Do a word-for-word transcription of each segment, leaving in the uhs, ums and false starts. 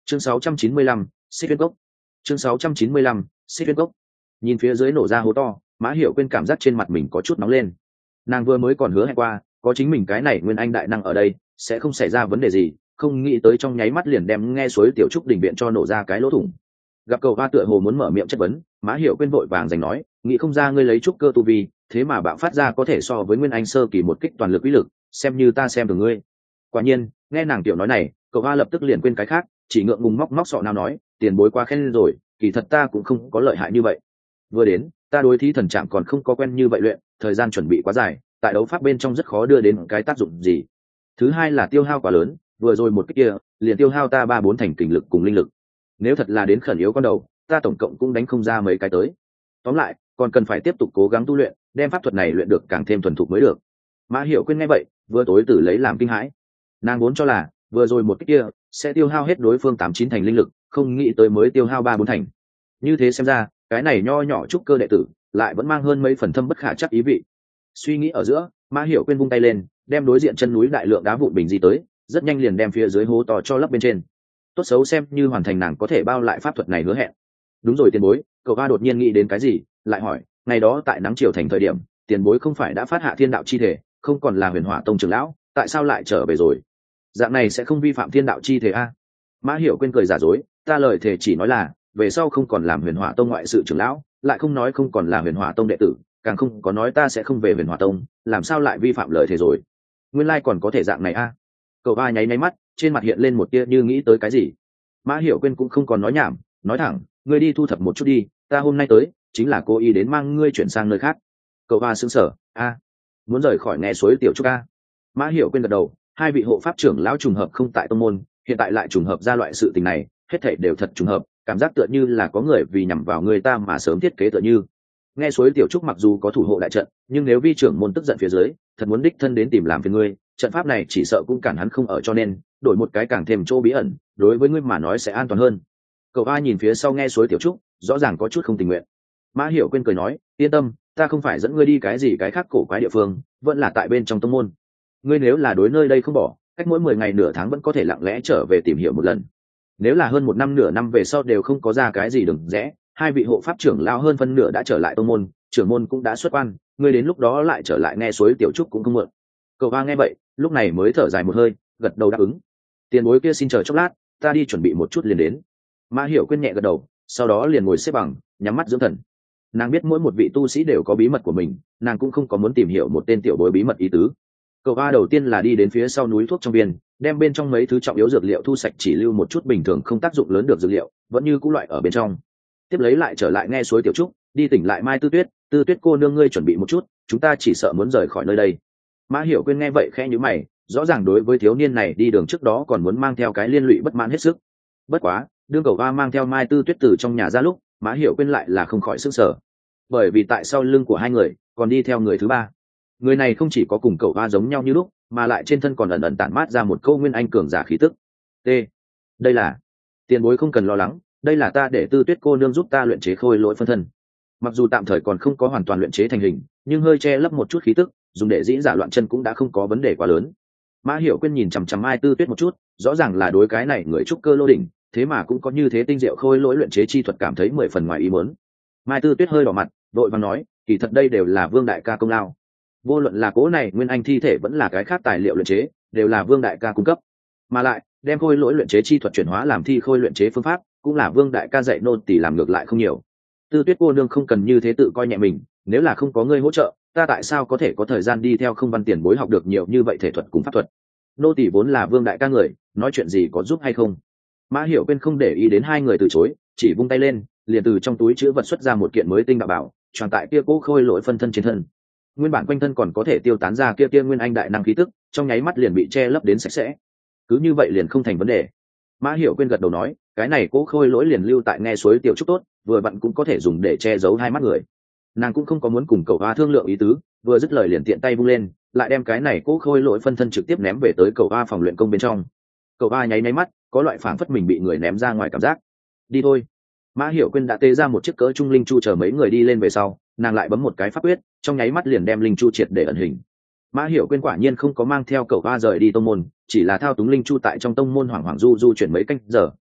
chương sáu trăm chín mươi lăm, xích huyết gốc. chương sáu trăm chín mươi lăm, xích huyết gốc. Nhìn phía dưới nổ ra hố to, Mã Hiểu Quyên cảm giác trên mặt mình có chút nóng lên. Nàng vừa mới còn hứa hẹn qua, có chính mình cái này nguyên anh đại năng ở đây, sẽ không xảy ra vấn đề gì, không nghĩ tới trong nháy mắt liền đem nghe suối tiểu trúc đình viện cho nổ ra cái lỗ thủng. Gặp cầu hoa tựa hồ muốn mở miệng chất vấn, Mã Hiểu Quyên vội vàng giành nói, nghĩ không ra ngươi lấy trúc cơ tu vi, thế mà bạo phát ra có thể so với nguyên anh sơ kỳ một kích toàn lực uy lực, xem như ta xem được ngươi. Quả nhiên, nghe nàng tiểu nói này, cậu hoa lập tức liền quên cái khác, chỉ ngượng ngùng móc móc sọ nào nói, tiền bối quá khen rồi, kỳ thật ta cũng không có lợi hại như vậy. Vừa đến, ta đối thí thần trạm còn không có quen như vậy luyện, thời gian chuẩn bị quá dài, tại đấu pháp bên trong rất khó đưa đến cái tác dụng gì. Thứ hai là tiêu hao quá lớn, vừa rồi một cái kia, liền tiêu hao ta ba bốn thành kình lực cùng linh lực. Nếu thật là đến khẩn yếu con đầu, ta tổng cộng cũng đánh không ra mấy cái tới. Tóm lại, còn cần phải tiếp tục cố gắng tu luyện, đem pháp thuật này luyện được càng thêm thuần thục mới được. Mã Hiểu Quyên nghe vậy, vừa tối tử lấy làm kinh hãi. Nàng vốn cho là vừa rồi một cái kia sẽ tiêu hao hết đối phương tám chín thành linh lực, không nghĩ tới mới tiêu hao ba bốn thành. Như thế xem ra, cái này nho nhỏ trúc cơ đệ tử lại vẫn mang hơn mấy phần thâm bất khả chắc ý vị. Suy nghĩ ở giữa, Mã Hiểu Quyên vung tay lên, đem đối diện chân núi đại lượng đá vụn bình di tới, rất nhanh liền đem phía dưới hố to cho lấp bên trên. Tốt xấu xem như hoàn thành nàng có thể bao lại pháp thuật này hứa hẹn. Đúng rồi tiền bối, cậu ba đột nhiên nghĩ đến cái gì, lại hỏi, ngày đó tại nắng chiều thành thời điểm, tiền bối không phải đã phát hạ thiên đạo chi thể, không còn là Huyền Hỏa Tông trưởng lão, tại sao lại trở về rồi? Dạng này sẽ không vi phạm thiên đạo chi thể a? Mã Hiểu Quyên cười giả dối, ta lời thể chỉ nói là về sau không còn làm Huyền Hỏa Tông ngoại sự trưởng lão, lại không nói không còn là Huyền Hỏa Tông đệ tử, càng không có nói ta sẽ không về Huyền Hỏa Tông, làm sao lại vi phạm lời thể rồi? Nguyên lai còn có thể dạng này a? Cậu ba nháy nháy mắt, trên mặt hiện lên một tia như nghĩ tới cái gì. Mã Hiểu Quyên cũng không còn nói nhảm, nói thẳng, ngươi đi thu thập một chút đi, ta hôm nay tới chính là cố ý đến mang ngươi chuyển sang nơi khác. Cậu ba sững sờ, a, muốn rời khỏi nghe suối tiểu trúc a? Mã Hiểu Quyên gật đầu, hai vị hộ pháp trưởng lão trùng hợp không tại tông môn, hiện tại lại trùng hợp ra loại sự tình này, hết thảy đều thật trùng hợp, cảm giác tựa như là có người vì nhằm vào người ta mà sớm thiết kế tựa như. Nghe suối tiểu trúc mặc dù có thủ hộ đại trận, nhưng nếu vi trưởng môn tức giận phía dưới, thật muốn đích thân đến tìm làm phiền ngươi, trận pháp này chỉ sợ cũng cản hắn không ở, cho nên đổi một cái càng thêm chỗ bí ẩn, đối với ngươi mà nói sẽ an toàn hơn. Cậu A nhìn phía sau nghe suối tiểu trúc, rõ ràng có chút không tình nguyện. Mã Hiểu Quyên cười nói, yên tâm, ta không phải dẫn ngươi đi cái gì cái khác cổ quái địa phương, vẫn là tại bên trong tông môn. Ngươi nếu là đối nơi đây không bỏ, cách mỗi mười ngày nửa tháng vẫn có thể lặng lẽ trở về tìm hiểu một lần. Nếu là hơn một năm nửa năm về sau đều không có ra cái gì đừng rẽ, hai vị hộ pháp trưởng lao hơn phân nửa đã trở lại tông môn, trưởng môn cũng đã xuất quan, ngươi đến lúc đó lại trở lại nghe suối tiểu trúc cũng không muộn. Cậu A nghe vậy, lúc này mới thở dài một hơi, gật đầu đáp ứng. Tiền bối kia xin chờ chốc lát, ta đi chuẩn bị một chút liền đến. Mã Hiểu Quyên nhẹ gật đầu, sau đó liền ngồi xếp bằng, nhắm mắt dưỡng thần. Nàng biết mỗi một vị tu sĩ đều có bí mật của mình, nàng cũng không có muốn tìm hiểu một tên tiểu bối bí mật ý tứ. Cậu A đầu tiên là đi đến phía sau núi thuốc trong viên, đem bên trong mấy thứ trọng yếu dược liệu thu sạch, chỉ lưu một chút bình thường không tác dụng lớn được dược liệu, vẫn như cũ loại ở bên trong. Tiếp lấy lại trở lại nghe suối tiểu trúc, đi tỉnh lại Mai Tư Tuyết, Tư Tuyết cô nương ngươi chuẩn bị một chút, chúng ta chỉ sợ muốn rời khỏi nơi đây. Mã Hiểu Quyên nghe vậy khẽ nhíu mày, rõ ràng đối với thiếu niên này đi đường trước đó còn muốn mang theo cái liên lụy bất mãn hết sức. Bất quá, đương Cậu A mang theo Mai Tư Tuyết từ trong nhà ra lúc, Mã Hiểu Quyên lại là không khỏi sức sở, bởi vì tại sau lưng của hai người còn đi theo người thứ ba. Người này không chỉ có cùng Cậu A giống nhau như lúc, mà lại trên thân còn ẩn ẩn tản mát ra một câu nguyên anh cường giả khí tức. T. Đây là tiền bối không cần lo lắng, đây là ta để Tư Tuyết cô nương giúp ta luyện chế khôi lỗi phân thân. Mặc dù tạm thời còn không có hoàn toàn luyện chế thành hình, nhưng hơi che lấp một chút khí tức, dùng để dĩ giả loạn chân cũng đã không có vấn đề quá lớn. Mã Hiểu Quyên nhìn chằm chằm Mai Tư Tuyết một chút, rõ ràng là đối cái này người trúc cơ lô đỉnh, thế mà cũng có như thế tinh diệu khôi lỗi luyện chế chi thuật, cảm thấy mười phần ngoài ý muốn. Mai Tư Tuyết hơi đỏ mặt, đội vàng nói, kỳ thật đây đều là Vương đại ca công lao. Vô luận là cố này nguyên anh thi thể vẫn là cái khác tài liệu luyện chế, đều là Vương đại ca cung cấp. Mà lại, đem khôi lỗi luyện chế chi thuật chuyển hóa làm thi khôi luyện chế phương pháp, cũng là Vương đại ca dạy nô tỳ làm, ngược lại không nhiều. Tư Tuyết cô nương không cần như thế tự coi nhẹ mình, nếu là không có ngươi hỗ trợ, ta tại sao có thể có thời gian đi theo Không Văn tiền bối học được nhiều như vậy thể thuật cùng pháp thuật. Nô tỳ vốn là Vương đại ca người, nói chuyện gì có giúp hay không. Mã Hiểu Quyên không để ý đến hai người từ chối, chỉ vung tay lên, liền từ trong túi chữ vật xuất ra một kiện mới tinh đạo bảo, tròn tại kia cố khôi lỗi phân thân trên thân. Nguyên bản quanh thân còn có thể tiêu tán ra kia kia nguyên anh đại năng khí tức, trong nháy mắt liền bị che lấp đến sạch sẽ. Cứ như vậy liền không thành vấn đề. Mã Hiểu Quyên gật đầu nói, cái này cố khôi lỗi liền lưu tại nghe suối tiểu trúc tốt, vừa vặn cũng có thể dùng để che giấu hai mắt người. Nàng cũng không có muốn cùng Cậu A thương lượng ý tứ, vừa dứt lời liền tiện tay vung lên, lại đem cái này cố khôi lỗi phân thân trực tiếp ném về tới Cậu A phòng luyện công bên trong. Cậu A nháy nháy mắt, có loại phảng phất mình bị người ném ra ngoài cảm giác. Đi thôi. Mã Hiểu Quyên đã tê ra một chiếc cỡ trung linh chu chờ mấy người đi lên về sau, nàng lại bấm một cái pháp quyết, trong nháy mắt liền đem linh chu triệt để ẩn hình. Mã Hiểu Quyên quả nhiên không có mang theo Cậu A rời đi tông môn, chỉ là thao túng linh chu tại trong tông môn hoảng hoảng du du chuyển mấy canh giờ,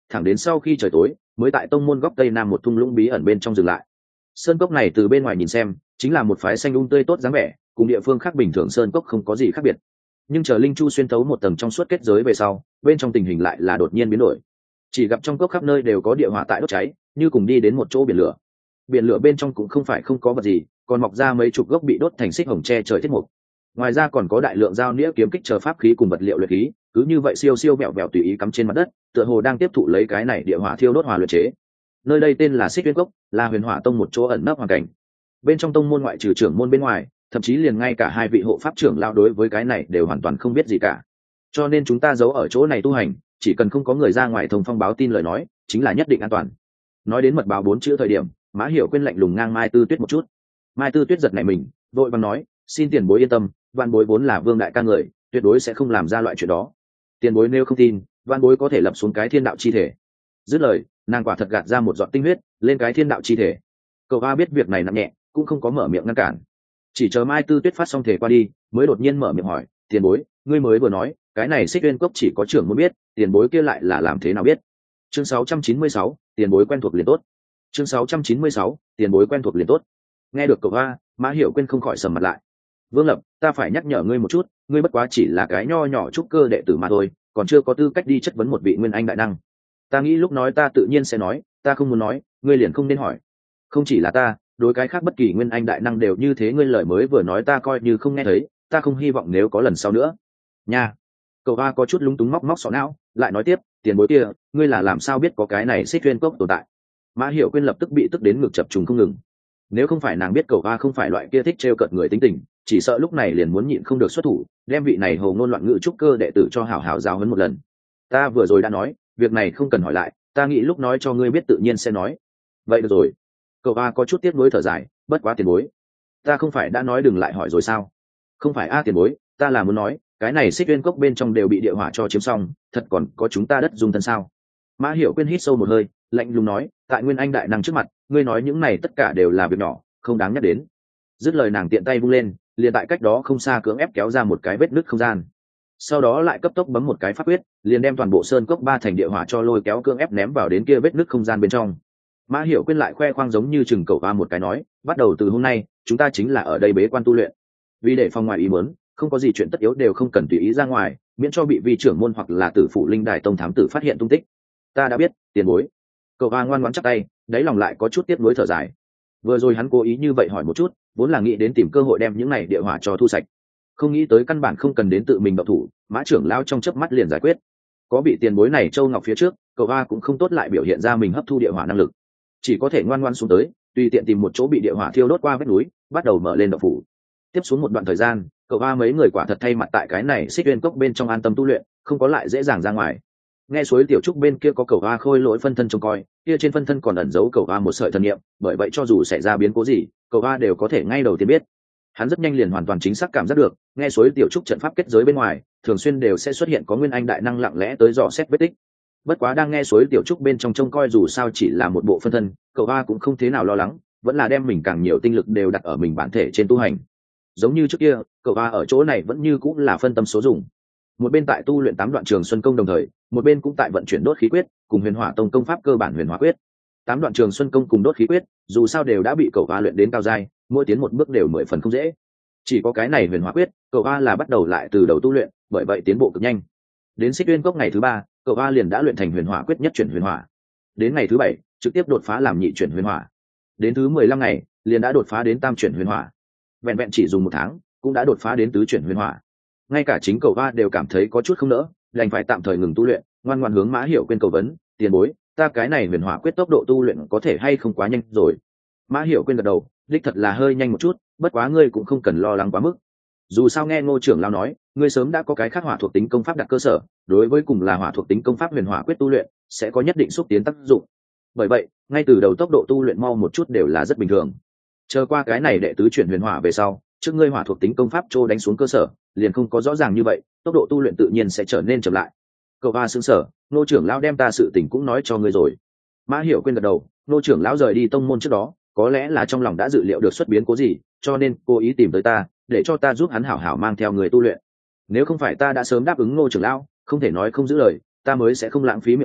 thẳng đến sau khi trời tối mới tại tông môn góc tây nam một thung lũng bí ẩn bên trong dừng lại. Sơn cốc này từ bên ngoài nhìn xem chính là một phái xanh um tươi tốt dáng vẻ, cùng địa phương khác bình thường sơn cốc không có gì khác biệt. Nhưng chờ linh chu xuyên thấu một tầng trong suốt kết giới về sau, bên trong tình hình lại là đột nhiên biến đổi. Chỉ gặp trong cốc khắp nơi đều có địa hỏa tại đốt cháy, như cùng đi đến một chỗ biển lửa. Biển lửa bên trong cũng không phải không có vật gì, còn mọc ra mấy chục gốc bị đốt thành xích hồng che trời thiết mục. Ngoài ra còn có đại lượng dao nĩa kiếm kích chờ pháp khí cùng vật liệu luyện khí, cứ như vậy siêu siêu vẹo vẹo tùy ý cắm trên mặt đất, tựa hồ đang tiếp thụ lấy cái này địa hỏa thiêu đốt hỏa luyện chế. Nơi đây tên là Xích Uyên Cốc, là Huyền Hỏa Tông một chỗ ẩn nấp hoàn cảnh. Bên trong tông môn ngoại trừ trưởng môn bên ngoài, thậm chí liền ngay cả hai vị hộ pháp trưởng lão đối với cái này đều hoàn toàn không biết gì cả. Cho nên chúng ta giấu ở chỗ này tu hành, chỉ cần không có người ra ngoài thông phong báo tin lời nói, chính là nhất định an toàn. Nói đến mật báo bốn chữ thời điểm, Mã Hiểu quên lạnh lùng ngang Mai Tư Tuyết một chút. Mai Tư Tuyết giật nảy mình, vội vàng nói, xin tiền bối yên tâm, vạn bối vốn là vương đại ca người, tuyệt đối sẽ không làm ra loại chuyện đó. Tiền bối nếu không tin, vạn bối có thể lập xuống cái thiên đạo chi thể. Dứt lời, nàng quả thật gạt ra một giọt tinh huyết lên cái thiên đạo chi thể. Cậu A biết việc này nặng nhẹ, cũng không có mở miệng ngăn cản. Chỉ chờ Mai Tư Tuyết phát xong thể qua đi, mới đột nhiên mở miệng hỏi, tiền bối, ngươi mới vừa nói, cái này Xích Uyên Cốc chỉ có trưởng môn biết, tiền bối kia lại là làm thế nào biết? Chương sáu trăm chín mươi sáu, tiền bối quen thuộc liền tốt. Chương sáu trăm chín mươi sáu, tiền bối quen thuộc liền tốt. Nghe được cậu A, Mã Hiểu quên không khỏi sầm mặt lại. Vương Lập, ta phải nhắc nhở ngươi một chút, ngươi bất quá chỉ là cái nho nhỏ trúc cơ đệ tử mà thôi, còn chưa có tư cách đi chất vấn một vị nguyên anh đại năng. Ta nghĩ lúc nói ta tự nhiên sẽ nói, ta không muốn nói, ngươi liền không nên hỏi. Không chỉ là ta, đối cái khác bất kỳ nguyên anh đại năng đều như thế, ngươi lời mới vừa nói ta coi như không nghe thấy, ta không hy vọng nếu có lần sau nữa. Nha. Cậu A có chút lúng túng móc móc sọ não, lại nói tiếp, tiền bối kia, ngươi là làm sao biết có cái này Xích Uyên Cốc tồn tại? Mã Hiểu quên lập tức bị tức đến ngực chập trùng không ngừng. Nếu không phải nàng biết cậu A không phải loại kia thích trêu cợt người tính tình, chỉ sợ lúc này liền muốn nhịn không được xuất thủ, đem vị này hồ ngôn loạn ngữ trúc cơ đệ tử cho hảo hảo giáo huấn một lần. Ta vừa rồi đã nói, việc này không cần hỏi lại, ta nghĩ lúc nói cho ngươi biết tự nhiên sẽ nói. Vậy được rồi. Cậu A có chút tiếc nuối thở dài, bất quá tiền bối, ta không phải đã nói đừng lại hỏi rồi sao? Không phải A tiền bối, ta là muốn nói, cái này Xích Uyên Cốc bên trong đều bị địa hỏa cho chiếm xong, thật còn có chúng ta đất dung thân sao? Mã Hiểu quên hít sâu một hơi, lạnh lùng nói, tại nguyên anh đại năng trước mặt, ngươi nói những này tất cả đều là việc nhỏ, không đáng nhắc đến. Dứt lời nàng tiện tay vung lên, liền tại cách đó không xa cưỡng ép kéo ra một cái vết nứt không gian. Sau đó lại cấp tốc bấm một cái pháp quyết, liền đem toàn bộ sơn cốc ba thành địa hỏa cho lôi kéo cưỡng ép ném vào đến kia vết nứt không gian bên trong. Mã Hiểu quên lại khoe khoang giống như chừng cầu va một cái nói, bắt đầu từ hôm nay, chúng ta chính là ở đây bế quan tu luyện. Vì để phòng ngoài ý muốn, không có gì chuyện tất yếu đều không cần tùy ý ra ngoài, miễn cho bị vi trưởng môn hoặc là tử phụ linh đài tông thám tử phát hiện tung tích. Ta đã biết, tiền bối. Cậu va ngoan ngoãn chắp tay, đáy lòng lại có chút tiếc nuối thở dài. Vừa rồi hắn cố ý như vậy hỏi một chút, vốn là nghĩ đến tìm cơ hội đem những này địa hỏa cho thu sạch, không nghĩ tới căn bản không cần đến tự mình động thủ, Mã trưởng lão trong chớp mắt liền giải quyết. Có bị tiền bối này châu ngọc phía trước, cậu va cũng không tốt lại biểu hiện ra mình hấp thu địa hỏa năng lực, chỉ có thể ngoan ngoan xuống tới, tùy tiện tìm một chỗ bị địa hỏa thiêu đốt qua vách núi, bắt đầu mở lên động phủ. Tiếp xuống một đoạn thời gian, cậu va mấy người quả thật thay mặt tại cái này Xích Uyên Cốc bên trong an tâm tu luyện, không có lại dễ dàng ra ngoài. Nghe suối tiểu trúc bên kia có cậu va khôi lỗi phân thân trông coi, kia trên phân thân còn ẩn giấu cậu va một sợi thần niệm, bởi vậy cho dù xảy ra biến cố gì, cậu va đều có thể ngay đầu tiên biết. Hắn rất nhanh liền hoàn toàn chính xác cảm giác được, nghe suối tiểu trúc trận pháp kết giới bên ngoài, thường xuyên đều sẽ xuất hiện có nguyên anh đại năng lặng lẽ tới dò xét vết tích. Bất quá đang nghe suối tiểu trúc bên trong trông coi dù sao chỉ là một bộ phân thân, cậu va cũng không thế nào lo lắng, vẫn là đem mình càng nhiều tinh lực đều đặt ở mình bản thể trên tu hành. Giống như trước kia, cậu va ở chỗ này vẫn như cũng là phân tâm số dùng. Một bên tại tu luyện tám đoạn trường xuân công đồng thời, một bên cũng tại vận chuyển đốt khí quyết, cùng Huyền Hỏa Tông công pháp cơ bản Huyền Hỏa quyết. Tám đoạn trường xuân công cùng đốt khí quyết, dù sao đều đã bị cậu va luyện đến cao giai, mỗi tiến một bước đều mười phần không dễ. Chỉ có cái này Huyền Hỏa quyết, cậu va là bắt đầu lại từ đầu tu luyện, bởi vậy tiến bộ cực nhanh. Đến Xích Uyên Cốc ngày thứ ba, cậu va liền đã luyện thành Huyền Hỏa quyết nhất chuyển huyền hỏa. Đến ngày thứ bảy, trực tiếp đột phá làm nhị chuyển huyền hỏa. Đến thứ mười lăm ngày, liền đã đột phá đến tam chuyển huyền hỏa. Vẹn vẹn chỉ dùng một tháng, cũng đã đột phá đến tứ chuyển huyền hỏa. Ngay cả chính cậu va đều cảm thấy có chút không nỡ, đành phải tạm thời ngừng tu luyện, ngoan ngoãn hướng Mã Hiểu quên cầu vấn, tiền bối, ta cái này huyền hỏa quyết tốc độ tu luyện có thể hay không quá nhanh rồi? Mã Hiểu quên gật đầu, đích thật là hơi nhanh một chút, bất quá ngươi cũng không cần lo lắng quá mức. Dù sao nghe Ngô trưởng lão nói, ngươi sớm đã có cái khác hỏa thuộc tính công pháp đặt cơ sở, đối với cùng là hỏa thuộc tính công pháp huyền hỏa quyết tu luyện sẽ có nhất định xúc tiến tác dụng. Bởi vậy, ngay từ đầu tốc độ tu luyện mau một chút đều là rất bình thường. Chờ qua cái này đệ tứ chuyển huyền hỏa về sau, trước ngươi hỏa thuộc tính công pháp trô đánh xuống cơ sở, liền không có rõ ràng như vậy, tốc độ tu luyện tự nhiên sẽ trở nên chậm lại. Cậu ba sững sở, Ngô trưởng lão đem ta sự tình cũng nói cho ngươi rồi. Mã Hiểu quên gật đầu, Ngô trưởng lão rời đi tông môn trước đó, có lẽ là trong lòng đã dự liệu được xuất biến cố gì, cho nên cố ý tìm tới ta, để cho ta giúp hắn hảo hảo mang theo người tu luyện. Nếu không phải ta đã sớm đáp ứng Ngô trưởng lão, không thể nói không giữ lời, ta mới sẽ không lãng phí miệng lưỡi,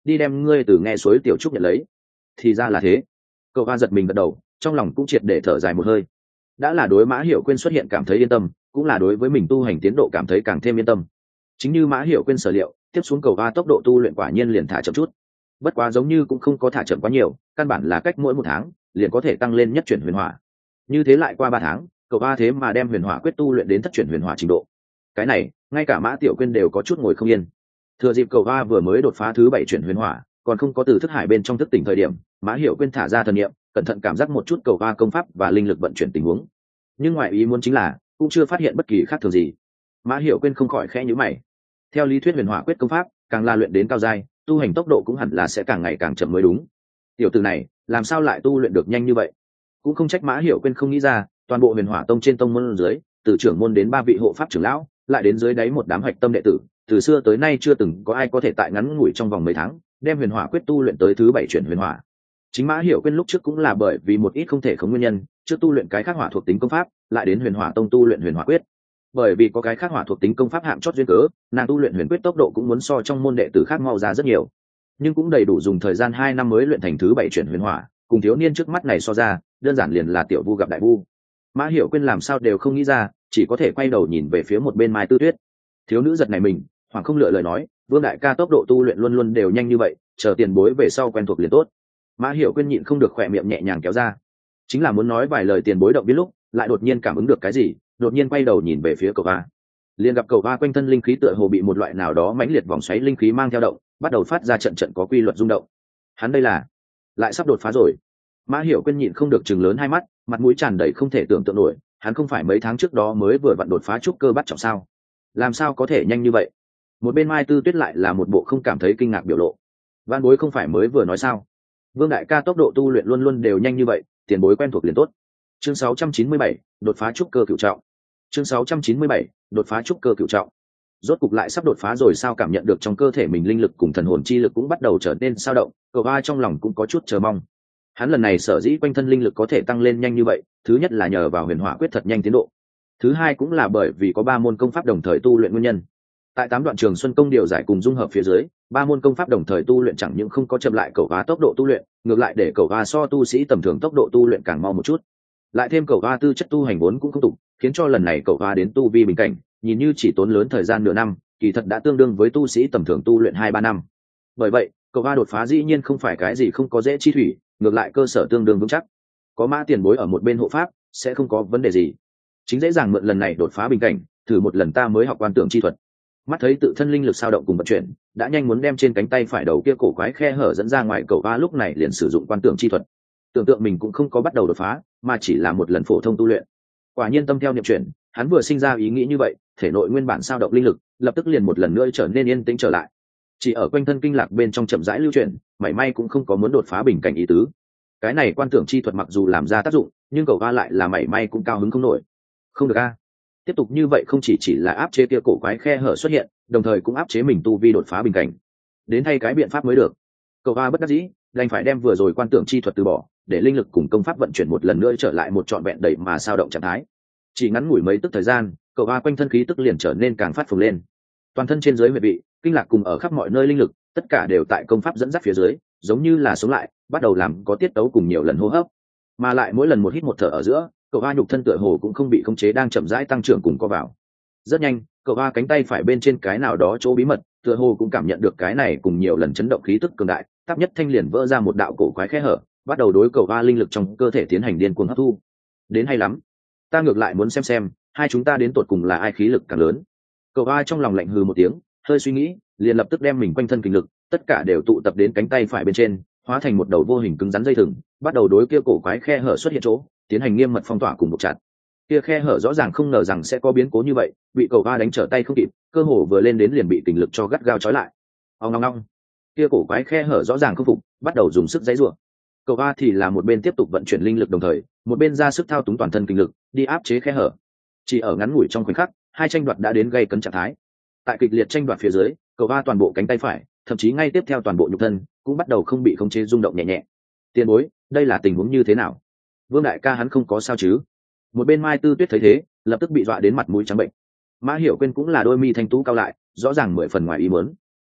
đi đem ngươi từ nghe suối tiểu trúc nhận lấy. Thì ra là thế. Cậu hoa giật mình gật đầu, trong lòng cũng triệt để thở dài một hơi. Đã là đối Mã Hiểu Quyên xuất hiện cảm thấy yên tâm, cũng là đối với mình tu hành tiến độ cảm thấy càng thêm yên tâm. Chính như Mã Hiểu Quyên sở liệu, tiếp xuống cầu hoa tốc độ tu luyện quả nhiên liền thả chậm chút. Bất quá giống như cũng không có thả chậm quá nhiều, căn bản là cách mỗi một tháng liền có thể tăng lên nhất chuyển huyền hỏa. Như thế lại qua ba tháng, cầu hoa thế mà đem huyền hỏa quyết tu luyện đến thất chuyển huyền hỏa trình độ. Cái này, ngay cả Mã Tiểu Quyên đều có chút ngồi không yên. Thừa dịp cầu hoa vừa mới đột phá thứ bảy chuyển huyền hỏa, còn không có từ thức hải bên trong thức tỉnh thời điểm, Mã Hiểu Quyên thả ra thần niệm, cẩn thận cảm giác một chút cầu hoa công pháp và linh lực vận chuyển tình huống. Nhưng ngoại ý muốn chính là cũng chưa phát hiện bất kỳ khác thường gì. Mã Hiểu Quyên không khỏi khẽ nhíu mày. Theo lý thuyết huyền hỏa quyết công pháp, càng là luyện đến cao giai, tu hành tốc độ cũng hẳn là sẽ càng ngày càng chậm mới đúng. Tiểu tử này, làm sao lại tu luyện được nhanh như vậy? Cũng không trách Mã Hiểu Quyên không nghĩ ra, toàn bộ huyền hỏa tông trên tông môn dưới, từ trưởng môn đến ba vị hộ pháp trưởng lão, lại đến dưới đáy một đám hạch tâm đệ tử, từ xưa tới nay chưa từng có ai có thể tại ngắn ngủi trong vòng mấy tháng đem huyền hỏa quyết tu luyện tới thứ bảy chuyển huyền hỏa. Chính Mã Hiểu Quyên lúc trước cũng là bởi vì một ít không thể khống nguyên nhân, trước tu luyện cái khác hỏa thuộc tính công pháp, lại đến huyền hỏa tông tu luyện huyền hỏa quyết. Bởi vì có cái khác hỏa thuộc tính công pháp hạng chót duyên cớ, nàng tu luyện huyền quyết tốc độ cũng muốn so trong môn đệ tử khác mau ra rất nhiều, nhưng cũng đầy đủ dùng thời gian hai năm mới luyện thành thứ bảy chuyển huyền hỏa, cùng thiếu niên trước mắt này so ra, đơn giản liền là tiểu vu gặp đại vu. Mã Hiểu Quyên làm sao đều không nghĩ ra, chỉ có thể quay đầu nhìn về phía một bên Mai Tư Tuyết. Thiếu nữ giật này mình, hoàng không lựa lời nói, Vương đại ca tốc độ tu luyện luôn luôn đều nhanh như vậy, chờ tiền bối về sau quen thuộc liền tốt. Mã Hiểu Quyên nhịn không được khỏe miệng nhẹ nhàng kéo ra, chính là muốn nói vài lời tiền bối động viên lúc, lại đột nhiên cảm ứng được cái gì, đột nhiên quay đầu nhìn về phía cầu va. Liền gặp cầu va quanh thân linh khí tựa hồ bị một loại nào đó mãnh liệt vòng xoáy linh khí mang theo động, bắt đầu phát ra trận trận có quy luật rung động. Hắn đây là lại sắp đột phá rồi. Mã Hiểu Quyên nhịn không được chừng lớn hai mắt, mặt mũi tràn đầy không thể tưởng tượng nổi, hắn không phải mấy tháng trước đó mới vừa vặn đột phá trúc cơ bắt trọng sao? Làm sao có thể nhanh như vậy? Một bên Mai Tư Tuyết lại là một bộ không cảm thấy kinh ngạc biểu lộ. Văn bối không phải mới vừa nói sao? Vương đại ca tốc độ tu luyện luôn luôn đều nhanh như vậy, tiền bối quen thuộc liền tốt. Chương sáu trăm chín mươi bảy, đột phá trúc cơ cửu trọng. Chương sáu trăm chín mươi bảy, đột phá trúc cơ cửu trọng. Rốt cục lại sắp đột phá rồi sao? Cảm nhận được trong cơ thể mình linh lực cùng thần hồn chi lực cũng bắt đầu trở nên dao động, Cầu Va trong lòng cũng có chút chờ mong. Hắn lần này sở dĩ quanh thân linh lực có thể tăng lên nhanh như vậy, thứ nhất là nhờ vào huyền hỏa quyết thật nhanh tiến độ, thứ hai cũng là bởi vì có ba môn công pháp đồng thời tu luyện nguyên nhân. Tại tám đoạn Trường Xuân công điều giải cùng dung hợp phía dưới, ba môn công pháp đồng thời tu luyện chẳng những không có chậm lại Cầu Va tốc độ tu luyện, ngược lại để Cầu Va so tu sĩ tầm thường tốc độ tu luyện càng mau một chút. Lại thêm Cầu Va tư chất tu hành vốn cũng không tục, khiến cho lần này Cầu Va đến tu vi bình cảnh, nhìn như chỉ tốn lớn thời gian nửa năm, kỳ thật đã tương đương với tu sĩ tầm thường tu luyện hai ba năm. Bởi vậy, Cầu Va đột phá dĩ nhiên không phải cái gì không có dễ chi thủy, ngược lại cơ sở tương đương vững chắc. Có Mã tiền bối ở một bên hộ pháp, sẽ không có vấn đề gì. Chính dễ dàng mượn lần này đột phá bình cảnh, thử một lần ta mới học quan tưởng chi thuật. Mắt thấy tự thân linh lực sao động cùng vận chuyển, đã nhanh muốn đem trên cánh tay phải đầu kia cổ quái khe hở dẫn ra ngoài, Cầu Va lúc này liền sử dụng quan tưởng chi thuật. Tưởng tượng mình cũng không có bắt đầu đột phá, mà chỉ là một lần phổ thông tu luyện. Quả nhiên tâm theo niệm chuyển, hắn vừa sinh ra ý nghĩ như vậy, thể nội nguyên bản sao động linh lực lập tức liền một lần nữa trở nên yên tĩnh trở lại. Chỉ ở quanh thân kinh lạc bên trong chậm rãi lưu chuyển, mảy may cũng không có muốn đột phá bình cảnh ý tứ. Cái này quan tưởng chi thuật mặc dù làm ra tác dụng, nhưng Cầu Va lại là mảy may cũng cao hứng không nổi. Không được a, tiếp tục như vậy không chỉ chỉ là áp chế kia cổ quái khe hở xuất hiện, đồng thời cũng áp chế mình tu vi đột phá bình cảnh. Đến thay cái biện pháp mới được. Cầu Va bất đắc dĩ, đành phải đem vừa rồi quan tưởng chi thuật từ bỏ, để linh lực cùng công pháp vận chuyển một lần nữa trở lại một trọn vẹn đầy mà sao động trạng thái. Chỉ ngắn ngủi mấy tức thời gian, Cầu Va quanh thân khí tức liền trở nên càng phát phồng lên. Toàn thân trên dưới huyệt vị, kinh lạc cùng ở khắp mọi nơi linh lực, tất cả đều tại công pháp dẫn dắt phía dưới, giống như là sống lại, bắt đầu làm có tiết tấu cùng nhiều lần hô hấp, mà lại mỗi lần một hít một thở ở giữa, Cầu Va nhục thân tựa hồ cũng không bị khống chế đang chậm rãi tăng trưởng cùng co vào. Rất nhanh, Cầu Va cánh tay phải bên trên cái nào đó chỗ bí mật, tựa hồ cũng cảm nhận được cái này cùng nhiều lần chấn động khí tức cường đại, táp nhất thanh liền vỡ ra một đạo cổ quái khe hở, bắt đầu đối Cầu Va linh lực trong cơ thể tiến hành điên cuồng hấp thu. Đến hay lắm, ta ngược lại muốn xem xem, hai chúng ta đến tột cùng là ai khí lực càng lớn. Cầu Va trong lòng lạnh hừ một tiếng, hơi suy nghĩ, liền lập tức đem mình quanh thân kinh lực, tất cả đều tụ tập đến cánh tay phải bên trên, hóa thành một đầu vô hình cứng rắn dây thừng, bắt đầu đối kia cổ quái khe hở xuất hiện chỗ, tiến hành nghiêm mật phong tỏa cùng buộc chặt. Kia khe hở rõ ràng không ngờ rằng sẽ có biến cố như vậy, bị Cầu Va đánh trở tay không kịp, cơ hồ vừa lên đến liền bị kình lực cho gắt gao trói lại. Ong ong ong. Kia cổ quái khe hở rõ ràng không phục, bắt đầu dùng sức giãy giụa. Cầu Va thì là một bên tiếp tục vận chuyển linh lực đồng thời, một bên ra sức thao túng toàn thân kinh lực, đi áp chế khe hở. Chỉ ở ngắn ngủi trong khoảnh khắc, hai tranh đoạt đã đến gây cấn trạng thái. Tại kịch liệt tranh đoạt phía dưới, Cầu Va toàn bộ cánh tay phải, thậm chí ngay tiếp theo toàn bộ nhục thân cũng bắt đầu không bị khống chế rung động nhẹ nhẹ. Tiền bối, đây là tình huống như thế nào? Vương đại ca hắn không có sao chứ? Một bên Mai Tư Tuyết thấy thế, lập tức bị dọa đến mặt mũi trắng bệnh. Mã Hiểu Quyên cũng là đôi mi thanh tú cao lại, rõ ràng mười phần ngoài ý muốn.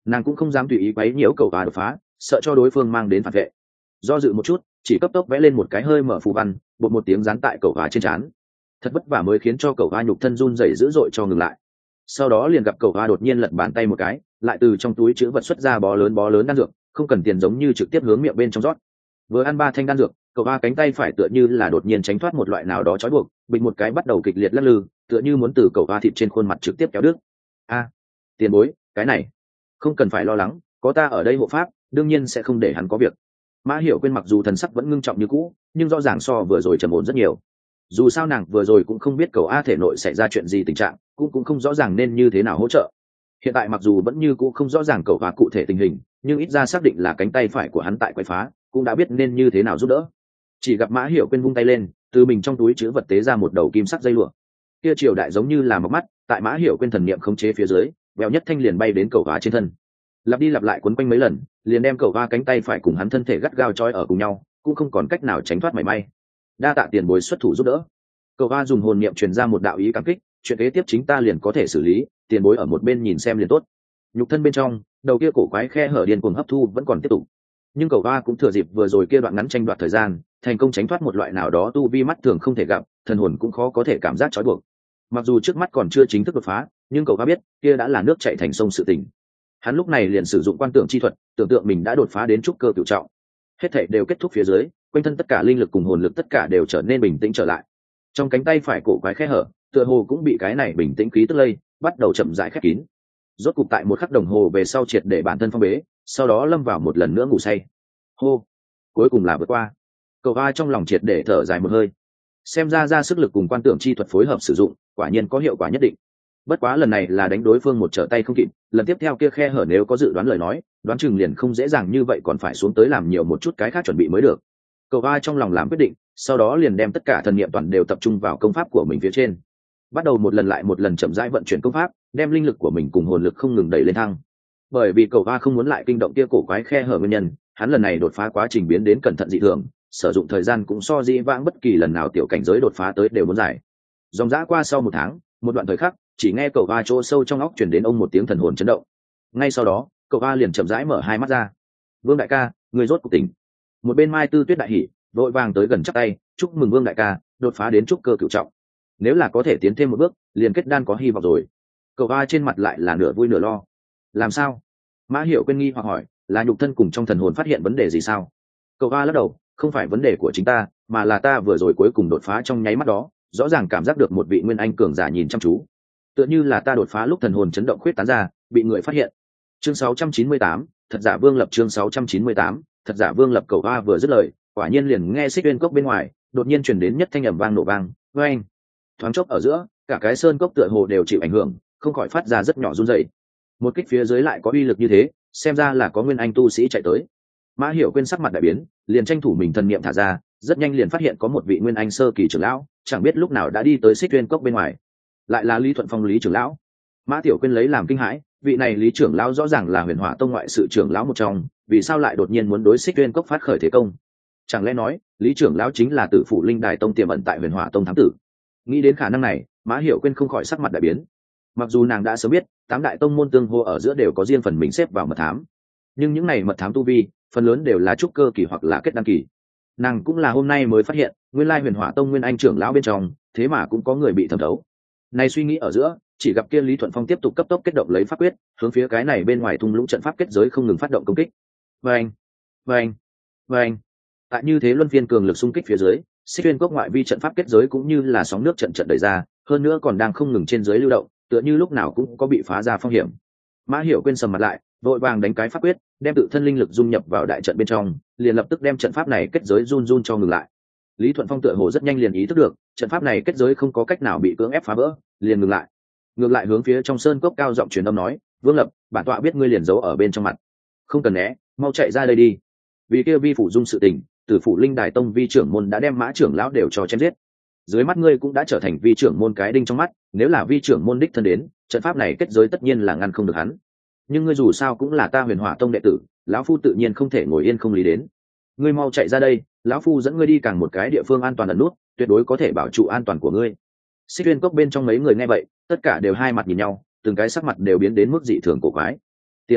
nàng cũng không dám tùy ý quấy nhiễu cầu và đột phá, sợ cho đối phương mang đến phản vệ. Do dự một chút, chỉ cấp tốc vẽ lên một cái hơi mở phù văn, bột một tiếng dán tại cầu và trên trán. Thật vất vả mới khiến cho cầu va nhục thân run rẩy dữ dội cho ngừng lại. Sau đó liền gặp cầu va đột nhiên lật bàn tay một cái, lại từ trong túi chứa vật xuất ra bó lớn bó lớn đan dược, không cần tiền giống như trực tiếp hướng miệng bên trong rót. Vừa ăn ba thanh đan dược, cầu va cánh tay phải tựa như là đột nhiên tránh thoát một loại nào đó trói buộc, bình một cái bắt đầu kịch liệt lắc lư, tựa như muốn từ cầu va thịt trên khuôn mặt trực tiếp kéo đứt. A, tiền bối, cái này không cần phải lo lắng, có ta ở đây hộ pháp, đương nhiên sẽ không để hắn có việc. Mã Hiểu Quyên mặc dù thần sắc vẫn ngưng trọng như cũ, nhưng rõ ràng so vừa rồi trầm ổn rất nhiều. Dù sao nàng vừa rồi cũng không biết cầu A thể nội xảy ra chuyện gì tình trạng, cũng cũng không rõ ràng nên như thế nào hỗ trợ. Hiện tại mặc dù vẫn như cũ không rõ ràng cầu A cụ thể tình hình, nhưng ít ra xác định là cánh tay phải của hắn tại quậy phá, cũng đã biết nên như thế nào giúp đỡ. Chỉ gặp Mã Hiểu Quyên vung tay lên, từ mình trong túi chứa vật tế ra một đầu kim sắc dây lụa. Kia triều đại giống như là một mắt, tại Mã Hiểu Quyên thần niệm khống chế phía dưới, vèo nhất thanh liền bay đến cầu A trên thân. Lặp đi lặp lại quấn quanh mấy lần, liền đem cầu A cánh tay phải cùng hắn thân thể gắt gao trói ở cùng nhau, cũng không còn cách nào tránh thoát mảy may. Đa tạ tiền bối xuất thủ giúp đỡ. Cầu A dùng hồn niệm truyền ra một đạo ý cảm kích, chuyện kế tiếp chính ta liền có thể xử lý, tiền bối ở một bên nhìn xem liền tốt. Nhục thân bên trong, đầu kia cổ quái khe hở điên cuồng hấp thu vẫn còn tiếp tục, nhưng cầu A cũng thừa dịp vừa rồi kia đoạn ngắn tranh đoạt thời gian, thành công tránh thoát một loại nào đó tu vi mắt thường không thể gặp, thần hồn cũng khó có thể cảm giác trói buộc. Mặc dù trước mắt còn chưa chính thức đột phá, nhưng cầu A biết kia đã là nước chảy thành sông sự tình. Hắn lúc này liền sử dụng quan tưởng chi thuật, tưởng tượng mình đã đột phá đến trúc cơ cửu trọng. Hết thảy đều kết thúc phía dưới, quanh thân tất cả linh lực cùng hồn lực tất cả đều trở nên bình tĩnh trở lại. Trong cánh tay phải cổ quái khe hở, tựa hồ cũng bị cái này bình tĩnh khí tức lây, bắt đầu chậm rãi khép kín. Rốt cục tại một khắc đồng hồ về sau triệt để bản thân phong bế, sau đó lâm vào một lần nữa ngủ say. Hô, cuối cùng là vượt qua. Cầu A trong lòng triệt để thở dài một hơi. Xem ra ra sức lực cùng quan tưởng chi thuật phối hợp sử dụng, quả nhiên có hiệu quả nhất định. Bất quá lần này là đánh đối phương một trở tay không kịp, lần tiếp theo kia khe hở nếu có dự đoán lời nói, đoán chừng liền không dễ dàng như vậy, còn phải xuống tới làm nhiều một chút cái khác chuẩn bị mới được. Cầu A trong lòng làm quyết định, sau đó liền đem tất cả thần niệm toàn đều tập trung vào công pháp của mình phía trên, bắt đầu một lần lại một lần chậm rãi vận chuyển công pháp, đem linh lực của mình cùng hồn lực không ngừng đẩy lên thăng. Bởi vì cầu A không muốn lại kinh động kia cổ quái khe hở nguyên nhân, hắn lần này đột phá quá trình biến đến cẩn thận dị thường, sử dụng thời gian cũng so dĩ vãng bất kỳ lần nào tiểu cảnh giới đột phá tới đều muốn dài. Dòng dã qua sau một tháng, một đoạn thời khắc, chỉ nghe cầu A chỗ sâu trong óc truyền đến ông một tiếng thần hồn chấn động. Ngay sau đó, cầu A liền chậm rãi mở hai mắt ra. Vương đại ca, người rốt cuộc tỉnh. Một bên Mai Tư Tuyết đại hỉ, vội vàng tới gần chắp tay, chúc mừng Vương đại ca đột phá đến trúc cơ cửu trọng. Nếu là có thể tiến thêm một bước, liền kết đan có hy vọng rồi. Cầu A trên mặt lại là nửa vui nửa lo. Làm sao? Mã Hiểu Quyên nghi hoặc hỏi, là nhục thân cùng trong thần hồn phát hiện vấn đề gì sao? Cầu A lắc đầu, không phải vấn đề của chính ta, mà là ta vừa rồi cuối cùng đột phá trong nháy mắt đó, rõ ràng cảm giác được một vị nguyên anh cường giả nhìn chăm chú, tựa như là ta đột phá lúc thần hồn chấn động khuyết tán ra, bị người phát hiện. Chương sáu trăm chín mươi tám, thật giả Vương Lập. Chương sáu trăm chín mươi tám, thật giả Vương Lập. Cầu A vừa dứt lời, quả nhiên liền nghe Xích Uyên cốc bên ngoài đột nhiên truyền đến nhất thanh ầm vang nổ vang, oeng. Thoáng chốc ở giữa, cả cái sơn cốc tựa hồ đều chịu ảnh hưởng, không khỏi phát ra rất nhỏ run rẩy. Một kích phía dưới lại có uy lực như thế, xem ra là có nguyên anh tu sĩ chạy tới. Mã Hiểu Quyên sắc mặt đại biến, liền tranh thủ mình thần niệm thả ra, rất nhanh liền phát hiện có một vị nguyên anh sơ kỳ trưởng lão, chẳng biết lúc nào đã đi tới Xích Uyên cốc bên ngoài. Lại là Lý Thuận Phong Lý trưởng lão. Mã Tiểu Quyên lấy làm kinh hãi, vị này Lý trưởng lão rõ ràng là Huyền Hỏa Tông ngoại sự trưởng lão một trong, vì sao lại đột nhiên muốn đối Xích Uyên cốc phát khởi thế công? Chẳng lẽ nói, Lý trưởng lão chính là Tử Phủ Linh Đài Tông tiềm ẩn tại Huyền Hỏa Tông thám tử? Nghĩ đến khả năng này, Mã Hiểu Quyên không khỏi sắc mặt đại biến. Mặc dù nàng đã sớm biết, tám đại tông môn tương hô ở giữa đều có riêng phần mình xếp vào mật thám, nhưng những này mật thám tu vi, phần lớn đều là trúc cơ kỳ hoặc là kết đăng kỳ. Nàng cũng là hôm nay mới phát hiện, nguyên lai Huyền Hỏa Tông nguyên anh trưởng lão bên trong, thế mà cũng có người bị thẩm thấu. Này suy nghĩ ở giữa, chỉ gặp kia Lý Thuận Phong tiếp tục cấp tốc kết động lấy pháp quyết, hướng phía cái này bên ngoài thung lũng trận pháp kết giới không ngừng phát động công kích. Vâng, vâng, vâng. Tại như thế luân phiên cường lực xung kích phía dưới, Xích Uyên cốc ngoại vi trận pháp kết giới cũng như là sóng nước trận trận đẩy ra, hơn nữa còn đang không ngừng trên dưới lưu động, tựa như lúc nào cũng có bị phá ra phong hiểm. Mã Hiểu Quyên sầm mặt lại, vội vàng đánh cái pháp quyết, đem tự thân linh lực dung nhập vào đại trận bên trong, liền lập tức đem trận pháp này kết giới run run cho ngừng lại. Lý Thuận Phong tựa hồ rất nhanh liền ý thức được, trận pháp này kết giới không có cách nào bị cưỡng ép phá vỡ, liền ngừng lại. Ngược lại hướng phía trong sơn cốc cao giọng truyền âm nói, Vương Lập, bản tọa biết ngươi liền giấu ở bên trong mặt, không cần né, mau chạy ra đây đi. Vì kia vi phủ dung sự tình, Tử Phủ Linh Đài Tông vi trưởng môn đã đem Mã trưởng lão đều cho chém giết. Dưới mắt ngươi cũng đã trở thành vi trưởng môn cái đinh trong mắt, nếu là vi trưởng môn đích thân đến, trận pháp này kết giới tất nhiên là ngăn không được hắn. Nhưng ngươi dù sao cũng là ta Huyền Hỏa Tông đệ tử, lão phu tự nhiên không thể ngồi yên không lý đến. Ngươi mau chạy ra đây, lão phu dẫn ngươi đi càng một cái địa phương an toàn ẩn nút, tuyệt đối có thể bảo trụ an toàn của ngươi. Xích Uyên cốc bên trong mấy người nghe vậy, tất cả đều hai mặt nhìn nhau, từng cái sắc mặt đều biến đến mức dị thường cổ quái. Tiền bối,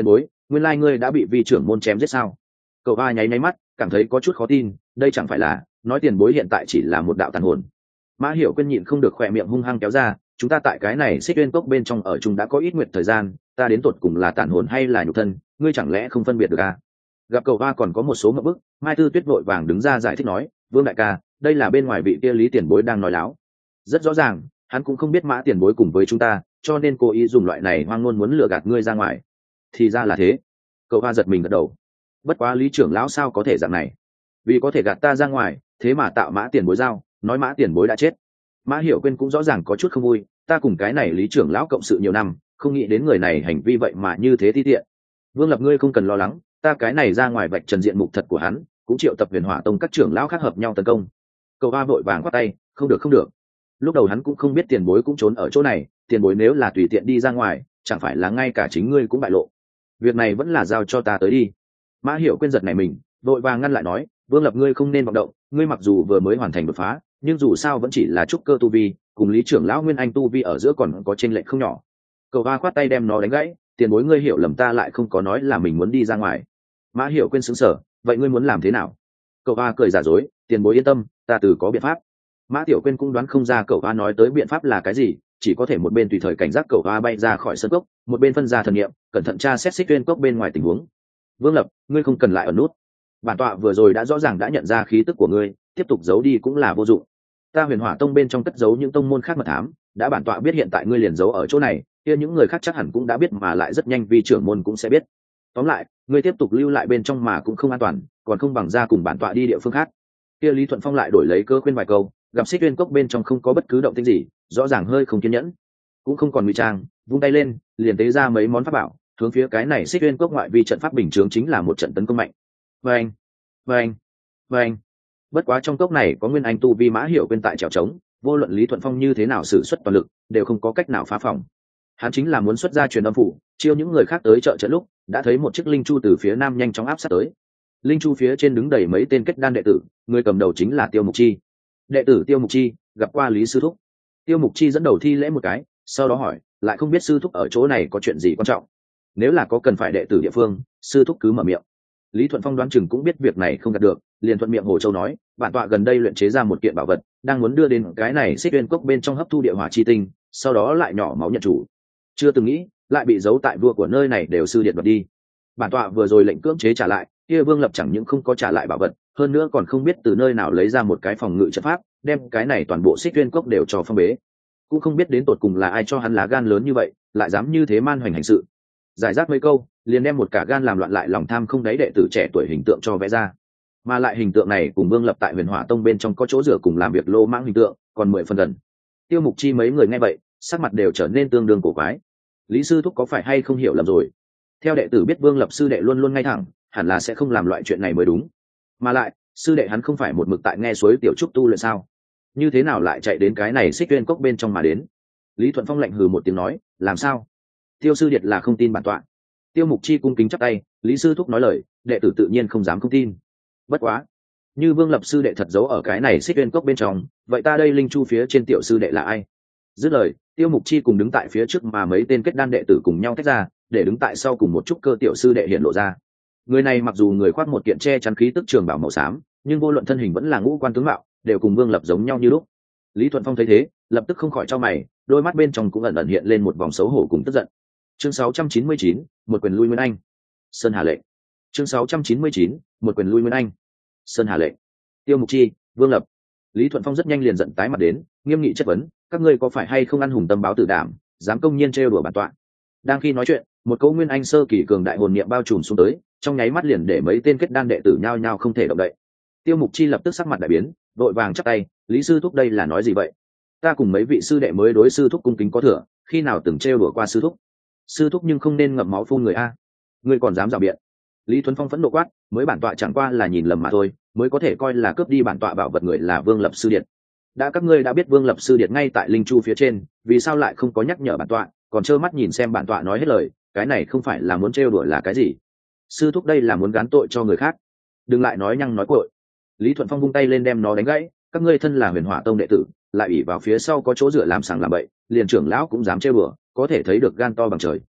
nguyên lai ngươi đã bị vi trưởng môn chém giết sao? Cậu ba nháy nháy mắt, cảm thấy có chút khó tin, đây chẳng phải là nói tiền bối hiện tại chỉ là một đạo tàn hồn. Mã Hiểu Quyên nhịn không được khỏe miệng hung hăng kéo ra, chúng ta tại cái này Xích Uyên Cốc bên trong ở chung đã có ít nguyện thời gian, ta đến tột cùng là tàn hồn hay là nhục thân, ngươi chẳng lẽ không phân biệt được à? Gặp cậu ba còn có một số ngượng bức, Mai Tư Tuyết vội vàng đứng ra giải thích nói, Vương đại ca, đây là bên ngoài vị kia Lý tiền bối đang nói láo. Rất rõ ràng, hắn cũng không biết Mã tiền bối cùng với chúng ta, cho nên cố ý dùng loại này hoang ngôn muốn lừa gạt ngươi ra ngoài. Thì ra là thế. Cậu ba giật mình gật đầu. Bất quá Lý trưởng lão sao có thể dạng này? Vì có thể gạt ta ra ngoài, thế mà tạo Mã tiền bối giao, nói Mã tiền bối đã chết. Mã Hiểu Quyên cũng rõ ràng có chút không vui, ta cùng cái này Lý trưởng lão cộng sự nhiều năm, không nghĩ đến người này hành vi vậy mà như thế ti tiện. Vương Lập ngươi không cần lo lắng, ta cái này ra ngoài vạch trần diện mục thật của hắn, cũng triệu tập Huyền Hỏa Tông các trưởng lão khác hợp nhau tấn công. Cậu ba vội vàng quát tay, không được không được. Lúc đầu hắn cũng không biết tiền bối cũng trốn ở chỗ này, tiền bối nếu là tùy tiện đi ra ngoài, chẳng phải là ngay cả chính ngươi cũng bại lộ. Việc này vẫn là giao cho ta tới đi. Mã Hiểu Quyên giật này mình, vội vàng ngăn lại nói, Vương Lập ngươi không nên vọng động, ngươi mặc dù vừa mới hoàn thành đột phá, nhưng dù sao vẫn chỉ là trúc cơ tu vi, cùng Lý trưởng lão Nguyên Anh tu vi ở giữa còn có chênh lệch không nhỏ. Cậu ba khoát tay đem nó đánh gãy, tiền bối ngươi hiểu lầm, ta lại không có nói là mình muốn đi ra ngoài. Mã Hiểu Quyên sững sờ, vậy ngươi muốn làm thế nào? Cậu ba cười giả dối, tiền bối yên tâm, ta từ có biện pháp. Mã Tiểu Quyên cũng đoán không ra cậu ba nói tới biện pháp là cái gì, chỉ có thể một bên tùy thời cảnh giác cậu ba bay ra khỏi sân cốc, một bên phân ra thần niệm, cẩn thận tra xét Xích Uyên Cốc bên ngoài tình huống. Vương Lập, ngươi không cần lại ở nút. Bản tọa vừa rồi đã rõ ràng đã nhận ra khí tức của ngươi, tiếp tục giấu đi cũng là vô dụng. Ta Huyền Hỏa Tông bên trong cất giấu những tông môn khác mật thám, đã bản tọa biết hiện tại ngươi liền giấu ở chỗ này, kia những người khác chắc hẳn cũng đã biết, mà lại rất nhanh vi trưởng môn cũng sẽ biết. Tóm lại, ngươi tiếp tục lưu lại bên trong mà cũng không an toàn, còn không bằng ra cùng bản tọa đi địa phương khác. Kia Lý Thuận Phong lại đổi lấy cơ khuyên vài câu, gặp Xích Uyên Cốc bên trong không có bất cứ động tĩnh gì, rõ ràng hơi không kiên nhẫn, cũng không còn ngụy trang, vung tay lên, liền tế ra mấy món pháp bảo, hướng phía cái này Xích Uyên Cốc ngoại vi trận pháp bình chướng chính là một trận tấn công mạnh. Vâng, vâng, vâng. Bất quá trong cốc này có Nguyên Anh tu vi Mã Hiểu Quyên tại trèo trống, vô luận Lý Thuận Phong như thế nào sử xuất toàn lực, đều không có cách nào phá phòng. Hắn chính là muốn xuất ra truyền âm phủ, chiêu những người khác tới trợ trận lúc, đã thấy một chiếc linh chu từ phía nam nhanh chóng áp sát tới. Linh chu phía trên đứng đầy mấy tên kết đan đệ tử, người cầm đầu chính là Tiêu Mục Chi. Đệ tử Tiêu Mục Chi gặp qua Lý sư thúc. Tiêu Mục Chi dẫn đầu thi lễ một cái, sau đó hỏi, lại không biết sư thúc ở chỗ này có chuyện gì quan trọng. Nếu là có cần phải đệ tử địa phương, sư thúc cứ mở miệng. Lý Thuận Phong đoán chừng cũng biết việc này không đạt được, liền thuận miệng Hồ Châu nói, bản tọa gần đây luyện chế ra một kiện bảo vật, đang muốn đưa đến cái này Xích Uyên Cốc bên trong hấp thu địa hỏa chi tinh, sau đó lại nhỏ máu nhận chủ. Chưa từng nghĩ, lại bị giấu tại vua của nơi này đều sư điện đoạt đi. Bản tọa vừa rồi lệnh cưỡng chế trả lại, kia Vương Lập chẳng những không có trả lại bảo vật, hơn nữa còn không biết từ nơi nào lấy ra một cái phòng ngự trận pháp, đem cái này toàn bộ Xích Uyên Cốc đều cho phong bế. Cũng không biết đến tột cùng là ai cho hắn lá gan lớn như vậy, lại dám như thế man hoành hành sự. Giải rác mấy câu, liền đem một cả gan làm loạn lại lòng tham không đáy đệ tử trẻ tuổi hình tượng cho vẽ ra, mà lại hình tượng này cùng Vương Lập tại Huyền Hỏa Tông bên trong có chỗ rửa cùng làm việc lô mãng hình tượng còn mười phần gần. Tiêu Mục Chi mấy người nghe vậy, sắc mặt đều trở nên tương đương cổ quái. Lý sư thúc có phải hay không hiểu lầm rồi? Theo đệ tử biết Vương Lập sư đệ luôn luôn ngay thẳng, hẳn là sẽ không làm loại chuyện này mới đúng. Mà lại, sư đệ hắn không phải một mực tại nghe suối tiểu trúc tu luyện sao? Như thế nào lại chạy đến cái này Xích Uyên Cốc bên trong mà đến? Lý Thuận Phong lạnh hừ một tiếng nói, làm sao? Tiêu sư điệt là không tin bản tọa. Tiêu Mục Chi cung kính chắp tay, Lý sư thúc nói lời, đệ tử tự nhiên không dám không tin. Bất quá, như Vương Lập sư đệ thật giấu ở cái này Xích Uyên Cốc bên trong, vậy ta đây linh chu phía trên tiểu sư đệ là ai? Dứt lời, Tiêu Mục Chi cùng đứng tại phía trước mà mấy tên kết đan đệ tử cùng nhau tách ra, để đứng tại sau cùng một chút cơ tiểu sư đệ hiện lộ ra. Người này mặc dù người khoác một kiện che chắn khí tức trường bảo màu xám, nhưng vô luận thân hình vẫn là ngũ quan tướng mạo, đều cùng Vương Lập giống nhau như lúc. Lý Thuận Phong thấy thế, lập tức không khỏi chau mày, đôi mắt bên trong cũng ẩn ẩn hiện lên một vòng xấu hổ cùng tức giận. Chương sáu trăm chín mươi chín, một quyền lui Nguyên Anh. Sơn Hà lệnh. Chương sáu trăm chín mươi chín, một quyền lui Nguyên Anh. Sơn Hà lệnh. Tiêu Mục Chi, Vương Lập. Lý Thuận Phong rất nhanh liền giận tái mặt đến, nghiêm nghị chất vấn, các ngươi có phải hay không ăn hùng tâm báo tử đảm, dám công nhiên trêu đùa bản tọa? Đang khi nói chuyện, một cỗ Nguyên Anh sơ kỳ cường đại hồn niệm bao trùm xuống tới, trong nháy mắt liền để mấy tên kết đan đệ tử nhao nhao không thể động đậy. Tiêu Mục Chi lập tức sắc mặt đại biến, vội vàng chắp tay, Lý sư thúc đây là nói gì vậy? Ta cùng mấy vị sư đệ mới đối sư thúc cung kính có thừa, khi nào từng trêu đùa qua sư thúc? Sư thúc nhưng không nên ngậm máu phun người a. Ngươi còn dám rào biện? Lý Thuấn Phong phẫn nộ quát, mới bản tọa chẳng qua là nhìn lầm mà thôi, mới có thể coi là cướp đi bản tọa bảo vật người là Vương Lập sư điện. Đã các ngươi đã biết Vương Lập sư điện ngay tại linh chu phía trên, vì sao lại không có nhắc nhở bản tọa, còn trơ mắt nhìn xem bản tọa nói hết lời, cái này không phải là muốn trêu đùa là cái gì? Sư thúc đây là muốn gán tội cho người khác, đừng lại nói nhăng nói cội. Lý Thuận Phong vung tay lên đem nó đánh gãy, các ngươi thân là Huyền Hỏa Tông đệ tử, lại ủy vào phía sau có chỗ dựa làm sàng làm bậy, liền trưởng lão cũng dám trêu đùa, có thể thấy được gan to bằng trời.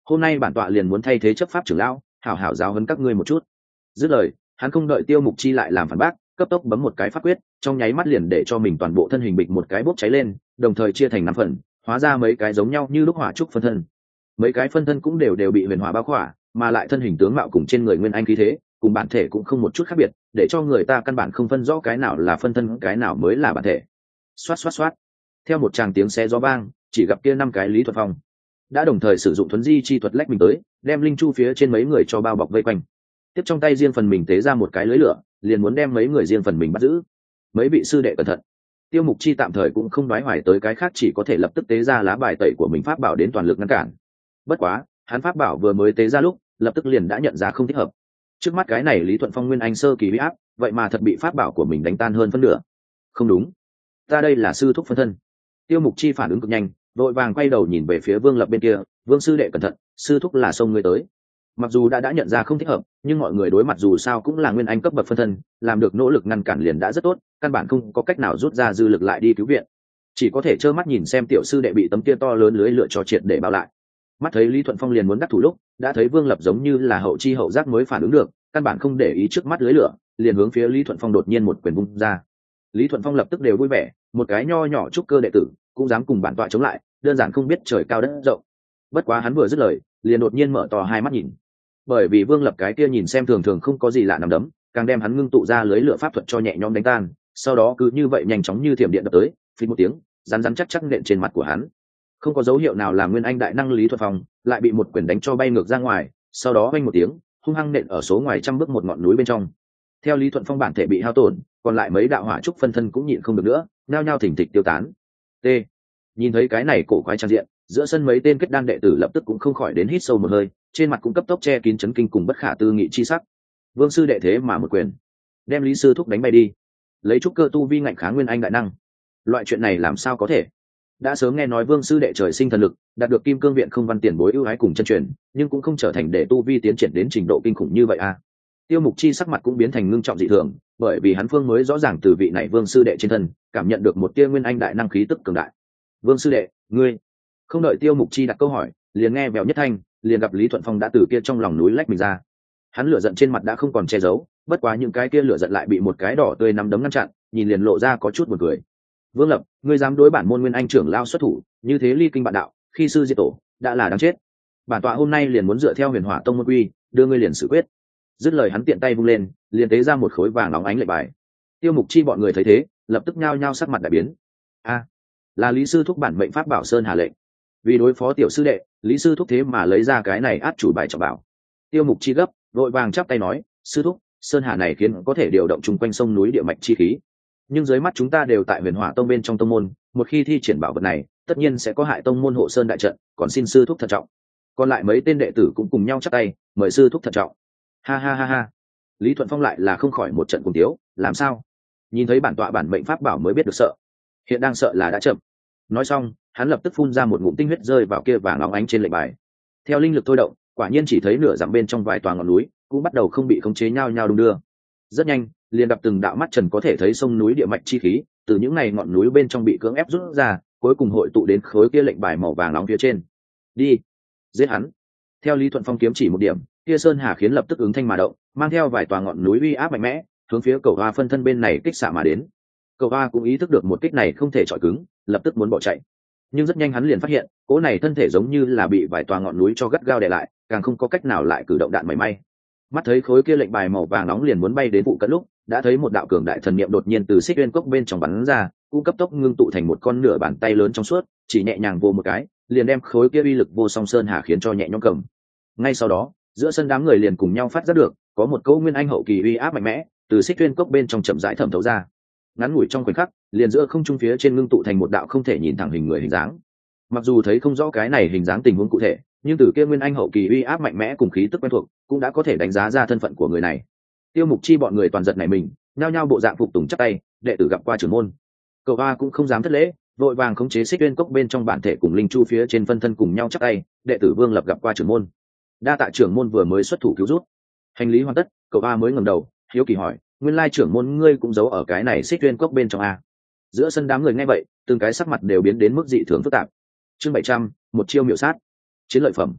hôm nay bản tọa liền muốn thay thế chấp pháp trưởng lão hảo hảo giáo huấn các ngươi một chút. Dứt lời, hắn không đợi Tiêu Mục Chi lại làm phản bác, cấp tốc bấm một cái pháp quyết, trong nháy mắt liền để cho mình toàn bộ thân hình bịch một cái bốc cháy lên, đồng thời chia thành năm phần, hóa ra mấy cái giống nhau như lúc hỏa trúc phân thân. Mấy cái phân thân cũng đều đều bị huyền hỏa bao khỏa, mà lại thân hình tướng mạo cùng trên người nguyên anh khí thế, cùng bản thể cũng không một chút khác biệt, để cho người ta căn bản không phân rõ cái nào là phân thân, cái nào mới là bản thể. Xoát xoát xoát. Theo một tràng tiếng xé gió vang, chỉ gặp kia năm cái Lý Thuật Phong đã đồng thời sử dụng thuấn di chi thuật lách mình tới, đem linh chu phía trên mấy người cho bao bọc vây quanh. Tiếp trong tay riêng phần mình tế ra một cái lưới lửa, liền muốn đem mấy người riêng phần mình bắt giữ. Mấy vị sư đệ cẩn thận. Tiêu Mục Chi tạm thời cũng không đoái hoài tới cái khác, chỉ có thể lập tức tế ra lá bài tẩy của mình pháp bảo đến toàn lực ngăn cản. Bất quá, hắn pháp bảo vừa mới tế ra lúc, lập tức liền đã nhận ra không thích hợp. Trước mắt cái này Lý Thuận Phong nguyên anh sơ kỳ uy áp, vậy mà thật bị pháp bảo của mình đánh tan hơn phân nửa. Không đúng, ta đây là sư thúc phân thân. Tiêu Mục Chi phản ứng cực nhanh, vội vàng quay đầu nhìn về phía Vương Lập bên kia, Vương sư đệ cẩn thận, sư thúc là xông ngươi tới. Mặc dù đã đã nhận ra không thích hợp, nhưng mọi người đối mặt dù sao cũng là nguyên anh cấp bậc phân thân, làm được nỗ lực ngăn cản liền đã rất tốt, căn bản không có cách nào rút ra dư lực lại đi cứu viện, chỉ có thể trơ mắt nhìn xem tiểu sư đệ bị tấm kia to lớn lưới lựa cho triệt để bao lại. Mắt thấy Lý Thuận Phong liền muốn đắc thủ lúc, đã thấy Vương Lập giống như là hậu chi hậu giác mới phản ứng được, căn bản không để ý trước mắt lưới lửa, liền hướng phía Lý Thuận Phong đột nhiên một quyền vung ra. Lý Thuận Phong lập tức đều vui vẻ, một cái nho nhỏ trúc cơ đệ tử cũng dám cùng bản tọa chống lại, đơn giản không biết trời cao đất rộng. Bất quá hắn vừa dứt lời, liền đột nhiên mở to hai mắt nhìn, bởi vì Vương Lập cái kia nhìn xem thường thường không có gì lạ nằm đấm, càng đem hắn ngưng tụ ra lưới lửa pháp thuật cho nhẹ nhõm đánh tan, sau đó cứ như vậy nhanh chóng như thiểm điện đập tới, phình một tiếng, rắn rắn chắc chắc nện trên mặt của hắn. Không có dấu hiệu nào là nguyên anh đại năng Lý Thuận Phong lại bị một quyền đánh cho bay ngược ra ngoài, sau đó vang một tiếng, hung hăng nện ở số ngoài trăm bước một ngọn núi bên trong. Theo Lý Thuận Phong bản thể bị hao tổn, còn lại mấy đạo hỏa trúc phân thân cũng nhịn không được nữa, nhao nhao thỉnh thịch tiêu tán. T. Nhìn thấy cái này cổ quái trang diện, giữa sân mấy tên kết đan đệ tử lập tức cũng không khỏi đến hít sâu một hơi, trên mặt cũng cấp tốc che kín chấn kinh cùng bất khả tư nghị chi sắc. Vương sư đệ thế mà một quyền đem Lý sư thúc đánh bay đi, lấy trúc cơ tu vi ngạnh kháng nguyên anh đại năng, loại chuyện này làm sao có thể? Đã sớm nghe nói Vương sư đệ trời sinh thần lực, đạt được kim cương viện không văn tiền bối ưu ái cùng chân truyền, nhưng cũng không trở thành để tu vi tiến triển đến trình độ kinh khủng như vậy à? Tiêu Mục Chi sắc mặt cũng biến thành ngưng trọng dị thường, bởi vì hắn phương mới rõ ràng từ vị này Vương sư đệ trên thân cảm nhận được một tia nguyên anh đại năng khí tức cường đại. Vương sư đệ, ngươi... Không đợi Tiêu Mục Chi đặt câu hỏi, liền nghe vèo nhất thanh, liền gặp Lý Thuận Phong đã từ kia trong lòng núi lách mình ra. Hắn lửa giận trên mặt đã không còn che giấu, bất quá những cái kia lửa giận lại bị một cái đỏ tươi nắm đấm ngăn chặn, nhìn liền lộ ra có chút buồn cười. Vương Lập, ngươi dám đối bản môn nguyên anh trưởng lao xuất thủ, như thế ly kinh bạn đạo, khi sư diệt tổ, đã là đáng chết. Bản tọa hôm nay liền muốn dựa theo Huyền Hỏa Tông môn quy, đưa ngươi liền xử quyết. Dứt lời hắn tiện tay vung lên, liền tế ra một khối vàng óng ánh lệnh bài. Tiêu Mục Chi bọn người thấy thế, lập tức nhao nhao sắc mặt đại biến. A, là Lý sư thúc bản mệnh pháp bảo Sơn Hà lệnh. Vì đối phó tiểu sư đệ, Lý sư thúc thế mà lấy ra cái này át chủ bài trọng bảo. Tiêu Mục Chi gấp, vội vàng chắp tay nói, sư thúc, Sơn Hà này khiến có thể điều động chung quanh sông núi địa mạch chi khí, nhưng dưới mắt chúng ta đều tại Huyền Hỏa Tông bên trong tông môn, một khi thi triển bảo vật này, tất nhiên sẽ có hại tông môn hộ sơn đại trận, còn xin sư thúc thận trọng. Còn lại mấy tên đệ tử cũng cùng nhau chắp tay, mời sư thúc thận trọng. Ha ha ha ha. Lý Thuận Phong lại là không khỏi một trận cùng tiếu, làm sao? Nhìn thấy bản tọa bản mệnh pháp bảo mới biết được sợ. Hiện đang sợ là đã chậm. Nói xong, hắn lập tức phun ra một ngụm tinh huyết rơi vào kia vàng óng ánh trên lệnh bài. Theo linh lực thôi động, quả nhiên chỉ thấy nửa dặm bên trong vài tòa ngọn núi cũng bắt đầu không bị khống chế nhau nhau đung đưa. Rất nhanh, liền gặp từng đạo mắt trần có thể thấy sông núi địa mạch chi khí từ những ngày ngọn núi bên trong bị cưỡng ép rút ra, cuối cùng hội tụ đến khối kia lệnh bài màu vàng nóng phía trên. Đi, giết hắn. Theo Lý Thuận Phong kiếm chỉ một điểm, kia sơn hà khiến lập tức ứng thanh mà động, mang theo vài tòa ngọn núi uy áp mạnh mẽ, hướng phía cầu hoa phân thân bên này kích xạ mà đến. Cầu hoa cũng ý thức được một kích này không thể chọi cứng, lập tức muốn bỏ chạy, nhưng rất nhanh hắn liền phát hiện cỗ này thân thể giống như là bị vài tòa ngọn núi cho gắt gao đè lại, càng không có cách nào lại cử động đạn mảy may. Mắt thấy khối kia lệnh bài màu vàng nóng liền muốn bay đến vụ cận lúc, đã thấy một đạo cường đại thần niệm đột nhiên từ xích uyên cốc bên trong bắn ra, cũng cấp tốc ngưng tụ thành một con nửa bàn tay lớn trong suốt, chỉ nhẹ nhàng vô một cái, liền đem khối kia uy lực vô song sơn hà khiến cho nhẹ nhõm cầm. Ngay sau đó, giữa sân đám người liền cùng nhau phát giác được, có một cỗ nguyên anh hậu kỳ uy áp mạnh mẽ từ xích uyên cốc bên trong chậm rãi thẩm thấu ra. Ngắn ngủi trong khoảnh khắc, liền giữa không trung phía trên ngưng tụ thành một đạo không thể nhìn thẳng hình người hình dáng. Mặc dù thấy không rõ cái này hình dáng tình huống cụ thể, nhưng từ kia nguyên anh hậu kỳ uy áp mạnh mẽ cùng khí tức quen thuộc, cũng đã có thể đánh giá ra thân phận của người này. Tiêu Mục Chi bọn người toàn giật nảy mình, nhao nhao bộ dạng phục tùng chắp tay, đệ tử gặp qua trưởng môn. Cậu A cũng không dám thất lễ, vội vàng khống chế xích uyên cốc bên trong bản thể cùng linh chu phía trên phân thân cùng nhau chắp tay, đệ tử Vương Lập gặp qua trưởng môn. Đa tạ trưởng môn vừa mới xuất thủ cứu rút. Hành lý hoàn tất, cậu A mới ngẩng đầu, hiếu kỳ hỏi, nguyên lai trưởng môn ngươi cũng giấu ở cái này xích uyên cốc bên trong a? Giữa sân đám người nghe vậy, từng cái sắc mặt đều biến đến mức dị thường phức tạp. Chương bảy trăm, một chiêu miểu sát. Chiến lợi phẩm.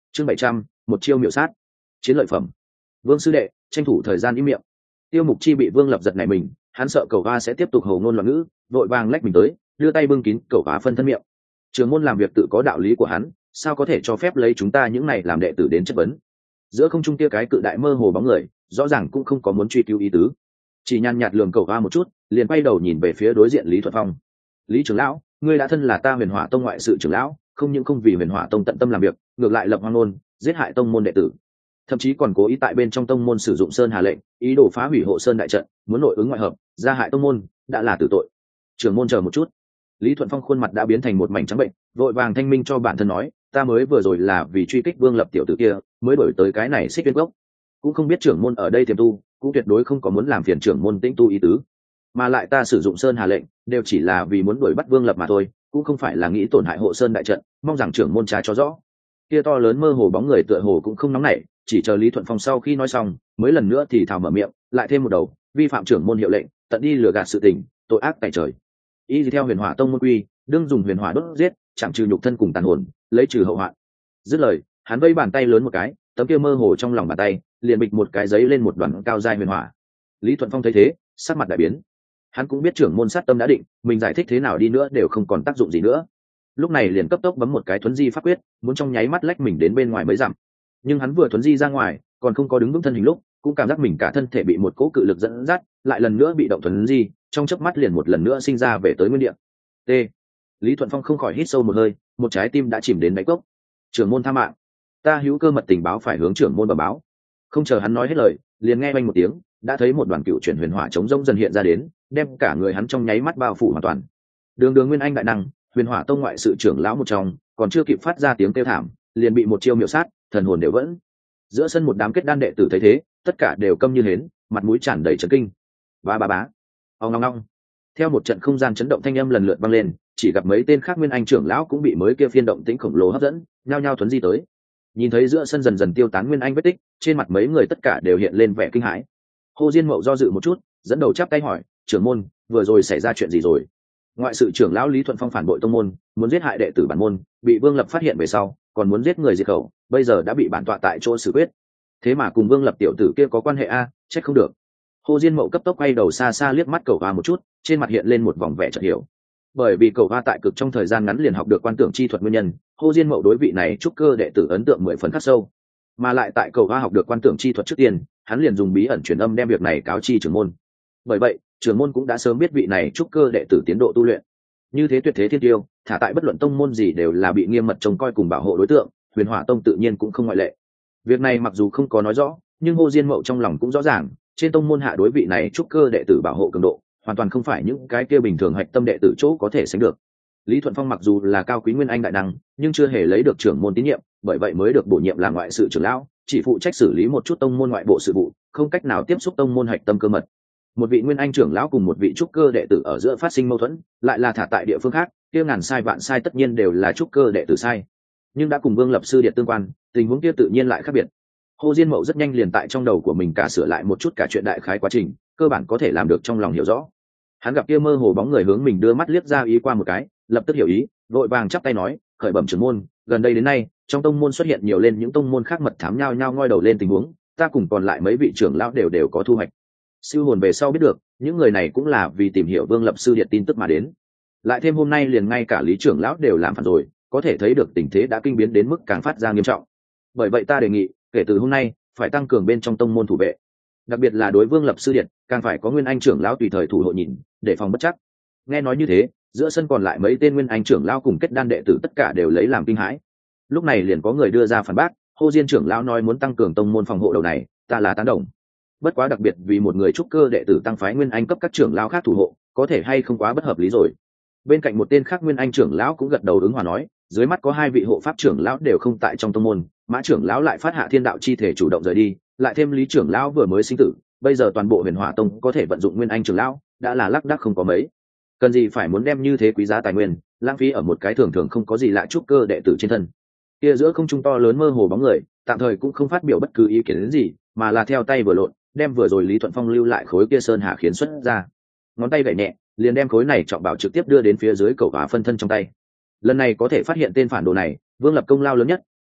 chương bảy trăm, một chiêu miểu sát. Chiến lợi phẩm. Vương sư đệ, tranh thủ thời gian im miệng. Tiêu Mục Chi bị Vương Lập giật nảy mình, hắn sợ cậu va sẽ tiếp tục hồ ngôn loạn ngữ, vội vàng lách mình tới, đưa tay bưng kín cậu va phân thân miệng. Trường môn làm việc tự có đạo lý của hắn, sao có thể cho phép lấy chúng ta những này làm đệ tử đến chất vấn. Giữa không trung kia cái cự đại mơ hồ bóng người, rõ ràng cũng không có muốn truy cứu ý tứ, chỉ nhàn nhạt lườm cậu va một chút, liền quay đầu nhìn về phía đối diện Lý Thuận Phong. Lý trưởng lão, ngươi đã thân là ta Huyền Hỏa Tông ngoại sự trưởng lão, không những không vì Huyền Hỏa Tông tận tâm làm việc, ngược lại lập hoang ngôn, giết hại tông môn đệ tử, thậm chí còn cố ý tại bên trong tông môn sử dụng sơn hà lệnh, ý đồ phá hủy hộ sơn đại trận, muốn nội ứng ngoại hợp, gia hại tông môn, đã là tử tội. Trưởng môn chờ một chút. Lý Thuận Phong khuôn mặt đã biến thành một mảnh trắng bệnh, vội vàng thanh minh cho bản thân nói, ta mới vừa rồi là vì truy kích Vương Lập tiểu tử kia, mới đổi tới cái này Xích Viên Cốc, cũng không biết trưởng môn ở đây tiềm tu, cũng tuyệt đối không có muốn làm phiền trưởng môn tĩnh tu ý tứ, mà lại ta sử dụng sơn hà lệnh, đều chỉ là vì muốn đuổi bắt Vương Lập mà thôi, cũng không phải là nghĩ tổn hại hộ sơn đại trận, mong rằng trưởng môn trà cho rõ. Kia to lớn mơ hồ bóng người tựa hồ cũng không nóng nảy, chỉ chờ Lý Thuận Phong sau khi nói xong, mới lần nữa thì thào mở miệng, lại thêm một đầu, vi phạm trưởng môn hiệu lệnh, tận đi lừa gạt sự tình, tội ác tại trời. Y theo Huyền Hỏa Tông môn quy, đương dùng huyền hỏa đốt giết, chẳng trừ nhục thân cùng tàn hồn, lấy trừ hậu hoạn. Dứt lời, hắn vây bàn tay lớn một cái, tấm kia mơ hồ trong lòng bàn tay, liền bịch một cái giấy lên một đoàn cao giai huyền hỏa. Lý Thuận Phong thấy thế, sắc mặt đại biến. Hắn cũng biết trưởng môn sát tâm đã định, mình giải thích thế nào đi nữa đều không còn tác dụng gì nữa. Lúc này liền cấp tốc bấm một cái thuấn di pháp quyết, muốn trong nháy mắt lách mình đến bên ngoài mới dặm. Nhưng hắn vừa thuấn di ra ngoài, còn không có đứng vững thân hình lúc, cũng cảm giác mình cả thân thể bị một cỗ cự lực dẫn dắt, lại lần nữa bị động thuấn di, trong chớp mắt liền một lần nữa sinh ra về tới nguyên địa. T. Lý Thuận Phong không khỏi hít sâu một hơi, một trái tim đã chìm đến đáy cốc. Trưởng môn tha mạng, ta hữu cơ mật tình báo phải hướng trưởng môn bẩm báo. Không chờ hắn nói hết lời, liền nghe vang một tiếng, đã thấy một đoàn cựu chuyển huyền hỏa chống rông dần hiện ra đến, đem cả người hắn trong nháy mắt bao phủ hoàn toàn. Đường Đường Nguyên Anh đại năng, Huyền Hỏa Tông ngoại sự trưởng lão một trong, còn chưa kịp phát ra tiếng kêu thảm, liền bị một chiêu miểu sát, thần hồn đều vẫn. Giữa sân một đám kết đan đệ tử thấy thế, tất cả đều câm như hến, mặt mũi tràn đầy chấn kinh. Ba ba bá, ong ong ong. Theo một trận không gian chấn động thanh âm lần lượt vang lên, chỉ gặp mấy tên khác Nguyên Anh trưởng lão cũng bị mới kia phiên động tĩnh khổng lồ hấp dẫn, nhao nhao thuấn di tới. Nhìn thấy giữa sân dần dần tiêu tán Nguyên Anh vết tích, trên mặt mấy người tất cả đều hiện lên vẻ kinh hãi. Hồ Diên Mậu do dự một chút, dẫn đầu chắp tay hỏi, trưởng môn, vừa rồi xảy ra chuyện gì rồi? Ngoại sự trưởng lão Lý Thuận Phong phản bội tông môn, muốn giết hại đệ tử bản môn, bị Vương Lập phát hiện về sau, còn muốn giết người diệt khẩu, bây giờ đã bị bản tọa tại chỗ xử quyết. Thế mà cùng Vương Lập tiểu tử kia có quan hệ a, trách không được. Hồ Diên Mậu cấp tốc quay đầu xa xa liếc mắt Cẩu Va một chút, trên mặt hiện lên một vòng vẻ chợt hiểu. Bởi vì Cẩu Va tại cực trong thời gian ngắn liền học được quan tưởng chi thuật nguyên nhân, Hồ Diên Mậu đối vị này trúc cơ đệ tử ấn tượng mười phần khắc sâu. Mà lại tại Cẩu Va học được quan tưởng chi thuật trước tiên, hắn liền dùng bí ẩn truyền âm đem việc này cáo chi trưởng môn. Bởi vậy, trưởng môn cũng đã sớm biết vị này trúc cơ đệ tử tiến độ tu luyện. Như thế tuyệt thế thiên tiêu, thả tại bất luận tông môn gì đều là bị nghiêm mật trông coi cùng bảo hộ đối tượng, Huyền Hỏa Tông tự nhiên cũng không ngoại lệ. Việc này mặc dù không có nói rõ, nhưng Hồ Diên Mậu trong lòng cũng rõ ràng, trên tông môn hạ đối vị này trúc cơ đệ tử bảo hộ cường độ, hoàn toàn không phải những cái kia bình thường hạch tâm đệ tử chỗ có thể sánh được. Lý Thuận Phong mặc dù là cao quý nguyên anh đại năng, nhưng chưa hề lấy được trưởng môn tín nhiệm, bởi vậy mới được bổ nhiệm làm ngoại sự trưởng lão, chỉ phụ trách xử lý một chút tông môn ngoại bộ sự vụ, không cách nào tiếp xúc tông môn hạch tâm cơ mật. Một vị nguyên anh trưởng lão cùng một vị trúc cơ đệ tử ở giữa phát sinh mâu thuẫn, lại là thả tại địa phương khác, kia ngàn sai vạn sai tất nhiên đều là trúc cơ đệ tử sai. Nhưng đã cùng Vương Lập sư điện tương quan, tình huống kia tự nhiên lại khác biệt. Hồ Diên Mậu rất nhanh liền tại trong đầu của mình cả sửa lại một chút cả chuyện đại khái quá trình, cơ bản có thể làm được trong lòng hiểu rõ. Hắn gặp kia mơ hồ bóng người hướng mình đưa mắt liếc ra ý qua một cái, lập tức hiểu ý, vội vàng chắp tay nói, khởi bẩm trưởng môn, gần đây đến nay, trong tông môn xuất hiện nhiều lên những tông môn khác mật thám nhau nhau ngoi đầu lên tình huống, ta cùng còn lại mấy vị trưởng lão đều đều có thu hoạch. Siêu hồn về sau biết được, những người này cũng là vì tìm hiểu Vương Lập sư điện tin tức mà đến. Lại thêm hôm nay liền ngay cả Lý trưởng lão đều làm phản rồi, có thể thấy được tình thế đã kinh biến đến mức càng phát ra nghiêm trọng. Bởi vậy ta đề nghị, kể từ hôm nay, phải tăng cường bên trong tông môn thủ vệ, đặc biệt là đối Vương Lập sư điện, càng phải có nguyên anh trưởng lão tùy thời thủ hộ nhìn, để phòng bất chắc. Nghe nói như thế, giữa sân còn lại mấy tên nguyên anh trưởng lão cùng kết đan đệ tử tất cả đều lấy làm kinh hãi. Lúc này liền có người đưa ra phản bác, Hồ Diên trưởng lão nói muốn tăng cường tông môn phòng hộ đầu này, ta là tán đồng. Bất quá đặc biệt vì một người trúc cơ đệ tử tăng phái nguyên anh cấp các trưởng lão khác thủ hộ, có thể hay không quá bất hợp lý rồi. Bên cạnh một tên khác nguyên anh trưởng lão cũng gật đầu ứng hòa nói, dưới mắt có hai vị hộ pháp trưởng lão đều không tại trong tông môn, Mã trưởng lão lại phát hạ thiên đạo chi thể chủ động rời đi, lại thêm Lý trưởng lão vừa mới sinh tử, bây giờ toàn bộ Huyền Hỏa Tông có thể vận dụng nguyên anh trưởng lão đã là lác đác không có mấy. Cần gì phải muốn đem như thế quý giá tài nguyên lãng phí ở một cái thường thường không có gì lạ trúc cơ đệ tử trên thân. Kia giữa không trung to lớn mơ hồ bóng người, tạm thời cũng không phát biểu bất cứ ý kiến đến gì, mà là theo tay vừa lộn, đem vừa rồi Lý Thuận Phong lưu lại khối kia sơn hà khiến xuất ra. Ngón tay gảy nhẹ, liền đem khối này trọng bảo trực tiếp đưa đến phía dưới Cẩu Va phân thân trong tay. Lần này có thể phát hiện tên phản đồ này, Vương Lập công lao lớn nhất,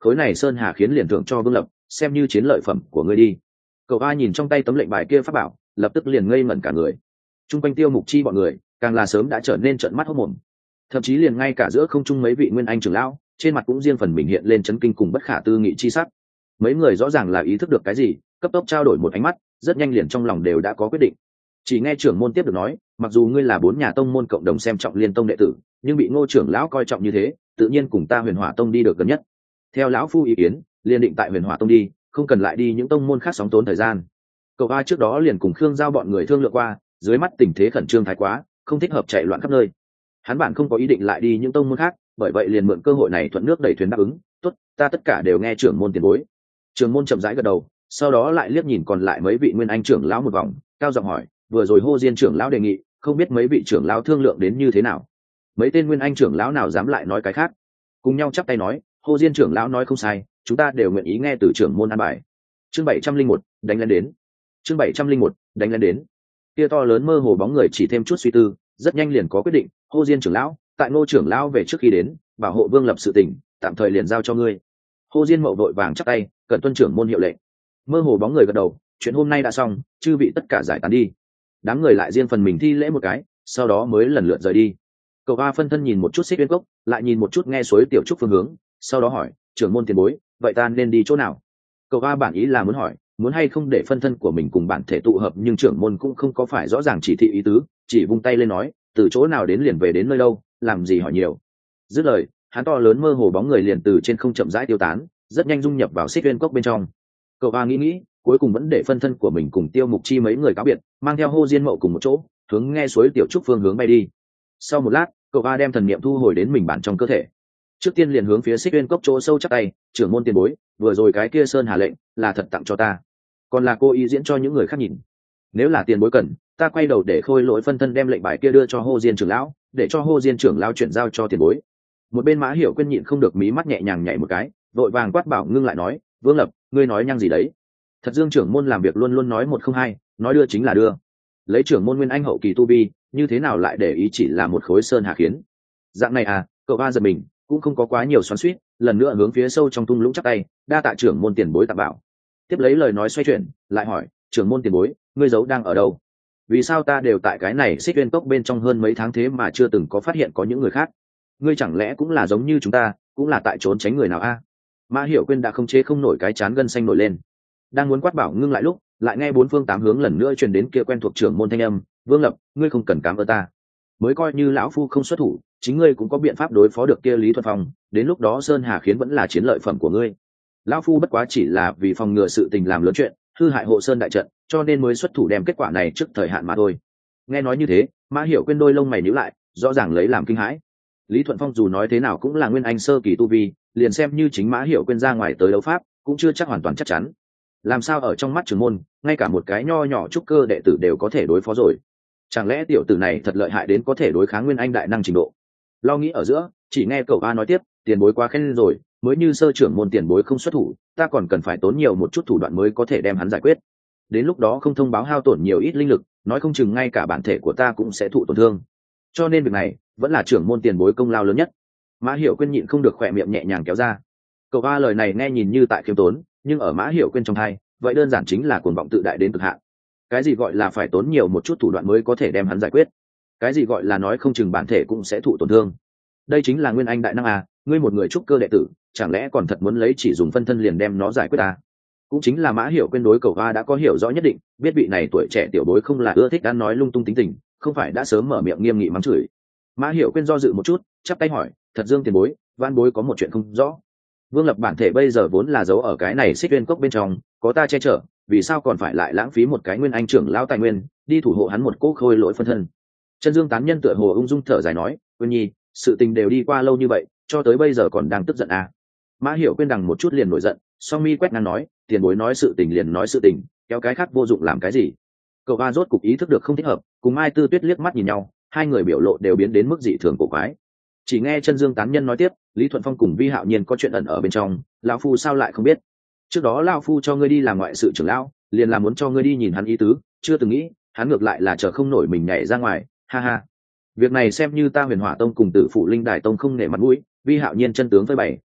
khối này sơn hà khiến liền thưởng cho Vương Lập, xem như chiến lợi phẩm của ngươi đi. Cậu A nhìn trong tay tấm lệnh bài kia pháp bảo, lập tức liền ngây ngẩn cả người. Trung quanh Tiêu Mục Chi bọn người càng là sớm đã trở nên trợn mắt hốt mồm, thậm chí liền ngay cả giữa không trung mấy vị nguyên anh trưởng lão trên mặt cũng riêng phần mình hiện lên chấn kinh cùng bất khả tư nghị chi sắc. Mấy người rõ ràng là ý thức được cái gì, cấp tốc trao đổi một ánh mắt, rất nhanh liền trong lòng đều đã có quyết định. Chỉ nghe trưởng môn tiếp được nói, mặc dù ngươi là bốn nhà tông môn cộng đồng xem trọng Liên Tông đệ tử, nhưng bị Ngô trưởng lão coi trọng như thế, tự nhiên cùng ta Huyền Hỏa Tông đi được gần nhất. Theo lão phu ý kiến, liền định tại Huyền Hỏa Tông đi, không cần lại đi những tông môn khác sóng tốn thời gian. Cậu A trước đó liền cùng Khương Giao bọn người thương lượng qua, dưới mắt tình thế khẩn trương thái quá, không thích hợp chạy loạn khắp nơi. Hắn bản không có ý định lại đi những tông môn khác, bởi vậy liền mượn cơ hội này thuận nước đẩy thuyền đáp ứng. Tốt, ta tất cả đều nghe trưởng môn tiền bối. Trưởng môn chậm rãi gật đầu, sau đó lại liếc nhìn còn lại mấy vị nguyên anh trưởng lão một vòng, cao giọng hỏi, vừa rồi Hô Diên trưởng lão đề nghị, không biết mấy vị trưởng lão thương lượng đến như thế nào? Mấy tên nguyên anh trưởng lão nào dám lại nói cái khác? Cùng nhau chắp tay nói, Hô Diên trưởng lão nói không sai, chúng ta đều nguyện ý nghe từ trưởng môn an bài. Chương bảy trăm linh một, đánh lên đến. Chương bảy trăm linh một, đánh lên đến. Kia to lớn mơ hồ bóng người chỉ thêm chút suy tư, rất nhanh liền có quyết định. Hô Diên trưởng lão, tại Ngô trưởng lão về trước khi đến, bảo hộ Vương Lập sự tình, tạm thời liền giao cho ngươi. Hô Diên mậu đội vàng chắp tay, cẩn tuân trưởng môn hiệu lệnh. Mơ hồ bóng người gật đầu, chuyện hôm nay đã xong, chư vị tất cả giải tán đi. Đám người lại riêng phần mình thi lễ một cái, sau đó mới lần lượt rời đi. Cậu A phân thân nhìn một chút Xích Uyên Cốc, lại nhìn một chút nghe suối tiểu trúc phương hướng, sau đó hỏi, trưởng môn tiền bối, vậy ta nên đi chỗ nào? Cậu A bản ý là muốn hỏi, muốn hay không để phân thân của mình cùng bản thể tụ hợp, nhưng trưởng môn cũng không có phải rõ ràng chỉ thị ý tứ, chỉ vung tay lên nói, từ chỗ nào đến liền về đến nơi đâu, làm gì hỏi nhiều. Dứt lời, hắn to lớn mơ hồ bóng người liền từ trên không chậm rãi tiêu tán, rất nhanh dung nhập vào Xích Uyên Cốc bên trong. Cậu A nghĩ nghĩ, cuối cùng vẫn để phân thân của mình cùng Tiêu Mục Chi mấy người cáo biệt, mang theo Hô Diên Mậu cùng một chỗ, hướng nghe suối tiểu trúc phương hướng bay đi. Sau một lát, cậu A đem thần niệm thu hồi đến mình bản trong cơ thể. Trước tiên liền hướng phía Xích Uyên Cốc chỗ sâu chắp tay, trưởng môn tiền bối, vừa rồi cái kia sơn hà lệnh là thật tặng cho ta, còn là cô ý diễn cho những người khác nhìn. Nếu là tiền bối cần, ta quay đầu để Khôi Lỗi phân thân đem lệnh bài kia đưa cho Hô Diên trưởng lão, để cho Hô Diên trưởng lão chuyển giao cho tiền bối. Một bên Mã Hiểu Quyên nhịn không được mí mắt nhẹ nhàng nhảy một cái, vội vàng quát bảo ngưng lại nói, Vương Lập, ngươi nói nhăng gì đấy? Thật Dương trưởng môn làm việc luôn luôn nói một không hai, nói đưa chính là đưa. Lấy trưởng môn nguyên anh hậu kỳ tu vi, như thế nào lại để ý chỉ là một khối sơn hà khiến? Dạng này à? Cậu A giật mình, cũng không có quá nhiều xoắn xuýt, lần nữa hướng phía sâu trong thung lũng chắp tay, đa tạ trưởng môn tiền bối tặng bảo. Tiếp lấy lời nói xoay chuyển, lại hỏi, trưởng môn tiền bối, ngươi giấu đang ở đâu? Vì sao ta đều tại cái này Xích Uyên Cốc bên trong hơn mấy tháng thế mà chưa từng có phát hiện có những người khác? Ngươi chẳng lẽ cũng là giống như chúng ta, cũng là tại trốn tránh người nào a? À? Mã Hiểu Quyên đã không chế không nổi cái chán gân xanh nổi lên, đang muốn quát bảo ngưng lại lúc, lại nghe bốn phương tám hướng lần nữa truyền đến kia quen thuộc trưởng môn thanh âm, Vương Lập, ngươi không cần cám ơn ta, mới coi như lão phu không xuất thủ, chính ngươi cũng có biện pháp đối phó được kia Lý Thuận Phong, đến lúc đó sơn hà khiến vẫn là chiến lợi phẩm của ngươi. Lão phu bất quá chỉ là vì phòng ngừa sự tình làm lớn chuyện, hư hại hộ sơn đại trận, cho nên mới xuất thủ đem kết quả này trước thời hạn mà thôi. Nghe nói như thế, Mã Hiểu Quyên đôi lông mày nhíu lại, rõ ràng lấy làm kinh hãi. Lý Thuận Phong dù nói thế nào cũng là nguyên anh sơ kỳ tu vi, liền xem như chính Mã Hiểu Quyên ra ngoài tới đấu pháp, cũng chưa chắc hoàn toàn chắc chắn. Làm sao ở trong mắt trưởng môn, ngay cả một cái nho nhỏ trúc cơ đệ tử đều có thể đối phó rồi? Chẳng lẽ tiểu tử này thật lợi hại đến có thể đối kháng nguyên anh đại năng trình độ? Lo nghĩ ở giữa, chỉ nghe cậu A nói tiếp, tiền bối quá khen rồi, mới như sơ trưởng môn tiền bối không xuất thủ, ta còn cần phải tốn nhiều một chút thủ đoạn mới có thể đem hắn giải quyết. Đến lúc đó không thông báo hao tổn nhiều ít linh lực, nói không chừng ngay cả bản thể của ta cũng sẽ thụ tổn thương. Cho nên việc này vẫn là trưởng môn tiền bối công lao lớn nhất. Mã Hiểu Quyên nhịn không được khỏe miệng nhẹ nhàng kéo ra. Cậu A lời này nghe nhìn như tại khiêm tốn, nhưng ở Mã Hiểu Quyên trong tai, vậy đơn giản chính là cuồng vọng tự đại đến cực hạn. Cái gì gọi là phải tốn nhiều một chút thủ đoạn mới có thể đem hắn giải quyết? Cái gì gọi là nói không chừng bản thể cũng sẽ thụ tổn thương? Đây chính là nguyên anh đại năng à, ngươi một người trúc cơ đệ tử, chẳng lẽ còn thật muốn lấy chỉ dùng phân thân liền đem nó giải quyết à? Cũng chính là Mã Hiểu Quyên đối cậu A đã có hiểu rõ nhất định, biết vị này tuổi trẻ tiểu bối không là ưa thích ăn nói lung tung tính tình, không phải đã sớm mở miệng nghiêm nghị mắng chửi. Mã Hiểu Quyên do dự một chút, chắp tay hỏi, thật Dương tiền bối, van bối có một chuyện không rõ. Vương Lập bản thể bây giờ vốn là giấu ở cái này Xích Uyên Cốc bên trong, có ta che chở, vì sao còn phải lại lãng phí một cái nguyên anh trưởng lão tài nguyên đi thủ hộ hắn một cỗ Khôi Lỗi phân thân? Chân Dương tán nhân tựa hồ ung dung thở dài nói, Quyên nhi, sự tình đều đi qua lâu như vậy, cho tới bây giờ còn đang tức giận à? Mã Hiểu Quyên đằng một chút liền nổi giận, song mi quét ngang nói, tiền bối nói sự tình liền nói sự tình, kéo cái khác vô dụng làm cái gì? Cậu A rốt cục ý thức được không thích hợp, cùng Mai Tư Tuyết liếc mắt nhìn nhau, hai người biểu lộ đều biến đến mức dị thường cổ quái. Chỉ nghe Chân Dương tán nhân nói tiếp, Lý Thuận Phong cùng Vi Hạo Nhiên có chuyện ẩn ở bên trong, lão phu sao lại không biết? Trước đó lão phu cho ngươi đi làm ngoại sự trưởng lão, liền là muốn cho ngươi đi nhìn hắn ý tứ, chưa từng nghĩ hắn ngược lại là chờ không nổi mình nhảy ra ngoài, ha ha. Việc này xem như ta Huyền Hỏa Tông cùng Tử Phụ Linh Đài Tông không nể mặt mũi, Vi Hạo Nhiên chân tướng phơi bày,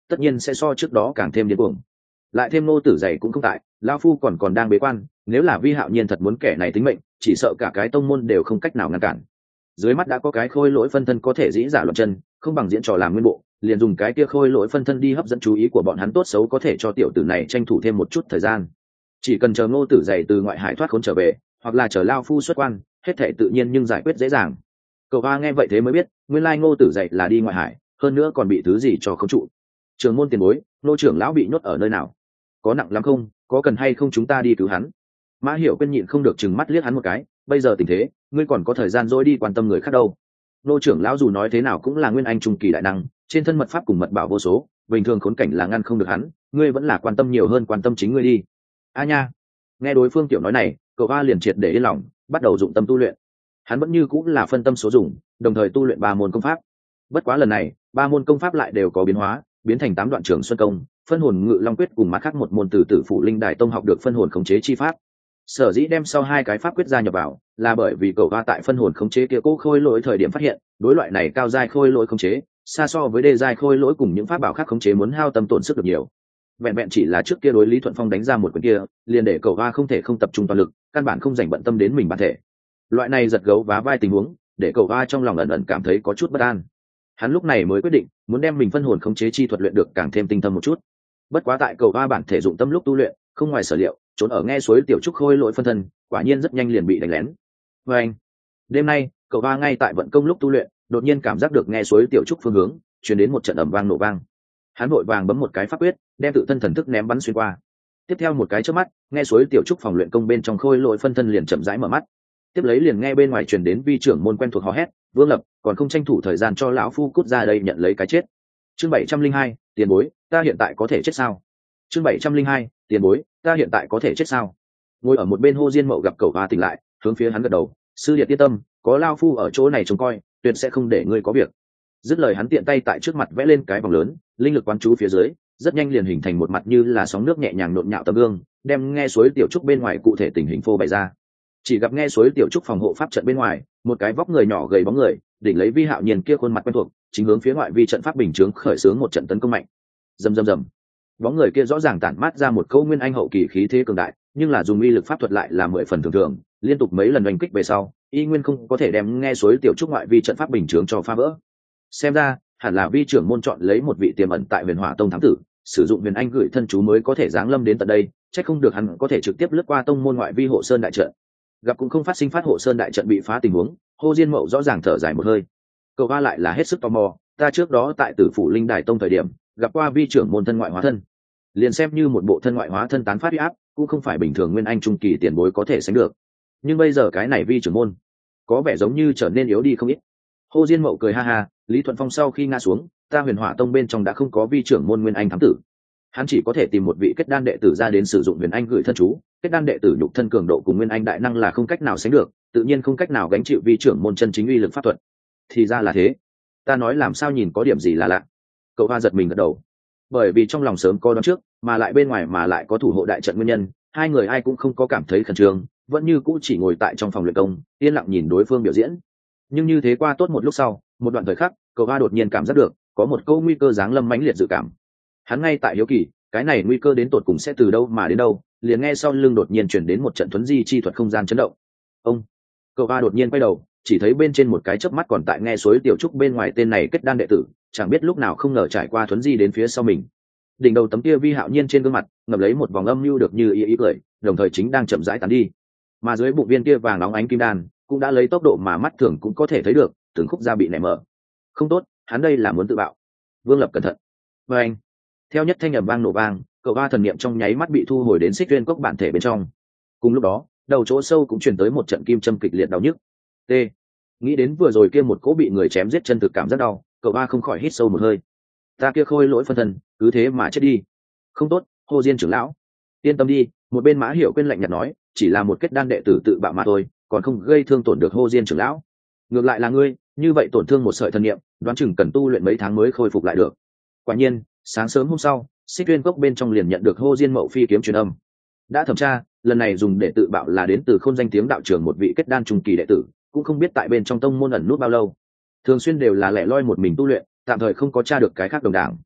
tất nhiên sẽ so trước đó càng thêm điên cuồng. Lại thêm Ngô Tử Dày cũng không tại, lão phu còn còn đang bế quan, nếu là Vi Hạo Nhiên thật muốn kẻ này tính mệnh, chỉ sợ cả cái tông môn đều không cách nào ngăn cản. Dưới mắt đã có cái khôi lỗi phân thân có thể dĩ giả loạn chân, không bằng diễn trò làm nguyên bộ, liền dùng cái kia khôi lỗi phân thân đi hấp dẫn chú ý của bọn hắn, tốt xấu có thể cho tiểu tử này tranh thủ thêm một chút thời gian. Chỉ cần chờ Ngô Tử Dày từ ngoại hải thoát khốn trở về, hoặc là chờ lão phu xuất quan, hết thảy tự nhiên nhưng giải quyết dễ dàng. Cậu Hoa nghe vậy thế mới biết, nguyên lai Ngô Tử Dày là đi ngoại hải, hơn nữa còn bị thứ gì cho khống trụ. Trường môn tiền bối, Ngô trưởng lão bị nhốt ở nơi nào? Có nặng lắm không? Có cần hay không chúng ta đi cứu hắn? Mã Hiểu Quyên nhịn không được trừng mắt liếc hắn một cái, bây giờ tình thế, ngươi còn có thời gian dỗi đi quan tâm người khác đâu. Ngô trưởng lão dù nói thế nào cũng là nguyên anh trung kỳ đại năng, trên thân mật pháp cùng mật bảo vô số, bình thường khốn cảnh là ngăn không được hắn, ngươi vẫn là quan tâm nhiều hơn quan tâm chính ngươi đi. A nha. Nghe đối phương tiểu nói này, cậu Hoa liền triệt để yên lòng, bắt đầu dụng tâm tu luyện. Hắn vẫn như cũng là phân tâm số dùng, đồng thời tu luyện ba môn công pháp. Bất quá lần này, ba môn công pháp lại đều có biến hóa, biến thành tám đoạn trường xuân công, phân hồn ngự long quyết cùng mặt khác một môn từ tử phụ linh đài tông học được phân hồn khống chế chi pháp. Sở dĩ đem sau hai cái pháp quyết gia nhập vào, là bởi vì cậu Hoa tại phân hồn khống chế kia cố khôi lỗi thời điểm phát hiện, đối loại này cao giai khôi lỗi khống chế, xa so với đê giai khôi lỗi cùng những pháp bảo khác khống chế muốn hao tâm tổn sức được nhiều. Vẹn vẹn chỉ là trước kia đối Lý Thuận Phong đánh ra một quyền kia, liền để cậu Hoa không thể không tập trung toàn lực, căn bản không dành bận tâm đến mình bản thể. Loại này giật gấu vá vai tình huống, để cậu Hoa trong lòng ẩn ẩn cảm thấy có chút bất an. Hắn lúc này mới quyết định muốn đem mình phân hồn khống chế chi thuật luyện được càng thêm tinh thâm một chút. Bất quá tại cậu Hoa bản thể dụng tâm lúc tu luyện, không ngoài sở liệu, trốn ở nghe suối tiểu trúc khôi lỗi phân thân, quả nhiên rất nhanh liền bị đánh lén. Và anh, đêm nay, cậu Hoa ngay tại vận công lúc tu luyện, đột nhiên cảm giác được nghe suối tiểu trúc phương hướng, truyền đến một trận ầm vang nổ vang. Hắn vội vàng bấm một cái pháp quyết, đem tự thân thần thức ném bắn xuyên qua. Tiếp theo một cái chớp mắt, nghe suối tiểu trúc phòng luyện công bên trong khôi lỗi phân thân liền chậm rãi mở mắt. Tiếp lấy liền nghe bên ngoài truyền đến vi trưởng môn quen thuộc hò hét, Vương Lập, còn không tranh thủ thời gian cho lão phu cút ra đây nhận lấy cái chết. Chương bảy trăm linh hai, tiền bối, ta hiện tại có thể chết sao? Chương bảy trăm linh hai, tiền bối, ta hiện tại có thể chết sao? Ngồi ở một bên Hồ Diên Mậu gặp cậu Hoa tỉnh lại, hướng phía hắn gật đầu, sư điệt yên tâm, có lão phu ở chỗ này trông coi, tuyệt sẽ không để ngươi có việc. Dứt lời hắn tiện tay tại trước mặt vẽ lên cái vòng lớn, linh lực quán chú phía dưới, rất nhanh liền hình thành một mặt như là sóng nước nhẹ nhàng nhộn nhạo tấm gương, đem nghe suối tiểu trúc bên ngoài cụ thể tình hình phô bày ra. Chỉ gặp nghe suối tiểu trúc phòng hộ pháp trận bên ngoài, một cái vóc người nhỏ gầy bóng người, đỉnh lấy Vi Hạo Nhiên kia khuôn mặt quen thuộc, chính hướng phía ngoại vi trận pháp bình chướng khởi xướng một trận tấn công mạnh. Rầm rầm rầm. Bóng người kia rõ ràng tản mát ra một câu nguyên anh hậu kỳ khí thế cường đại, nhưng là dùng uy lực pháp thuật lại là mười phần thường thường, liên tục mấy lần đánh kích về sau, y nguyên không có thể đem nghe suối tiểu trúc ngoại vi trận pháp bình chướng cho phá vỡ. Xem ra, hẳn là vi trưởng môn chọn lấy một vị tiềm ẩn tại Huyền Hỏa Tông thám tử, sử dụng huyền anh gửi thân chú mới có thể giáng lâm đến tận đây, chắc không được hắn có thể trực tiếp lướt qua tông môn ngoại vi hộ sơn đại trận. Gặp cũng không phát sinh phát hộ sơn đại trận bị phá tình huống, Hồ Diên Mậu rõ ràng thở dài một hơi. Cậu Hoa lại là hết sức tò mò, ta trước đó tại Tử Phủ Linh Đài Tông thời điểm, gặp qua vi trưởng môn thân ngoại hóa thân, liền xem như một bộ thân ngoại hóa thân tán phát uy áp, cũng không phải bình thường nguyên anh trung kỳ tiền bối có thể sánh được. Nhưng bây giờ cái này vi trưởng môn, có vẻ giống như trở nên yếu đi không ít. Hồ Diên Mậu cười ha ha, Lý Thuận Phong sau khi ngã xuống, ta Huyền Hỏa Tông bên trong đã không có vi trưởng môn nguyên anh thám tử, hắn chỉ có thể tìm một vị kết đan đệ tử ra đến sử dụng huyền anh gửi thân chú. Kết đan đệ tử nhục thân cường độ cùng nguyên anh đại năng là không cách nào sánh được, tự nhiên không cách nào gánh chịu vi trưởng môn chân chính uy lực pháp thuật. Thì ra là thế, ta nói làm sao nhìn có điểm gì là lạ. Cậu Hoa giật mình gật đầu, bởi vì trong lòng sớm có đoán trước, mà lại bên ngoài mà lại có thủ hộ đại trận nguyên nhân, hai người ai cũng không có cảm thấy khẩn trương, vẫn như cũ chỉ ngồi tại trong phòng luyện công, yên lặng nhìn đối phương biểu diễn. Nhưng như thế qua tốt một lúc sau, một đoạn thời khắc, Cậu Hoa đột nhiên cảm giác được có một câu nguy cơ giáng lâm mãnh liệt dự cảm. Hắn ngay tại hiếu kỳ, cái này nguy cơ đến tột cùng sẽ từ đâu mà đến đâu, liền nghe sau lưng đột nhiên chuyển đến một trận thuấn di chi thuật không gian chấn động. Ông, Cậu Hoa đột nhiên quay đầu, chỉ thấy bên trên một cái chớp mắt còn tại nghe suối tiểu trúc bên ngoài tên này kết đan đệ tử, chẳng biết lúc nào không ngờ trải qua thuấn di đến phía sau mình. Đỉnh đầu tấm kia Vi Hạo Nhiên trên gương mặt ngập lấy một vòng âm mưu được như ý ý cười, đồng thời chính đang chậm rãi tán đi. Mà dưới bụng viên kia vàng nóng ánh kim đan cũng đã lấy tốc độ mà mắt thường cũng có thể thấy được, từng khúc da bị nảy mở. Không tốt, hắn đây là muốn tự bạo. Vương Lập cẩn thận. Và anh, theo nhất thanh ầm vang nổ vang, Cậu Hoa thần niệm trong nháy mắt bị thu hồi đến xích tuyên cốc bản thể bên trong. Cùng lúc đó, đầu chỗ sâu cũng truyền tới một trận kim châm kịch liệt đau nhức. T. Nghĩ đến vừa rồi kia một cỗ bị người chém giết chân thực cảm rất đau, Cậu Hoa không khỏi hít sâu một hơi. Ta kia khôi lỗi phân thân, cứ thế mà chết đi. Không tốt, Hồ Diên trưởng lão, yên tâm đi. Một bên Mã Hiểu Quyên lạnh nhạt nói, chỉ là một kết đan đệ tử tự bạo mà thôi, còn không gây thương tổn được Hồ Diên trưởng lão. Ngược lại là ngươi, như vậy tổn thương một sợi thần niệm, đoán chừng cần tu luyện mấy tháng mới khôi phục lại được. Quả nhiên, sáng sớm hôm sau, xích tuyên cốc bên trong liền nhận được Hồ Diên Mậu phi kiếm truyền âm. Đã thẩm tra, lần này dùng để tự bạo là đến từ không danh tiếng đạo trưởng một vị kết đan trung kỳ đệ tử, cũng không biết tại bên trong tông môn ẩn nút bao lâu, thường xuyên đều là lẻ loi một mình tu luyện, tạm thời không có tra được cái khác đồng đảng.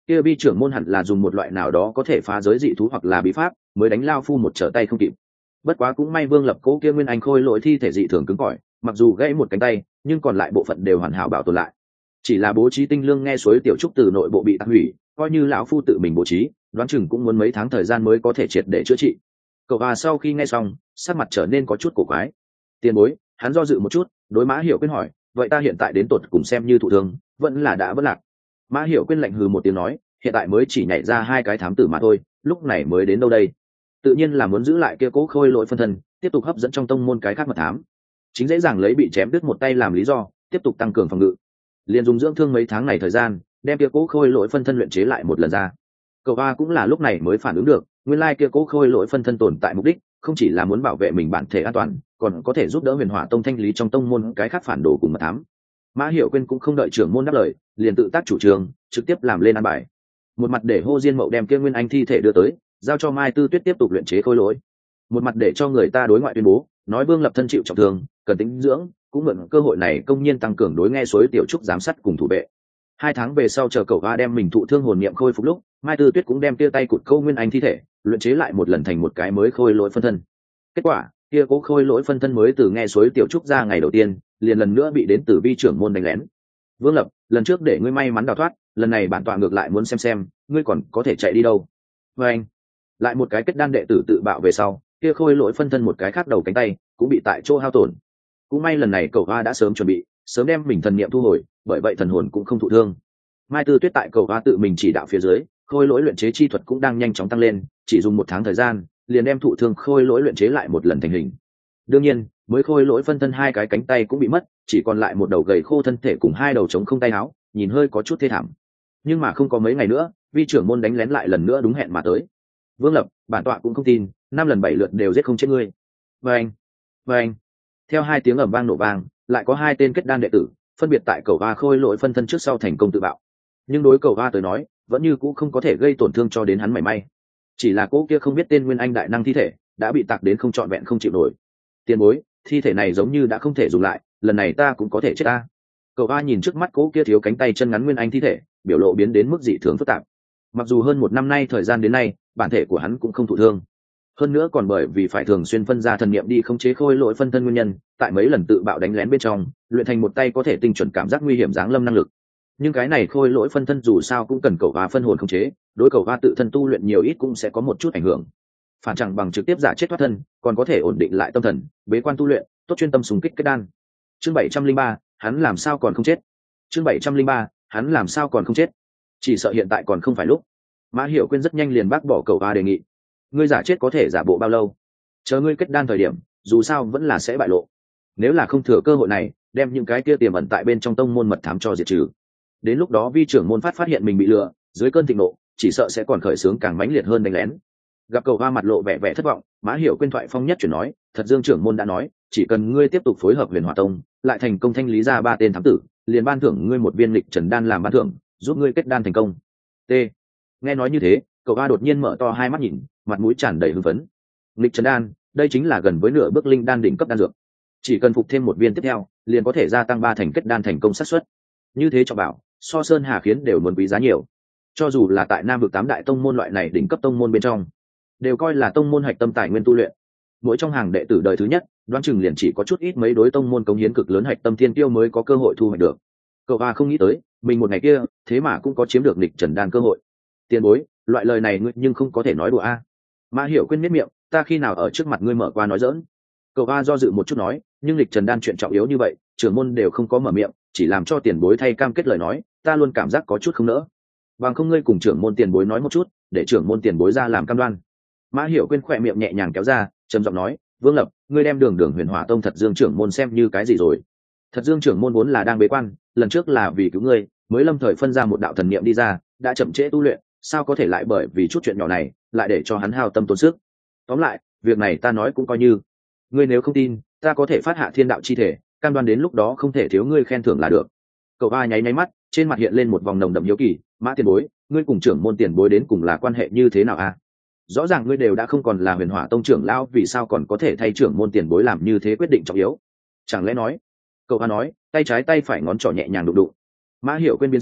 kia vi trưởng môn hẳn là dùng một loại nào đó có thể phá giới dị thú hoặc là bí pháp mới đánh lao phu một trở tay không kịp. Bất quá cũng may Vương Lập cố kia nguyên anh khôi lỗi thi thể dị thường cứng cỏi, mặc dù gãy một cánh tay nhưng còn lại bộ phận đều hoàn hảo bảo tồn lại. Chỉ là bố trí tinh lương nghe suối tiểu trúc từ nội bộ bị tạc hủy, coi như lão phu tự mình bố trí, đoán chừng cũng muốn mấy tháng thời gian mới có thể triệt để chữa trị. Cậu Hoa sau khi nghe xong, sắc mặt trở nên có chút cổ quái. Tiền bối, hắn do dự một chút, đối Mã Hiểu Quyên hỏi, vậy ta hiện tại đến tột cùng xem như thụ thương, vẫn là đã vất lạc? Mã Hiểu Quyên lạnh hừ một tiếng nói, hiện tại mới chỉ nhảy ra hai cái thám tử mà thôi, lúc này mới đến đâu đây? Tự nhiên là muốn giữ lại kia cố khôi lỗi phân thân, tiếp tục hấp dẫn trong tông môn cái khác mật thám. Chính dễ dàng lấy bị chém đứt một tay làm lý do, tiếp tục tăng cường phòng ngự. Liên dùng dưỡng thương mấy tháng này thời gian, đem kia cố khôi lỗi phân thân luyện chế lại một lần ra. Cậu Hoa cũng là lúc này mới phản ứng được, nguyên lai kia cố khôi lỗi phân thân tồn tại mục đích, không chỉ là muốn bảo vệ mình bản thể an toàn, còn có thể giúp đỡ Huyền Hỏa Tông thanh lý trong tông môn cái khác phản đồ cùng mật thám. Mã Hiểu Quyên cũng không đợi trưởng môn đáp lời, liền tự tác chủ trương, trực tiếp làm lên an bài. Một mặt để Hô Diên Mậu đem kia nguyên anh thi thể đưa tới, giao cho Mai Tư Tuyết tiếp tục luyện chế khôi lỗi. Một mặt để cho người ta đối ngoại tuyên bố, nói Vương Lập thân chịu trọng thương, cần tĩnh dưỡng, cũng mượn cơ hội này công nhiên tăng cường đối nghe suối tiểu trúc giám sát cùng thủ vệ. Hai tháng về sau chờ Cậu Hoa đem mình thụ thương hồn niệm khôi phục lúc, Mai Tư Tuyết cũng đem tia tay cụt câu nguyên anh thi thể, luyện chế lại một lần thành một cái mới khôi lỗi phân thân. Kết quả, kia cố khôi lỗi phân thân mới từ nghe suối tiểu trúc ra ngày đầu tiên, liền lần nữa bị đến từ vi trưởng môn đánh lén. Vương Lập, lần trước để ngươi may mắn đào thoát, lần này bản tọa ngược lại muốn xem xem, ngươi còn có thể chạy đi đâu. Và anh, lại một cái kết đan đệ tử tự bạo về sau, kia khôi lỗi phân thân một cái khác đầu cánh tay cũng bị tại chỗ hao tổn. Cũng may lần này Cậu Hoa đã sớm chuẩn bị, sớm đem mình thần niệm thu hồi, bởi vậy thần hồn cũng không thụ thương. Mai Tư Tuyết tại Cậu Hoa tự mình chỉ đạo phía dưới, khôi lỗi luyện chế chi thuật cũng đang nhanh chóng tăng lên, chỉ dùng một tháng thời gian, liền đem thụ thương khôi lỗi luyện chế lại một lần thành hình. Đương nhiên, mới khôi lỗi phân thân hai cái cánh tay cũng bị mất, chỉ còn lại một đầu gầy khô thân thể cùng hai đầu trống không tay áo, nhìn hơi có chút thê thảm. Nhưng mà không có mấy ngày nữa, vi trưởng môn đánh lén lại lần nữa đúng hẹn mà tới. Vương Lập, bản tọa cũng không tin, năm lần bảy lượt đều giết không chết ngươi. Vâng, vâng. Theo hai tiếng ầm vang nổ vang, lại có hai tên kết đan đệ tử, phân biệt tại Cậu Hoa khôi lỗi phân thân trước sau thành công tự bạo. Nhưng đối Cậu Hoa tới nói, vẫn như cũ không có thể gây tổn thương cho đến hắn mảy may. Chỉ là cô kia không biết tên nguyên anh đại năng thi thể, đã bị tạc đến không trọn vẹn không chịu nổi. Tiền bối, thi thể này giống như đã không thể dùng lại, lần này ta cũng có thể chết ta. Cậu Hoa nhìn trước mắt cô kia thiếu cánh tay chân ngắn nguyên anh thi thể, biểu lộ biến đến mức dị thường phức tạp. Mặc dù hơn một năm nay thời gian đến nay, bản thể của hắn cũng không thụ thương. Hơn nữa còn bởi vì phải thường xuyên phân ra thần niệm đi khống chế khôi lỗi phân thân nguyên nhân, tại mấy lần tự bạo đánh lén bên trong, luyện thành một tay có thể tinh chuẩn cảm giác nguy hiểm giáng lâm năng lực. Nhưng cái này khôi lỗi phân thân dù sao cũng cần Cậu Hoa phân hồn khống chế, đối Cậu Hoa tự thân tu luyện nhiều ít cũng sẽ có một chút ảnh hưởng. Phản chẳng bằng trực tiếp giả chết thoát thân, còn có thể ổn định lại tâm thần, bế quan tu luyện, tốt chuyên tâm xung kích kết đan. Chương bảy trăm linh ba, hắn làm sao còn không chết? Chương bảy trăm linh ba, hắn làm sao còn không chết? Chỉ sợ hiện tại còn không phải lúc. Mã Hiểu Quyên rất nhanh liền bác bỏ Cậu Hoa đề nghị. Ngươi giả chết có thể giả bộ bao lâu? Chờ ngươi kết đan thời điểm, dù sao vẫn là sẽ bại lộ. Nếu là không thừa cơ hội này, đem những cái kia tiềm ẩn tại bên trong tông môn mật thám cho diệt trừ. Đến lúc đó vi trưởng môn phát phát hiện mình bị lừa, dưới cơn thịnh nộ, chỉ sợ sẽ còn khởi xướng càng mãnh liệt hơn đánh lén. Gặp Cậu Hoa mặt lộ vẻ vẻ thất vọng, Mã Hiểu Quyên thoại phong nhất chuyển nói, thật Dương trưởng môn đã nói, chỉ cần ngươi tiếp tục phối hợp Huyền Hỏa Tông, lại thành công thanh lý ra ba tên thám tử, liền ban thưởng ngươi một viên lịch trần đan làm ban thưởng, giúp ngươi kết đan thành công. T. Nghe nói như thế, Cậu Hoa đột nhiên mở to hai mắt nhìn, mặt mũi tràn đầy hưng phấn. Lịch trần đan, đây chính là gần với nửa bước linh đan đỉnh cấp đan dược. Chỉ cần phục thêm một viên tiếp theo, liền có thể gia tăng ba thành kết đan thành công xác suất. Như thế cho bảo, so sơn hà khiến đều muốn quý giá nhiều. Cho dù là tại Nam vực tám đại tông môn loại này đỉnh cấp tông môn bên trong, đều coi là tông môn hạch tâm tài nguyên tu luyện. Mỗi trong hàng đệ tử đời thứ nhất, đoán chừng liền chỉ có chút ít mấy đối tông môn cống hiến cực lớn hạch tâm thiên tiêu mới có cơ hội thu hoạch được. Cậu Hoa không nghĩ tới, mình một ngày kia, thế mà cũng có chiếm được lịch trần đan cơ hội. Tiền bối, loại lời này ngươi nhưng không có thể nói đùa a. Mã Hiểu Quyên miết miệng, ta khi nào ở trước mặt ngươi mở qua nói dỡn? Cậu Hoa do dự một chút nói, nhưng lịch trần đan chuyện trọng yếu như vậy, trưởng môn đều không có mở miệng, chỉ làm cho tiền bối thay cam kết lời nói, ta luôn cảm giác có chút không nỡ. Bằng không ngươi cùng trưởng môn tiền bối nói một chút, để trưởng môn tiền bối ra làm cam đoan. Mã Hiểu Quyên khỏe miệng nhẹ nhàng kéo ra, trầm giọng nói, Vương Lập, ngươi đem đường đường Huyền Hỏa Tông Thật Dương trưởng môn xem như cái gì rồi? Thật Dương trưởng môn vốn là đang bế quan, lần trước là vì cứu ngươi, mới lâm thời phân ra một đạo thần niệm đi ra, đã chậm trễ tu luyện, sao có thể lại bởi vì chút chuyện nhỏ này, lại để cho hắn hao tâm tốn sức. Tóm lại, việc này ta nói cũng coi như, ngươi nếu không tin, ta có thể phát hạ thiên đạo chi thể, cam đoan đến lúc đó không thể thiếu ngươi khen thưởng là được. Cậu Hoa nháy nháy mắt, trên mặt hiện lên một vòng nồng đậm hiếu kỳ, Mã tiền bối, ngươi cùng trưởng môn tiền bối đến cùng là quan hệ như thế nào a? Rõ ràng ngươi đều đã không còn là Huyền Hỏa Tông trưởng lão, vì sao còn có thể thay trưởng môn tiền bối làm như thế quyết định trọng yếu? Chẳng lẽ nói? Cậu Hoa nói, tay trái tay phải ngón trỏ nhẹ nhàng đụng đụng. Mã Hiểu Quyên biến sắc,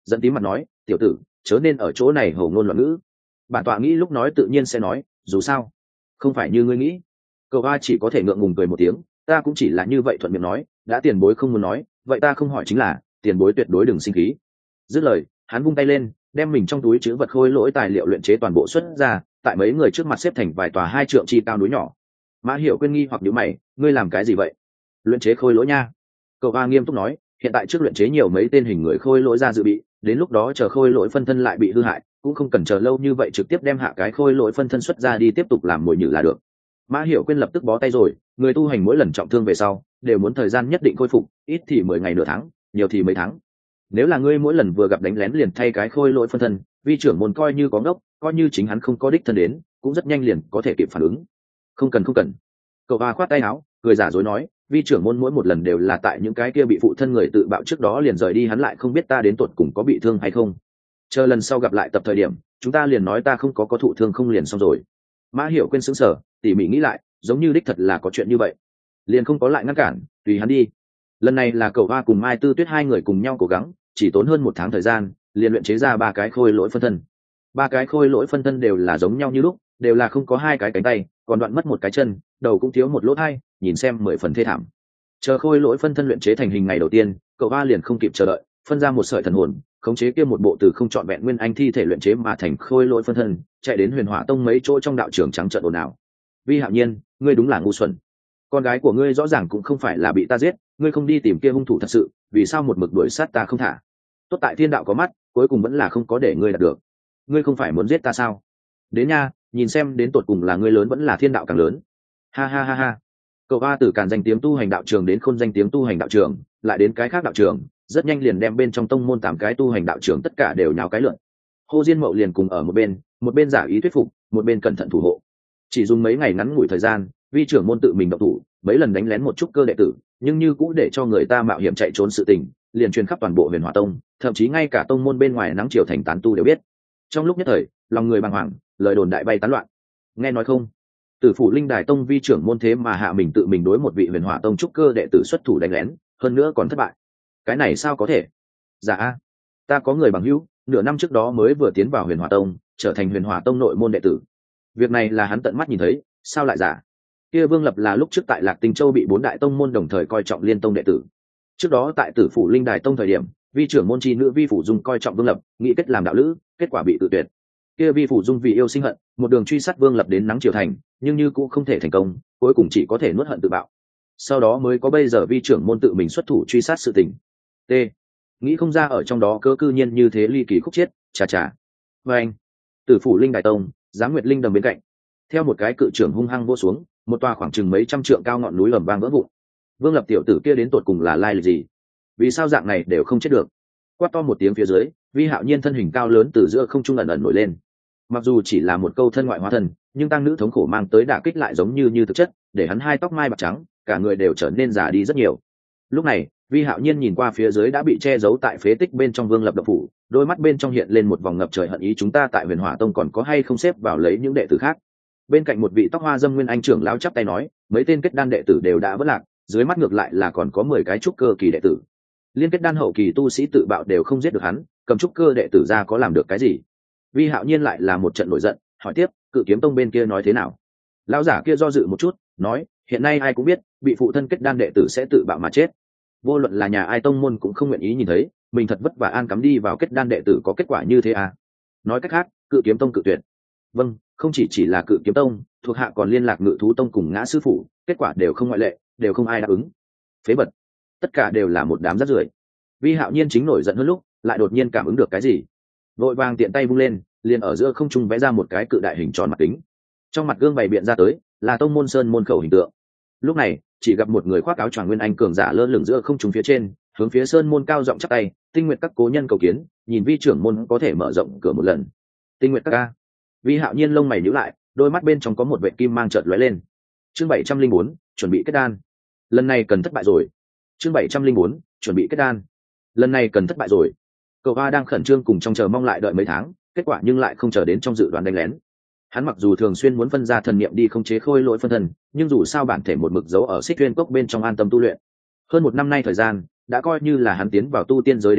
dẫn tí mặt nói, tiểu tử chớ nên ở chỗ này hầu ngôn loạn ngữ. Bản tọa nghĩ lúc nói tự nhiên sẽ nói, dù sao không phải như ngươi nghĩ. Cậu a chỉ có thể ngượng ngùng cười một tiếng, ta cũng chỉ là như vậy thuận miệng nói, đã tiền bối không muốn nói vậy ta không hỏi chính là, tiền bối tuyệt đối đừng sinh khí. Dứt lời hắn vung tay lên, đem mình trong túi chứa vật khôi lỗi tài liệu luyện chế toàn bộ xuất ra, tại mấy người trước mặt xếp thành vài tòa hai trượng chi cao núi nhỏ. Mã Hiểu Quyên nghi hoặc nhíu mày, ngươi làm cái gì vậy? Luyện chế khôi lỗi nha. Cậu a nghiêm túc nói, hiện tại trước luyện chế nhiều mấy tên hình người khôi lỗi ra dự bị, đến lúc đó chờ khôi lỗi phân thân lại bị hư hại cũng không cần chờ lâu như vậy, trực tiếp đem hạ cái khôi lỗi phân thân xuất ra đi tiếp tục làm mồi nhử là được. Mã Hiểu Quyên lập tức bó tay rồi, người tu hành mỗi lần trọng thương về sau đều muốn thời gian nhất định khôi phục, ít thì mười ngày nửa tháng, nhiều thì mấy tháng. Nếu là ngươi mỗi lần vừa gặp đánh lén liền thay cái khôi lỗi phân thân, vi trưởng môn coi như có ngốc, coi như chính hắn không có đích thân đến cũng rất nhanh liền có thể kịp phản ứng. Không cần không cần. Cậu ba khoát tay áo cười giả dối nói, vi trưởng môn mỗi một lần đều là tại những cái kia bị phụ thân người tự bạo trước đó liền rời đi, hắn lại không biết ta đến tuột cùng có bị thương hay không. Chờ lần sau gặp lại tập thời điểm chúng ta liền nói ta không có có thụ thương không liền xong rồi. Mã Hiểu Quyên sững sờ, tỉ mỉ nghĩ lại giống như đích thật là có chuyện như vậy, liền không có lại ngăn cản, tùy hắn đi. Lần này là cậu ba cùng Mai Tư Tuyết hai người cùng nhau cố gắng, chỉ tốn hơn một tháng thời gian liền luyện chế ra ba cái khôi lỗi phân thân. Ba cái khôi lỗi phân thân đều là giống nhau như lúc, đều là không có hai cái cánh tay, còn đoạn mất một cái chân, đầu cũng thiếu một lỗ thai, nhìn xem mười phần thê thảm. Chờ khôi lỗi phân thân luyện chế thành hình ngày đầu tiên, cậu ba liền không kịp chờ đợi, phân ra một sợi thần hồn, khống chế kia một bộ từ không trọn vẹn nguyên anh thi thể luyện chế mà thành khôi lỗi phân thân, chạy đến Huyền Hỏa Tông mấy chỗ trong đạo trường trắng trợn ồn ào. Vi Hạo Nhiên, ngươi đúng là ngu xuẩn. Con gái của ngươi rõ ràng cũng không phải là bị ta giết, ngươi không đi tìm kia hung thủ thật sự, vì sao một mực đuổi sát ta không thả? Tốt tại thiên đạo có mắt, cuối cùng vẫn là không có để ngươi đạt được. Ngươi không phải muốn giết ta sao? Đến nha, nhìn xem đến tột cùng là ngươi lớn vẫn là thiên đạo càng lớn. Ha ha ha ha. Cậu ba từ càn danh tiếng tu hành đạo trường đến khôn danh tiếng tu hành đạo trường, lại đến cái khác đạo trường, rất nhanh liền đem bên trong tông môn tám cái tu hành đạo trường tất cả đều nháo cái lượn. Hồ Diên Mậu liền cùng ở một bên, một bên giả ý thuyết phục, một bên cẩn thận thủ hộ. Chỉ dùng mấy ngày ngắn ngủi thời gian, vi trưởng môn tự mình động thủ, mấy lần đánh lén một chút cơ đệ tử, nhưng như cũng để cho người ta mạo hiểm chạy trốn sự tình, liền truyền khắp toàn bộ Huyền Hỏa Tông, thậm chí ngay cả tông môn bên ngoài nắng chiều thành tán tu đều biết. Trong lúc nhất thời, lòng người bàng hoàng, lời đồn đại bay tán loạn. Nghe nói không? Tử Phủ Linh Đài Tông vi trưởng môn thế mà hạ mình tự mình đối một vị Huyền Hỏa Tông trúc cơ đệ tử xuất thủ đánh lén, hơn nữa còn thất bại. Cái này sao có thể? Dạ a, ta có người bằng hữu, nửa năm trước đó mới vừa tiến vào Huyền Hỏa Tông, trở thành Huyền Hỏa Tông nội môn đệ tử. Việc này là hắn tận mắt nhìn thấy, sao lại giả? Kia Vương Lập là lúc trước tại Lạc Tinh Châu bị bốn đại tông môn đồng thời coi trọng liên tông đệ tử. Trước đó tại Tử Phủ Linh Đài Tông thời điểm, vi trưởng môn chi nữ vi phủ dung coi trọng Vương Lập, nghĩ kết làm đạo lữ, kết quả bị tự tuyệt. Kia vi phủ dung vì yêu sinh hận, một đường truy sát Vương Lập đến nắng chiều thành, nhưng như cũng không thể thành công, cuối cùng chỉ có thể nuốt hận tự bạo. Sau đó mới có bây giờ vi trưởng môn tự mình xuất thủ truy sát sự tình. T. Nghĩ không ra ở trong đó cơ cư nhiên như thế ly kỳ khúc chiết, chà chà. Và anh, Tử Phủ Linh Đài Tông, Giám Nguyệt Linh đầm bên cạnh, theo một cái cự trưởng hung hăng vô xuống, một tòa khoảng chừng mấy trăm trượng cao ngọn núi ầm vang vỡ vụn. Vương Lập tiểu tử kia đến tột cùng là lai lịch gì? Vì sao dạng này đều không chết được? Quát to một tiếng phía dưới, Vi Hạo Nhiên thân hình cao lớn từ giữa không trung ẩn ẩn nổi lên. Mặc dù chỉ là một câu thân ngoại hóa thân, nhưng tăng nữ thống khổ mang tới đả kích lại giống như như thực chất, để hắn hai tóc mai bạc trắng, cả người đều trở nên già đi rất nhiều. Lúc này, Vi Hạo Nhiên nhìn qua phía dưới đã bị che giấu tại phế tích bên trong Vương Lập động phủ, đôi mắt bên trong hiện lên một vòng ngập trời hận ý, chúng ta tại Huyền Hỏa Tông còn có hay không xếp vào lấy những đệ tử khác? Bên cạnh một vị tóc hoa dâm nguyên anh trưởng lão chắp tay nói, mấy tên kết đan đệ tử đều đã vỡ lạc, dưới mắt ngược lại là còn có mười cái trúc cơ kỳ đệ tử. Liên kết đan hậu kỳ tu sĩ tự bạo đều không giết được hắn, cầm trúc cơ đệ tử ra có làm được cái gì? Vi Hạo Nhiên lại là một trận nổi giận, hỏi tiếp, Cự Kiếm Tông bên kia nói thế nào? Lão giả kia do dự một chút, nói, hiện nay ai cũng biết, bị phụ thân kết đan đệ tử sẽ tự bạo mà chết. Vô luận là nhà ai tông môn cũng không nguyện ý nhìn thấy, mình thật vất vả an cắm đi vào kết đan đệ tử có kết quả như thế à? Nói cách khác, Cự Kiếm Tông cự tuyệt. Vâng, không chỉ chỉ là Cự Kiếm Tông, thuộc hạ còn liên lạc Ngự Thú Tông cùng Ngã sư phụ, kết quả đều không ngoại lệ, đều không ai đáp ứng. Phế vật, tất cả đều là một đám rác rưởi. Vi Hạo Nhiên chính nổi giận hơn lúc, lại đột nhiên cảm ứng được cái gì, vội vàng tiện tay vung lên, liền ở giữa không trung vẽ ra một cái cự đại hình tròn mặt kính. Trong mặt gương bày biện ra tới là tông môn sơn môn khẩu hình tượng. Lúc này, chỉ gặp một người khoác áo choàng nguyên anh cường giả lơ lửng giữa không trung phía trên, hướng phía sơn môn cao giọng chắp tay, Tinh Nguyệt các cố nhân cầu kiến, nhìn vi trưởng môn có thể mở rộng cửa một lần. Tinh Nguyệt các a. Vi Hạo Nhiên lông mày nhíu lại, đôi mắt bên trong có một vệt kim mang chợt lóe lên. Chương bảy trăm linh bốn, chuẩn bị kết đan. Lần này cần thất bại rồi. Chương bảy trăm linh bốn, chuẩn bị kết đan. Lần này cần thất bại rồi. Cậu ba đang khẩn trương cùng trong chờ mong lại đợi mấy tháng, kết quả nhưng lại không chờ đến trong dự đoán đánh lén. Hắn mặc dù thường xuyên muốn phân ra thần niệm đi khống chế khôi lỗi phân thân, nhưng dù sao bản thể một mực giấu ở Xích Tuyên Cốc bên trong an tâm tu luyện. Hơn một năm nay thời gian, đã coi như là hắn tiến vào tu tiên giới đến nay,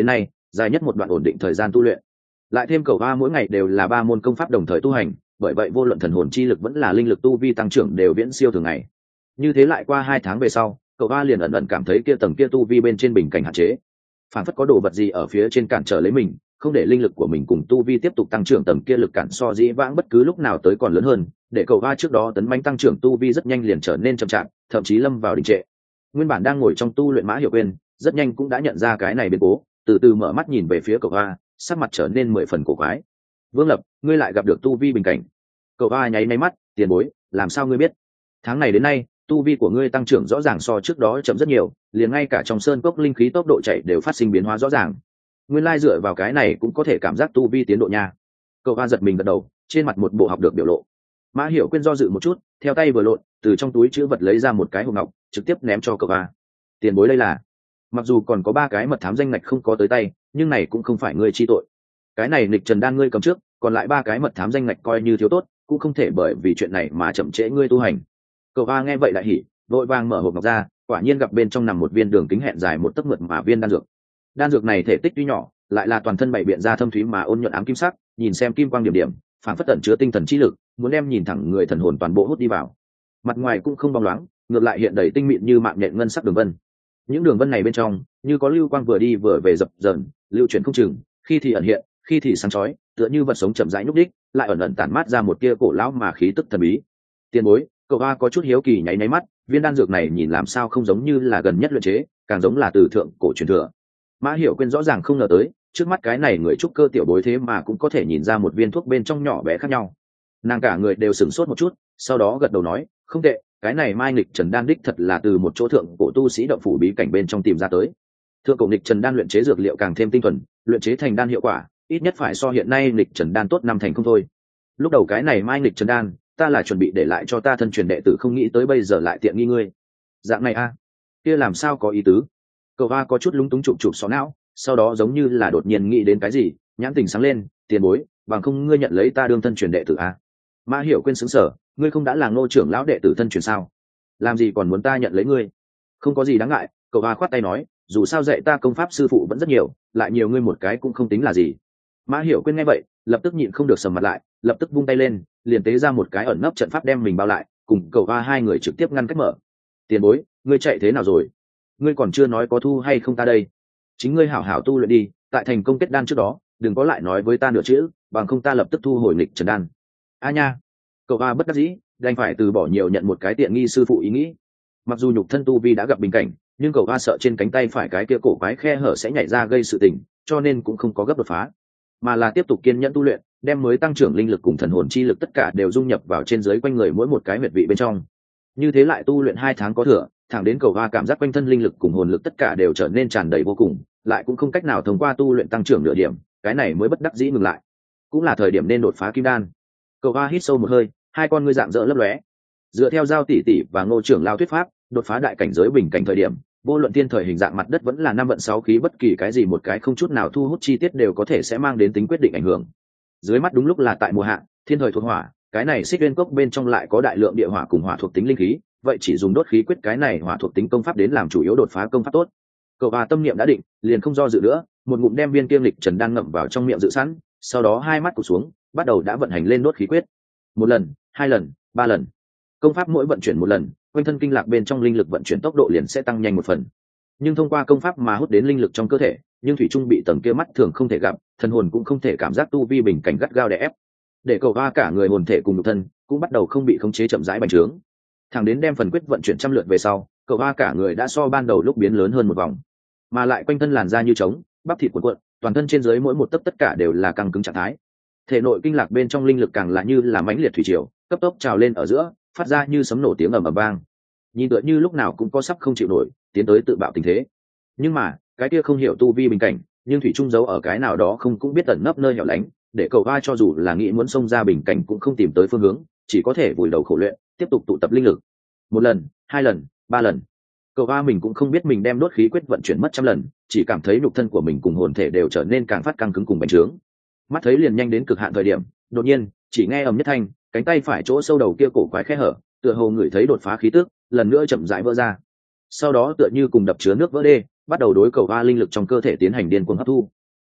dài nhất một đoạn ổn định thời gian tu luyện. Lại thêm cầu hoa mỗi ngày đều là ba môn công pháp đồng thời tu hành, bởi vậy vô luận thần hồn chi lực vẫn là linh lực tu vi tăng trưởng đều viễn siêu thường ngày. Như thế lại qua hai tháng về sau, cầu hoa liền ẩn ẩn cảm thấy kia tầng kia tu vi bên trên bình cảnh hạn chế, phản phất có đồ vật gì ở phía trên cản trở lấy mình, không để linh lực của mình cùng tu vi tiếp tục tăng trưởng, tầng kia lực cản so dĩ vãng bất cứ lúc nào tới còn lớn hơn, để cầu hoa trước đó tấn mãnh tăng trưởng tu vi rất nhanh liền trở nên chậm chạp, thậm chí lâm vào đình trệ. Nguyên bản đang ngồi trong tu luyện Mã Hiểu Quyên rất nhanh cũng đã nhận ra cái này biến cố, từ từ mở mắt nhìn về phía cầu hoa, sắc mặt trở nên mười phần cổ quái. Vương Lập, ngươi lại gặp được tu vi bình cảnh. Cầu hoa nháy máy mắt, tiền bối, làm sao ngươi biết? Tháng này đến nay, tu vi của ngươi tăng trưởng rõ ràng so trước đó chậm rất nhiều, liền ngay cả trong sơn cốc linh khí tốc độ chạy đều phát sinh biến hóa rõ ràng. Nguyên lai dựa vào cái này cũng có thể cảm giác tu vi tiến độ nha. Cầu hoa giật mình gật đầu, trên mặt một bộ học được biểu lộ. Mã Hiểu Quyên do dự một chút, theo tay vừa lộn, từ trong túi chữ vật lấy ra một cái hộp ngọc, trực tiếp ném cho cầu hoa. Tiền bối đây là? Mặc dù còn có ba cái mật thám danh ngạch không có tới tay, nhưng này cũng không phải ngươi chi tội. Cái này nghịch trần đan ngươi cầm trước, còn lại ba cái mật thám danh ngạch coi như thiếu tốt, cũng không thể bởi vì chuyện này mà chậm trễ ngươi tu hành. Cầu hoa nghe vậy lại hỉ, vội vàng mở hộp ngọc ra, quả nhiên gặp bên trong nằm một viên đường kính hẹn dài một tấc mượt mà viên đan dược. Đan dược này thể tích tuy nhỏ, lại là toàn thân bảy biện ra thâm thúy mà ôn nhuận ám kim sắc, nhìn xem kim quang điểm điểm, phản phất tẩn chứa tinh thần chi lực, muốn đem nhìn thẳng người thần hồn toàn bộ hút đi vào. Mặt ngoài cũng không bóng loáng, ngược lại hiện đầy tinh mịn như mạng nhện ngân sắc đường vân. Những đường vân này bên trong, như có lưu quang vừa đi vừa về dập dờn, lưu chuyển không chừng, khi thì ẩn hiện, khi thì sáng chói, tựa như vật sống chậm rãi nhúc đích, lại ẩn ẩn tản mát ra một tia cổ lão mà khí tức thần bí. Tiền bối, cậu hoa có chút hiếu kỳ nháy nháy mắt, viên đan dược này nhìn làm sao không giống như là gần nhất luyện chế, càng giống là từ thượng cổ truyền thừa. Mã Hiểu Quyên rõ ràng không ngờ tới, trước mắt cái này người trúc cơ tiểu bối thế mà cũng có thể nhìn ra một viên thuốc bên trong nhỏ bé khác nhau. Nàng cả người đều sửng sốt một chút, sau đó gật đầu nói, không tệ, cái này mai nghịch trần đan đích thật là từ một chỗ thượng cổ tu sĩ động phủ bí cảnh bên trong tìm ra tới. Thượng cổ nghịch trần đan luyện chế dược liệu càng thêm tinh thuần, luyện chế thành đan hiệu quả ít nhất phải so hiện nay nghịch trần đan tốt năm thành không thôi. Lúc đầu cái này mai nghịch trần đan ta là chuẩn bị để lại cho ta thân truyền đệ tử, không nghĩ tới bây giờ lại tiện nghi ngươi. Dạng này a à? Kia làm sao có ý tứ? Cậu hoa có chút lúng túng chụp chụp xó não, sau đó giống như là đột nhiên nghĩ đến cái gì, nhãn tình sáng lên, tiền bối, bằng không ngươi nhận lấy ta đương thân truyền đệ tử a à? Mã Hiểu Quyên sững sờ, ngươi không đã là Ngô trưởng lão đệ tử thân truyền sao? Làm gì còn muốn ta nhận lấy ngươi? Không có gì đáng ngại, cậu hoa khoát tay nói, dù sao dạy ta công pháp sư phụ vẫn rất nhiều, lại nhiều ngươi một cái cũng không tính là gì. Mã Hiểu Quyên nghe vậy, lập tức nhịn không được sầm mặt lại, lập tức vung tay lên, liền tế ra một cái ẩn nấp trận pháp đem mình bao lại, cùng cậu hoa hai người trực tiếp ngăn cách mở. Tiền bối, ngươi chạy thế nào rồi? Ngươi còn chưa nói có thu hay không ta đây? Chính ngươi hảo hảo tu luyện đi, tại thành công kết đan trước đó, đừng có lại nói với ta nửa chữ, bằng không ta lập tức thu hồi nghịch trần đan. A nha, cậu hoa bất đắc dĩ, đành phải từ bỏ nhiều nhận một cái tiện nghi sư phụ ý nghĩ. Mặc dù nhục thân tu vi đã gặp bình cảnh, nhưng cậu hoa sợ trên cánh tay phải cái kia cổ quái khe hở sẽ nhảy ra gây sự tình, cho nên cũng không có gấp đột phá, mà là tiếp tục kiên nhẫn tu luyện, đem mới tăng trưởng linh lực cùng thần hồn chi lực tất cả đều dung nhập vào trên dưới quanh người mỗi một cái huyệt vị bên trong. Như thế lại tu luyện hai tháng có thừa, thẳng đến cầu hoa cảm giác quanh thân linh lực cùng hồn lực tất cả đều trở nên tràn đầy vô cùng, lại cũng không cách nào thông qua tu luyện tăng trưởng nửa điểm, cái này mới bất đắc dĩ ngừng lại. Cũng là thời điểm nên đột phá kim đan. Cầu hoa hít sâu một hơi, hai con ngươi dạng dỡ lấp lóe. Dựa theo giao tỷ tỷ và Ngô trưởng lao thuyết pháp, đột phá đại cảnh giới bình cảnh thời điểm, vô luận thiên thời hình dạng mặt đất vẫn là năm vận sáu khí, bất kỳ cái gì một cái không chút nào thu hút chi tiết đều có thể sẽ mang đến tính quyết định ảnh hưởng. Dưới mắt đúng lúc là tại mùa hạ, thiên thời thuộc hỏa, cái này xích viên cốc bên trong lại có đại lượng địa hỏa cùng hỏa thuộc tính linh khí, vậy chỉ dùng đốt khí quyết cái này hỏa thuộc tính công pháp đến làm chủ yếu đột phá công pháp tốt. Cậu bà tâm niệm đã định, liền không do dự nữa, một ngụm đem viên kiêm lịch trần đan ngậm vào trong miệng dự sẵn, sau đó hai mắt cụp xuống, bắt đầu đã vận hành lên đốt khí quyết. Một lần, hai lần, ba lần, công pháp mỗi vận chuyển một lần, quanh thân kinh lạc bên trong linh lực vận chuyển tốc độ liền sẽ tăng nhanh một phần. Nhưng thông qua công pháp mà hút đến linh lực trong cơ thể, nhưng thủy trung bị tầng kia mắt thường không thể gặp, thần hồn cũng không thể cảm giác tu vi bình cảnh gắt gao đè ép, để cầu hoa cả người hồn thể cùng nhục thân cũng bắt đầu không bị khống chế chậm rãi bành trướng. Thẳng đến đem phần quyết vận chuyển trăm lượt về sau, cầu hoa cả người đã so ban đầu lúc biến lớn hơn một vòng, mà lại quanh thân làn da như trống, bắp thịt cuộn cuộn, toàn thân trên dưới mỗi một tấc tất cả đều là căng cứng trạng thái. Thể nội kinh lạc bên trong linh lực càng là như là mãnh liệt thủy triều, cấp tốc trào lên ở giữa, phát ra như sấm nổ tiếng ầm ầm vang, nhìn tựa như lúc nào cũng có sắp không chịu nổi, tiến tới tự bạo tình thế. Nhưng mà cái kia không hiểu tu vi bình cảnh, nhưng thủy trung giấu ở cái nào đó không cũng biết tẩn nấp nơi hẻo lánh, để cầu vai cho dù là nghĩ muốn xông ra bình cảnh cũng không tìm tới phương hướng, chỉ có thể vùi đầu khổ luyện, tiếp tục tụ tập linh lực. Một lần, hai lần, ba lần, cầu va mình cũng không biết mình đem đốt khí quyết vận chuyển mất trăm lần, chỉ cảm thấy nhục thân của mình cùng hồn thể đều trở nên càng phát căng cứng cùng bành trướng. Mắt thấy liền nhanh đến cực hạn thời điểm, đột nhiên chỉ nghe ầm nhất thanh, cánh tay phải chỗ sâu đầu kia cổ quái khe hở, tựa hồ ngửi thấy đột phá khí tức, lần nữa chậm rãi vỡ ra. Sau đó tựa như cùng đập chứa nước vỡ đê, bắt đầu đối cầu va linh lực trong cơ thể tiến hành điên cuồng hấp thu.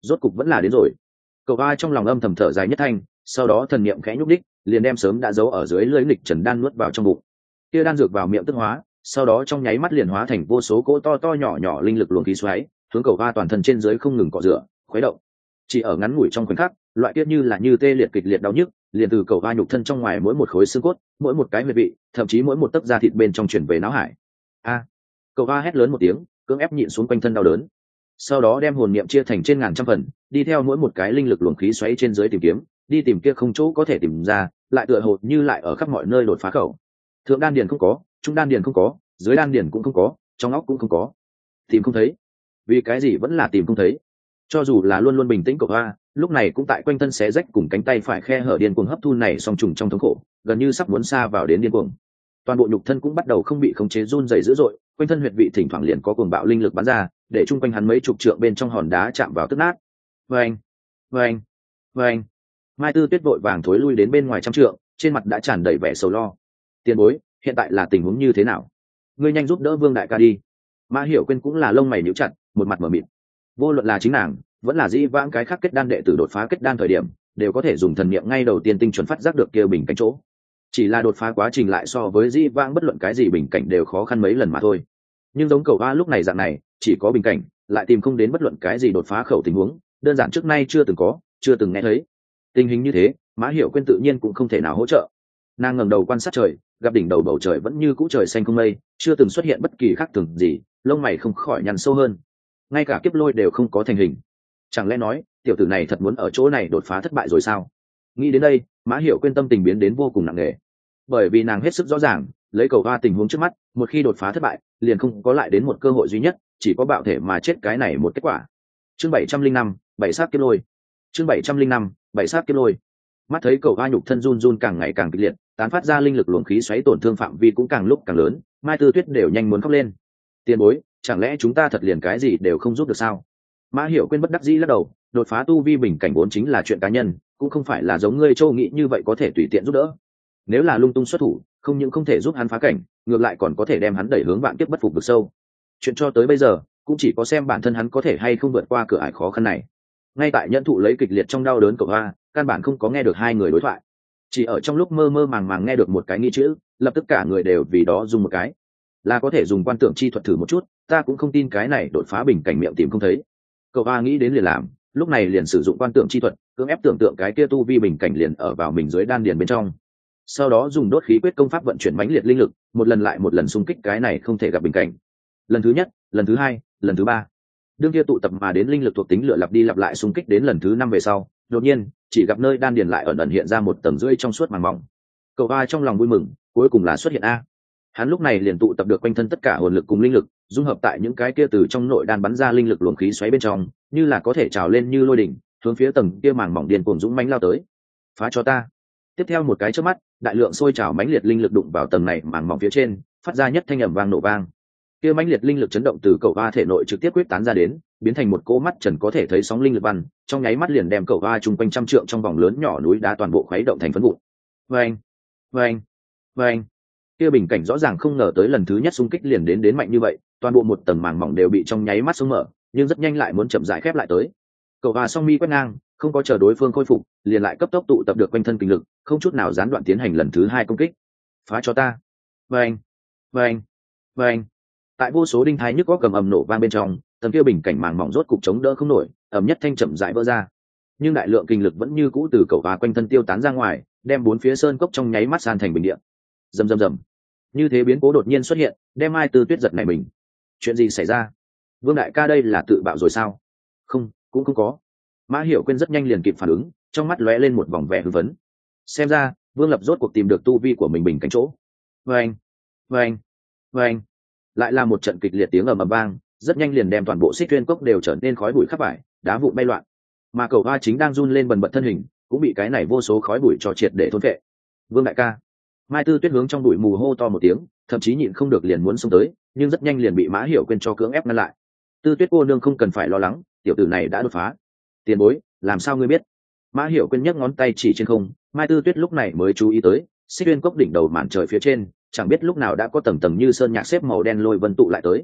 rốt cục vẫn là đến rồi. Cậu A trong lòng âm thầm thở dài nhất thanh, sau đó thần niệm khẽ nhúc đích, liền đem sớm đã giấu ở dưới lưỡi nghịch trần đan nuốt vào trong bụng. Kia đan dược vào miệng tức hóa, sau đó trong nháy mắt liền hóa thành vô số cỗ to to nhỏ nhỏ linh lực luồng khí xoáy, hướng Cậu A toàn thân trên dưới không ngừng cọ rửa, khuấy động. Chỉ ở ngắn ngủi trong khoảnh khắc, loại kiết như là như tê liệt kịch liệt đau nhức, liền từ Cậu A nhục thân trong ngoài mỗi một khối xương cốt, mỗi một cái huyệt vị, thậm chí mỗi một tấc da thịt bên trong chuyển về não hải. A! Cậu A hét lớn một tiếng, cưỡng ép nhịn xuống quanh thân đau đớn, sau đó đem hồn niệm chia thành trên ngàn trăm phần, đi theo mỗi một cái linh lực luồng khí xoáy trên dưới tìm kiếm, đi tìm kia không chỗ có thể tìm ra, lại tựa hồ như lại ở khắp mọi nơi đột phá khẩu. Thượng đan điền không có, trung đan điền không có, dưới đan điền cũng không có, trong óc cũng không có, tìm không thấy. Vì cái gì vẫn là tìm không thấy? Cho dù là luôn luôn bình tĩnh Cậu A, lúc này cũng tại quanh thân xé rách cùng cánh tay phải khe hở điên cuồng hấp thu này song trùng trong thống khổ, gần như sắp muốn xa vào đến điên cuồng. Toàn bộ nhục thân cũng bắt đầu không bị khống chế run rẩy dữ dội, quanh thân huyệt vị thỉnh thoảng liền có cuồng bạo linh lực bắn ra, để chung quanh hắn mấy chục trượng bên trong hòn đá chạm vào tức nát. Vâng, vâng, vâng. Mai Tư Tuyết vội vàng thối lui đến bên ngoài trăm trượng, trên mặt đã tràn đầy vẻ sầu lo. Tiền bối, hiện tại là tình huống như thế nào? Ngươi nhanh giúp đỡ Vương đại ca đi. Mã Hiểu Quyên cũng là lông mày nhíu chặt, một mặt mở mịt. Vô luận là chính nàng, vẫn là dĩ vãng cái khác kết đan đệ tử đột phá kết đan thời điểm, đều có thể dùng thần niệm ngay đầu tiên tinh chuẩn phát giác được kia bình cảnh chỗ. Chỉ là đột phá quá trình lại so với dĩ vãng bất luận cái gì bình cảnh đều khó khăn mấy lần mà thôi. Nhưng giống Cậu A lúc này dạng này, chỉ có bình cảnh, lại tìm không đến bất luận cái gì đột phá khẩu tình huống, đơn giản trước nay chưa từng có, chưa từng nghe thấy. Tình hình như thế, Mã Hiểu Quyên tự nhiên cũng không thể nào hỗ trợ. Nàng ngẩng đầu quan sát trời, gặp đỉnh đầu bầu trời vẫn như cũ trời xanh không mây, chưa từng xuất hiện bất kỳ khác thường gì, lông mày không khỏi nhăn sâu hơn. Ngay cả kiếp lôi đều không có thành hình. Chẳng lẽ nói, tiểu tử này thật muốn ở chỗ này đột phá thất bại rồi sao? Nghĩ đến đây, Mã Hiểu Quyên tâm tình biến đến vô cùng nặng nề. Bởi vì nàng hết sức rõ ràng, lấy Cậu A tình huống trước mắt, một khi đột phá thất bại, liền không có lại đến một cơ hội duy nhất, chỉ có bạo thể mà chết cái này một kết quả. Chương bảy trăm linh năm, bảy sát kiếp lôi. Chương bảy trăm linh năm, bảy sát kiếp lôi. Mắt thấy Cậu A nhục thân run run càng ngày càng kịch liệt, tán phát ra linh lực luồng khí xoáy tổn thương phạm vi cũng càng lúc càng lớn, Mai Tư Tuyết đều nhanh muốn khóc lên. Tiền bối, chẳng lẽ chúng ta thật liền cái gì đều không giúp được sao? Mã Hiểu Quyên bất đắc dĩ lắc đầu, đột phá tu vi bình cảnh vốn chính là chuyện cá nhân, cũng không phải là giống ngươi Châu nghĩ như vậy có thể tùy tiện giúp đỡ. Nếu là lung tung xuất thủ, không những không thể giúp hắn phá cảnh, ngược lại còn có thể đem hắn đẩy hướng vạn kiếp bất phục vực sâu. Chuyện cho tới bây giờ, cũng chỉ có xem bản thân hắn có thể hay không vượt qua cửa ải khó khăn này. Ngay tại nhận thụ lấy kịch liệt trong đau đớn Cậu A, căn bản không có nghe được hai người đối thoại, chỉ ở trong lúc mơ mơ màng màng nghe được một cái nghi chữ, lập tức cả người đều vì đó dùng một cái, là có thể dùng quan tưởng chi thuật thử một chút, ta cũng không tin cái này đột phá bình cảnh miệng tìm không thấy. Cậu A nghĩ đến liền làm, lúc này liền sử dụng quan tưởng chi thuật, cưỡng ép tưởng tượng cái kia tu vi bình cảnh liền ở vào mình dưới đan điền bên trong, sau đó dùng đốt khí quyết công pháp vận chuyển mãnh liệt linh lực, một lần lại một lần xung kích cái này không thể gặp bình cảnh. Lần thứ nhất, lần thứ hai, lần thứ ba, đương kia tụ tập mà đến linh lực thuộc tính lựa lặp đi lặp lại xung kích đến lần thứ năm về sau, đột nhiên chỉ gặp nơi đan điền lại ẩn ẩn hiện ra một tầng rưỡi trong suốt màng mỏng. Cậu A trong lòng vui mừng, cuối cùng là xuất hiện a. Hắn lúc này liền tụ tập được quanh thân tất cả hồn lực cùng linh lực, dung hợp tại những cái kia từ trong nội đan bắn ra linh lực luồng khí xoáy bên trong, như là có thể trào lên như lôi đỉnh, hướng phía tầng kia màng mỏng điên cuồng dũng mãnh lao tới. Phá cho ta! Tiếp theo một cái chớp mắt, đại lượng sôi trào mãnh liệt linh lực đụng vào tầng này màng mỏng phía trên, phát ra nhất thanh ầm vang nổ vang. Kia mãnh liệt linh lực chấn động từ Cậu A thể nội trực tiếp quyết tán ra đến, biến thành một cỗ mắt trần có thể thấy sóng linh lực văn, trong nháy mắt liền đem Cậu A chung quanh trăm trượng trong vòng lớn nhỏ núi đá toàn bộ khuấy động thành phấn vụn. Vâng, vâng, vâng. Kia bình cảnh rõ ràng không ngờ tới lần thứ nhất xung kích liền đến đến mạnh như vậy, toàn bộ một tầng màng mỏng đều bị trong nháy mắt xông mở, nhưng rất nhanh lại muốn chậm rãi khép lại tới. Cậu A song mi quét ngang, không có chờ đối phương khôi phục, liền lại cấp tốc tụ tập được quanh thân kinh lực, không chút nào gián đoạn tiến hành lần thứ hai công kích. Phá cho ta! Vâng, vâng, vâng. Tại vô số đinh thái nhức có cầm ầm nổ vang bên trong, tầng kia bình cảnh màng mỏng rốt cục chống đỡ không nổi, ầm nhất thanh chậm rãi vỡ ra. Nhưng đại lượng kinh lực vẫn như cũ từ Cậu A quanh thân tiêu tán ra ngoài, đem bốn phía sơn cốc trong nháy mắt san thành bình địa. Rầm rầm rầm. Như thế biến cố đột nhiên xuất hiện, đem Mai Tư Tuyết giật nảy mình. Chuyện gì xảy ra? Vương đại ca đây là tự bạo rồi sao? Không, cũng không có. Mã Hiểu Quyên rất nhanh liền kịp phản ứng, trong mắt lóe lên một vòng vẻ hư vấn. Xem ra, Vương Lập rốt cuộc tìm được tu vi của mình bình cảnh chỗ. Vâng, vâng, vâng. Lại là một trận kịch liệt tiếng ầm ầm vang, rất nhanh liền đem toàn bộ Xích Tuyên cốc đều trở nên khói bụi khắp vải, đá vụn bay loạn. Mà Cậu A chính đang run lên bần bật thân hình, cũng bị cái này vô số khói bụi cho triệt để thôn phệ. Vương đại ca! Mai Tư Tuyết hướng trong bụi mù hô to một tiếng, thậm chí nhịn không được liền muốn xông tới, nhưng rất nhanh liền bị Mã Hiểu Quyên cho cưỡng ép ngăn lại. Tư Tuyết cô nương không cần phải lo lắng, tiểu tử này đã đột phá. Tiền bối, làm sao ngươi biết? Mã Hiểu Quyên nhấc ngón tay chỉ trên không, Mai Tư Tuyết lúc này mới chú ý tới, Xích Tuyên cốc đỉnh đầu màn trời phía trên, chẳng biết lúc nào đã có tầng tầng như sơn nhạc xếp màu đen lôi vân tụ lại tới.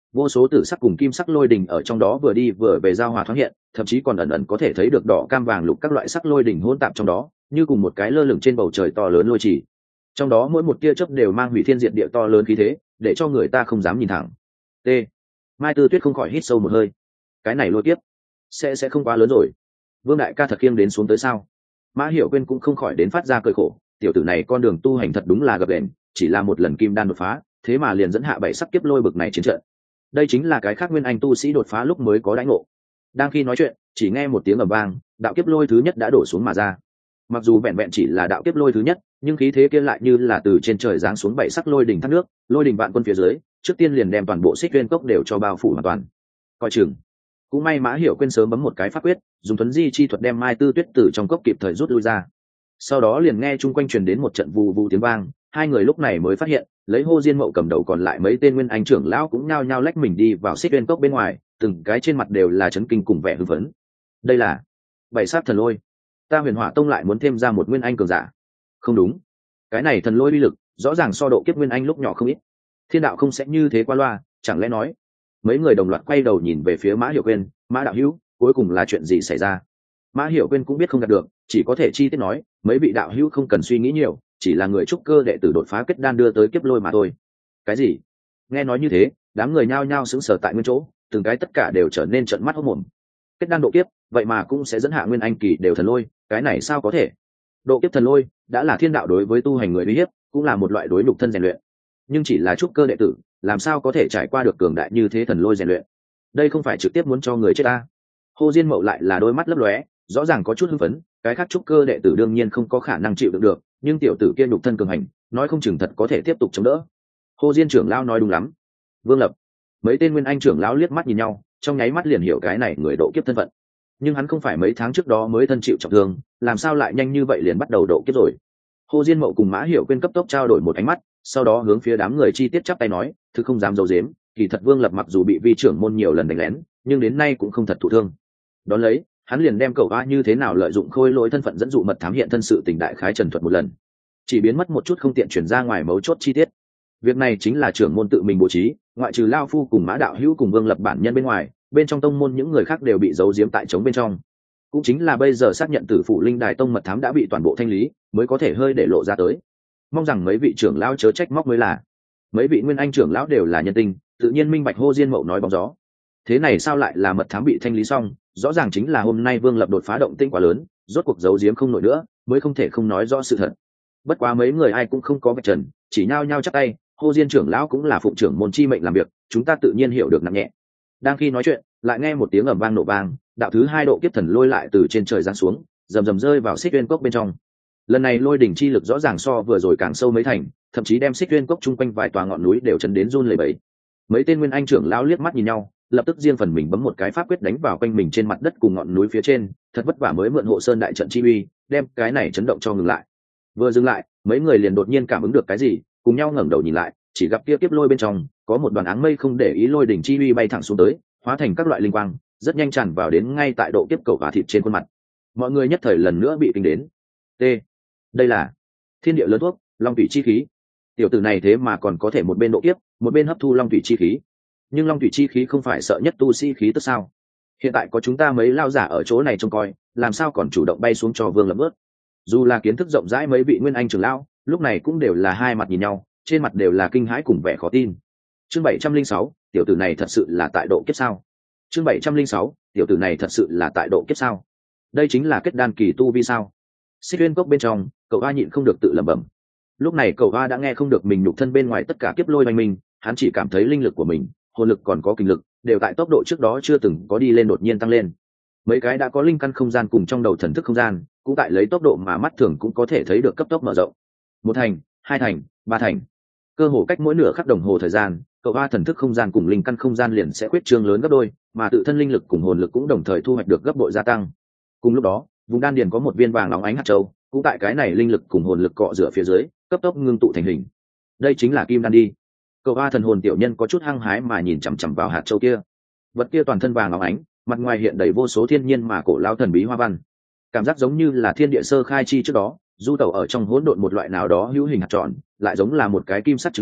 vô số tử sắc cùng kim sắc lôi đình ở trong đó vừa đi vừa về giao hòa thoáng hiện, thậm chí còn ẩn ẩn có thể thấy được đỏ cam vàng lục các loại sắc lôi đình hỗn tạp trong đó, như cùng một cái lơ lửng trên bầu trời to lớn lôi chỉ. Trong đó mỗi một tia chớp đều mang hủy thiên diệt địa to lớn khí thế, để cho người ta không dám nhìn thẳng. T. Mai Tư Tuyết không khỏi hít sâu một hơi. Cái này lôi tiếp sẽ sẽ không quá lớn rồi. Vương đại ca thật kiêng đến xuống tới sao? Mã Hiểu Quyên cũng không khỏi đến phát ra cười khổ, tiểu tử này con đường tu hành thật đúng là gập ghềnh, chỉ là một lần kim đan đột phá, thế mà liền dẫn hạ bảy sắc kiếp lôi bực này chiến trận. Đây chính là cái khác nguyên anh tu sĩ đột phá lúc mới có đãi ngộ. Đang khi nói chuyện, chỉ nghe một tiếng ầm vang, đạo kiếp lôi thứ nhất đã đổ xuống mà ra. Mặc dù vẹn vẹn chỉ là đạo kiếp lôi thứ nhất, nhưng khí thế kia lại như là từ trên trời giáng xuống bảy sắc lôi đỉnh thác nước, lôi đỉnh vạn quân phía dưới, trước tiên liền đem toàn bộ Xích Tuyên cốc đều cho bao phủ hoàn toàn. Coi chừng. Cũng may Mã Hiểu Quyên sớm bấm một cái pháp quyết, dùng thuấn di chi thuật đem Mai Tư Tuyết từ trong cốc kịp thời rút lui ra. Sau đó liền nghe chung quanh truyền đến một trận vù vù tiếng vang, hai người lúc này mới phát hiện, lấy Hồ Diên Mậu cầm đầu còn lại mấy tên nguyên anh trưởng lão cũng nhao nhao lách mình đi vào Xích Tuyên cốc bên ngoài, từng cái trên mặt đều là chấn kinh cùng vẻ hưng phấn. Đây là bảy sát thần lôi. Ta Huyền Hỏa Tông lại muốn thêm ra một nguyên anh cường giả. Không đúng, cái này thần lôi uy lực rõ ràng so độ kiếp nguyên anh lúc nhỏ không ít. Thiên đạo không sẽ như thế qua loa, chẳng lẽ nói? Mấy người đồng loạt quay đầu nhìn về phía Mã Hiểu Quyên, Mã đạo hữu, cuối cùng là chuyện gì xảy ra? Mã Hiểu Quyên cũng biết không đạt được, chỉ có thể chi tiết nói, mấy vị đạo hữu không cần suy nghĩ nhiều, chỉ là người trúc cơ đệ tử đột phá kết đan đưa tới kiếp lôi mà thôi. Cái gì? Nghe nói như thế, đám người nhao nhao sững sờ tại nguyên chỗ, từng cái tất cả đều trở nên trợn mắt hốt mồm. Kết đan độ kiếp, vậy mà cũng sẽ dẫn hạ nguyên anh kỳ đều thần lôi, cái này sao có thể? Độ kiếp thần lôi đã là thiên đạo đối với tu hành người uy hiếp, cũng là một loại đối nhục thân rèn luyện. Nhưng chỉ là trúc cơ đệ tử, làm sao có thể trải qua được cường đại như thế thần lôi rèn luyện? Đây không phải trực tiếp muốn cho người chết ta? Hồ Diên Mậu lại là đôi mắt lấp lóe, rõ ràng có chút hưng phấn, cái khác trúc cơ đệ tử đương nhiên không có khả năng chịu đựng được, nhưng tiểu tử kia nhục thân cường hành, nói không chừng thật có thể tiếp tục chống đỡ. Hồ Diên trưởng lão nói đúng lắm. Vương Lập, mấy tên nguyên anh trưởng lão liếc mắt nhìn nhau, trong nháy mắt liền hiểu cái này người độ kiếp thân phận. Nhưng hắn không phải mấy tháng trước đó mới thân chịu trọng thương, làm sao lại nhanh như vậy liền bắt đầu độ kiếp rồi? Hồ Diên Mậu cùng Mã Hiểu Quyên cấp tốc trao đổi một ánh mắt, sau đó hướng phía đám người chi tiết chắp tay nói, thứ không dám giấu giếm, kỳ thật Vương Lập mặc dù bị vi trưởng môn nhiều lần đánh lén, nhưng đến nay cũng không thật thụ thương. Đón lấy, hắn liền đem cậu a như thế nào lợi dụng khôi lỗi thân phận dẫn dụ mật thám hiện thân sự tình đại khái trần thuật một lần, chỉ biến mất một chút không tiện chuyển ra ngoài mấu chốt chi tiết. Việc này chính là trưởng môn tự mình bố trí, ngoại trừ Lao Phu cùng Mã đạo hữu cùng Vương Lập bản nhân bên ngoài, bên trong tông môn những người khác đều bị giấu giếm tại trống bên trong. Cũng chính là bây giờ xác nhận tử phụ linh đài tông mật thám đã bị toàn bộ thanh lý, mới có thể hơi để lộ ra tới. Mong rằng mấy vị trưởng lão chớ trách móc mới là. Mấy vị nguyên anh trưởng lão đều là nhân tinh, tự nhiên minh bạch Hồ Diên Mậu nói bóng gió. Thế này sao lại là mật thám bị thanh lý xong? Rõ ràng chính là hôm nay Vương Lập đột phá động tinh quá lớn, rốt cuộc giấu giếm không nổi nữa, mới không thể không nói rõ sự thật. Bất quá mấy người ai cũng không có vạch trần, chỉ nhao nhao chắp tay. Hồ Diên trưởng lão cũng là phụng trưởng môn chi mệnh làm việc, chúng ta tự nhiên hiểu được nặng nhẹ. Đang khi nói chuyện, lại nghe một tiếng ầm vang nổ vang, đạo thứ hai độ kiếp thần lôi lại từ trên trời giáng xuống, rầm rầm rơi vào Xích Tuyên cốc bên trong. Lần này lôi đỉnh chi lực rõ ràng so vừa rồi càng sâu mấy thành, thậm chí đem Xích Tuyên cốc chung quanh vài tòa ngọn núi đều chấn đến run lẩy bẩy. Mấy tên nguyên anh trưởng lão liếc mắt nhìn nhau, lập tức riêng phần mình bấm một cái pháp quyết đánh vào quanh mình trên mặt đất cùng ngọn núi phía trên, thật vất vả mới mượn hộ sơn đại trận chi uy, đem cái này chấn động cho ngừng lại. Vừa dừng lại, mấy người liền đột nhiên cảm ứng được cái gì, cùng nhau ngẩng đầu nhìn lại, chỉ gặp kia kiếp lôi bên trong có một đoàn áng mây không để ý lôi đỉnh chi uy bay thẳng xuống tới, hóa thành các loại linh quang, rất nhanh tràn vào đến ngay tại độ kiếp cầu và thịt trên khuôn mặt. Mọi người nhất thời lần nữa bị kinh đến. T. Đây là thiên địa lớn thuốc, long thủy chi khí. Tiểu tử này thế mà còn có thể một bên độ kiếp, một bên hấp thu long thủy chi khí. Nhưng long thủy chi khí không phải sợ nhất tu sĩ khí tức sao? Hiện tại có chúng ta mấy lao giả ở chỗ này trông coi, làm sao còn chủ động bay xuống cho Vương Lập ướt? Dù là kiến thức rộng rãi mấy vị nguyên anh trưởng lão, lúc này cũng đều là hai mặt nhìn nhau, trên mặt đều là kinh hãi cùng vẻ khó tin. Chương bảy trăm linh sáu, tiểu tử này thật sự là tại độ kiếp sao? Chương bảy trăm linh sáu, tiểu tử này thật sự là tại độ kiếp sao? Đây chính là kết đan kỳ tu vi sao? Xích Tuyên cốc bên trong, cậu A nhịn không được tự lẩm bẩm. Lúc này cậu A đã nghe không được mình nhục thân bên ngoài tất cả kiếp lôi oanh minh, hắn chỉ cảm thấy linh lực của mình, hồn lực còn có kinh lực, đều tại tốc độ trước đó chưa từng có đi lên đột nhiên tăng lên. Mấy cái đã có linh căn không gian cùng trong đầu thần thức không gian, cũng tại lấy tốc độ mà mắt thường cũng có thể thấy được cấp tốc mở rộng. Một thành, hai thành, ba thành. Cơ hồ cách mỗi nửa khắc đồng hồ thời gian, cậu A thần thức không gian cùng linh căn không gian liền sẽ khuyết trương lớn gấp đôi, mà tự thân linh lực cùng hồn lực cũng đồng thời thu hoạch được gấp bội gia tăng. Cùng lúc đó, vùng đan điền có một viên vàng óng ánh hạt châu, cũng tại cái này linh lực cùng hồn lực cọ rửa phía dưới, cấp tốc ngưng tụ thành hình. Đây chính là kim đan đi. Cậu A thần hồn tiểu nhân có chút hăng hái mà nhìn chằm chằm vào hạt châu kia. Vật kia toàn thân vàng óng ánh, mặt ngoài hiện đầy vô số thiên nhiên mà cổ lao thần bí hoa văn. Cảm giác giống như là thiên địa sơ khai chi trước đó, du tẩu ở trong hỗn độn một loại nào đó hữu hình hạt tròn, lại giống là một cái kim sắt trứng gà,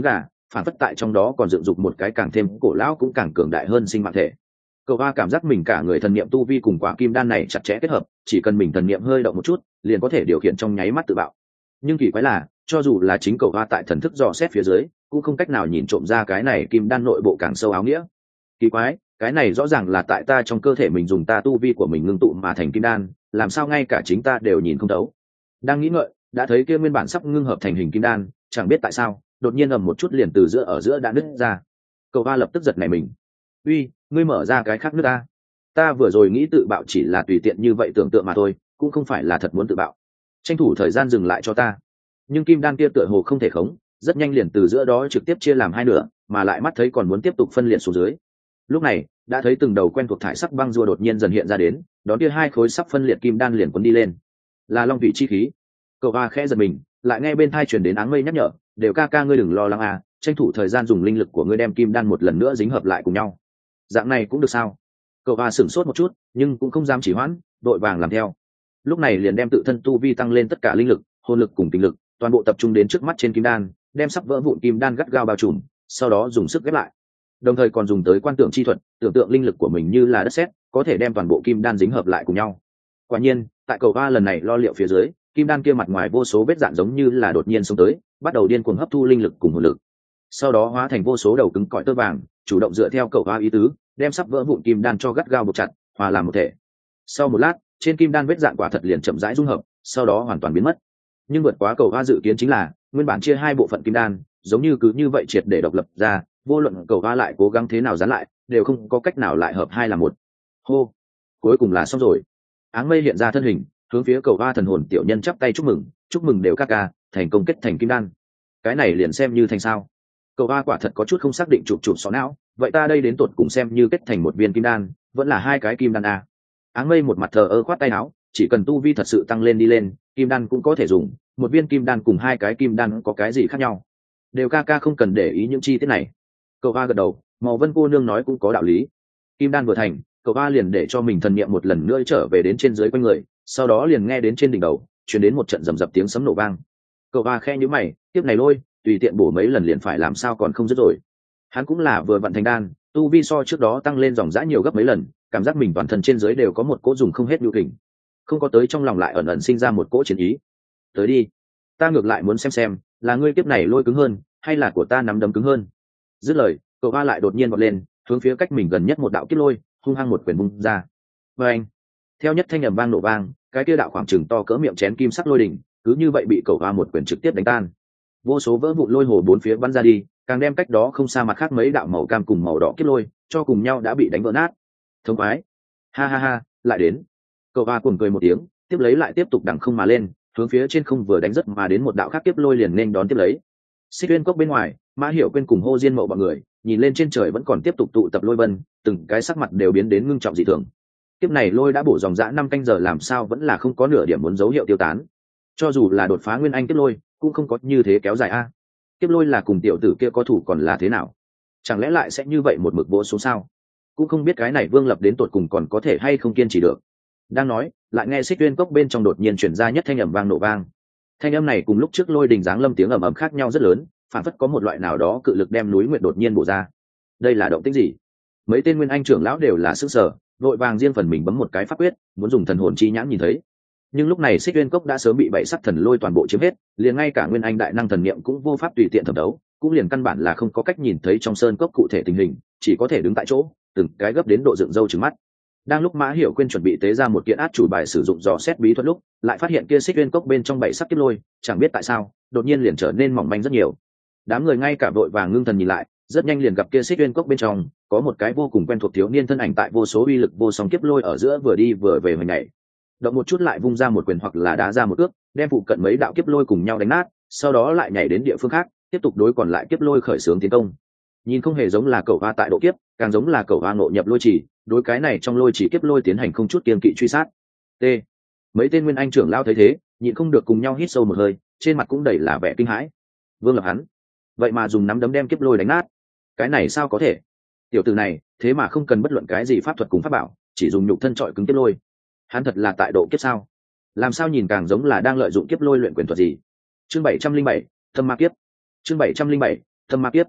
phản phất tại trong đó còn dựng dục một cái càng thêm cổ lão cũng càng cường đại hơn sinh mạng thể. Cậu hoa cảm giác mình cả người thần niệm tu vi cùng quả kim đan này chặt chẽ kết hợp, chỉ cần mình thần niệm hơi động một chút liền có thể điều khiển trong nháy mắt tự bạo. Nhưng kỳ quái là cho dù là chính cậu hoa tại thần thức dò xét phía dưới cũng không cách nào nhìn trộm ra cái này kim đan nội bộ càng sâu áo nghĩa. Kỳ quái, cái này rõ ràng là tại ta trong cơ thể mình dùng ta tu vi của mình ngưng tụ mà thành kim đan, làm sao ngay cả chính ta đều nhìn không thấu. Đang nghĩ ngợi, đã thấy kia nguyên bản sắp ngưng hợp thành hình kim đan, chẳng biết tại sao đột nhiên ầm một chút liền từ giữa ở giữa đã nứt ra. Cậu hoa lập tức giật nảy mình. Uy, ngươi mở ra cái khác nước ta. Ta vừa rồi nghĩ tự bạo chỉ là tùy tiện như vậy tưởng tượng mà thôi, cũng không phải là thật muốn tự bạo. Tranh thủ thời gian dừng lại cho ta. Nhưng kim đan kia tựa hồ không thể khống, rất nhanh liền từ giữa đó trực tiếp chia làm hai nửa, mà lại mắt thấy còn muốn tiếp tục phân liệt xuống dưới. Lúc này đã thấy từng đầu quen thuộc thải sắc băng rùa đột nhiên dần hiện ra đến, đón kia hai khối sắp phân liệt kim đan liền cuốn đi lên. Là long vị chi khí. Cậu hoa khẽ giật mình, lại nghe bên tai truyền đến áng mây nhắc nhở, đều ca ca ngươi đừng lo lắng à, tranh thủ thời gian dùng linh lực của ngươi đem kim đan một lần nữa dính hợp lại cùng nhau. Dạng này cũng được sao? Cậu hoa sửng sốt một chút nhưng cũng không dám chỉ hoãn, đội vàng làm theo. Lúc này liền đem tự thân tu vi tăng lên tất cả linh lực, hồn lực cùng tinh lực toàn bộ tập trung đến trước mắt trên kim đan, đem sắp vỡ vụn kim đan gắt gao bao trùm, sau đó dùng sức ghép lại, đồng thời còn dùng tới quan tưởng chi thuật, tưởng tượng linh lực của mình như là đất sét, có thể đem toàn bộ kim đan dính hợp lại cùng nhau. Quả nhiên tại cầu ba lần này lo liệu phía dưới, kim đan kia mặt ngoài vô số vết dạn giống như là đột nhiên xông tới, bắt đầu điên cuồng hấp thu linh lực cùng hồn lực, sau đó hóa thành vô số đầu cứng cỏi tơ vàng, chủ động dựa theo cầu ba ý tứ đem sắp vỡ vụn kim đan cho gắt gao buộc chặt, hòa làm một thể. Sau một lát, trên kim đan vết dạn quả thật liền chậm rãi dung hợp, sau đó hoàn toàn biến mất. Nhưng vượt quá cầu ba dự kiến chính là nguyên bản chia hai bộ phận kim đan giống như cứ như vậy triệt để độc lập ra, vô luận cầu ba lại cố gắng thế nào dán lại đều không có cách nào lại hợp hai là một. Hô, cuối cùng là xong rồi. Áng mây hiện ra thân hình, hướng phía cầu ba thần hồn tiểu nhân chắp tay chúc mừng, chúc mừng đều ca ca thành công kết thành kim đan. Cái này liền xem như thành sao? Cầu ba quả thật có chút không xác định, chụp chụp xó não, vậy ta đây đến tột cùng xem như kết thành một viên kim đan vẫn là hai cái kim đan à? Áng mây một mặt thờ ơ khoát tay áo, chỉ cần tu vi thật sự tăng lên đi lên, kim đan cũng có thể dùng, một viên kim đan cùng hai cái kim đan có cái gì khác nhau? Đều ca ca không cần để ý những chi tiết này. Cậu ba gật đầu, màu vân cô nương nói cũng có đạo lý. Kim đan vừa thành, cậu ba liền để cho mình thần niệm một lần nữa trở về đến trên dưới quanh người, sau đó liền nghe đến trên đỉnh đầu truyền đến một trận rầm rập tiếng sấm nổ vang. Cậu ba khe nhíu mày, tiếp này lôi tùy tiện bổ mấy lần liền phải làm sao còn không dứt rồi. Hắn cũng là vừa vận thành đan, tu vi so trước đó tăng lên dòng dã nhiều gấp mấy lần, cảm giác mình toàn thân trên dưới đều có một cỗ dùng không hết nhu kình, không có tới trong lòng lại ẩn ẩn sinh ra một cỗ chiến ý. Tới đi, ta ngược lại muốn xem xem là ngươi kiếp này lôi cứng hơn hay là của ta nắm đấm cứng hơn. Dứt lời, cậu ba lại đột nhiên vọt lên, hướng phía cách mình gần nhất một đạo kiếp lôi hung hăng một quyền bung ra. Và anh, theo nhất thanh ầm vang nổ vang, cái kia đạo khoảng chừng to cỡ miệng chén kim sắc lôi đỉnh cứ như vậy bị cậu ba một quyền trực tiếp đánh tan. Vô số vỡ vụn lôi hồ bốn phía bắn ra đi, càng đem cách đó không xa mặt khác mấy đạo màu cam cùng màu đỏ kiếp lôi cho cùng nhau đã bị đánh vỡ nát. Thông khoái, ha ha ha, lại đến. Cậu ba cuồng cười một tiếng, tiếp lấy lại tiếp tục đằng không mà lên, hướng phía trên không vừa đánh rất mà đến một đạo khác kiếp lôi liền nên đón tiếp lấy. Xích Uyên Cốc bên ngoài, Mã Hiểu Quyên cùng Hô Diên Mậu bọn người nhìn lên trên trời vẫn còn tiếp tục tụ tập lôi vân, từng cái sắc mặt đều biến đến ngưng trọng dị thường. Kiếp này lôi đã bổ dòng dã năm canh giờ làm sao vẫn là không có nửa điểm muốn dấu hiệu tiêu tán. Cho dù là đột phá nguyên anh kiếp lôi, cũng không có như thế kéo dài a. Kiếp lôi là cùng tiểu tử kia có thủ còn là thế nào? Chẳng lẽ lại sẽ như vậy một mực vỗ xuống sao? Cũng không biết cái này Vương Lập đến tột cùng còn có thể hay không kiên trì được. Đang nói, lại nghe Xích Uyên Cốc bên trong đột nhiên truyền ra nhất thanh ầm vang nổ vang. Thanh âm này cùng lúc trước lôi đình giáng lâm tiếng ầm ầm khác nhau rất lớn, phản phất có một loại nào đó cự lực đem núi nguyệt đột nhiên bổ ra. Đây là động tĩnh gì? Mấy tên nguyên anh trưởng lão đều là sức sở, vội vàng riêng phần mình bấm một cái pháp quyết, muốn dùng thần hồn chi nhãn nhìn thấy. Nhưng lúc này Xích Uyên Cốc đã sớm bị bảy sắc thần lôi toàn bộ chiếm hết, liền ngay cả nguyên anh đại năng thần niệm cũng vô pháp tùy tiện thẩm đấu, cũng liền căn bản là không có cách nhìn thấy trong sơn cốc cụ thể tình hình, chỉ có thể đứng tại chỗ, từng cái gấp đến độ dựng râu trừng mắt. Đang lúc Mã Hiểu Quyên chuẩn bị tế ra một kiện át chủ bài sử dụng dò xét bí thuật lúc, lại phát hiện kia Xích Uyên Cốc bên trong bảy sắc kiếp lôi, chẳng biết tại sao, đột nhiên liền trở nên mỏng manh rất nhiều. Đám người ngay cả vội vàng ngưng thần nhìn lại, rất nhanh liền gặp kia Xích Uyên Cốc bên trong có một cái vô cùng quen thuộc thiếu niên thân ảnh tại vô số uy lực vô song kiếp lôi ở giữa vừa đi vừa về hồi nhảy. Động một chút lại vung ra một quyền hoặc là đá ra một cước, đem phụ cận mấy đạo kiếp lôi cùng nhau đánh nát, sau đó lại nhảy đến địa phương khác, tiếp tục đối còn lại kiếp lôi khởi xướng tiến công. Nhìn không hề giống là cẩu va tại độ kiếp, càng giống là cẩu va ngộ nhập lôi chỉ, đối cái này trong lôi chỉ kiếp lôi tiến hành không chút kiêng kỵ truy sát. T. Mấy tên nguyên anh trưởng lao thấy thế, nhịn không được cùng nhau hít sâu một hơi, trên mặt cũng đầy là vẻ kinh hãi. Vương Lập hắn, vậy mà dùng nắm đấm đem kiếp lôi đánh nát, cái này sao có thể? Tiểu tử này, thế mà không cần bất luận cái gì pháp thuật cùng pháp bảo, chỉ dùng nhục thân trọi cứng kiếp lôi. Hắn thật là tại độ kiếp sao? Làm sao nhìn càng giống là đang lợi dụng kiếp lôi luyện quyền thuật gì? Chương bảy trăm linh bảy, Thâm Ma Kiếp. Chương bảy trăm linh bảy, Thâm Ma Kiếp.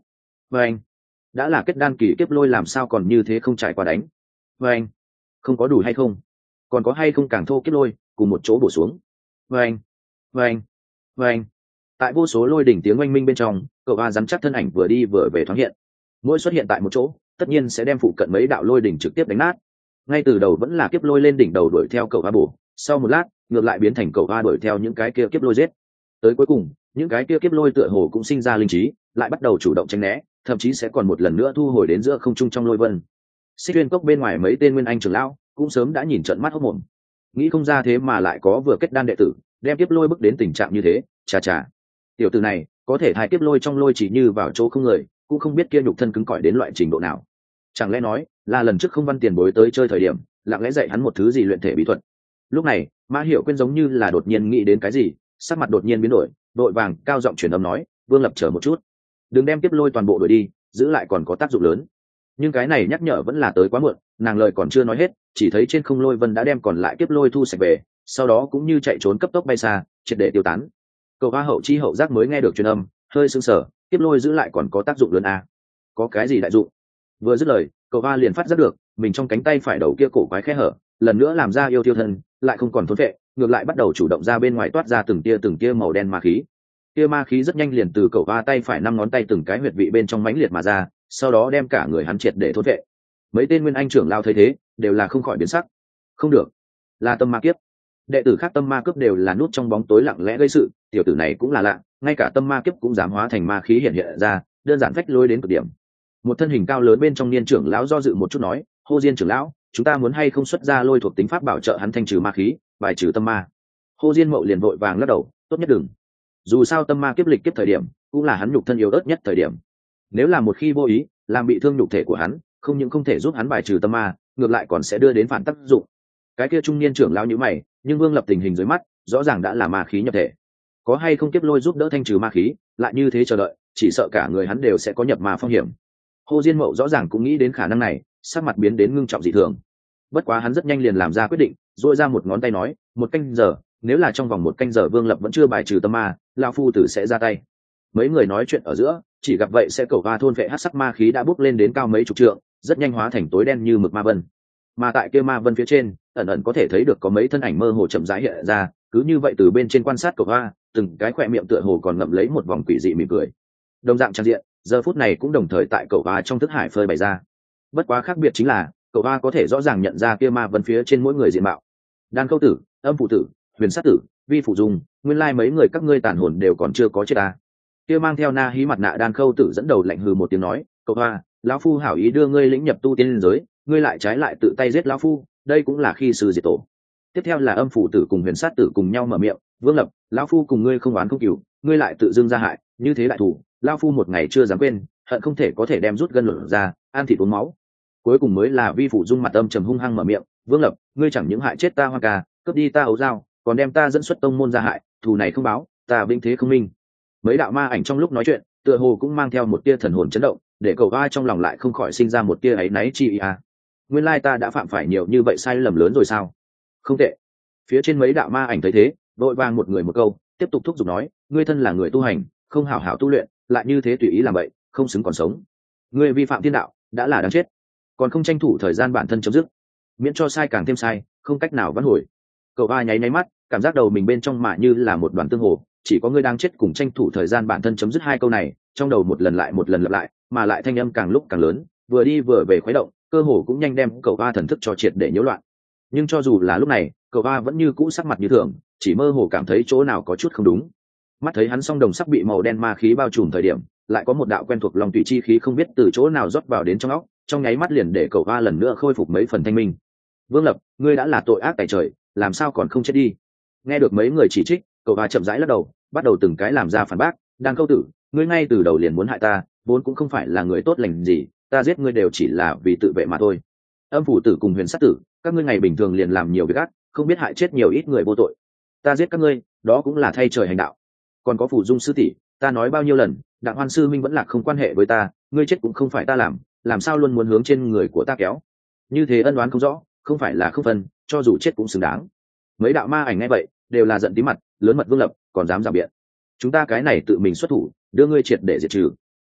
và anh đã là kết đan kỳ kiếp lôi làm sao còn như thế không trải qua đánh. Và anh không có đủ hay không, còn có hay không càng thô kiếp lôi cùng một chỗ bổ xuống. Và anh và anh và anh tại vô số lôi đỉnh tiếng oanh minh bên trong, cậu ba rắn chắc thân ảnh vừa đi vừa về thoáng hiện. Mỗi xuất hiện tại một chỗ tất nhiên sẽ đem phụ cận mấy đạo lôi đỉnh trực tiếp đánh nát. Ngay từ đầu vẫn là kiếp lôi lên đỉnh đầu đuổi theo cậu ba bổ, sau một lát ngược lại biến thành cậu ba đuổi theo những cái kia kiếp lôi giết. Tới cuối cùng những cái kia kiếp lôi tựa hồ cũng sinh ra linh trí, lại bắt đầu chủ động tránh né, thậm chí sẽ còn một lần nữa thu hồi đến giữa không trung trong lôi vân. Xích Tuyên Cốc bên ngoài mấy tên nguyên anh trưởng lão cũng sớm đã nhìn trận mắt hốc mồm, nghĩ không ra thế mà lại có vừa kết đan đệ tử đem kiếp lôi bước đến tình trạng như thế. Chà chà, tiểu tử này có thể thai kiếp lôi trong lôi chỉ như vào chỗ không người, cũng không biết kia nhục thân cứng cỏi đến loại trình độ nào. Chẳng lẽ nói là lần trước không văn tiền bối tới chơi thời điểm lặng lẽ dạy hắn một thứ gì luyện thể bí thuật. Lúc này Mã Hiểu Quyên giống như là đột nhiên nghĩ đến cái gì, sắc mặt đột nhiên biến đổi, đội vàng cao giọng truyền âm nói: Vương Lập chờ một chút, đừng đem kiếp lôi toàn bộ đuổi đi, giữ lại còn có tác dụng lớn. Nhưng cái này nhắc nhở vẫn là tới quá muộn, nàng lời còn chưa nói hết, chỉ thấy trên không lôi vân đã đem còn lại kiếp lôi thu sạch về, sau đó cũng như chạy trốn cấp tốc bay xa, triệt để tiêu tán. Cậu hoa hậu chi hậu giác mới nghe được truyền âm, hơi sưng sở, kiếp lôi giữ lại còn có tác dụng lớn à? Có cái gì đại dụng? Vừa dứt lời, cậu hoa liền phát giác được mình trong cánh tay phải đầu kia cổ quái khe hở, lần nữa làm ra yêu tiêu thân, lại không còn thốn vệ, ngược lại bắt đầu chủ động ra bên ngoài toát ra từng tia từng tia màu đen ma khí. Tia ma khí rất nhanh liền từ cậu hoa tay phải năm ngón tay từng cái huyệt vị bên trong mãnh liệt mà ra, sau đó đem cả người hắn triệt để thốn vệ. Mấy tên nguyên anh trưởng lao thấy thế đều là không khỏi biến sắc. Không được, là tâm ma kiếp. Đệ tử khác tâm ma cướp đều là nút trong bóng tối lặng lẽ gây sự, tiểu tử này cũng là lạ, ngay cả tâm ma kiếp cũng dám hóa thành ma khí hiện hiện ra, đơn giản phách lôi đến cực điểm. Một thân hình cao lớn bên trong niên trưởng lão do dự một chút nói: Hô Diên trưởng lão, chúng ta muốn hay không xuất ra lôi thuộc tính pháp bảo trợ hắn thanh trừ ma khí, bài trừ tâm ma. Hô Diên Mậu liền vội vàng lắc đầu: tốt nhất đừng. Dù sao tâm ma kiếp lịch kiếp thời điểm cũng là hắn nhục thân yếu ớt nhất thời điểm, nếu là một khi vô ý làm bị thương nhục thể của hắn, không những không thể giúp hắn bài trừ tâm ma, ngược lại còn sẽ đưa đến phản tác dụng. Cái kia trung niên trưởng lão nhíu mày, nhưng Vương Lập tình hình dưới mắt rõ ràng đã là ma khí nhập thể, có hay không kiếp lôi giúp đỡ thanh trừ ma khí, lại như thế chờ đợi, chỉ sợ cả người hắn đều sẽ có nhập ma phong hiểm. Hồ Diên Mậu rõ ràng cũng nghĩ đến khả năng này, sắc mặt biến đến ngưng trọng dị thường. Bất quá hắn rất nhanh liền làm ra quyết định, duỗi ra một ngón tay nói: một canh giờ, nếu là trong vòng một canh giờ Vương Lập vẫn chưa bài trừ tâm ma, lão phu tử sẽ ra tay. Mấy người nói chuyện ở giữa, chỉ gặp vậy sẽ cầu va thôn vệ hắc sắc ma khí đã bốc lên đến cao mấy chục trượng, rất nhanh hóa thành tối đen như mực ma vân. Mà tại kia ma vân phía trên, ẩn ẩn có thể thấy được có mấy thân ảnh mơ hồ chậm rãi hiện ra, cứ như vậy từ bên trên quan sát cầu va, từng cái khỏe miệng tựa hồ còn ngậm lấy một vòng quỷ dị mỉm cười. Đồng dạng trang diện, giờ phút này cũng đồng thời tại cầu va trong thức hải phơi bày ra. Bất quá khác biệt chính là, cầu va có thể rõ ràng nhận ra kia ma vân phía trên mỗi người diện mạo. Đan Câu Tử, Âm Phụ Tử, Huyền Sát Tử, Vi Phụ Dung, nguyên lai mấy người các ngươi tàn hồn đều còn chưa có chết à? Kia mang theo na hí mặt nạ Đan Khâu Tử dẫn đầu lạnh hừ một tiếng nói: Cầu va, lão phu hảo ý đưa ngươi lĩnh nhập tu tiên giới, ngươi lại trái lại tự tay giết lão phu, đây cũng là khi sư diệt tổ. Tiếp theo là Âm Phụ Tử cùng Huyền Sát Tử cùng nhau mở miệng: Vương Lập, lão phu cùng ngươi không oán không cừu, ngươi lại tự dưng ra hại, như thế đại thủ, lão phu một ngày chưa dám quên, hận không thể có thể đem rút gân luận ra, ăn thịt uống máu. Cuối cùng mới là Vi Phụ Dung mặt âm trầm hung hăng mở miệng: Vương Lập, ngươi chẳng những hại chết ta Hoa Ca, cướp đi ta ấu dao, còn đem ta dẫn xuất tông môn ra hại, thù này không báo, ta vĩnh thế không minh. Mấy đạo ma ảnh trong lúc nói chuyện, tựa hồ cũng mang theo một tia thần hồn chấn động, để cầu vai trong lòng lại không khỏi sinh ra một tia áy náy chi ý à. Nguyên lai ta đã phạm phải nhiều như vậy sai lầm lớn rồi sao? Không tệ. Phía trên mấy đạo ma ảnh thấy thế, đội vàng một người một câu, tiếp tục thúc giục nói: ngươi thân là người tu hành, không hảo hảo tu luyện, lại như thế tùy ý làm vậy, không xứng còn sống. Ngươi vi phạm thiên đạo, đã là đáng chết, còn không tranh thủ thời gian bản thân chấm dứt, miễn cho sai càng thêm sai, không cách nào vãn hồi. Cậu ba nháy nháy mắt, cảm giác đầu mình bên trong mà như là một đoàn tương hồ, chỉ có ngươi đang chết cùng tranh thủ thời gian bản thân chấm dứt hai câu này trong đầu một lần lại một lần lặp lại, mà lại thanh âm càng lúc càng lớn, vừa đi vừa về khuấy động, cơ hồ cũng nhanh đem cậu ba thần thức cho triệt để nhiễu loạn. Nhưng cho dù là lúc này, cậu ba vẫn như cũ sắc mặt như thường, chỉ mơ hồ cảm thấy chỗ nào có chút không đúng. Mắt thấy hắn song đồng sắc bị màu đen ma khí bao trùm thời điểm, lại có một đạo quen thuộc lòng tùy chi khí không biết từ chỗ nào rót vào đến trong óc, trong nháy mắt liền để cậu ba lần nữa khôi phục mấy phần thanh minh. Vương Lập, ngươi đã là tội ác tại trời, làm sao còn không chết đi? Nghe được mấy người chỉ trích, cậu ba chậm rãi lắc đầu, bắt đầu từng cái làm ra phản bác. Đan Câu Tử, ngươi ngay từ đầu liền muốn hại ta, vốn cũng không phải là người tốt lành gì, ta giết ngươi đều chỉ là vì tự vệ mà thôi. Âm Phủ Tử cùng Huyền Sát Tử, các ngươi ngày bình thường liền làm nhiều việc ác, không biết hại chết nhiều ít người vô tội, ta giết các ngươi, đó cũng là thay trời hành đạo. Còn có Phủ Dung sư tỷ, ta nói bao nhiêu lần, Đặng Hoan sư minh vẫn là không quan hệ với ta, ngươi chết cũng không phải ta làm, làm sao luôn muốn hướng trên người của ta kéo? Như thế ân oán không rõ, không phải là không phân, cho dù chết cũng xứng đáng. Mấy đạo ma ảnh nghe vậy, đều là giận tí mặt, lớn mật Vương Lập, còn dám rào biện. Chúng ta cái này tự mình xuất thủ, đưa ngươi triệt để diệt trừ.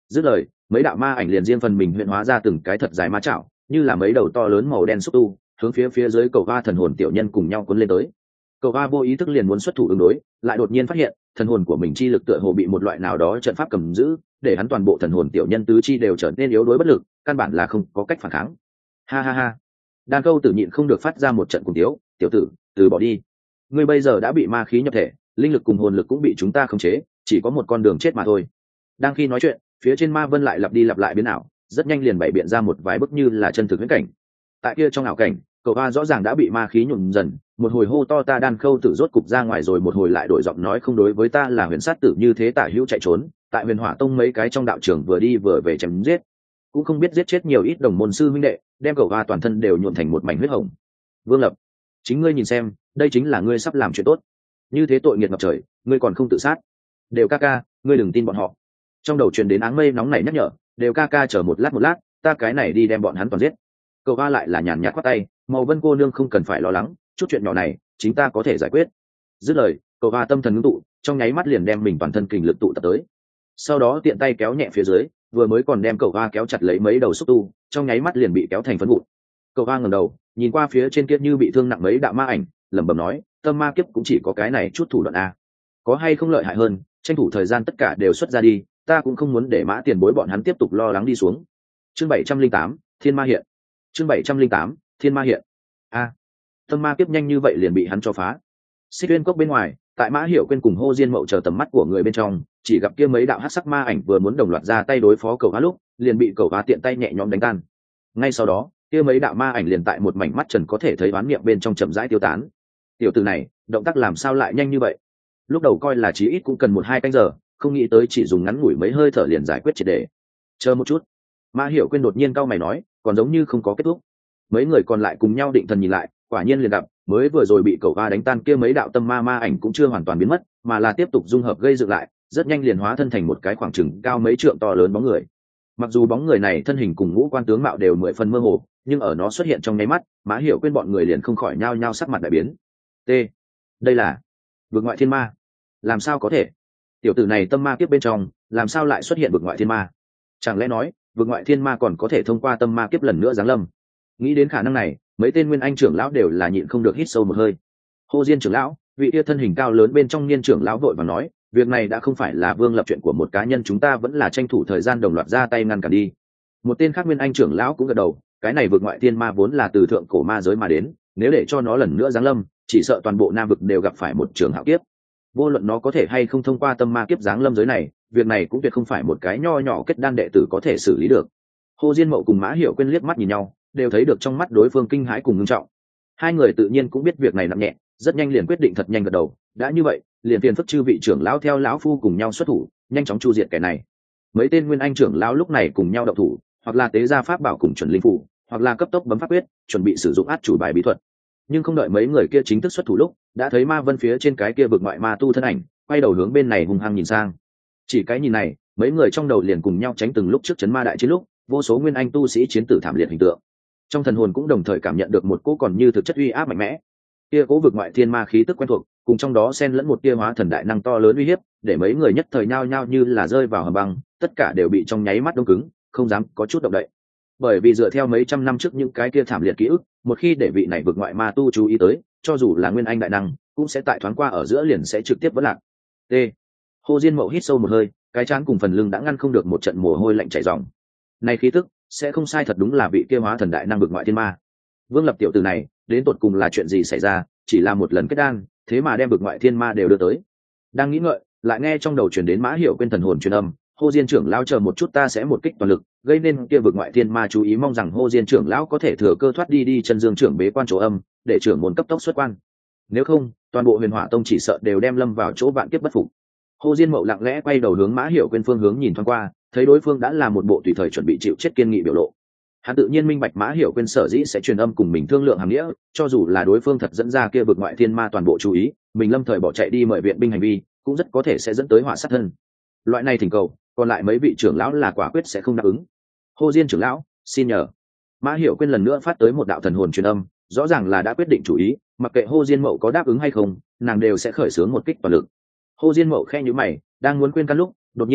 Dứt lời, mấy đạo ma ảnh liền riêng phần mình huyện hóa ra từng cái thật dài ma chảo, như là mấy đầu to lớn màu đen xúc tu, hướng phía phía dưới cầu va thần hồn tiểu nhân cùng nhau cuốn lên tới. Cầu va vô ý thức liền muốn xuất thủ ứng đối, lại đột nhiên phát hiện thần hồn của mình chi lực tựa hồ bị một loại nào đó trận pháp cầm giữ, để hắn toàn bộ thần hồn tiểu nhân tứ chi đều trở nên yếu đuối bất lực, căn bản là không có cách phản kháng. Ha ha ha. Đan Câu Tử nhịn không được phát ra một trận cùng tiếu, "Tiểu tử, từ bỏ đi. Ngươi bây giờ đã bị ma khí nhập thể, linh lực cùng hồn lực cũng bị chúng ta khống chế, chỉ có một con đường chết mà thôi." Đang khi nói chuyện, phía trên ma vân lại lặp đi lặp lại biến ảo, rất nhanh liền bày biện ra một vài bức như là chân thực huyễn cảnh. Tại kia trong ảo cảnh, cậu hoa rõ ràng đã bị ma khí nhuộm dần, một hồi hô to ta Đan Khâu Tử rốt cục ra ngoài rồi, một hồi lại đổi giọng nói không đối với ta là huyền sát tử như thế tả hữu chạy trốn, tại Huyền Hỏa Tông mấy cái trong đạo trường vừa đi vừa về chém giết, cũng không biết giết chết nhiều ít đồng môn sư huynh đệ, đem cậu hoa toàn thân đều nhuộm thành một mảnh huyết hồng. Vương Lập, chính ngươi nhìn xem, đây chính là ngươi sắp làm chuyện tốt. Như thế tội nghiệt ngập trời, ngươi còn không tự sát. Đều ca ca, ngươi đừng tin bọn họ. Trong đầu truyền đến áng mây nóng này nhắc nhở, Đều ca ca chờ một lát một lát, ta cái này đi đem bọn hắn toàn giết. Cậu hoa lại là nhàn nhạt quát tay, Màu Vân cô nương không cần phải lo lắng, chút chuyện nhỏ này chính ta có thể giải quyết. Dứt lời, cậu hoa tâm thần ngưng tụ, trong nháy mắt liền đem mình toàn thân kình lực tụ tập tới. Sau đó tiện tay kéo nhẹ phía dưới, vừa mới còn đem cậu hoa kéo chặt lấy mấy đầu xúc tu, trong nháy mắt liền bị kéo thành phấn vụn. Cậu hoa ngẩng đầu, nhìn qua phía trên kia như bị thương nặng mấy đạo ma ảnh, lẩm bẩm nói, tâm ma kiếp cũng chỉ có cái này chút thủ đoạn a, có hay không lợi hại hơn, tranh thủ thời gian tất cả đều xuất ra đi, ta cũng không muốn để Mã Tiền Bối bọn hắn tiếp tục lo lắng đi xuống. Chương bảy trăm linh tám, Thiên Ma hiện. Chương bảy trăm linh tám, Thiên Ma hiện. A, tâm ma kiếp nhanh như vậy liền bị hắn cho phá. Xích Uyên Cốc bên ngoài, tại Mã Hiểu Quyên cùng Hô Diên Mậu chờ tầm mắt của người bên trong, chỉ gặp kia mấy đạo hắc sắc ma ảnh vừa muốn đồng loạt ra tay đối phó Cầu Hoa lúc, liền bị Cầu Hoa tiện tay nhẹ nhõm đánh tan. Ngay sau đó, kia mấy đạo ma ảnh liền tại một mảnh mắt trần có thể thấy bán niệm bên trong chậm rãi tiêu tán. Tiểu tử này, động tác làm sao lại nhanh như vậy? Lúc đầu coi là chí ít cũng cần một hai canh giờ, không nghĩ tới chỉ dùng ngắn ngủi mấy hơi thở liền giải quyết triệt để. Chờ một chút. Mã Hiểu Quyên đột nhiên cau mày nói, còn giống như không có kết thúc. Mấy người còn lại cùng nhau định thần nhìn lại, quả nhiên liền gặp, mới vừa rồi bị Cầu Hoa đánh tan kia mấy đạo tâm ma ma ảnh cũng chưa hoàn toàn biến mất, mà là tiếp tục dung hợp gây dựng lại, rất nhanh liền hóa thân thành một cái khoảng chừng cao mấy trượng to lớn bóng người. Mặc dù bóng người này thân hình cùng ngũ quan tướng mạo đều mười phần mơ hồ, nhưng ở nó xuất hiện trong nháy mắt, Mã Hiểu Quyên bọn người liền không khỏi nhao nhao sắc mặt đại biến. T, đây là vực ngoại thiên ma. Làm sao có thể? Tiểu tử này tâm ma kiếp bên trong, làm sao lại xuất hiện vực ngoại thiên ma? Chẳng lẽ nói, vực ngoại thiên ma còn có thể thông qua tâm ma kiếp lần nữa giáng lâm? Nghĩ đến khả năng này, mấy tên nguyên anh trưởng lão đều là nhịn không được hít sâu một hơi. Hồ Diên trưởng lão, vị kia thân hình cao lớn bên trong niên trưởng lão vội vàng nói, việc này đã không phải là Vương Lập chuyện của một cá nhân, chúng ta vẫn là tranh thủ thời gian đồng loạt ra tay ngăn cản đi. Một tên khác nguyên anh trưởng lão cũng gật đầu, cái này vực ngoại thiên ma vốn là từ thượng cổ ma giới mà đến, nếu để cho nó lần nữa giáng lâm, chỉ sợ toàn bộ Nam vực đều gặp phải một trường hạo kiếp. Vô luận nó có thể hay không thông qua tâm ma kiếp giáng lâm giới này, việc này cũng tuyệt không phải một cái nho nhỏ kết đan đệ tử có thể xử lý được. Hồ Diên Mậu cùng Mã Hiểu Quyên liếc mắt nhìn nhau, đều thấy được trong mắt đối phương kinh hãi cùng ngưng trọng. Hai người tự nhiên cũng biết việc này nặng nhẹ, rất nhanh liền quyết định thật nhanh gật đầu, đã như vậy, liền phiền phức chư vị trưởng lão theo lão phu cùng nhau xuất thủ, nhanh chóng chu diệt kẻ này. Mấy tên nguyên anh trưởng lão lúc này cùng nhau động thủ, hoặc là tế ra pháp bảo cùng chuẩn linh phù, hoặc là cấp tốc bấm pháp quyết, chuẩn bị sử dụng át chủ bài bí thuật. Nhưng không đợi mấy người kia chính thức xuất thủ lúc, đã thấy ma vân phía trên cái kia vực ngoại ma tu thân ảnh, quay đầu hướng bên này hung hăng nhìn sang. Chỉ cái nhìn này, mấy người trong đầu liền cùng nhau tránh từng lúc trước chấn ma đại chiến lúc, vô số nguyên anh tu sĩ chiến tử thảm liệt hình tượng. Trong thần hồn cũng đồng thời cảm nhận được một cỗ còn như thực chất uy áp mạnh mẽ. Kia cỗ vực ngoại thiên ma khí tức quen thuộc, cùng trong đó xen lẫn một tia hóa thần đại năng to lớn uy hiếp, để mấy người nhất thời nhao nhao như là rơi vào hầm băng, tất cả đều bị trong nháy mắt đông cứng, không dám có chút động đậy. Bởi vì dựa theo mấy trăm năm trước những cái kia thảm liệt ký ức, một khi để vị này vực ngoại ma tu chú ý tới, cho dù là nguyên anh đại năng, cũng sẽ tại thoáng qua ở giữa liền sẽ trực tiếp vỡ lạc. T. Hồ Diên Mậu hít sâu một hơi, cái trán cùng phần lưng đã ngăn không được một trận mồ hôi lạnh chảy ròng. Này khí tức, sẽ không sai thật đúng là vị kia hóa thần đại năng vực ngoại thiên ma. Vương Lập tiểu tử này, đến tột cùng là chuyện gì xảy ra, chỉ là một lần kết đan, thế mà đem vực ngoại thiên ma đều đưa tới. Đang nghĩ ngợi, lại nghe trong đầu truyền đến Mã Hiểu Quyên thần hồn truyền âm, Hồ Diên trưởng lão chờ một chút, ta sẽ một kích toàn lực, gây nên kia vực ngoại thiên ma chú ý, mong rằng Hồ Diên trưởng lão có thể thừa cơ thoát đi đi chân dương trưởng bế quan chỗ âm, để trưởng môn cấp tốc xuất quan. Nếu không, toàn bộ Huyền Hỏa Tông chỉ sợ đều đem lâm vào chỗ vạn kiếp bất phục. Hồ Diên Mậu lặng lẽ quay đầu hướng Mã Hiểu Quyên phương hướng nhìn thoáng qua, thấy đối phương đã là một bộ tùy thời chuẩn bị chịu chết kiên nghị biểu lộ. Hắn tự nhiên minh bạch Mã Hiểu Quyên sở dĩ sẽ truyền âm cùng mình thương lượng hàm nghĩa, cho dù là đối phương thật dẫn ra kia vực ngoại thiên ma toàn bộ chú ý, mình lâm thời bỏ chạy đi mời viện binh hành vi, cũng rất có thể sẽ dẫn tới họa sát thân. Loại này thỉnh cầu, còn lại mấy vị trưởng lão là quả quyết sẽ không đáp ứng. Hồ Diên trưởng lão, xin nhờ. Mã Hiểu Quyên lần nữa phát tới một đạo thần hồn truyền âm, rõ ràng là đã quyết định chủ ý, mặc kệ Hồ Diên Mậu có đáp ứng hay không, nàng đều sẽ khởi xướng một kích toàn lực. Hồ Diên Mậu khẽ nhíu mày, đang muốn khuyên can lúc, đột nhiên,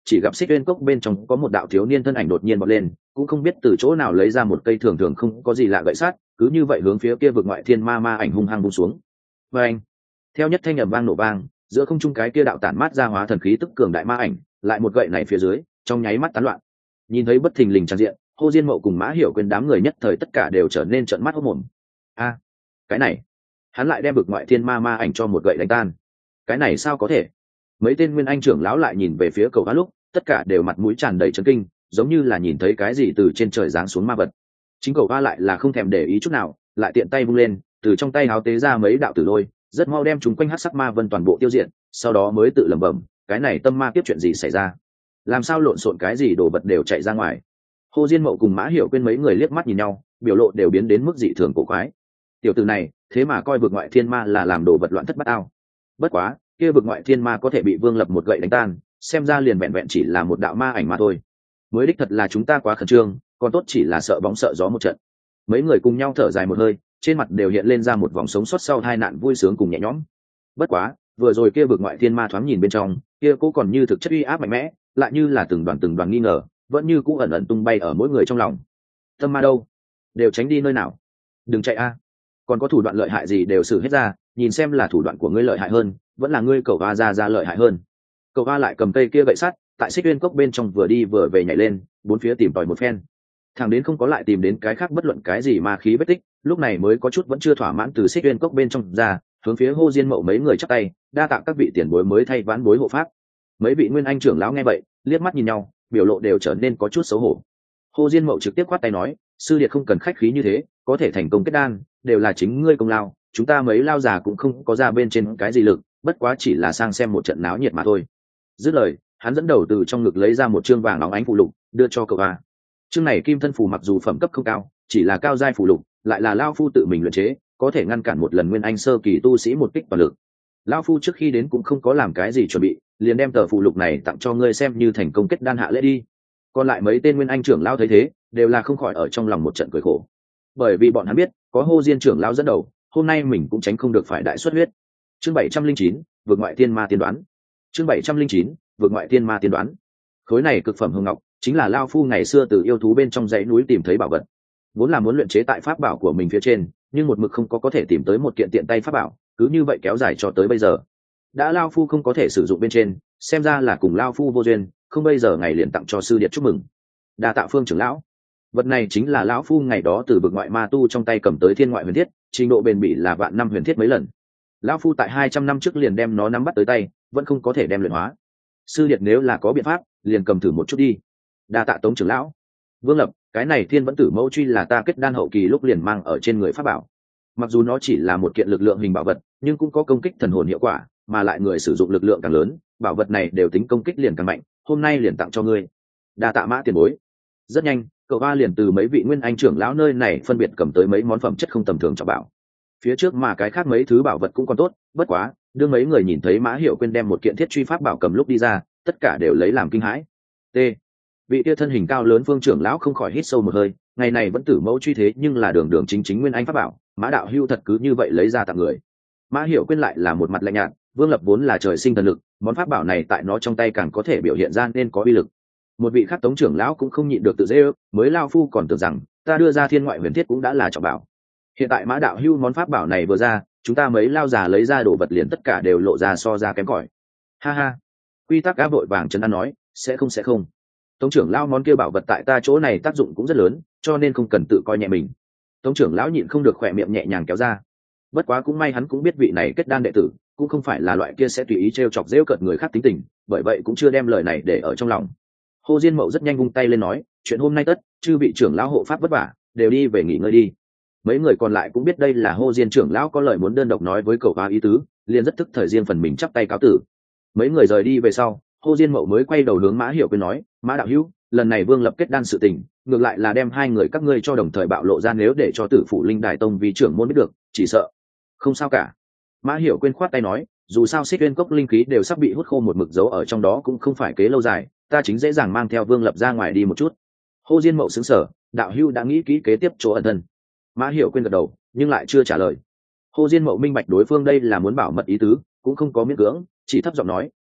chỉ gặp xích uyên cốc bên trong có một đạo thiếu niên thân ảnh đột nhiên bật lên, cũng không biết từ chỗ nào lấy ra một cây thường thường không có gì lạ gậy sắt, cứ như vậy hướng phía kia vực ngoại thiên ma ma ảnh hung hăng bung xuống. Và anh, theo nhất thanh ầm vang nổ vang, giữa không trung cái kia đạo tản mát ra hóa thần khí tức cường đại ma ảnh, lại một gậy này phía dưới, trong nháy mắt tán loạn. Nhìn thấy bất thình lình tràn diện, Hồ Diên Mậu cùng Mã Hiểu Quên đám người nhất thời tất cả đều trở nên trợn mắt hốt mồm. A, cái này, hắn lại đem vực ngoại thiên ma ma ảnh cho một gậy đánh tan. Cái này sao có thể? Mấy tên nguyên anh trưởng lão lại nhìn về phía cầu hóa lúc, tất cả đều mặt mũi tràn đầy chấn kinh, giống như là nhìn thấy cái gì từ trên trời giáng xuống ma vật. Chính cầu hoa lại là không thèm để ý chút nào, lại tiện tay vung lên, từ trong tay háo tế ra mấy đạo tử lôi, rất mau đem chúng quanh hắc sắc ma vân toàn bộ tiêu diệt, sau đó mới tự lẩm bẩm, cái này tâm ma tiếp chuyện gì xảy ra? Làm sao lộn xộn cái gì đồ vật đều chạy ra ngoài? Hồ Diên Mậu cùng Mã Hiểu Quên mấy người liếc mắt nhìn nhau, biểu lộ đều biến đến mức dị thường cổ quái. Tiểu tử này, thế mà coi vực ngoại thiên ma là làm đồ vật loạn thất bát ao. Bất quá, kia vực ngoại thiên ma có thể bị Vương Lập một gậy đánh tan, xem ra liền vẹn vẹn chỉ là một đạo ma ảnh mà thôi. Mới đích thật là chúng ta quá khẩn trương, còn tốt chỉ là sợ bóng sợ gió một trận. Mấy người cùng nhau thở dài một hơi, trên mặt đều hiện lên ra một vòng sống sót sau hai nạn vui sướng cùng nhẹ nhõm. Bất quá, vừa rồi kia vực ngoại thiên ma thoáng nhìn bên trong, kia cô còn như thực chất uy áp mạnh mẽ, lại như là từng đoàn từng đoàn nghi ngờ, vẫn như cũ ẩn ẩn tung bay ở mỗi người trong lòng. Tâm ma đâu? Đều tránh đi nơi nào? Đừng chạy a! Còn có thủ đoạn lợi hại gì đều sử hết ra, nhìn xem là thủ đoạn của ngươi lợi hại hơn, vẫn là ngươi cậu va ra ra lợi hại hơn. Cậu va lại cầm cây kia gậy sắt, tại xích uyên cốc bên trong vừa đi vừa về nhảy lên, bốn phía tìm tòi một phen. Thằng đến không có lại tìm đến cái khác bất luận cái gì ma khí vết tích, lúc này mới có chút vẫn chưa thỏa mãn từ xích uyên cốc bên trong ra, hướng phía Hồ Diên Mậu mấy người chắp tay, đa tạ các vị tiền bối mới thay vãn bối hộ pháp. Mấy vị nguyên anh trưởng lão nghe vậy, liếc mắt nhìn nhau, biểu lộ đều trở nên có chút xấu hổ. Hồ Diên Mậu trực tiếp quát tay nói, sư điệt không cần khách khí như thế, có thể thành công kết đan, đều là chính ngươi công lao, chúng ta mấy lao già cũng không có ra bên trên cái gì lực, bất quá chỉ là sang xem một trận náo nhiệt mà thôi. Dứt lời, hắn dẫn đầu từ trong ngực lấy ra một chương vàng óng ánh phù lục, đưa cho cậu ba. Chương này kim thân phù mặc dù phẩm cấp không cao, chỉ là cao giai phù lục, lại là lao phu tự mình luyện chế, có thể ngăn cản một lần nguyên anh sơ kỳ tu sĩ một kích toàn lực. Lao phu trước khi đến cũng không có làm cái gì chuẩn bị, liền đem tờ phù lục này tặng cho ngươi xem như thành công kết đan hạ lễ đi. Còn lại mấy tên nguyên anh trưởng lao thấy thế, đều là không khỏi ở trong lòng một trận cười khổ, bởi vì bọn hắn biết, có Hồ Diên trưởng lao dẫn đầu, hôm nay mình cũng tránh không được phải đại xuất huyết. Chương bảy trăm linh chín, vượt ngoại tiên ma tiên đoán. Chương bảy trăm linh chín, vượt ngoại tiên ma tiên đoán. Khối này cực phẩm hồng ngọc, chính là lao phu ngày xưa từ yêu thú bên trong dãy núi tìm thấy bảo vật. Vốn là muốn luyện chế tại pháp bảo của mình phía trên, nhưng một mực không có có thể tìm tới một kiện tiện tay pháp bảo, cứ như vậy kéo dài cho tới bây giờ. Đã lao phu không có thể sử dụng bên trên, xem ra là cùng lao phu vô duyên, không bây giờ ngày liền tặng cho sư điệt chúc mừng. Đa tạ Phương trưởng lão. Vật này chính là lão phu ngày đó từ vực ngoại ma tu trong tay cầm tới thiên ngoại huyền thiết, trình độ bền bỉ là vạn năm huyền thiết mấy lần. Lão phu tại hai trăm năm trước liền đem nó nắm bắt tới tay, vẫn không có thể đem luyện hóa. Sư điệt nếu là có biện pháp, liền cầm thử một chút đi. Đa tạ Tống trưởng lão. Vương Lập, cái này thiên vẫn tử mẫu truy là ta kết đan hậu kỳ lúc liền mang ở trên người pháp bảo. Mặc dù nó chỉ là một kiện lực lượng hình bảo vật, nhưng cũng có công kích thần hồn hiệu quả, mà lại người sử dụng lực lượng càng lớn, bảo vật này đều tính công kích liền càng mạnh, hôm nay liền tặng cho ngươi. Đa tạ Mã tiền bối. Rất nhanh, cậu ba liền từ mấy vị nguyên anh trưởng lão nơi này phân biệt cầm tới mấy món phẩm chất không tầm thường cho bảo. Phía trước mà cái khác mấy thứ bảo vật cũng còn tốt, bất quá đưa mấy người nhìn thấy Mã Hiểu Quên đem một kiện thiết truy pháp bảo cầm lúc đi ra, tất cả đều lấy làm kinh hãi. T. Vị tia thân hình cao lớn Phương trưởng lão không khỏi hít sâu một hơi, ngày này vẫn tử mẫu truy thế nhưng là đường đường chính chính nguyên anh pháp bảo, Mã đạo hưu thật cứ như vậy lấy ra tặng người. Mã Hiểu Quên lại là một mặt lạnh nhạt, Vương Lập vốn là trời sinh thần lực, món pháp bảo này tại nó trong tay càng có thể biểu hiện ra nên có uy lực. Một vị khác Tống trưởng lão cũng không nhịn được tự dễ ước, mới lao phu còn tưởng rằng ta đưa ra thiên ngoại huyền thiết cũng đã là trọng bảo. Hiện tại Mã đạo hưu món pháp bảo này vừa ra, chúng ta mấy lao già lấy ra đồ vật liền tất cả đều lộ ra so ra kém cỏi. Ha ha. Quy tắc áp vội vàng trấn an nói, sẽ không sẽ không. Tống trưởng lão món kia bảo vật tại ta chỗ này tác dụng cũng rất lớn, cho nên không cần tự coi nhẹ mình. Tống trưởng lão nhịn không được khỏe miệng nhẹ nhàng kéo ra. Bất quá cũng may hắn cũng biết vị này kết đan đệ tử, cũng không phải là loại kia sẽ tùy ý trêu chọc giễu cợt người khác tính tình, bởi vậy cũng chưa đem lời này để ở trong lòng. Hồ Diên Mậu rất nhanh vung tay lên nói, chuyện hôm nay tất, chư vị trưởng lão hộ pháp vất vả, đều đi về nghỉ ngơi đi. Mấy người còn lại cũng biết đây là Hồ Diên trưởng lão có lời muốn đơn độc nói với cậu và ý tứ, liền rất tức thời riêng phần mình chắp tay cáo tử. Mấy người rời đi về sau, Hồ Diên Mậu mới quay đầu hướng Mã Hiểu Quên nói, Mã đạo hữu, lần này Vương Lập kết đan sự tình, ngược lại là đem hai người các ngươi cho đồng thời bạo lộ ra, nếu để cho Tử Phủ Linh Đài Tông vì trưởng môn biết được, chỉ sợ không sao cả. Mã Hiểu Quên khoát tay nói, dù sao Xích Uyên Cốc linh khí đều sắp bị hút khô một mực dấu ở trong đó cũng không phải kế lâu dài, ta chính dễ dàng mang theo Vương Lập ra ngoài đi một chút. Hồ Diên Mậu sững sờ, đạo hữu đã nghĩ kỹ kế tiếp chỗ ẩn thân. Mã Hiểu Quên gật đầu, nhưng lại chưa trả lời. Hồ Diên Mậu minh bạch đối phương đây là muốn bảo mật ý tứ, cũng không có miễn cưỡng, chỉ thấp giọng nói,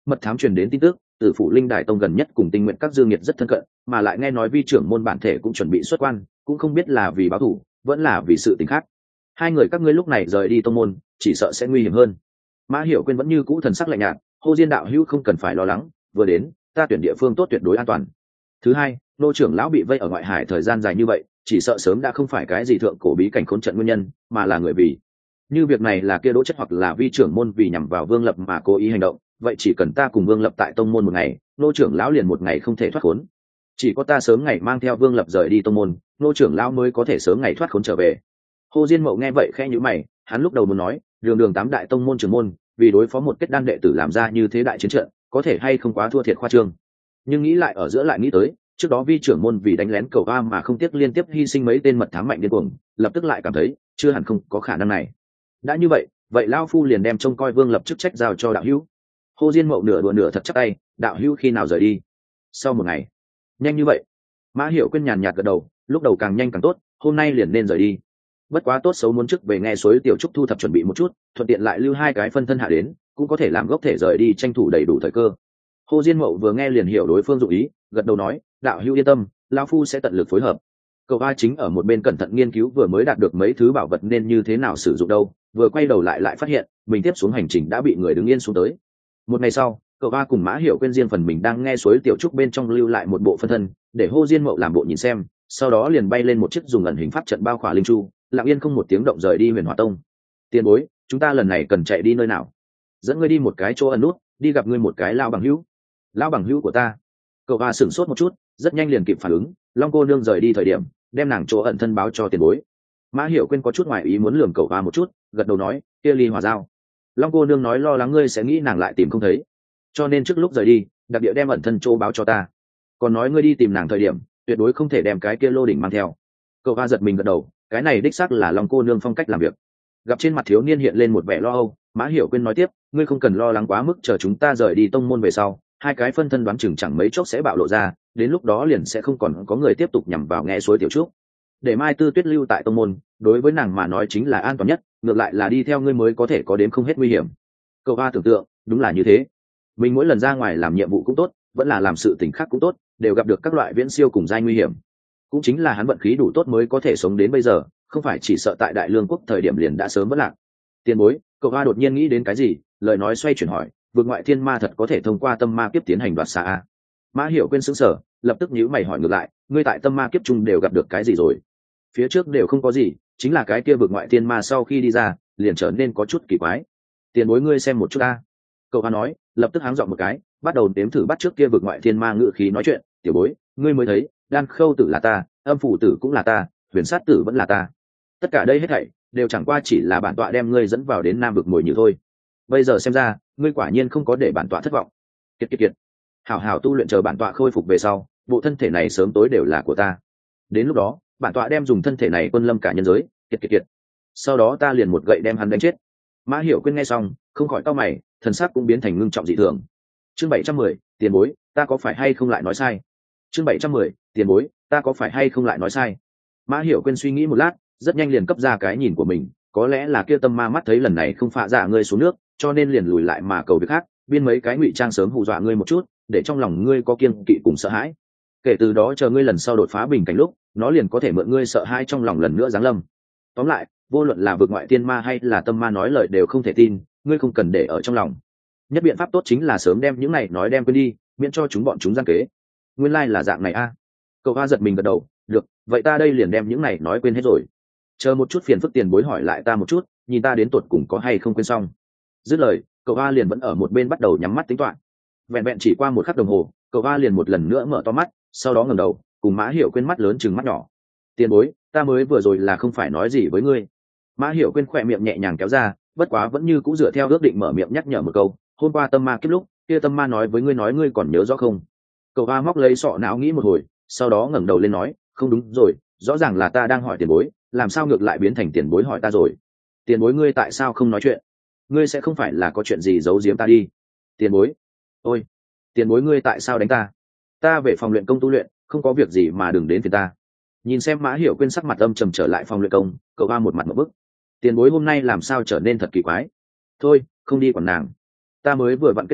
mật thám truyền đến tin tức từ phủ linh đài tông gần nhất cùng tinh nguyện các dương nhiệt rất thân cận, mà lại nghe nói vi trưởng môn bản thể cũng chuẩn bị xuất quan, cũng không biết là vì báo thù vẫn là vì sự tình khác. Hai người các ngươi lúc này rời đi tông môn chỉ sợ sẽ nguy hiểm hơn. Mã Hiểu Quyên vẫn như cũ thần sắc lạnh nhạt, Hồ Diên đạo hữu không cần phải lo lắng, vừa đến ta tuyển địa phương tốt tuyệt đối an toàn. Thứ hai, nô trưởng lão bị vây ở ngoại hải thời gian dài như vậy, chỉ sợ sớm đã không phải cái gì thượng cổ bí cảnh khốn trận nguyên nhân, mà là người vì như việc này là kia đỗ chất hoặc là vi trưởng môn vì nhằm vào Vương Lập mà cố ý hành động, vậy chỉ cần ta cùng Vương Lập tại tông môn một ngày, nô trưởng lão liền một ngày không thể thoát khốn. Chỉ có ta sớm ngày mang theo Vương Lập rời đi tông môn, nô trưởng lão mới có thể sớm ngày thoát khốn trở về. Hồ Diên Mậu nghe vậy khẽ nhíu mày, hắn lúc đầu muốn nói, đường đường tám đại tông môn trưởng môn, vì đối phó một kết đan đệ tử làm ra như thế đại chiến trận, có thể hay không quá thua thiệt khoa trương. Nhưng nghĩ lại ở giữa lại nghĩ tới, trước đó vi trưởng môn vì đánh lén cầu a mà không tiếc liên tiếp hy sinh mấy tên mật thám mạnh điên cuồng, lập tức lại cảm thấy chưa hẳn không có khả năng này. Đã như vậy, vậy lão phu liền đem trông coi Vương Lập chức trách giao cho đạo hữu. Hồ Diên Mậu nửa đùa nửa thật chắc tay, đạo hữu khi nào rời đi? Sau một ngày. Nhanh như vậy? Mã Hiểu Quyên nhàn nhạt gật đầu, lúc đầu càng nhanh càng tốt, hôm nay liền nên rời đi. Bất quá tốt xấu muốn trước về nghe suối tiểu trúc thu thập chuẩn bị một chút, thuận tiện lại lưu hai cái phân thân hạ đến, cũng có thể làm gốc thể rời đi tranh thủ đầy đủ thời cơ. Hồ Diên Mậu vừa nghe liền hiểu đối phương dụng ý, gật đầu nói, đạo hữu yên tâm, lão phu sẽ tận lực phối hợp. Cậu A chính ở một bên cẩn thận nghiên cứu vừa mới đạt được mấy thứ bảo vật nên như thế nào sử dụng đâu, vừa quay đầu lại lại phát hiện mình tiếp xuống hành trình đã bị người đứng yên xuống tới. Một ngày sau, cậu A cùng Mã Hiểu Quyên riêng phần mình đang nghe suối tiểu trúc bên trong lưu lại một bộ phân thân, để Hồ Diên Mậu làm bộ nhìn xem, sau đó liền bay lên một chiếc dùng ẩn hình pháp trận bao khỏa linh chu, lặng yên không một tiếng động rời đi Huyền Hỏa Tông. Tiền bối, chúng ta lần này cần chạy đi nơi nào? Dẫn ngươi đi một cái chỗ ẩn nút, đi gặp ngươi một cái lão bằng hữu. Lão bằng hữu của ta? Cậu A sửng sốt một chút, rất nhanh liền kịp phản ứng, Long cô nương rời đi thời điểm, đem nàng chỗ ẩn thân báo cho tiền bối. Mã Hiểu Quyên có chút ngoài ý muốn lườm cậu A một chút, gật đầu nói, kia ly hỏa giao. Long cô nương nói lo lắng ngươi sẽ nghĩ nàng lại tìm không thấy, cho nên trước lúc rời đi, đặc địa đem ẩn thân chỗ báo cho ta. Còn nói ngươi đi tìm nàng thời điểm, tuyệt đối không thể đem cái kia lô đỉnh mang theo. Cậu A giật mình gật đầu, cái này đích xác là Long cô nương phong cách làm việc. Gặp trên mặt thiếu niên hiện lên một vẻ lo âu, Mã Hiểu Quyên nói tiếp, ngươi không cần lo lắng quá mức, chờ chúng ta rời đi tông môn về sau, hai cái phân thân đoán chừng chẳng mấy chốc sẽ bạo lộ ra, đến lúc đó liền sẽ không còn có người tiếp tục nhằm vào nghe suối tiểu trúc. Để Mai Tư Tuyết lưu tại tông môn, đối với nàng mà nói chính là an toàn nhất, ngược lại là đi theo ngươi mới có thể có đến không hết nguy hiểm. Cậu A tưởng tượng, đúng là như thế. Mình mỗi lần ra ngoài làm nhiệm vụ cũng tốt, vẫn là làm sự tình khác cũng tốt, đều gặp được các loại viễn siêu cùng giai nguy hiểm. Cũng chính là hắn vận khí đủ tốt mới có thể sống đến bây giờ, không phải chỉ sợ tại Đại Lương quốc thời điểm liền đã sớm vất lạc. Tiền bối, cậu A đột nhiên nghĩ đến cái gì, lời nói xoay chuyển hỏi, vượt ngoại thiên ma thật có thể thông qua tâm ma kiếp tiến hành đoạt xạ a? Mã Hiểu Quyên sững sờ, lập tức nhíu mày hỏi ngược lại, ngươi tại tâm ma kiếp chung đều gặp được cái gì rồi? Phía trước đều không có gì, chính là cái kia vượt ngoại thiên ma sau khi đi ra, liền trở nên có chút kỳ quái. Tiền bối ngươi xem một chút a. Cậu A nói, lập tức háng giọng một cái, bắt đầu đếm thử bắt trước kia vượt ngoại thiên ma ngự khí nói chuyện, tiểu bối, ngươi mới thấy, đan khâu tử là ta, âm phủ tử cũng là ta, huyền sát tử vẫn là ta. Tất cả đây hết thảy đều chẳng qua chỉ là bản tọa đem ngươi dẫn vào đến nam vực mồi nhử thôi. Bây giờ xem ra, ngươi quả nhiên không có để bản tọa thất vọng. Kiệt kiệt kiệt. Hảo hảo tu luyện, chờ bản tọa khôi phục về sau, bộ thân thể này sớm tối đều là của ta. Đến lúc đó, bản tọa đem dùng thân thể này quân lâm cả nhân giới. Kiệt kiệt kiệt. Sau đó ta liền một gậy đem hắn đánh chết. Mã Hiểu Quyên nghe xong, không khỏi cau mày, thần sắc cũng biến thành ngưng trọng dị thường. Chương bảy trăm mười, tiền bối, ta có phải hay không lại nói sai? Chương bảy trăm mười, tiền bối, ta có phải hay không lại nói sai? Mã Hiểu Quyên suy nghĩ một lát, rất nhanh liền cấp ra cái nhìn của mình, có lẽ là kia tâm ma mắt thấy lần này không phạ dạ ngươi xuống nước, cho nên liền lùi lại mà cầu việc khác, biên mấy cái ngụy trang sớm hù dọa ngươi một chút, để trong lòng ngươi có kiêng kỵ cùng sợ hãi. Kể từ đó chờ ngươi lần sau đột phá bình cảnh lúc, nó liền có thể mượn ngươi sợ hãi trong lòng lần nữa giáng lâm. Tóm lại, vô luận là vực ngoại tiên ma hay là tâm ma nói lời đều không thể tin, ngươi không cần để ở trong lòng. Nhất biện pháp tốt chính là sớm đem những này nói đem quên đi, miễn cho chúng bọn chúng gian kế. Nguyên lai like là dạng này a. À. Cậu A giật mình gật đầu, được, vậy ta đây liền đem những này nói quên hết rồi. Chờ một chút phiền phức tiền bối hỏi lại ta một chút, nhìn ta đến tuột cùng có hay không quên xong. Dứt lời, cậu A liền vẫn ở một bên bắt đầu nhắm mắt tính toán. Vẹn vẹn chỉ qua một khắc đồng hồ, cậu A liền một lần nữa mở to mắt, sau đó ngẩng đầu, cùng Mã Hiểu Quyên mắt lớn chừng mắt nhỏ. Tiền bối, ta mới vừa rồi là không phải nói gì với ngươi. Mã Hiểu Quyên khỏe miệng nhẹ nhàng kéo ra, bất quá vẫn như cũ dựa theo ước định mở miệng nhắc nhở một câu, hôm qua tâm ma kiếp lúc, kia tâm ma nói với ngươi nói ngươi còn nhớ rõ không? Cậu A móc lấy sọ não nghĩ một hồi, sau đó ngẩng đầu lên nói, không đúng rồi, rõ ràng là ta đang hỏi tiền bối, làm sao ngược lại biến thành tiền bối hỏi ta rồi? Tiền bối ngươi tại sao không nói chuyện? Ngươi sẽ không phải là có chuyện gì giấu giếm ta đi? Tiền bối, ôi, tiền bối ngươi tại sao đánh ta? Ta về phòng luyện công tu luyện, không có việc gì mà đừng đến phiền ta. Nhìn xem Mã Hiểu Quyên sắc mặt âm trầm trở lại phòng luyện công, cậu A một mặt một bức. Tiền bối hôm nay làm sao trở nên thật kỳ quái? Thôi, không đi quản nàng. Ta mới vừa vặn kết đan,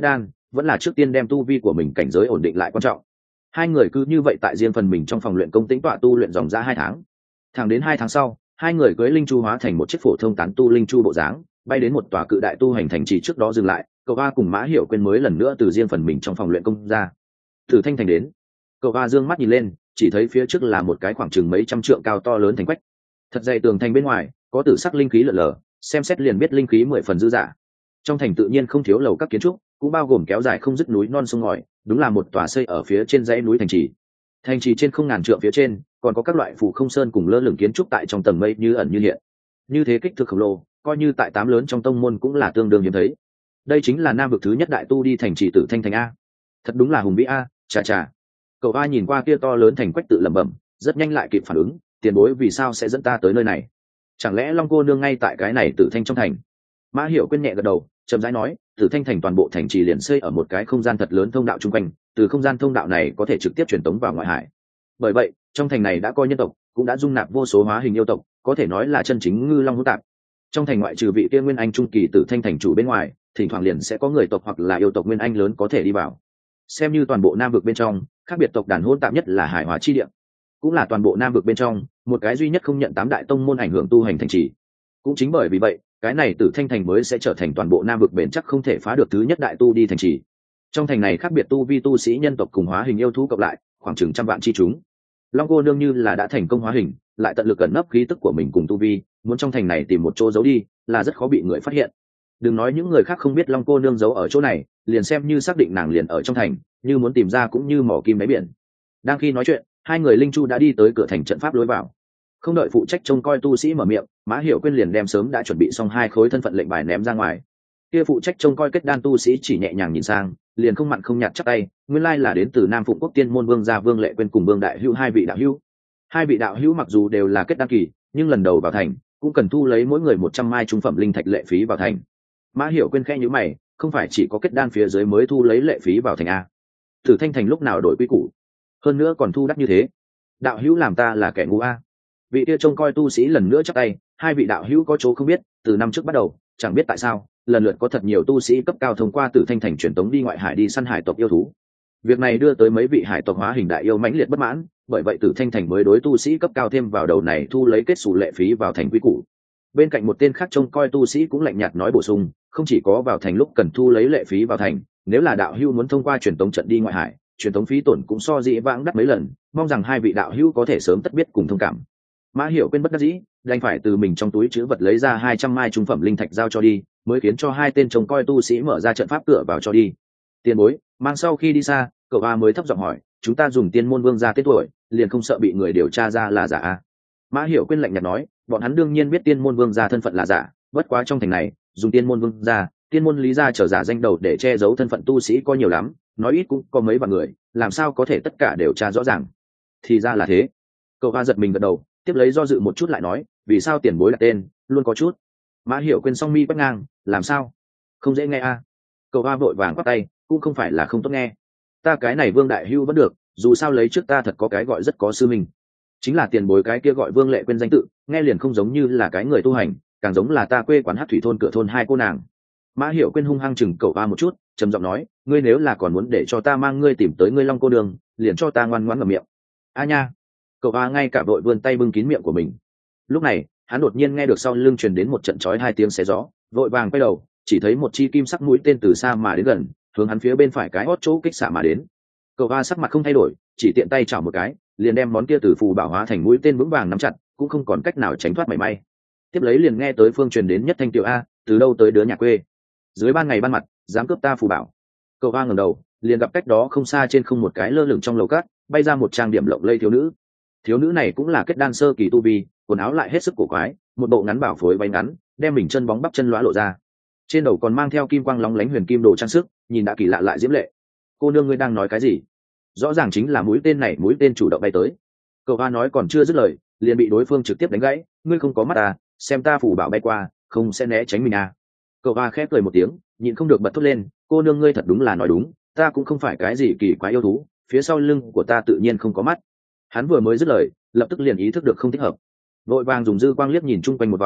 vẫn là trước tiên đem tu vi của mình cảnh giới ổn định lại quan trọng. Hai người cứ như vậy tại riêng phần mình trong phòng luyện công tĩnh tọa tu luyện dòng ra hai tháng. Thẳng đến hai tháng sau, hai người cưỡi linh chu hóa thành một chiếc phổ thông tán tu linh chu bộ dáng, bay đến một tòa cự đại tu hành thành trì trước đó dừng lại. Cậu ba cùng Mã Hiểu Quên mới lần nữa từ riêng phần mình trong phòng luyện công ra. Tử Thanh Thành đến. Cậu ba dương mắt nhìn lên, chỉ thấy phía trước là một cái khoảng chừng mấy trăm trượng cao to lớn thành quách. Thật dày tường thành bên ngoài có tử sắc linh khí lở lở, xem xét liền biết linh khí mười phần dư dả. Trong thành tự nhiên không thiếu lầu các kiến trúc, cũng bao gồm kéo dài không dứt núi non sông ngòi, đúng là một tòa xây ở phía trên dãy núi thành trì. Thành trì trên không ngàn trượng phía trên, còn có các loại phủ không sơn cùng lơ lửng kiến trúc tại trong tầng mây như ẩn như hiện. Như thế kích thước khổng lồ, coi như tại tám lớn trong tông môn cũng là tương đương hiếm thấy. Đây chính là nam vực thứ nhất đại tu đi thành trì Tử Thanh Thành a. Thật đúng là hùng vĩ a, chà chà. Cậu A nhìn qua kia to lớn thành quách tự lẩm bẩm, rất nhanh lại kịp phản ứng, tiền bối vì sao sẽ dẫn ta tới nơi này? Chẳng lẽ Long cô nương ngay tại cái này Tử Thanh trong thành? Mã Hiểu Quên nhẹ gật đầu, chậm rãi nói, Tử Thanh thành toàn bộ thành trì liền xây ở một cái không gian thật lớn thông đạo chung quanh, từ không gian thông đạo này có thể trực tiếp truyền tống vào ngoại hải. Bởi vậy, trong thành này đã coi nhân tộc, cũng đã dung nạp vô số hóa hình yêu tộc, có thể nói là chân chính ngư long hỗn tạp. Trong thành ngoại trừ vị kia nguyên anh trung kỳ Tử Thanh thành chủ bên ngoài, thỉnh thoảng liền sẽ có người tộc hoặc là yêu tộc nguyên anh lớn có thể đi vào. Xem như toàn bộ nam vực bên trong, khác biệt tộc đàn hỗn tạp nhất là Hải Hóa chi địa, cũng là toàn bộ nam vực bên trong một cái duy nhất không nhận tám đại tông môn ảnh hưởng tu hành thành trì. Cũng chính bởi vì vậy, cái này Tử Thanh thành mới sẽ trở thành toàn bộ nam vực bền chắc không thể phá được thứ nhất đại tu đi thành trì. Trong thành này khác biệt tu vi tu sĩ nhân tộc cùng hóa hình yêu thú cộng lại khoảng chừng trăm vạn chi chúng. Long cô nương như là đã thành công hóa hình, lại tận lực ẩn nấp khí tức của mình cùng tu vi, muốn trong thành này tìm một chỗ giấu đi là rất khó bị người phát hiện. Đừng nói những người khác không biết Long cô nương giấu ở chỗ này, liền xem như xác định nàng liền ở trong thành, như muốn tìm ra cũng như mò kim đáy biển. Đang khi nói chuyện, hai người linh chu đã đi tới cửa thành trận pháp lối vào. Không đợi phụ trách trông coi tu sĩ mở miệng, Mã Hiểu Quên liền đem sớm đã chuẩn bị xong hai khối thân phận lệnh bài ném ra ngoài. Kia phụ trách trông coi kết đan tu sĩ chỉ nhẹ nhàng nhìn sang, liền không mặn không nhạt chắp tay, nguyên lai là đến từ Nam Phụng Quốc Tiên môn Vương gia Vương Lệ Quên cùng Vương Đại Hữu hai vị đạo hữu. Hai vị đạo hữu mặc dù đều là kết đan kỳ, nhưng lần đầu vào thành, cũng cần thu lấy mỗi người một trăm mai trung phẩm linh thạch lệ phí vào thành. Mã Hiểu Quên khẽ nhíu mày, không phải chỉ có kết đan phía dưới mới thu lấy lệ phí vào thành a? Tử Thanh thành lúc nào đổi quy củ, hơn nữa còn thu đắt như thế? Đạo hữu làm ta là kẻ ngu a? Vị kia trông coi tu sĩ lần nữa chắp tay, hai vị đạo hữu có chỗ không biết, từ năm trước bắt đầu, chẳng biết tại sao, lần lượt có thật nhiều tu sĩ cấp cao thông qua Tử Thanh thành truyền tống đi ngoại hải đi săn hải tộc yêu thú. Việc này đưa tới mấy vị hải tộc hóa hình đại yêu mãnh liệt bất mãn, bởi vậy Tử Thanh thành mới đối tu sĩ cấp cao thêm vào đầu này thu lấy kết sủ lệ phí vào thành quy củ. Bên cạnh một tên khác trông coi tu sĩ cũng lạnh nhạt nói bổ sung, không chỉ có vào thành lúc cần thu lấy lệ phí vào thành, nếu là đạo hữu muốn thông qua truyền tống trận đi ngoại hải, truyền tống phí tổn cũng so dĩ vãng đắt mấy lần, mong rằng hai vị đạo hữu có thể sớm tất biết cùng thông cảm. Mã Hiểu Quên bất đắc dĩ, đành phải từ mình trong túi chứa vật lấy ra hai trăm mai trung phẩm linh thạch giao cho đi, mới khiến cho hai tên trông coi tu sĩ mở ra trận pháp cửa vào cho đi. Tiền bối, mang sau khi đi xa, cậu A mới thấp giọng hỏi, chúng ta dùng Tiên môn Vương gia tên tuổi, liền không sợ bị người điều tra ra là giả a? Mã Hiểu Quên lạnh nhạt nói, bọn hắn đương nhiên biết Tiên môn Vương gia thân phận là giả, bất quá trong thành này, dùng Tiên môn Vương gia, Tiên môn Lý gia trở giả danh đầu để che giấu thân phận tu sĩ có nhiều lắm, nói ít cũng có mấy vạn người, làm sao có thể tất cả đều tra rõ ràng? Thì ra là thế. Cậu A giật mình gật đầu, tiếp lấy do dự một chút lại nói, vì sao tiền bối đặt tên luôn có chút. Mã Hiểu Quên song mi quét ngang, làm sao? Không dễ nghe a? Cậu A vội vàng quát tay, cũng không phải là không tốt nghe. Ta cái này Vương đại hưu vẫn được, dù sao lấy trước ta thật có cái gọi rất có sư mình. Chính là tiền bối cái kia gọi Vương Lệ Quên danh tự, nghe liền không giống như là cái người tu hành, càng giống là ta quê quán hát thủy thôn cửa thôn hai cô nàng. Mã Hiểu Quên hung hăng chừng cậu A một chút, trầm giọng nói, ngươi nếu là còn muốn để cho ta mang ngươi tìm tới ngươi Long cô đường, liền cho ta ngoan ngoãn ngậm miệng. A nha. Cậu A ngay cả vội vươn tay bưng kín miệng của mình. Lúc này, hắn đột nhiên nghe được sau lưng truyền đến một trận chói hai tiếng xé gió, vội vàng quay đầu, chỉ thấy một chi kim sắc mũi tên từ xa mà đến gần, hướng hắn phía bên phải cái hót chỗ kích xạ mà đến. Cậu A sắc mặt không thay đổi, chỉ tiện tay chảo một cái, liền đem món kia từ phù bảo hóa thành mũi tên vững vàng nắm chặt, cũng không còn cách nào tránh thoát mảy may. Tiếp lấy liền nghe tới phương truyền đến nhất thanh tiểu A, từ đâu tới đứa nhà quê? Dưới ban ngày ban mặt, dám cướp ta phù bảo. Cậu A ngẩng đầu, liền gặp cách đó không xa trên không một cái lơ lửng trong lầu cát, bay ra một trang điểm lộng lẫy thiếu nữ. Thiếu nữ này cũng là kết đan sơ kỳ tu vi, quần áo lại hết sức cổ quái, một bộ ngắn bảo phối váy ngắn, đem mình chân bóng bắp chân lóa lộ ra. Trên đầu còn mang theo kim quang lóng lánh huyền kim đồ trang sức, nhìn đã kỳ lạ lại diễm lệ. Cô nương ngươi đang nói cái gì? Rõ ràng chính là mũi tên này, mũi tên chủ động bay tới. Cậu A nói còn chưa dứt lời, liền bị đối phương trực tiếp đánh gãy, ngươi không có mắt à, xem ta phủ bảo bay qua, không sẽ né tránh mình à? Cậu A khép cười một tiếng, nhịn không được bật thốt lên, cô nương ngươi thật đúng là nói đúng, ta cũng không phải cái gì kỳ quái yêu thú, phía sau lưng của ta tự nhiên không có mắt. Hắn vừa mới dứt lời, lập tức liền ý thức được không thích hợp, vội vàng dùng dư quang liếc nhìn chung quanh một vòng,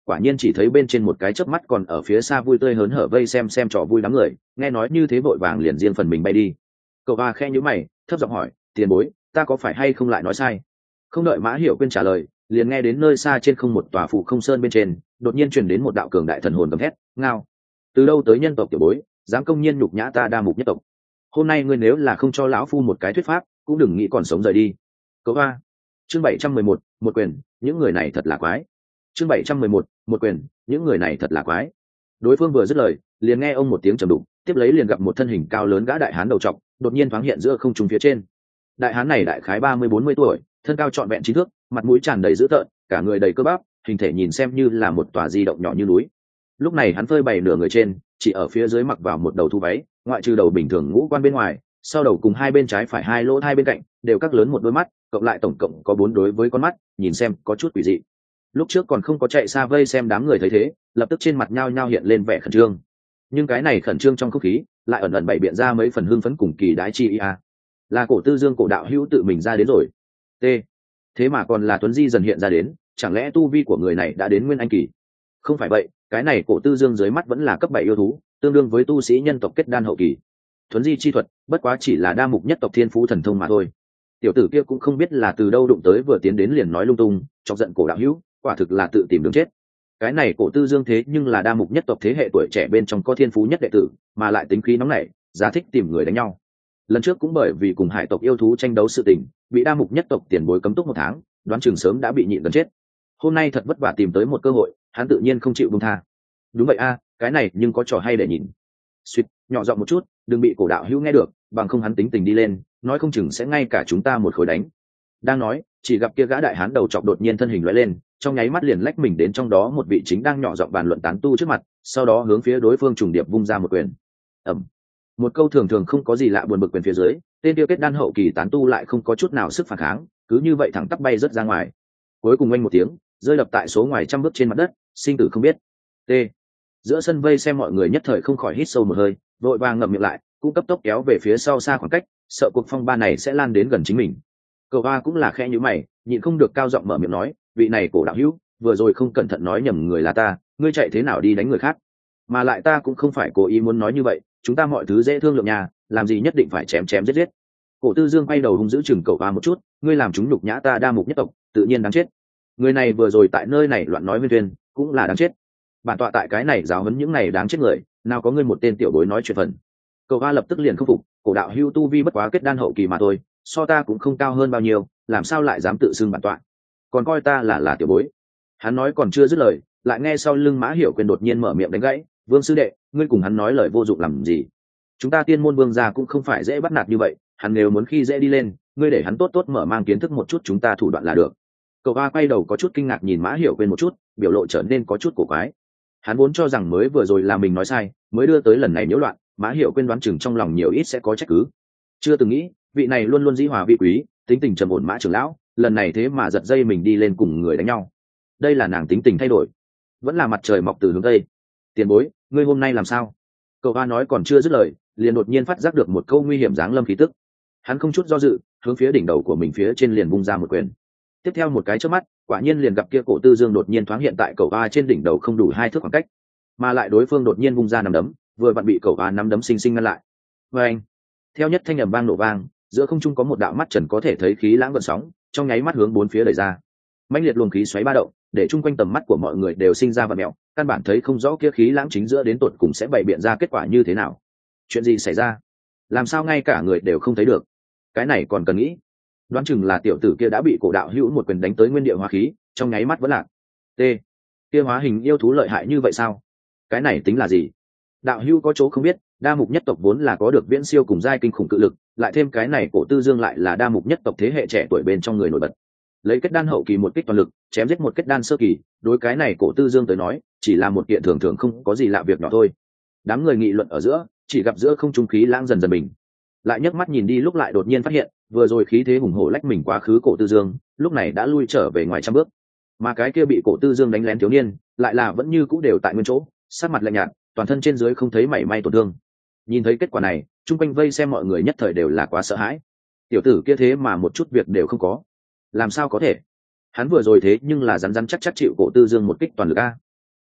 quả nhiên chỉ thấy bên trên một cái chớp mắt còn ở phía xa vui tươi hớn hở vây xem xem trò vui đám người, nghe nói như thế vội vàng liền riêng phần mình bay đi. Cậu Hoa khe nhíu mày, thấp giọng hỏi, tiền bối, ta có phải hay không lại nói sai? Không đợi Mã Hiểu Quyên trả lời, liền nghe đến nơi xa trên không một tòa phủ không sơn bên trên, đột nhiên truyền đến một đạo cường đại thần hồn gầm thét, ngao. Từ đâu tới nhân tộc tiểu bối, dám công nhiên nhục nhã ta Đa Mục nhất tộc. Hôm nay ngươi nếu là không cho lão phu một cái thuyết pháp, cũng đừng nghĩ còn sống rời đi. Cậu Hoa. Chương bảy trăm mười một, một quyền, những người này thật là quái. Chương bảy trăm mười một, một quyền, những người này thật là quái. Đối phương vừa dứt lời, liền nghe ông một tiếng trầm đục, tiếp lấy liền gặp một thân hình cao lớn gã đại hán đầu trọc, đột nhiên thoáng hiện giữa không trung phía trên. Đại hán này đại khái ba mươi bốn mươi tuổi, thân cao trọn vẹn chín thước, mặt mũi tràn đầy dữ tợn, cả người đầy cơ bắp, hình thể nhìn xem như là một tòa di động nhỏ như núi. Lúc này hắn phơi bày nửa người trên, chỉ ở phía dưới mặc vào một đầu thu váy, ngoại trừ đầu bình thường ngũ quan bên ngoài, sau đầu cùng hai bên trái phải hai lỗ hai bên cạnh đều các lớn một đôi mắt, cộng lại tổng cộng có bốn đối với con mắt, nhìn xem có chút quỷ dị. Lúc trước còn không có chạy xa vây xem đám người thấy thế, lập tức trên mặt nhao nhao hiện lên vẻ khẩn trương. Nhưng cái này khẩn trương trong không khí, lại ẩn ẩn bày biện ra mấy phần hưng phấn cùng kỳ đái chi a. Là Cổ Tư Dương cổ đạo hữu tự mình ra đến rồi. T. Thế mà còn là Tuấn Di dần hiện ra đến, chẳng lẽ tu vi của người này đã đến nguyên anh kỳ? Không phải vậy, cái này Cổ Tư Dương dưới mắt vẫn là cấp bảy yêu thú, tương đương với tu sĩ nhân tộc kết đan hậu kỳ. Tuấn Di chi thuật, bất quá chỉ là Đa Mục nhất tộc thiên phú thần thông mà thôi. Tiểu tử kia cũng không biết là từ đâu đụng tới vừa tiến đến liền nói lung tung, chọc giận Cổ đạo hữu, quả thực là tự tìm đường chết. Cái này Cổ Tư Dương thế nhưng là Đa Mục nhất tộc thế hệ tuổi trẻ bên trong có thiên phú nhất đệ tử, mà lại tính khí nóng nảy, giá thích tìm người đánh nhau. Lần trước cũng bởi vì cùng hải tộc yêu thú tranh đấu sự tình, bị Đa Mục nhất tộc tiền bối cấm túc một tháng, đoán chừng sớm đã bị nhịn gần chết. Hôm nay thật vất vả tìm tới một cơ hội, hắn tự nhiên không chịu buông tha. Đúng vậy a, cái này nhưng có trò hay để nhìn. Suýt, nhỏ giọng một chút, đừng bị Cổ đạo hữu nghe được, bằng không hắn tính tình đi lên, nói không chừng sẽ ngay cả chúng ta một khối đánh. Đang nói, chỉ gặp kia gã đại hán đầu chọc đột nhiên thân hình lóe lên, trong nháy mắt liền lách mình đến trong đó một vị chính đang nhỏ giọng bàn luận tán tu trước mặt, sau đó hướng phía đối phương trùng điệp vung ra một quyền. Ầm. Một câu thường thường không có gì lạ buồn bực quyền phía dưới, tên tiêu kết đan hậu kỳ tán tu lại không có chút nào sức phản kháng, cứ như vậy thẳng tắp bay rất ra ngoài. Cuối cùng anh một tiếng, rơi đập tại số ngoài trăm bước trên mặt đất, sinh tử không biết. T. Giữa sân vây xem mọi người nhất thời không khỏi hít sâu một hơi, vội vàng ngậm miệng lại, cũng cấp tốc kéo về phía sau xa khoảng cách, sợ cuộc phong ba này sẽ lan đến gần chính mình. Cậu Hoa cũng là khẽ nhíu mày, nhịn không được cao giọng mở miệng nói, vị này Cổ đạo hữu, vừa rồi không cẩn thận nói nhầm người là ta, ngươi chạy thế nào đi đánh người khác? Mà lại ta cũng không phải cố ý muốn nói như vậy, chúng ta mọi thứ dễ thương lượng nhà, làm gì nhất định phải chém chém giết giết. Cổ Tư Dương quay đầu hung dữ chừng Cậu Hoa một chút, ngươi làm chúng nhục nhã ta Đa Mục nhất tộc, tự nhiên đáng chết. Người này vừa rồi tại nơi này loạn nói nguyên thuyền, cũng là đáng chết. Bản tọa tại cái này giáo huấn những này đáng chết người, nào có ngươi một tên tiểu bối nói chuyện phần. Cậu Hoa lập tức liền không phục, Cổ đạo hữu tu vi bất quá kết đan hậu kỳ mà thôi, so ta cũng không cao hơn bao nhiêu, làm sao lại dám tự xưng bản tọa, còn coi ta là là tiểu bối. Hắn nói còn chưa dứt lời, lại nghe sau lưng Mã Hiểu Quyên đột nhiên mở miệng đánh gãy, Vương sư đệ, ngươi cùng hắn nói lời vô dụng làm gì? Chúng ta Tiên môn Vương gia cũng không phải dễ bắt nạt như vậy, hắn nếu muốn khi dễ đi lên, ngươi để hắn tốt tốt mở mang kiến thức một chút chúng ta thủ đoạn là được. Cậu Hoa quay đầu có chút kinh ngạc nhìn Mã Hiểu Quyên một chút, biểu lộ trở nên có chút cổ quái. Hắn vốn cho rằng mới vừa rồi là mình nói sai, mới đưa tới lần này nhiễu loạn, Mã Hiểu Quyên đoán chừng trong lòng nhiều ít sẽ có trách cứ. Chưa từng nghĩ, vị này luôn luôn dĩ hòa vi quý, tính tình trầm ổn Mã trưởng lão, lần này thế mà giật dây mình đi lên cùng người đánh nhau. Đây là nàng tính tình thay đổi, vẫn là mặt trời mọc từ hướng tây. Tiền bối, ngươi hôm nay làm sao? Cậu Hoa nói còn chưa dứt lời, liền đột nhiên phát giác được một câu nguy hiểm giáng lâm khí tức. Hắn không chút do dự, hướng phía đỉnh đầu của mình phía trên liền vung ra một quyền. Tiếp theo một cái chớp mắt, quả nhiên liền gặp kia Cổ Tư Dương đột nhiên thoáng hiện tại Cậu Hoa trên đỉnh đầu không đủ hai thước khoảng cách, mà lại đối phương đột nhiên vung ra nắm đấm, vừa vặn bị Cậu Hoa nắm đấm sinh sinh ngăn lại. Và anh, theo nhất thanh ầm vang nổ vang, giữa không trung có một đạo mắt trần có thể thấy khí lãng gợn sóng, trong nháy mắt hướng bốn phía đẩy ra. Mãnh liệt luồng khí xoáy ba động, để chung quanh tầm mắt của mọi người đều sinh ra vặn mèo, căn bản thấy không rõ kia khí lãng chính giữa đến tột cùng sẽ bày biện ra kết quả như thế nào. Chuyện gì xảy ra? Làm sao ngay cả người đều không thấy được? Cái này còn cần nghĩ. Đoán chừng là tiểu tử kia đã bị Cổ đạo hữu một quyền đánh tới nguyên địa hóa khí, trong nháy mắt vẫn lạc. T. Kia hóa hình yêu thú lợi hại như vậy sao? Cái này tính là gì? Đạo hữu có chỗ không biết, Đa Mục nhất tộc vốn là có được viễn siêu cùng giai kinh khủng cự lực, lại thêm cái này Cổ Tư Dương lại là Đa Mục nhất tộc thế hệ trẻ tuổi bên trong người nổi bật. Lấy kết đan hậu kỳ một kích toàn lực, chém giết một kết đan sơ kỳ, đối cái này Cổ Tư Dương tới nói, chỉ là một kiện thường thường không có gì lạ việc nhỏ thôi. Đám người nghị luận ở giữa, chỉ gặp giữa không trung khí lãng dần dần bình. Lại nhấc mắt nhìn đi lúc lại đột nhiên phát hiện, vừa rồi khí thế hùng hổ lách mình quá khứ Cổ Tư Dương, lúc này đã lui trở về ngoài trăm bước. Mà cái kia bị Cổ Tư Dương đánh lén thiếu niên, lại là vẫn như cũ đều tại nguyên chỗ, sát mặt lạnh nhạt, toàn thân trên dưới không thấy mảy may tổn thương. Nhìn thấy kết quả này, chung quanh vây xem mọi người nhất thời đều là quá sợ hãi. Tiểu tử kia thế mà một chút việc đều không có, làm sao có thể? Hắn vừa rồi thế nhưng là rắn rắn chắc chắc chịu Cổ Tư Dương một kích toàn lực a.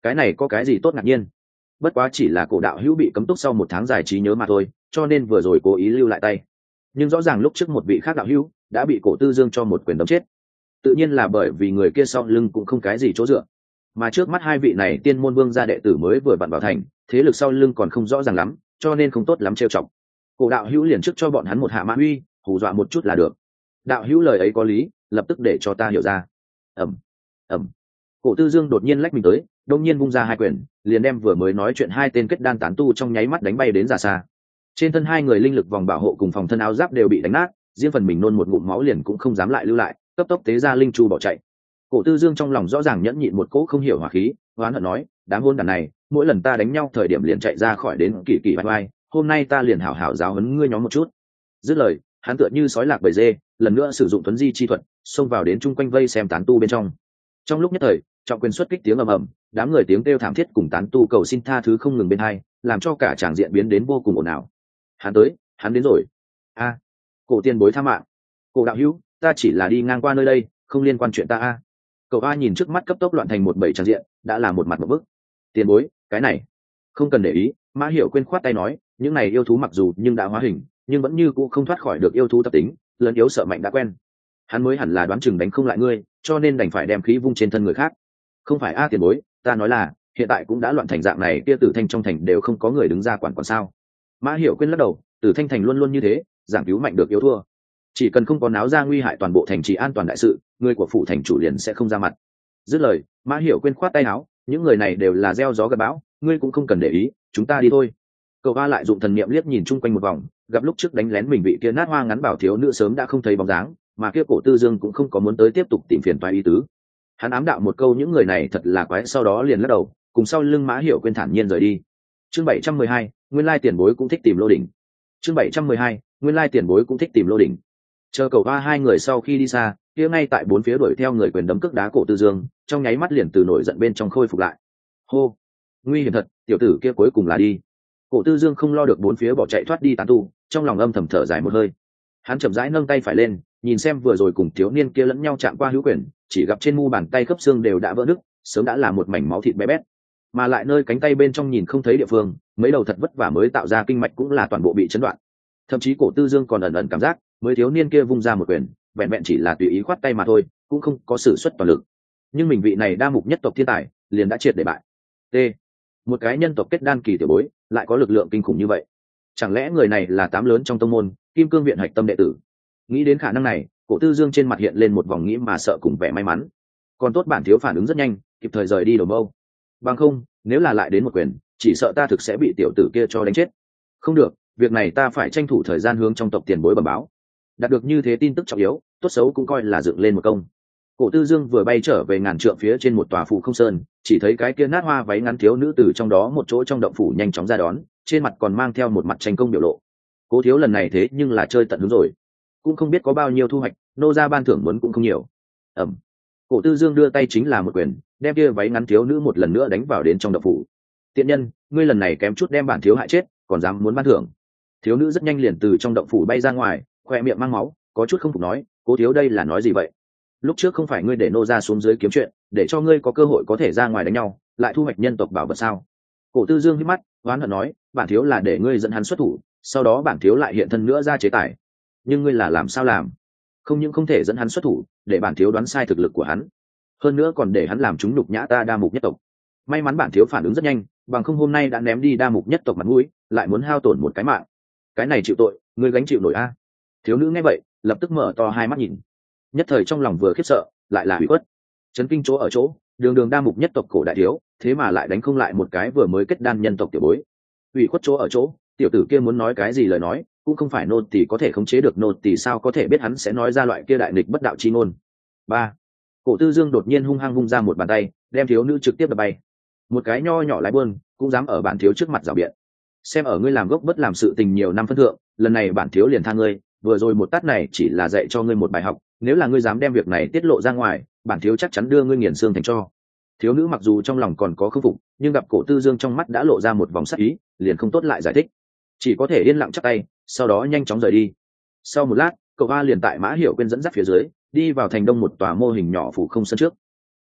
cái này có cái gì tốt ngạc nhiên, bất quá chỉ là cổ đạo hữu bị cấm túc sau một tháng giải trí nhớ mà thôi, cho nên vừa rồi cố ý lưu lại tay. Nhưng rõ ràng lúc trước một vị khác đạo hữu đã bị cổ tư dương cho một quyền đấm chết, tự nhiên là bởi vì người kia sau lưng cũng không cái gì chỗ dựa, mà trước mắt hai vị này tiên môn vương gia đệ tử mới vừa vặn vào thành, thế lực sau lưng còn không rõ ràng lắm, cho nên không tốt lắm trêu chọc. Cổ đạo hữu liền trước cho bọn hắn một hạ mã uy, hù dọa một chút là được. Đạo hữu lời ấy có lý, lập tức để cho ta hiểu ra. Ẩm, Ẩm. Cổ tư dương đột nhiên lách mình tới, đông nhiên vung ra hai quyền, liền đem vừa mới nói chuyện hai tên kết đan tán tu trong nháy mắt đánh bay đến ra xa. Trên thân hai người linh lực vòng bảo hộ cùng phòng thân áo giáp đều bị đánh nát, riêng phần mình nôn một ngụm máu liền cũng không dám lại lưu lại, cấp tốc tế ra linh chu bỏ chạy. Cổ tư dương trong lòng rõ ràng nhẫn nhịn một cỗ không hiểu hỏa khí, oán hận nói, đám hôn đàn này mỗi lần ta đánh nhau thời điểm liền chạy ra khỏi đến kỳ kỳ vai vai, hôm nay ta liền hảo hảo giáo huấn ngươi nhóm một chút. Dứt lời, hắn tựa như sói lạc bầy dê, lần nữa sử dụng tuấn di chi thuật, xông vào đến chung quanh vây xem tán tu bên trong. Trong lúc nhất thời, trọng quyền xuất kích tiếng ầm ầm, đám người tiếng kêu thảm thiết cùng tán tu cầu xin tha thứ không ngừng bên hai, làm cho cả tràng diện biến đến vô cùng ồn ào. Hắn tới, hắn đến rồi. A, cổ tiền bối tha mạng. Cổ đạo hữu, ta chỉ là đi ngang qua nơi đây, không liên quan chuyện ta a. Cậu A nhìn trước mắt cấp tốc loạn thành một bầy tràng diện, đã là một mặt một bức. Tiền bối, cái này không cần để ý. Mã Hiểu quên khoát tay nói, những này yêu thú mặc dù nhưng đã hóa hình, nhưng vẫn như cũ không thoát khỏi được yêu thú tập tính, lớn yếu sợ mạnh đã quen. Hắn mới hẳn là đoán chừng đánh không lại ngươi, cho nên đành phải đem khí vung trên thân người khác. Không phải a tiền bối, ta nói là hiện tại cũng đã loạn thành dạng này, kia Tử Thanh trong thành đều không có người đứng ra quản quản sao? Mã Hiểu quên lắc đầu, Tử Thanh thành luôn luôn như thế, giảng cứu mạnh được yếu thua. Chỉ cần không có náo ra nguy hại toàn bộ thành trì an toàn đại sự, người của phủ thành chủ liền sẽ không ra mặt. Dứt lời, Mã Hiểu quên khoát tay áo, những người này đều là gieo gió gặt bão, ngươi cũng không cần để ý, chúng ta đi thôi. Cậu A lại dụng thần niệm liếc nhìn chung quanh một vòng, gặp lúc trước đánh lén mình vị kia nát hoa ngắn bảo thiếu nữ sớm đã không thấy bóng dáng, mà kia cổ tư dương cũng không có muốn tới tiếp tục tìm phiền toái ý tứ. Hắn ám đạo một câu những người này thật là quái, sau đó liền lắc đầu, cùng sau lưng Mã Hiểu quên thản nhiên rời đi. Chương bảy trăm mười hai, nguyên lai tiền bối cũng thích tìm lô đỉnh. Chương bảy trăm mười hai, nguyên lai tiền bối cũng thích tìm lô đỉnh. Chờ cậu A hai người sau khi đi xa, kia ngay tại bốn phía đuổi theo người quyền đấm cước đá cổ tư dương, trong nháy mắt liền từ nổi giận bên trong khôi phục lại. Hô, nguy hiểm thật, tiểu tử kia cuối cùng là đi. Cổ tư dương không lo được bốn phía bỏ chạy thoát đi tán tu, trong lòng âm thầm thở dài một hơi. Hắn chậm rãi nâng tay phải lên, nhìn xem vừa rồi cùng thiếu niên kia lẫn nhau chạm qua hữu quyền, chỉ gặp trên mu bàn tay khớp xương đều đã vỡ nứt, sớm đã là một mảnh máu thịt bé bét, mà lại nơi cánh tay bên trong nhìn không thấy địa phương, mấy đầu thật vất vả mới tạo ra kinh mạch cũng là toàn bộ bị chấn đoạn. Thậm chí cổ tư dương còn ẩn ẩn cảm giác mới thiếu niên kia vung ra một quyền, vẹn vẹn chỉ là tùy ý khoát tay mà thôi, cũng không có sử xuất toàn lực, nhưng mình vị này đa mục nhất tộc thiên tài liền đã triệt để bại. T, một cái nhân tộc kết đan kỳ tiểu bối lại có lực lượng kinh khủng như vậy, chẳng lẽ người này là tám lớn trong tông môn Kim Cương viện hạch tâm đệ tử? Nghĩ đến khả năng này, cổ tư dương trên mặt hiện lên một vòng nghĩ mà sợ cùng vẻ may mắn. Còn tốt bản thiếu phản ứng rất nhanh, kịp thời rời đi Đồ Mâu, bằng không nếu là lại đến một quyền, chỉ sợ ta thực sẽ bị tiểu tử kia cho đánh chết. Không được, việc này ta phải tranh thủ thời gian hướng trong tộc tiền bối bẩm báo. Đạt được như thế tin tức trọng yếu, tốt xấu cũng coi là dựng lên một công. Cổ tư dương vừa bay trở về ngàn trượng phía trên một tòa phủ không sơn, chỉ thấy cái kia nát hoa váy ngắn thiếu nữ từ trong đó một chỗ trong động phủ nhanh chóng ra đón, trên mặt còn mang theo một mặt tranh công biểu lộ. Cố thiếu lần này thế nhưng là chơi tận hứng rồi, cũng không biết có bao nhiêu thu hoạch, nô ra ban thưởng muốn cũng không nhiều. Ẩm. Cổ tư dương đưa tay chính là một quyền, đem kia váy ngắn thiếu nữ một lần nữa đánh vào đến trong động phủ. Tiện nhân, ngươi lần này kém chút đem bản thiếu hại chết, còn dám muốn ban thưởng? Thiếu nữ rất nhanh liền từ trong động phủ bay ra ngoài, khoe miệng mang máu, có chút không phục nói, cố thiếu đây là nói gì vậy? Lúc trước không phải ngươi để nô ra xuống dưới kiếm chuyện, để cho ngươi có cơ hội có thể ra ngoài đánh nhau, lại thu hoạch nhân tộc bảo vật sao? Cổ tư dương hít mắt, oán hận nói, bản thiếu là để ngươi dẫn hắn xuất thủ, sau đó bản thiếu lại hiện thân nữa ra chế tài. Nhưng ngươi là làm sao làm? Không những không thể dẫn hắn xuất thủ, để bản thiếu đoán sai thực lực của hắn, hơn nữa còn để hắn làm chúng nhục nhã ta đa mục nhất tộc. May mắn bản thiếu phản ứng rất nhanh, bằng không hôm nay đã ném đi đa mục nhất tộc mặt mũi, lại muốn hao tổn một cái mạng. Cái này chịu tội, ngươi gánh chịu nổi a? Thiếu nữ nghe vậy, lập tức mở to hai mắt nhìn, nhất thời trong lòng vừa khiếp sợ, lại là hủy khuất. Chấn kinh chỗ ở chỗ, đường đường đa mục nhất tộc cổ đại thiếu, thế mà lại đánh không lại một cái vừa mới kết đan nhân tộc tiểu bối. Hủy khuất chỗ ở chỗ, tiểu tử kia muốn nói cái gì lời nói, cũng không phải nô tỳ có thể khống chế được, nô tỳ sao có thể biết hắn sẽ nói ra loại kia đại nghịch bất đạo chi ngôn. Ba. Cổ tư dương đột nhiên hung hăng vung ra một bàn tay, đem thiếu nữ trực tiếp đập bay. Một cái nho nhỏ lái buôn cũng dám ở bản thiếu trước mặt rào biện, xem ở ngươi làm gốc bất làm sự tình nhiều năm phân thượng, lần này bản thiếu liền tha ngươi, vừa rồi một tát này chỉ là dạy cho ngươi một bài học, nếu là ngươi dám đem việc này tiết lộ ra ngoài, bản thiếu chắc chắn đưa ngươi nghiền xương thành tro. Thiếu nữ mặc dù trong lòng còn có khâm phục, nhưng gặp cổ tư dương trong mắt đã lộ ra một vòng sắc ý, liền không tốt lại giải thích, chỉ có thể yên lặng chắp tay, sau đó nhanh chóng rời đi. Sau một lát, cậu A liền tại Mã Hiểu quên dẫn dắt phía dưới đi vào thành đông một tòa mô hình nhỏ phủ không sân trước.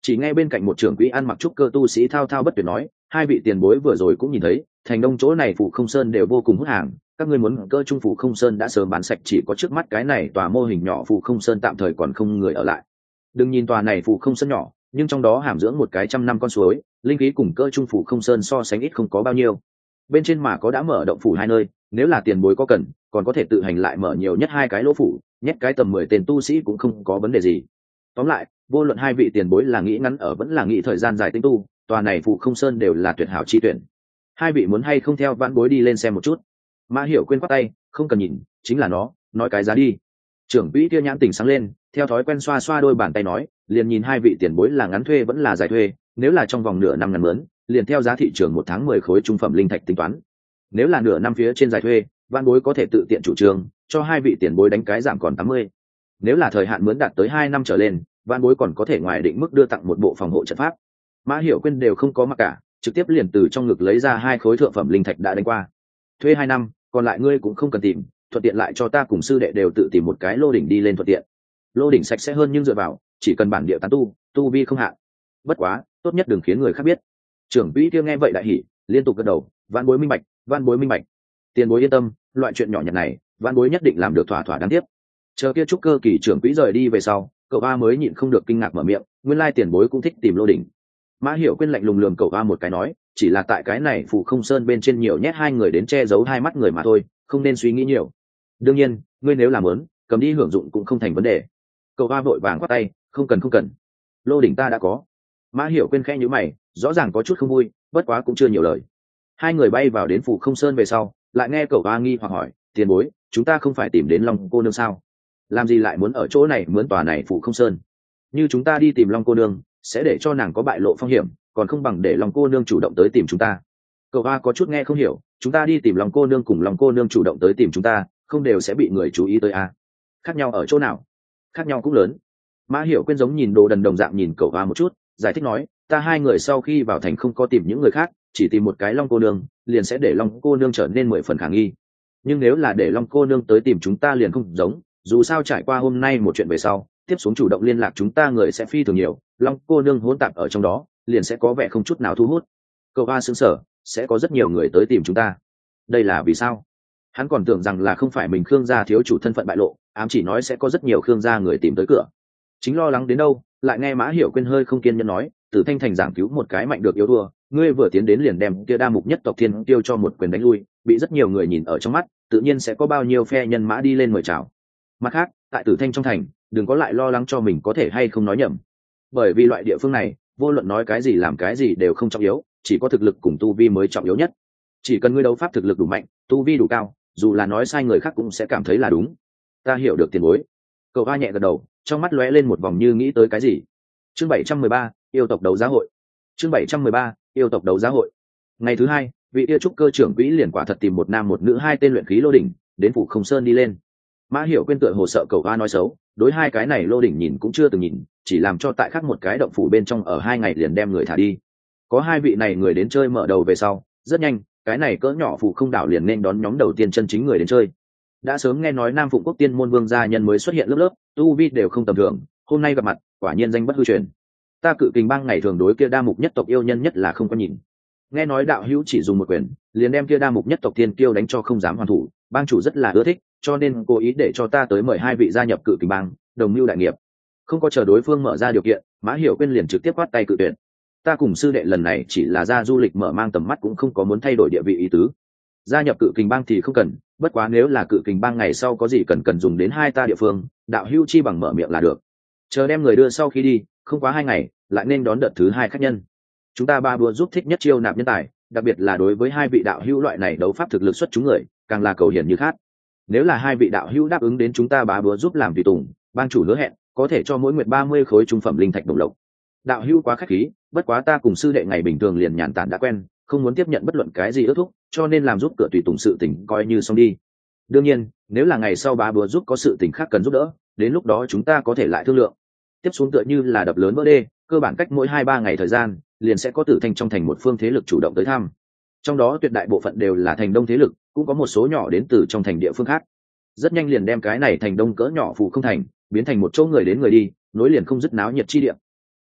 Chỉ nghe bên cạnh một trưởng quỹ ăn mặc trúc cơ tu sĩ thao thao bất tuyệt nói, hai vị tiền bối vừa rồi cũng nhìn thấy, thành đông chỗ này Phù Không Sơn đều vô cùng hút hàng, các ngươi muốn cơ trung Phù Không Sơn đã sớm bán sạch, chỉ có trước mắt cái này tòa mô hình nhỏ Phù Không Sơn tạm thời còn không người ở lại. Đừng nhìn tòa này Phù Không Sơn nhỏ, nhưng trong đó hàm dưỡng một cái trăm năm con suối, linh khí cùng cơ trung Phù Không Sơn so sánh ít không có bao nhiêu. Bên trên mà có đã mở động phủ hai nơi, nếu là tiền bối có cần, còn có thể tự hành lại mở nhiều nhất hai cái lỗ phủ, nhét cái tầm mười tên tu sĩ cũng không có vấn đề gì. Tóm lại, vô luận hai vị tiền bối là nghĩ ngắn ở vẫn là nghĩ thời gian dài tinh tu, tòa này Phù Không Sơn đều là tuyệt hảo chi tuyển. Hai vị muốn hay không theo vãn bối đi lên xem một chút? Mã Hiểu quên quát tay, không cần nhìn, chính là nó, nói cái giá đi. Trưởng quỹ kia nhãn tình sáng lên, theo thói quen xoa xoa đôi bàn tay nói, liền nhìn hai vị tiền bối là ngắn thuê vẫn là dài thuê, nếu là trong vòng nửa năm ngắn mướn, liền theo giá thị trường một tháng mười khối trung phẩm linh thạch tính toán. Nếu là nửa năm phía trên dài thuê, vãn bối có thể tự tiện chủ trương, cho hai vị tiền bối đánh cái giảm còn tám mươi. Nếu là thời hạn mướn đạt tới hai năm trở lên, vãn bối còn có thể ngoài định mức đưa tặng một bộ phòng hộ trận pháp. Mã Hiểu quên đều không có mặc cả, trực tiếp liền từ trong ngực lấy ra hai khối thượng phẩm linh thạch đã đánh qua. Thuê hai năm, còn lại ngươi cũng không cần tìm, thuận tiện lại cho ta cùng sư đệ đều tự tìm một cái lô đỉnh đi lên thuận tiện. Lô đỉnh sạch sẽ hơn nhưng dựa vào, chỉ cần bản địa tán tu, tu vi không hạn. Bất quá, tốt nhất đừng khiến người khác biết. Trưởng quỹ kia nghe vậy đại hỉ, liên tục gật đầu, vãn bối minh bạch, vãn bối minh bạch. Tiền bối yên tâm, loại chuyện nhỏ nhặt này, vãn bối nhất định làm được thỏa thỏa đáng tiếp. Chờ kia trúc cơ kỳ trưởng quỹ rời đi về sau, cậu ba mới nhịn không được kinh ngạc mở miệng, nguyên lai tiền bối cũng thích tìm lô đỉnh. Mã Hiểu quên lạnh lùng lườm cậu ba một cái nói, chỉ là tại cái này Phù Không Sơn bên trên nhiều nhét hai người đến che giấu hai mắt người mà thôi, không nên suy nghĩ nhiều. Đương nhiên, ngươi nếu làm muốn, cầm đi hưởng dụng cũng không thành vấn đề. Cậu ba vội vàng quát tay, không cần không cần, lô đỉnh ta đã có. Mã Hiểu quên khẽ nhíu mày, rõ ràng có chút không vui, bất quá cũng chưa nhiều lời. Hai người bay vào đến Phù Không Sơn về sau, lại nghe cậu ba nghi hoặc hỏi, tiền bối, chúng ta không phải tìm đến Long cô nương sao? Làm gì lại muốn ở chỗ này mướn tòa này Phù Không Sơn? Như chúng ta đi tìm Long cô nương, sẽ để cho nàng có bại lộ phong hiểm, còn không bằng để Long cô nương chủ động tới tìm chúng ta. Cậu ba có chút nghe không hiểu, chúng ta đi tìm Long cô nương cùng Long cô nương chủ động tới tìm chúng ta, không đều sẽ bị người chú ý tới à? Khác nhau ở chỗ nào? Khác nhau cũng lớn. Mã Hiểu quên giống nhìn đồ đần đồng dạng nhìn cậu ba một chút, giải thích nói, ta hai người sau khi vào thành không có tìm những người khác, chỉ tìm một cái Long cô nương, liền sẽ để Long cô nương trở nên mười phần khả nghi. Nhưng nếu là để Long cô nương tới tìm chúng ta liền không giống, dù sao trải qua hôm nay một chuyện về sau, tiếp xuống chủ động liên lạc chúng ta người sẽ phi thường nhiều, Long cô nương hỗn tạp ở trong đó, liền sẽ có vẻ không chút nào thu hút. Cậu ba sững sờ, sẽ có rất nhiều người tới tìm chúng ta. Đây là vì sao? Hắn còn tưởng rằng là không phải mình Khương gia thiếu chủ thân phận bại lộ, ám chỉ nói sẽ có rất nhiều Khương gia người tìm tới cửa. Chính lo lắng đến đâu, lại nghe Mã Hiểu quên hơi không kiên nhẫn nói, Tử Thanh thành giảng cứu một cái mạnh được yếu thua, ngươi vừa tiến đến liền đem kia đa mục nhất tộc thiên tiêu cho một quyền đánh lui, bị rất nhiều người nhìn ở trong mắt, tự nhiên sẽ có bao nhiêu phe nhân mã đi lên mời chào. Mặt khác, tại Tử Thanh trong thành, đừng có lại lo lắng cho mình có thể hay không nói nhầm, bởi vì loại địa phương này, vô luận nói cái gì làm cái gì đều không trọng yếu, chỉ có thực lực cùng tu vi mới trọng yếu nhất. Chỉ cần ngươi đấu pháp thực lực đủ mạnh, tu vi đủ cao, dù là nói sai người khác cũng sẽ cảm thấy là đúng. Ta hiểu được tiền bối. Cậu ba nhẹ gật đầu, trong mắt lóe lên một vòng như nghĩ tới cái gì. Chương bảy trăm mười ba, yêu tộc đấu giá hội. Chương bảy trăm mười ba, yêu tộc đấu giá hội. Ngày thứ hai, vị yêu trúc cơ trưởng quỹ liền quả thật tìm một nam một nữ hai tên luyện khí lô đỉnh, đến Phủ Không Sơn đi lên. Mã Hiểu quên tựa hồ sợ cậu ba nói xấu, đối hai cái này lô đỉnh nhìn cũng chưa từng nhìn, chỉ làm cho tại khác một cái động phủ bên trong ở hai ngày liền đem người thả đi. Có hai vị này người đến chơi mở đầu về sau, rất nhanh, cái này cỡ nhỏ Phủ Không đảo liền nên đón nhóm đầu tiên chân chính người đến chơi. Đã sớm nghe nói Nam Phụng Quốc Tiên môn vương gia nhân mới xuất hiện lớp lớp, tu vi đều không tầm thường, hôm nay gặp mặt, quả nhiên danh bất hư truyền. Ta Cự Kình Bang ngày thường đối kia đa mục nhất tộc yêu nhân nhất là không có nhìn. Nghe nói đạo hữu chỉ dùng một quyền, liền đem kia đa mục nhất tộc tiên kiêu đánh cho không dám hoàn thủ, bang chủ rất là ưa thích, cho nên cố ý để cho ta tới mời hai vị gia nhập Cự Kình Bang, đồng mưu đại nghiệp. Không có chờ đối phương mở ra điều kiện, Mã Hiểu quên liền trực tiếp quát tay cự tuyệt. Ta cùng sư đệ lần này chỉ là ra du lịch mở mang tầm mắt, cũng không có muốn thay đổi địa vị ý tứ. Gia nhập Cự Kình Bang thì không cần, bất quá nếu là Cự Kình Bang ngày sau có gì cần cần dùng đến hai ta địa phương, đạo hữu chi bằng mở miệng là được. Chờ đem người đưa sau khi đi, không quá hai ngày, lại nên đón đợt thứ hai khách nhân. Chúng ta ba búa giúp thích nhất chiêu nạp nhân tài, đặc biệt là đối với hai vị đạo hữu loại này đấu pháp thực lực xuất chúng người, càng là cầu hiển như khát. Nếu là hai vị đạo hữu đáp ứng đến chúng ta ba búa giúp làm tùy tùng, bang chủ hứa hẹn có thể cho mỗi nguyệt ba mươi khối trung phẩm linh thạch đồng lộc. Đạo hữu quá khách khí, bất quá ta cùng sư đệ ngày bình thường liền nhàn tản đã quen, không muốn tiếp nhận bất luận cái gì ước thúc, cho nên làm giúp cửa tùy tùng sự tình coi như xong đi. Đương nhiên, nếu là ngày sau bá búa giúp có sự tình khác cần giúp đỡ, đến lúc đó chúng ta có thể lại thương lượng. Tiếp xuống tựa như là đập lớn vỡ đê, cơ bản cách mỗi hai ba ngày thời gian, liền sẽ có Tử Thanh trong thành một phương thế lực chủ động tới thăm. Trong đó tuyệt đại bộ phận đều là thành đông thế lực, cũng có một số nhỏ đến từ trong thành địa phương khác. Rất nhanh liền đem cái này thành đông cỡ nhỏ phụ không thành, biến thành một chỗ người đến người đi, nối liền không dứt náo nhiệt chi địa.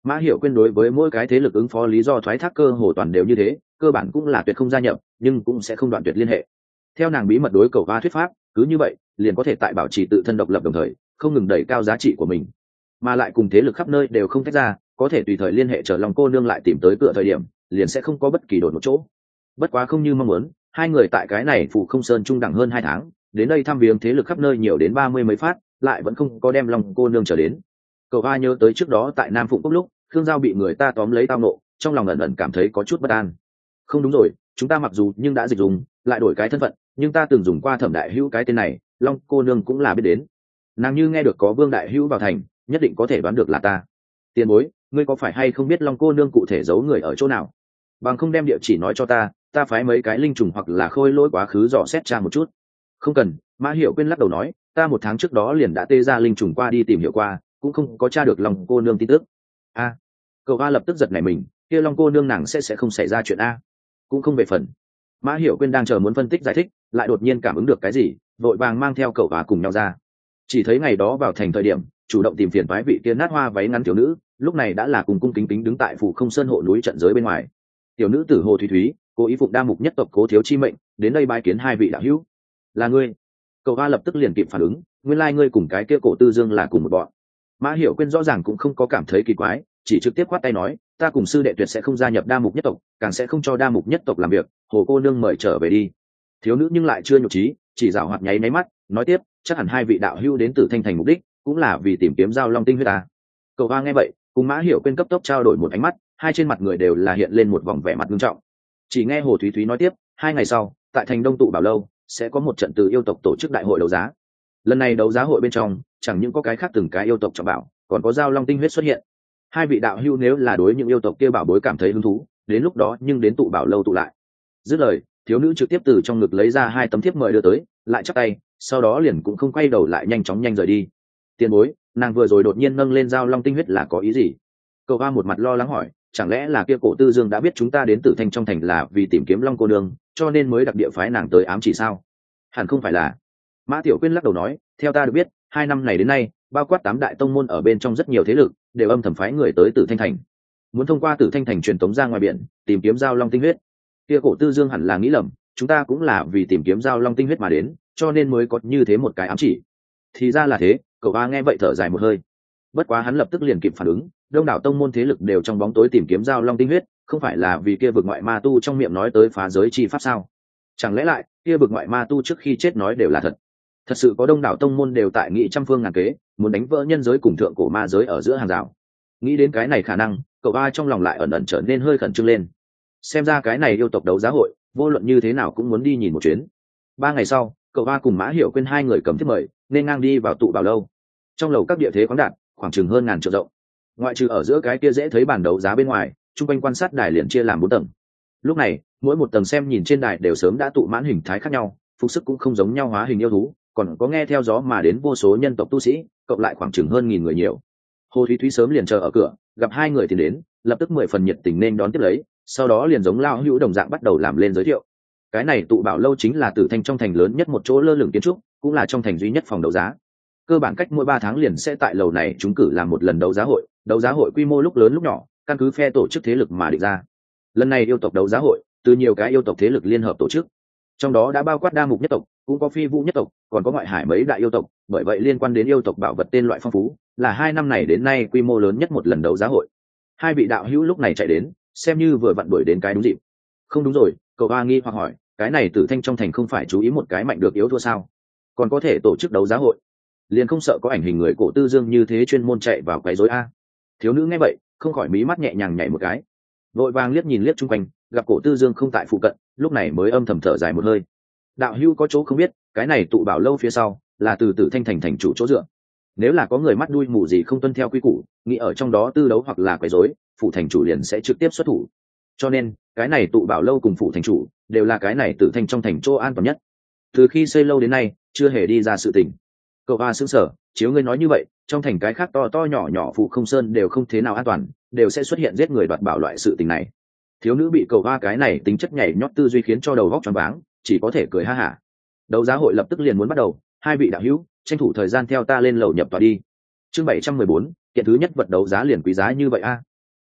Mã Hiểu Quyên đối với mỗi cái thế lực ứng phó lý do thoái thác cơ hồ toàn đều như thế, cơ bản cũng là tuyệt không gia nhập, nhưng cũng sẽ không đoạn tuyệt liên hệ. Theo nàng bí mật đối cầu va thuyết pháp, cứ như vậy, liền có thể tại bảo trì tự thân độc lập đồng thời, không ngừng đẩy cao giá trị của mình, mà lại cùng thế lực khắp nơi đều không tách ra, có thể tùy thời liên hệ chờ lòng cô nương lại tìm tới cửa thời điểm, liền sẽ không có bất kỳ đột một chỗ. Bất quá không như mong muốn, hai người tại cái này Phù Không Sơn trung đẳng hơn hai tháng, đến đây thăm viếng thế lực khắp nơi nhiều đến ba mươi mấy phát, lại vẫn không có đem lòng cô nương trở đến. Cậu A nhớ tới trước đó tại Nam Phụng Cốc lúc Khương Giao bị người ta tóm lấy tao nộ, trong lòng ẩn ẩn cảm thấy có chút bất an. Không đúng rồi, chúng ta mặc dù nhưng đã dịch dùng, lại đổi cái thân phận, nhưng ta từng dùng qua Thẩm đại hữu cái tên này, Long cô nương cũng là biết đến. Nàng như nghe được có Vương đại hữu vào thành, nhất định có thể đoán được là ta. Tiền bối, ngươi có phải hay không biết Long cô nương cụ thể giấu người ở chỗ nào? Bằng không đem địa chỉ nói cho ta, ta phái mấy cái linh trùng hoặc là khôi lỗi quá khứ dò xét tra một chút. Không cần, Mã Hiểu Quyên lắc đầu nói, ta một tháng trước đó liền đã tê ra linh trùng qua đi tìm hiểu qua, cũng không có tra được Long cô nương tin tức. A, cậu A lập tức giật nảy mình, kia Long cô nương nàng sẽ sẽ không xảy ra chuyện A. Cũng không về phần. Mã Hiểu Quyên đang chờ muốn phân tích giải thích, lại đột nhiên cảm ứng được cái gì, vội vàng mang theo cậu A cùng nhau ra. Chỉ thấy ngày đó vào thành thời điểm, chủ động tìm phiền toái vị kia nát hoa váy ngắn tiểu nữ, lúc này đã là cùng cung kính kính đứng tại phủ Không Sơn hộ núi trận giới bên ngoài. Tiểu nữ tử Hồ Thúy Thúy, cố ý phụng đa mục nhất tộc Cố thiếu chi mệnh, đến đây bái kiến hai vị đạo hữu. Là ngươi? Cậu A lập tức liền kịp phản ứng, nguyên lai ngươi cùng cái kia Cổ Tư Dương là cùng một bọn. Mã Hiểu Quyên rõ ràng cũng không có cảm thấy kỳ quái, chỉ trực tiếp khoát tay nói, ta cùng sư đệ tuyệt sẽ không gia nhập đa mục nhất tộc, càng sẽ không cho đa mục nhất tộc làm việc, Hồ cô nương mời trở về đi. Thiếu nữ nhưng lại chưa nhục trí, chỉ dạo hoạt nháy máy mắt, nói tiếp, chắc hẳn hai vị đạo hữu đến từ Thanh Thành mục đích cũng là vì tìm kiếm giao long tinh huyết ta. Cậu A nghe vậy, cùng Mã Hiểu Quyên cấp tốc trao đổi một ánh mắt, hai trên mặt người đều là hiện lên một vòng vẻ mặt nghiêm trọng. Chỉ nghe Hồ Thúy Thúy nói tiếp, hai ngày sau, tại thành Đông tụ bảo lâu sẽ có một trận từ yêu tộc tổ chức đại hội đấu giá. Lần này đấu giá hội bên trong, chẳng những có cái khác từng cái yêu tộc trọng bảo, còn có giao long tinh huyết xuất hiện. Hai vị đạo hữu nếu là đối những yêu tộc kia bảo bối cảm thấy hứng thú, đến lúc đó nhưng đến tụ bảo lâu tụ lại. Dứt lời, thiếu nữ trực tiếp từ trong ngực lấy ra hai tấm thiếp mời đưa tới, lại chắp tay, sau đó liền cũng không quay đầu lại nhanh chóng nhanh rời đi. Tiền bối, nàng vừa rồi đột nhiên nâng lên giao long tinh huyết là có ý gì? Cậu A một mặt lo lắng hỏi, chẳng lẽ là kia Cổ Tư Dương đã biết chúng ta đến Tử Thanh trong thành là vì tìm kiếm long cô nương, cho nên mới đặc địa phái nàng tới ám chỉ sao? Hẳn không phải là. Mã Tiểu Quyên lắc đầu nói, theo ta được biết, hai năm này đến nay, bao quát tám đại tông môn ở bên trong rất nhiều thế lực đều âm thầm phái người tới Tử Thanh thành, muốn thông qua Tử Thanh thành truyền tống ra ngoài biển tìm kiếm giao long tinh huyết. Kia Cổ Tư Dương hẳn là nghĩ lầm, chúng ta cũng là vì tìm kiếm giao long tinh huyết mà đến, cho nên mới có như thế một cái ám chỉ. Thì ra là thế. Cậu A nghe vậy thở dài một hơi. Bất quá hắn lập tức liền kịp phản ứng, đông đảo tông môn thế lực đều trong bóng tối tìm kiếm giao long tinh huyết, không phải là vì kia vực ngoại ma tu trong miệng nói tới phá giới chi pháp sao? Chẳng lẽ lại kia vực ngoại ma tu trước khi chết nói đều là thật? Thật sự có đông đảo tông môn đều tại nghị trăm phương ngàn kế, muốn đánh vỡ nhân giới cùng thượng cổ ma giới ở giữa hàng rào. Nghĩ đến cái này khả năng, cậu A trong lòng lại ẩn ẩn trở nên hơi khẩn trương lên. Xem ra cái này yêu tộc đấu giá hội, vô luận như thế nào cũng muốn đi nhìn một chuyến. Ba ngày sau, cậu A cùng Mã Hiểu Quyên hai người cầm thiếp mời, nên ngang đi vào tụ bảo lâu. Trong lầu các địa thế khoáng đạt, khoảng chừng hơn ngàn trượng rộng. Ngoại trừ ở giữa cái kia dễ thấy bản đấu giá bên ngoài, trung quanh quan sát đài liền chia làm bốn tầng. Lúc này, mỗi một tầng xem nhìn trên đài đều sớm đã tụ mãn hình thái khác nhau, phục sức cũng không giống nhau hóa hình yêu thú, còn có nghe theo gió mà đến vô số nhân tộc tu sĩ, cộng lại khoảng chừng hơn nghìn người nhiều. Hồ Thúy Thúy sớm liền chờ ở cửa, gặp hai người thì đến, lập tức mười phần nhiệt tình nên đón tiếp lấy, sau đó liền giống lao hữu đồng dạng bắt đầu làm lên giới thiệu. Cái này tụ bảo lâu chính là Tử Thanh trong thành lớn nhất một chỗ lơ lửng kiến trúc, cũng là trong thành duy nhất phòng đấu giá. Cơ bản cách mỗi ba tháng liền sẽ tại lầu này chúng cử làm một lần đấu giá hội, đấu giá hội quy mô lúc lớn lúc nhỏ, căn cứ phe tổ chức thế lực mà định ra. Lần này yêu tộc đấu giá hội, từ nhiều cái yêu tộc thế lực liên hợp tổ chức, trong đó đã bao quát đa mục nhất tộc, cũng có phi vũ nhất tộc, còn có ngoại hải mấy đại yêu tộc, bởi vậy liên quan đến yêu tộc bảo vật tên loại phong phú, là hai năm này đến nay quy mô lớn nhất một lần đấu giá hội. Hai vị đạo hữu lúc này chạy đến, xem như vừa vặn đuổi đến cái đúng dịp. Không đúng rồi, cậu A nghi hoặc hỏi, cái này Tử Thanh trong thành không phải chú ý một cái mạnh được yếu thua sao? Còn có thể tổ chức đấu giá hội, liền không sợ có ảnh hình người Cổ Tư Dương như thế chuyên môn chạy vào quấy rối a? Thiếu nữ nghe vậy, không khỏi mí mắt nhẹ nhàng nhảy một cái, vội vàng liếc nhìn liếc chung quanh, gặp Cổ Tư Dương không tại phụ cận, lúc này mới âm thầm thở dài một hơi. Đạo hữu có chỗ không biết, cái này tụ bảo lâu phía sau là từ Tử Thanh thành thành chủ chỗ dựa. Nếu là có người mắt đuôi mù gì không tuân theo quy củ, nghĩ ở trong đó tư đấu hoặc là quấy rối, phủ thành chủ liền sẽ trực tiếp xuất thủ. Cho nên, cái này tụ bảo lâu cùng phủ thành chủ đều là cái này Tử Thanh trong thành chỗ an toàn nhất. Từ khi xây lâu đến nay, chưa hề đi ra sự tình. Cậu A sững sờ, chiếu ngươi nói như vậy, trong thành cái khác to to nhỏ nhỏ Phụ Không Sơn đều không thế nào an toàn, đều sẽ xuất hiện giết người đoạt bảo loại sự tình này. Thiếu nữ bị cậu A cái này tính chất nhảy nhót tư duy khiến cho đầu óc choáng váng, chỉ có thể cười ha hả. Đấu giá hội lập tức liền muốn bắt đầu, hai vị đạo hữu, tranh thủ thời gian theo ta lên lầu nhập tòa đi. Chương bảy trăm mười bốn, kiện thứ nhất vật đấu giá liền quý giá như vậy a.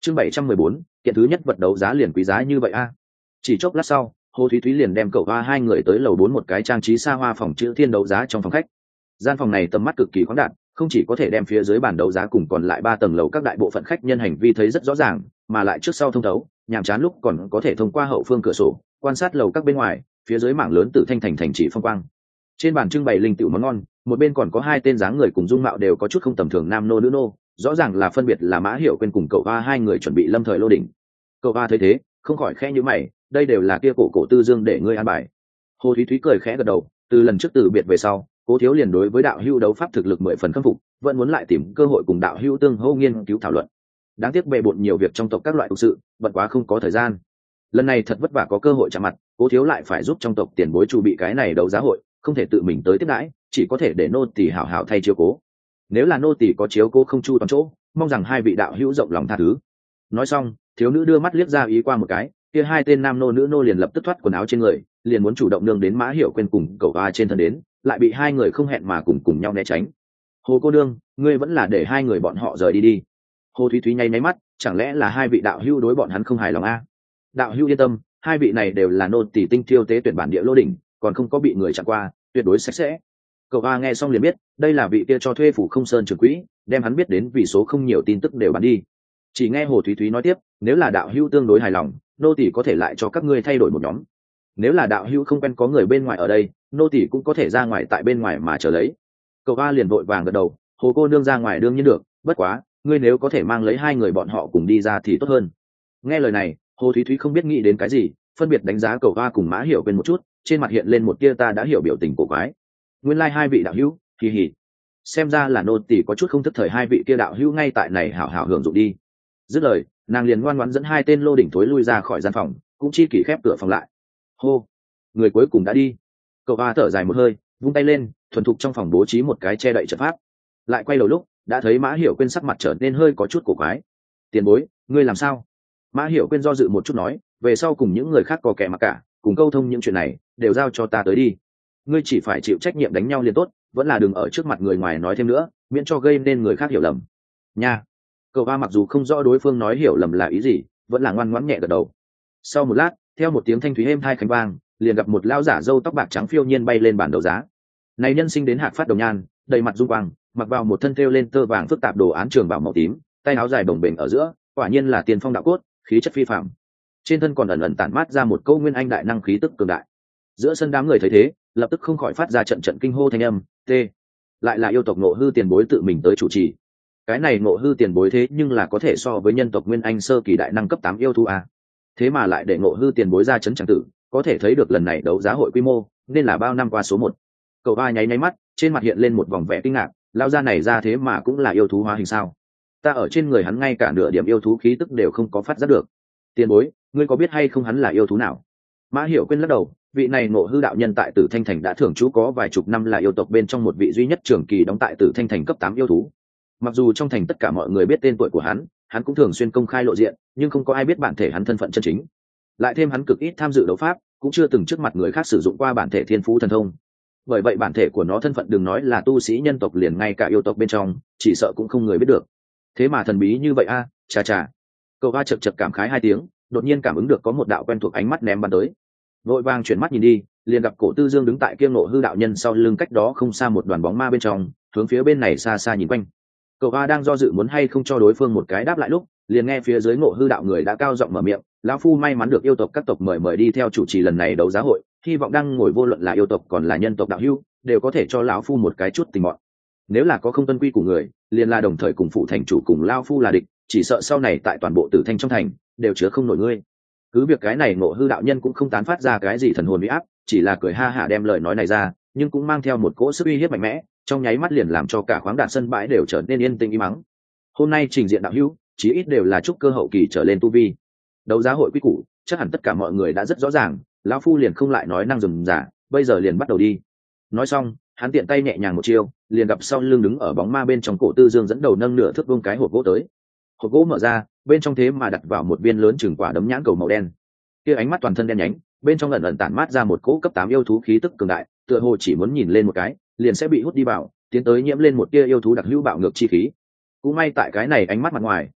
chương bảy trăm mười bốn, kiện thứ nhất vật đấu giá liền quý giá như vậy a. Chỉ chốc lát sau, Hồ Thúy Thúy liền đem cậu hoa hai người tới lầu bốn một cái trang trí xa hoa phòng chữ thiên đấu giá trong phòng khách. Gian phòng này tầm mắt cực kỳ khoáng đạt, không chỉ có thể đem phía dưới bàn đấu giá cùng còn lại ba tầng lầu các đại bộ phận khách nhân hành vi thấy rất rõ ràng, mà lại trước sau thông thấu, nhàm chán lúc còn có thể thông qua hậu phương cửa sổ quan sát lầu các bên ngoài, phía dưới mảng lớn Tử Thanh thành thành chỉ phong quang. Trên bàn trưng bày linh tựu món ngon, một bên còn có hai tên dáng người cùng dung mạo đều có chút không tầm thường nam nô nữ nô, rõ ràng là phân biệt là Mã Hiểu Quyên cùng cậu hoa hai người chuẩn bị lâm thời lô đỉnh. Cậu hoa thấy thế, không khỏi khẽ nhíu mày, đây đều là kia cổ cổ tư dương để ngươi an bài. Hồ Thúy Thúy cười khẽ gật đầu, từ lần trước từ biệt về sau, Cố Thiếu liền đối với đạo hữu đấu pháp thực lực mười phần khâm phục, vẫn muốn lại tìm cơ hội cùng đạo hữu tương hỗ nghiên cứu thảo luận. Đáng tiếc bệ bội nhiều việc trong tộc các loại tục sự, bận quá không có thời gian. Lần này thật vất vả có cơ hội chạm mặt, Cố Thiếu lại phải giúp trong tộc tiền bối chuẩn bị cái này đấu giá hội, không thể tự mình tới tiếp đãi, chỉ có thể để nô tỳ hảo hảo thay chiếu cố. Nếu là nô tỳ có chiếu cố không chu toàn chỗ, mong rằng hai vị đạo hữu rộng lòng tha thứ. Nói xong, thiếu nữ đưa mắt liếc ra ý qua một cái, kia hai tên nam nô nữ nô liền lập tức thoát quần áo trên người, liền muốn chủ động nương đến Mã Hiểu Quyên cùng cậu hoa trên thân đến, lại bị hai người không hẹn mà cùng cùng nhau né tránh. Hồ cô đương, ngươi vẫn là để hai người bọn họ rời đi đi. Hồ Thúy Thúy nháy nháy mắt, chẳng lẽ là hai vị đạo hữu đối bọn hắn không hài lòng a? Đạo hữu yên tâm, hai vị này đều là nô tỳ tinh thiêu tế tuyển bản địa lô đỉnh, còn không có bị người chặn qua, tuyệt đối sạch sẽ. Cậu hoa nghe xong liền biết, đây là vị kia cho thuê phủ không sơn trưởng quỹ, đem hắn biết đến vì số không nhiều tin tức đều bán đi. Chỉ nghe Hồ Thúy Thúy nói tiếp, nếu là đạo hữu tương đối hài lòng, nô tỳ có thể lại cho các ngươi thay đổi một nhóm. Nếu là đạo hữu không quen có người bên ngoài ở đây, nô tỳ cũng có thể ra ngoài tại bên ngoài mà chờ lấy. Cậu hoa liền vội vàng gật đầu, Hồ cô nương ra ngoài đương nhiên được, bất quá, ngươi nếu có thể mang lấy hai người bọn họ cùng đi ra thì tốt hơn. Nghe lời này, Hồ Thúy Thúy không biết nghĩ đến cái gì, phân biệt đánh giá cậu hoa cùng Mã Hiểu Quyên một chút, trên mặt hiện lên một tia ta đã hiểu biểu tình cổ quái. Nguyên lai like hai vị đạo hữu, kỳ hỉ. Xem ra là nô tỳ có chút không thức thời hai vị kia đạo hữu ngay tại này hảo hảo hưởng dụng đi. Dứt lời, nàng liền ngoan ngoãn dẫn hai tên lô đỉnh thối lui ra khỏi gian phòng, cũng chi kỷ khép cửa phòng lại. Hô, người cuối cùng đã đi. Cậu hoa thở dài một hơi, vung tay lên, thuần thục trong phòng bố trí một cái che đậy trận pháp. Lại quay đầu lúc, đã thấy Mã Hiểu Quyên sắc mặt trở nên hơi có chút cổ quái. Tiền bối, ngươi làm sao? Mã Hiểu Quyên do dự một chút nói, về sau cùng những người khác có kẻ mặc cả, cùng câu thông những chuyện này, đều giao cho ta tới đi. Ngươi chỉ phải chịu trách nhiệm đánh nhau liền tốt, vẫn là đừng ở trước mặt người ngoài nói thêm nữa, miễn cho gây nên người khác hiểu lầm. Nha. Cậu hoa mặc dù không rõ đối phương nói hiểu lầm là ý gì, vẫn là ngoan ngoãn nhẹ gật đầu. Sau một lát, theo một tiếng thanh thúy êm tai khánh vang, liền gặp một lão giả râu tóc bạc trắng phiêu nhiên bay lên bàn đấu giá. Này nhân sinh đến hạc phát đồng nhan, đầy mặt dung quang, mặc vào một thân thêu lên tơ vàng phức tạp đồ án trường bảo màu tím, tay áo dài bồng bềnh ở giữa, quả nhiên là tiền phong đạo cốt, khí chất phi phàm. Trên thân còn ẩn ẩn tản mát ra một câu nguyên anh đại năng khí tức cường đại. Giữa sân đám người thấy thế, lập tức không khỏi phát ra trận trận kinh hô thanh âm, "T, lại là yêu tộc Ngộ Hư tiền bối tự mình tới chủ trì." Cái này Ngộ Hư tiền bối thế nhưng là có thể so với nhân tộc nguyên anh sơ kỳ đại năng cấp tám yêu thú a. Thế mà lại để Ngộ Hư tiền bối ra chấn chẳng tử, có thể thấy được lần này đấu giá hội quy mô, nên là bao năm qua số một. Cậu ba nháy nháy mắt, trên mặt hiện lên một vòng vẻ kinh ngạc, lão gia này ra thế mà cũng là yêu thú hóa hình sao? Ta ở trên người hắn ngay cả nửa điểm yêu thú khí tức đều không có phát giác được. Tiền bối, ngươi có biết hay không hắn là yêu thú nào? Mã Hiểu Quyên lắc đầu, vị này Ngộ Hư đạo nhân tại Tử Thanh thành đã thưởng trú có vài chục năm, là yêu tộc bên trong một vị duy nhất trưởng kỳ đóng tại Tử Thanh thành cấp tám yêu thú. Mặc dù trong thành tất cả mọi người biết tên tuổi của hắn, hắn cũng thường xuyên công khai lộ diện, nhưng không có ai biết bản thể hắn thân phận chân chính. Lại thêm hắn cực ít tham dự đấu pháp, cũng chưa từng trước mặt người khác sử dụng qua bản thể thiên phú thần thông. Bởi vậy bản thể của nó thân phận đừng nói là tu sĩ nhân tộc, liền ngay cả yêu tộc bên trong, chỉ sợ cũng không người biết được. Thế mà thần bí như vậy a, à, chà chà. Cậu ba chật chật cảm khái hai tiếng, đột nhiên cảm ứng được có một đạo quen thuộc ánh mắt ném bắn tới. Vội vàng chuyển mắt nhìn đi, liền gặp Cổ Tư Dương đứng tại kia Ngộ Hư đạo nhân sau lưng cách đó không xa một đoàn bóng ma bên trong, hướng phía bên này xa xa nhìn quanh. Cậu ba đang do dự muốn hay không cho đối phương một cái đáp lại lúc, liền nghe phía dưới Ngộ Hư đạo người đã cao giọng mở miệng, lão phu may mắn được yêu tộc các tộc mời mời đi theo chủ trì lần này đấu giá hội, hy vọng đang ngồi vô luận là yêu tộc còn là nhân tộc đạo hữu, đều có thể cho lão phu một cái chút tình mọn. Nếu là có không tuân quy của người, liền là đồng thời cùng phụ thành chủ cùng lão phu là địch, chỉ sợ sau này tại toàn bộ Tử Thanh trong thành đều chứa không nổi ngươi. Cứ việc cái này Ngộ Hư đạo nhân cũng không tán phát ra cái gì thần hồn uy áp, chỉ là cười ha hả đem lời nói này ra, nhưng cũng mang theo một cỗ sức uy hiếp mạnh mẽ, trong nháy mắt liền làm cho cả khoáng đạt sân bãi đều trở nên yên tĩnh im mắng. Hôm nay trình diện đạo hữu, chí ít đều là trúc cơ hậu kỳ trở lên tu vi. Đấu giá hội quy củ, chắc hẳn tất cả mọi người đã rất rõ ràng, lão phu liền không lại nói năng rườm rà, bây giờ liền bắt đầu đi. Nói xong, hắn tiện tay nhẹ nhàng một chiêu, liền gặp sau lưng đứng ở bóng ma bên trong Cổ Tư Dương dẫn đầu nâng nửa thước vuông cái hộp gỗ tới. Hộp gỗ mở ra, bên trong thế mà đặt vào một viên lớn chừng quả đấm nhãn cầu màu đen. Kia ánh mắt toàn thân đen nhánh, bên trong ẩn ẩn tản mát ra một cỗ cấp tám yêu thú khí tức cường đại, tựa hồ chỉ muốn nhìn lên một cái, liền sẽ bị hút đi vào, tiến tới nhiễm lên một tia yêu thú đặc hữu bạo ngược chi khí. Cũng may tại cái này ánh mắt mặt ngoài,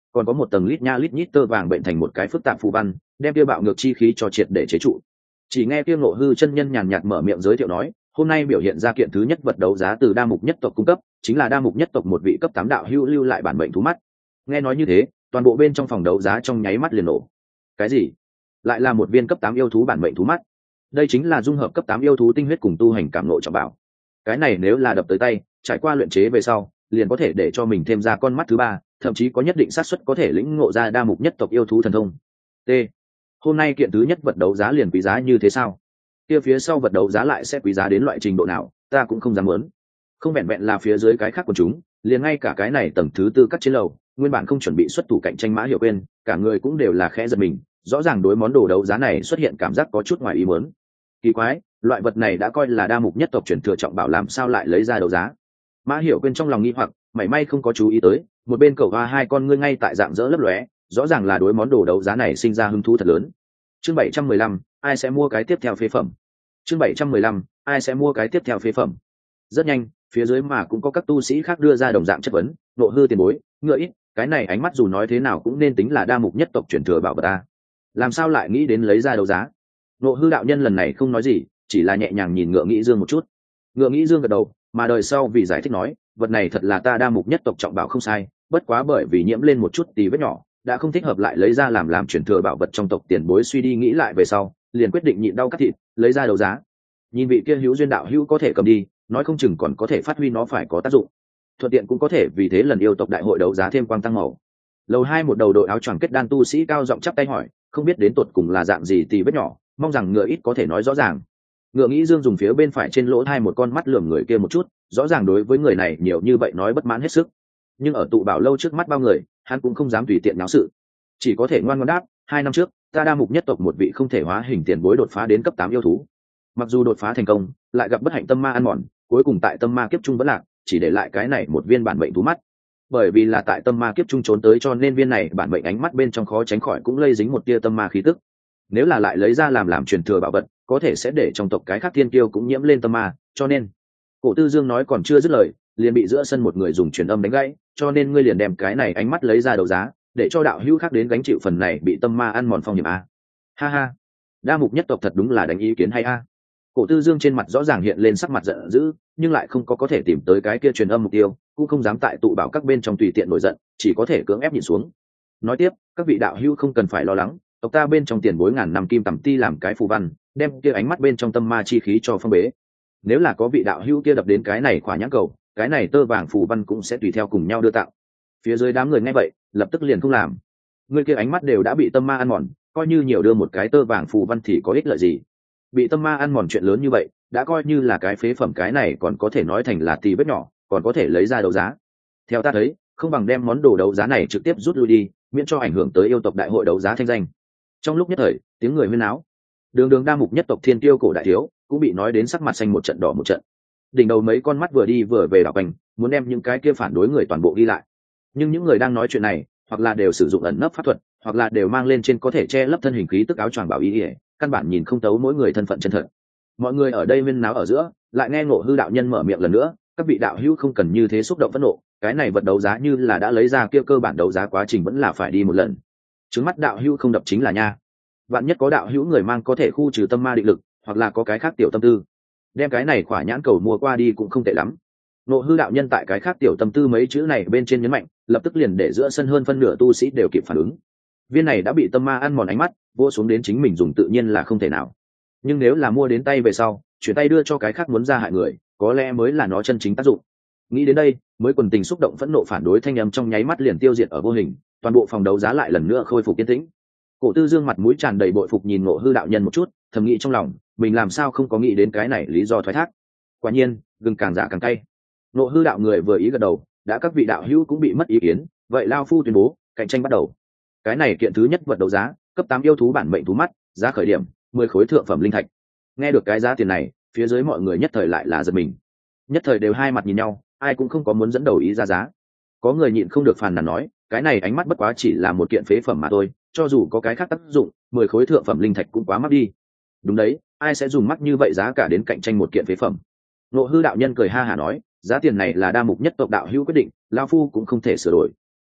còn có một tầng lít nha lít nhít tơ vàng bệnh thành một cái phức tạp phù văn, đem kia bạo ngược chi khí cho triệt để chế trụ. Chỉ nghe kia Ngộ Hư chân nhân nhàn nhạt mở miệng giới thiệu nói, hôm nay biểu hiện ra kiện thứ nhất vật đấu giá từ Đa Mục nhất tộc cung cấp, chính là Đa Mục nhất tộc một vị cấp tám đạo hữu lưu lại bản mệnh thú mắt. Nghe nói như thế, toàn bộ bên trong phòng đấu giá trong nháy mắt liền nổ. Cái gì? Lại là một viên cấp tám yêu thú bản mệnh thú mắt? Đây chính là dung hợp cấp tám yêu thú tinh huyết cùng tu hành cảm ngộ trọng bảo. Cái này nếu là đập tới tay, trải qua luyện chế về sau, liền có thể để cho mình thêm ra con mắt thứ ba, thậm chí có nhất định xác suất có thể lĩnh ngộ ra Đa Mục nhất tộc yêu thú thần thông. T. Hôm nay kiện thứ nhất vật đấu giá liền quý giá như thế sao? Kia phía sau vật đấu giá lại sẽ quý giá đến loại trình độ nào, ta cũng không dám muốn. Không vẹn vẹn là phía dưới cái khác của chúng, liền ngay cả cái này tầng thứ tư các trên lầu, nguyên bản không chuẩn bị xuất thủ cạnh tranh Mã Hiểu Quyên, cả người cũng đều là khẽ giật mình, rõ ràng đối món đồ đấu giá này xuất hiện cảm giác có chút ngoài ý muốn. Kỳ quái, loại vật này đã coi là Đa Mục nhất tộc truyền thừa trọng bảo, làm sao lại lấy ra đấu giá? Mã Hiểu Quyên trong lòng nghi hoặc, mảy may không có chú ý tới, một bên cầu hoa hai con ngươi ngay tại dạng dỡ lấp lóe, rõ ràng là đối món đồ đấu giá này sinh ra hứng thú thật lớn. Chương bảy trăm mười lăm, ai sẽ mua cái tiếp theo phế phẩm? Chương bảy trăm mười lăm, ai sẽ mua cái tiếp theo phế phẩm? Rất nhanh, phía dưới mà cũng có các tu sĩ khác đưa ra đồng dạng chất vấn, Nộ Hư tiền bối, ngựa ít, cái này ánh mắt dù nói thế nào cũng nên tính là Đa Mục nhất tộc truyền thừa bảo vật ta. Làm sao lại nghĩ đến lấy ra đấu giá? Nộ Hư đạo nhân lần này không nói gì, chỉ là nhẹ nhàng nhìn Ngựa Nghĩ Dương một chút. Ngựa Nghĩ Dương gật đầu, mà đời sau vì giải thích nói, vật này thật là ta Đa Mục nhất tộc trọng bảo không sai, bất quá bởi vì nhiễm lên một chút tí vết nhỏ, đã không thích hợp lại lấy ra làm làm truyền thừa bảo vật trong tộc. Tiền bối suy đi nghĩ lại về sau, liền quyết định nhịn đau cắt thịt, lấy ra đấu giá. Nhìn vị kia hữu duyên đạo hữu có thể cầm đi, nói không chừng còn có thể phát huy nó phải có tác dụng, thuận tiện cũng có thể vì thế lần yêu tộc đại hội đấu giá thêm quang tăng màu. Lầu hai một đầu đội áo choàng kết đan tu sĩ cao giọng chắp tay hỏi, không biết đến tột cùng là dạng gì tì vết nhỏ, mong rằng Ngựa ít có thể nói rõ ràng. Ngựa Nghĩ Dương dùng phía bên phải trên lỗ hai một con mắt lườm người kia một chút, rõ ràng đối với người này nhiều như vậy nói bất mãn hết sức, nhưng ở tụ bảo lâu trước mắt bao người, hắn cũng không dám tùy tiện náo sự, chỉ có thể ngoan ngoãn đáp, hai năm trước ta Đa Mục nhất tộc một vị không thể hóa hình tiền bối đột phá đến cấp tám yêu thú, mặc dù đột phá thành công, lại gặp bất hạnh tâm ma ăn mòn, cuối cùng tại tâm ma kiếp trung vẫn lạc, chỉ để lại cái này một viên bản mệnh thú mắt. Bởi vì là tại tâm ma kiếp trung trốn tới, cho nên viên này bản mệnh ánh mắt bên trong khó tránh khỏi cũng lây dính một tia tâm ma khí tức. Nếu là lại lấy ra làm làm truyền thừa bảo vật, có thể sẽ để trong tộc cái khác thiên kiêu cũng nhiễm lên tâm ma, cho nên Cổ Tư Dương nói còn chưa dứt lời, liền bị giữa sân một người dùng truyền âm đánh gãy, cho nên ngươi liền đem cái này ánh mắt lấy ra đấu giá, để cho đạo hữu khác đến gánh chịu phần này bị tâm ma ăn mòn phong hiểm a. Ha ha, Đa Mục nhất tộc thật đúng là đánh ý kiến hay a. Cổ Tư Dương trên mặt rõ ràng hiện lên sắc mặt giận dữ, nhưng lại không có có thể tìm tới cái kia truyền âm mục tiêu, cũng không dám tại tụ bảo các bên trong tùy tiện nổi giận, chỉ có thể cưỡng ép nhịn xuống. Nói tiếp, các vị đạo hữu không cần phải lo lắng, tộc ta bên trong tiền bối ngàn năm kim tầm ti làm cái phù văn, đem kia ánh mắt bên trong tâm ma chi khí cho phong bế. Nếu là có vị đạo hữu kia đập đến cái này khỏa nhãn cầu, cái này tơ vàng phù văn cũng sẽ tùy theo cùng nhau đưa tặng. Phía dưới đám người nghe vậy, lập tức liền không làm. Người kia ánh mắt đều đã bị tâm ma ăn mòn, coi như nhiều đưa một cái tơ vàng phù văn thì có ích lợi gì? Bị tâm ma ăn mòn chuyện lớn như vậy, đã coi như là cái phế phẩm, cái này còn có thể nói thành là tì vết nhỏ, còn có thể lấy ra đấu giá. Theo ta thấy, không bằng đem món đồ đấu giá này trực tiếp rút lui đi, miễn cho ảnh hưởng tới yêu tộc đại hội đấu giá thanh danh. Trong lúc nhất thời, tiếng người huyên náo. Đường Đường Đa Mục nhất tộc thiên tiêu cổ đại thiếu cũng bị nói đến sắc mặt xanh một trận đỏ một trận. Đỉnh đầu mấy con mắt vừa đi vừa về đảo quanh, muốn đem những cái kia phản đối người toàn bộ ghi lại. Nhưng những người đang nói chuyện này, hoặc là đều sử dụng ẩn nấp pháp thuật, hoặc là đều mang lên trên có thể che lấp thân hình khí tức áo choàng bảo y, căn bản nhìn không tấu mỗi người thân phận chân thật. Mọi người ở đây huyên náo ở giữa, lại nghe Ngộ Hư đạo nhân mở miệng lần nữa, các vị đạo hữu không cần như thế xúc động phẫn nộ, cái này vật đấu giá như là đã lấy ra kia, cơ bản đấu giá quá trình vẫn là phải đi một lần. Trứng mắt đạo hữu không đập chính là nha. Vạn nhất có đạo hữu người mang có thể khu trừ tâm ma định lực, hoặc là có cái khác tiểu tâm tư, đem cái này khỏa nhãn cầu mua qua đi cũng không tệ lắm. Ngộ Hư đạo nhân tại cái khác tiểu tâm tư mấy chữ này bên trên nhấn mạnh, lập tức liền để giữa sân hơn phân nửa tu sĩ đều kịp phản ứng. Viên này đã bị tâm ma ăn mòn ánh mắt, vô xuống đến chính mình dùng tự nhiên là không thể nào. Nhưng nếu là mua đến tay về sau, chuyển tay đưa cho cái khác muốn ra hại người, có lẽ mới là nó chân chính tác dụng. Nghĩ đến đây, mới quần tình xúc động phẫn nộ phản đối thanh âm trong nháy mắt liền tiêu diệt ở vô hình, toàn bộ phòng đấu giá lại lần nữa khôi phục yên tĩnh. Cổ Tư Dương mặt mũi tràn đầy bội phục nhìn Ngộ Hư đạo nhân một chút, thầm nghĩ trong lòng, mình làm sao không có nghĩ đến cái này lý do thoái thác. Quả nhiên, gừng càng giả càng cay. Ngộ Hư đạo người vừa ý gật đầu, đã các vị đạo hữu cũng bị mất ý kiến, vậy lao phu tuyên bố, cạnh tranh bắt đầu. Cái này kiện thứ nhất vật đấu giá, cấp tám yêu thú bản mệnh thú mắt, giá khởi điểm mười khối thượng phẩm linh thạch. Nghe được cái giá tiền này, phía dưới mọi người nhất thời lại là giật mình. Nhất thời đều hai mặt nhìn nhau, ai cũng không có muốn dẫn đầu ý ra giá. Có người nhịn không được phàn nàn nói, cái này ánh mắt bất quá chỉ là một kiện phế phẩm mà thôi, cho dù có cái khác tác dụng, mười khối thượng phẩm linh thạch cũng quá mắc đi. Đúng đấy, ai sẽ dùng mắc như vậy giá cả đến cạnh tranh một kiện phế phẩm? Ngộ Hư đạo nhân cười ha hả nói, giá tiền này là Đa Mục nhất tộc đạo hữu quyết định, lão phu cũng không thể sửa đổi.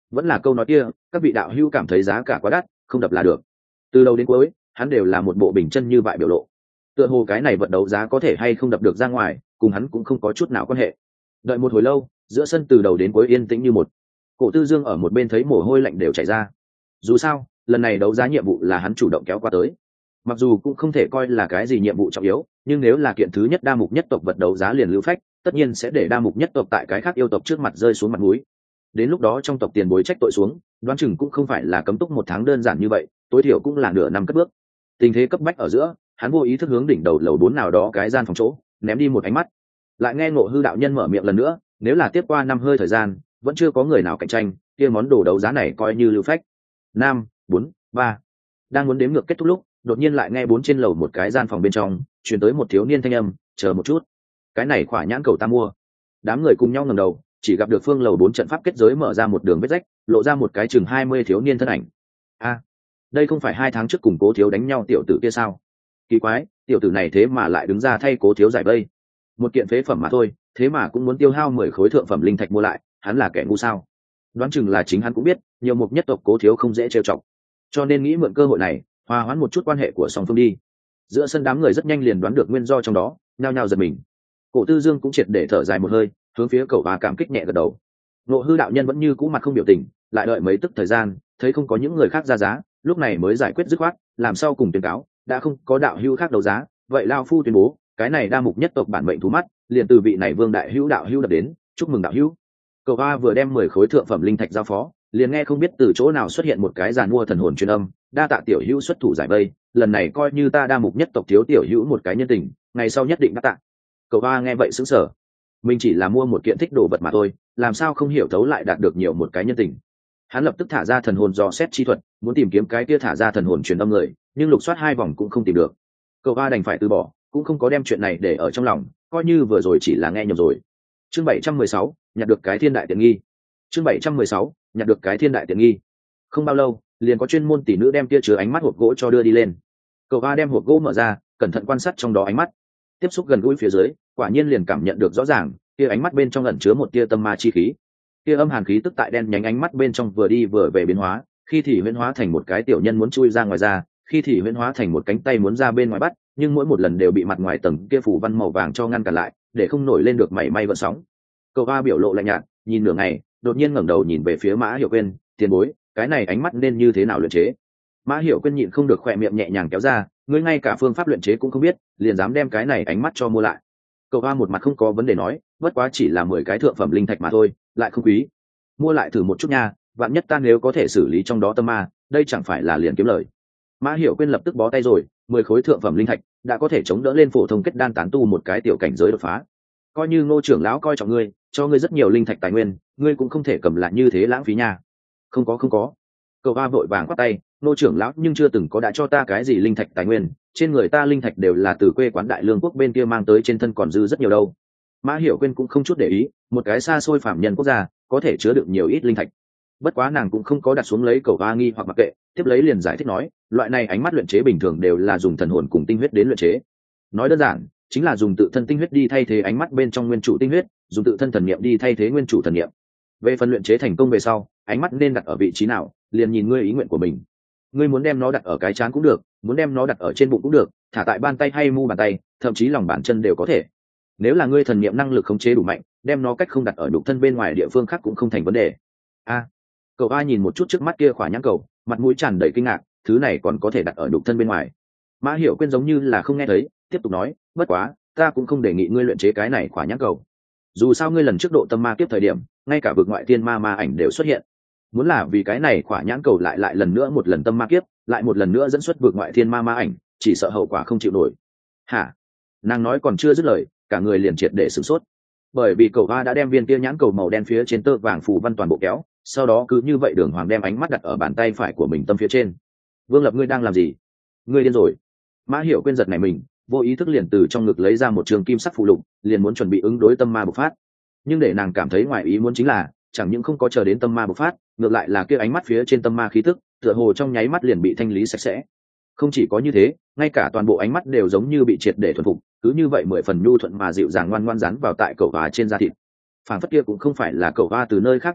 vẫn là câu nói kia, các vị đạo hữu cảm thấy giá cả quá đắt, không đập là được. Từ đầu đến cuối hắn đều là một bộ bình chân như vậy biểu lộ, tựa hồ cái này vận đấu giá có thể hay không đập được ra ngoài cùng hắn cũng không có chút nào quan hệ. Đợi một hồi lâu, giữa sân từ đầu đến cuối yên tĩnh như một. Cổ Tư Dương ở một bên thấy mồ hôi lạnh đều chảy ra. Dù sao lần này đấu giá nhiệm vụ là hắn chủ động kéo qua tới, mặc dù cũng không thể coi là cái gì nhiệm vụ trọng yếu, nhưng nếu là kiện thứ nhất đa mục nhất tộc vật đấu giá liền lưu phách, tất nhiên sẽ để đa mục nhất tộc tại cái khác yêu tộc trước mặt rơi xuống mặt mũi. Đến lúc đó trong tộc tiền bối trách tội xuống, đoán chừng cũng không phải là cấm túc một tháng đơn giản như vậy, tối thiểu cũng là nửa năm cất bước. Tình thế cấp bách ở giữa, hắn vô ý thức hướng đỉnh đầu lầu bốn nào đó cái gian phòng chỗ ném đi một ánh mắt. Lại nghe Ngộ Hư đạo nhân mở miệng lần nữa, nếu là tiếp qua năm hơi thời gian vẫn chưa có người nào cạnh tranh, kia món đồ đấu giá này coi như lưu phách. Năm, bốn, ba. Đang muốn đếm ngược kết thúc lúc, đột nhiên lại nghe bốn trên lầu một cái gian phòng bên trong truyền tới một thiếu niên thanh âm, chờ một chút, cái này khỏa nhãn cầu ta mua. Đám người cùng nhau ngẩng đầu, chỉ gặp được phương lầu bốn trận pháp kết giới mở ra một đường vết rách, lộ ra một cái chừng hai mươi thiếu niên thân ảnh. A, đây không phải hai tháng trước cùng Cố Thiếu đánh nhau tiểu tử kia sao? Kỳ quái, tiểu tử này thế mà lại đứng ra thay Cố Thiếu giải vây. Một kiện phế phẩm mà thôi, thế mà cũng muốn tiêu hao mười khối thượng phẩm linh thạch mua lại, hắn là kẻ ngu sao? Đoán chừng là chính hắn cũng biết, nhiều mục nhất tộc Cố Thiếu không dễ trêu chọc, cho nên nghĩ mượn cơ hội này hòa hoãn một chút quan hệ của song phương đi. Giữa sân đám người rất nhanh liền đoán được nguyên do trong đó, nhao nhao giật mình. Cổ Tư Dương cũng triệt để thở dài một hơi, hướng phía cậu bà cảm kích nhẹ gật đầu. Ngộ Hư đạo nhân vẫn như cũ mặt không biểu tình, lại đợi mấy tức thời gian, thấy không có những người khác ra giá, lúc này mới giải quyết dứt khoát, làm sao cùng tuyên cáo, đã không có đạo hữu khác đấu giá, vậy lao phu tuyên bố, cái này đa mục nhất tộc bản mệnh thú mắt, liền từ vị này Vương đại hữu đạo hữu đập đến, chúc mừng đạo hữu. Cậu ba vừa đem mười khối thượng phẩm linh thạch giao phó, liền nghe không biết từ chỗ nào xuất hiện một cái giàn mua thần hồn truyền âm, đa tạ tiểu hữu xuất thủ giải vây, lần này coi như ta đa mục nhất tộc thiếu tiểu hữu một cái nhân tình, ngày sau nhất định đáp tạ. Cậu ba nghe vậy sững sờ, mình chỉ là mua một kiện thích đồ vật mà thôi, làm sao không hiểu thấu lại đạt được nhiều một cái nhân tình. Hắn lập tức thả ra thần hồn dò xét chi thuật, muốn tìm kiếm cái kia thả ra thần hồn truyền âm người, nhưng lục soát hai vòng cũng không tìm được. Cậu ba đành phải từ bỏ, cũng không có đem chuyện này để ở trong lòng, coi như vừa rồi chỉ là nghe nhầm rồi. Chương bảy trăm mười sáu, nhặt được cái thiên đại tiện nghi. Chương bảy trăm mười sáu, nhặt được cái thiên đại tiện nghi. Không bao lâu, liền có chuyên môn tỷ nữ đem tia chứa ánh mắt hộp gỗ cho đưa đi lên. Cậu ba đem hộp gỗ mở ra, cẩn thận quan sát trong đó ánh mắt, tiếp xúc gần gũi phía dưới, quả nhiên liền cảm nhận được rõ ràng, tia ánh mắt bên trong ẩn chứa một tia tâm ma chi khí. Tia âm hàn khí tức tại đen nhánh ánh mắt bên trong vừa đi vừa về biến hóa, khi thì huyễn hóa thành một cái tiểu nhân muốn chui ra ngoài ra, khi thì huyễn hóa thành một cánh tay muốn ra bên ngoài bắt, nhưng mỗi một lần đều bị mặt ngoài tầng kia phủ văn màu vàng cho ngăn cản lại, để không nổi lên được mảy may gợn sóng. Cậu ba biểu lộ lạnh nhạt, nhìn nửa ngày, đột nhiên ngẩng đầu nhìn về phía Mã Hiểu Quyên, tiền bối, cái này ánh mắt nên như thế nào luyện chế? Mã Hiểu Quyên nhịn không được khỏe miệng nhẹ nhàng kéo ra, ngươi ngay cả phương pháp luyện chế cũng không biết, liền dám đem cái này ánh mắt cho mua lại. Cậu ba một mặt không có vấn đề nói, bất quá chỉ là mười cái thượng phẩm linh thạch mà thôi, lại không quý. Mua lại thử một chút nha, vạn nhất ta nếu có thể xử lý trong đó tâm ma, đây chẳng phải là liền kiếm lời. Mã Hiểu Quyên lập tức bó tay rồi, mười khối thượng phẩm linh thạch đã có thể chống đỡ lên phổ thông kết đan tán tu một cái tiểu cảnh giới đột phá. Coi như Ngô trưởng lão coi trọng ngươi, cho ngươi rất nhiều linh thạch tài nguyên, ngươi cũng không thể cầm lại như thế lãng phí nha. Không có không có. Cậu ba vội vàng quát tay, Ngô trưởng lão nhưng chưa từng có đã cho ta cái gì linh thạch tài nguyên, trên người ta linh thạch đều là từ quê quán Đại Lương quốc bên kia mang tới, trên thân còn dư rất nhiều đâu. Mã Hiểu Quyên cũng không chút để ý, một cái xa xôi phạm nhân quốc gia, có thể chứa được nhiều ít linh thạch. Bất quá nàng cũng không có đặt xuống lấy cậu ba nghi hoặc mặc kệ, tiếp lấy liền giải thích nói, loại này ánh mắt luyện chế bình thường đều là dùng thần hồn cùng tinh huyết đến luyện chế. Nói đơn giản, chính là dùng tự thân tinh huyết đi thay thế ánh mắt bên trong nguyên chủ tinh huyết, dùng tự thân thần niệm đi thay thế nguyên chủ thần niệm. Về phần luyện chế thành công về sau, ánh mắt nên đặt ở vị trí nào, liền nhìn ngươi ý nguyện của mình. Ngươi muốn đem nó đặt ở cái trán cũng được, muốn đem nó đặt ở trên bụng cũng được, thả tại bàn tay hay mu bàn tay, thậm chí lòng bàn chân đều có thể. Nếu là ngươi thần niệm năng lực khống chế đủ mạnh, đem nó cách không đặt ở nhục thân bên ngoài địa phương khác cũng không thành vấn đề. A, cậu A nhìn một chút trước mắt kia khỏa nhãn cầu, mặt mũi tràn đầy kinh ngạc, thứ này còn có thể đặt ở nhục thân bên ngoài. Mã Hiểu Quyên giống như là không nghe thấy, tiếp tục nói, bất quá ta cũng không đề nghị ngươi luyện chế cái này khỏa nhãn cầu. Dù sao ngươi lần trước độ tâm ma kiếp thời điểm, ngay cả vực ngoại tiên ma ma ảnh đều xuất hiện. Muốn là vì cái này khỏa nhãn cầu lại lại lần nữa một lần tâm ma kiếp, lại một lần nữa dẫn xuất vực ngoại thiên ma ma ảnh, chỉ sợ hậu quả không chịu nổi. Hả? Nàng nói còn chưa dứt lời, cả người liền triệt để sửng sốt. Bởi vì cậu A đã đem viên kia nhãn cầu màu đen phía trên tơ vàng phù văn toàn bộ kéo, sau đó cứ như vậy đường hoàng đem ánh mắt đặt ở bàn tay phải của mình tâm phía trên. Vương Lập, ngươi đang làm gì? Ngươi điên rồi. Mã Hiểu Quyên giật này mình, vô ý thức liền từ trong ngực lấy ra một trường kim sắc phù lục, liền muốn chuẩn bị ứng đối tâm ma bộc phát. Nhưng để nàng cảm thấy ngoài ý muốn chính là, chẳng những không có chờ đến tâm ma bộc phát, ngược lại là kia ánh mắt phía trên tâm ma khí tức, tựa hồ trong nháy mắt liền bị thanh lý sạch sẽ. Không chỉ có như thế, ngay cả toàn bộ ánh mắt đều giống như bị triệt để thuần phục, cứ như vậy mười phần nhu thuận mà dịu dàng ngoan ngoan rắn vào tại cậu A trên da thịt. Phản phất kia cũng không phải là cậu A từ nơi khác mua được,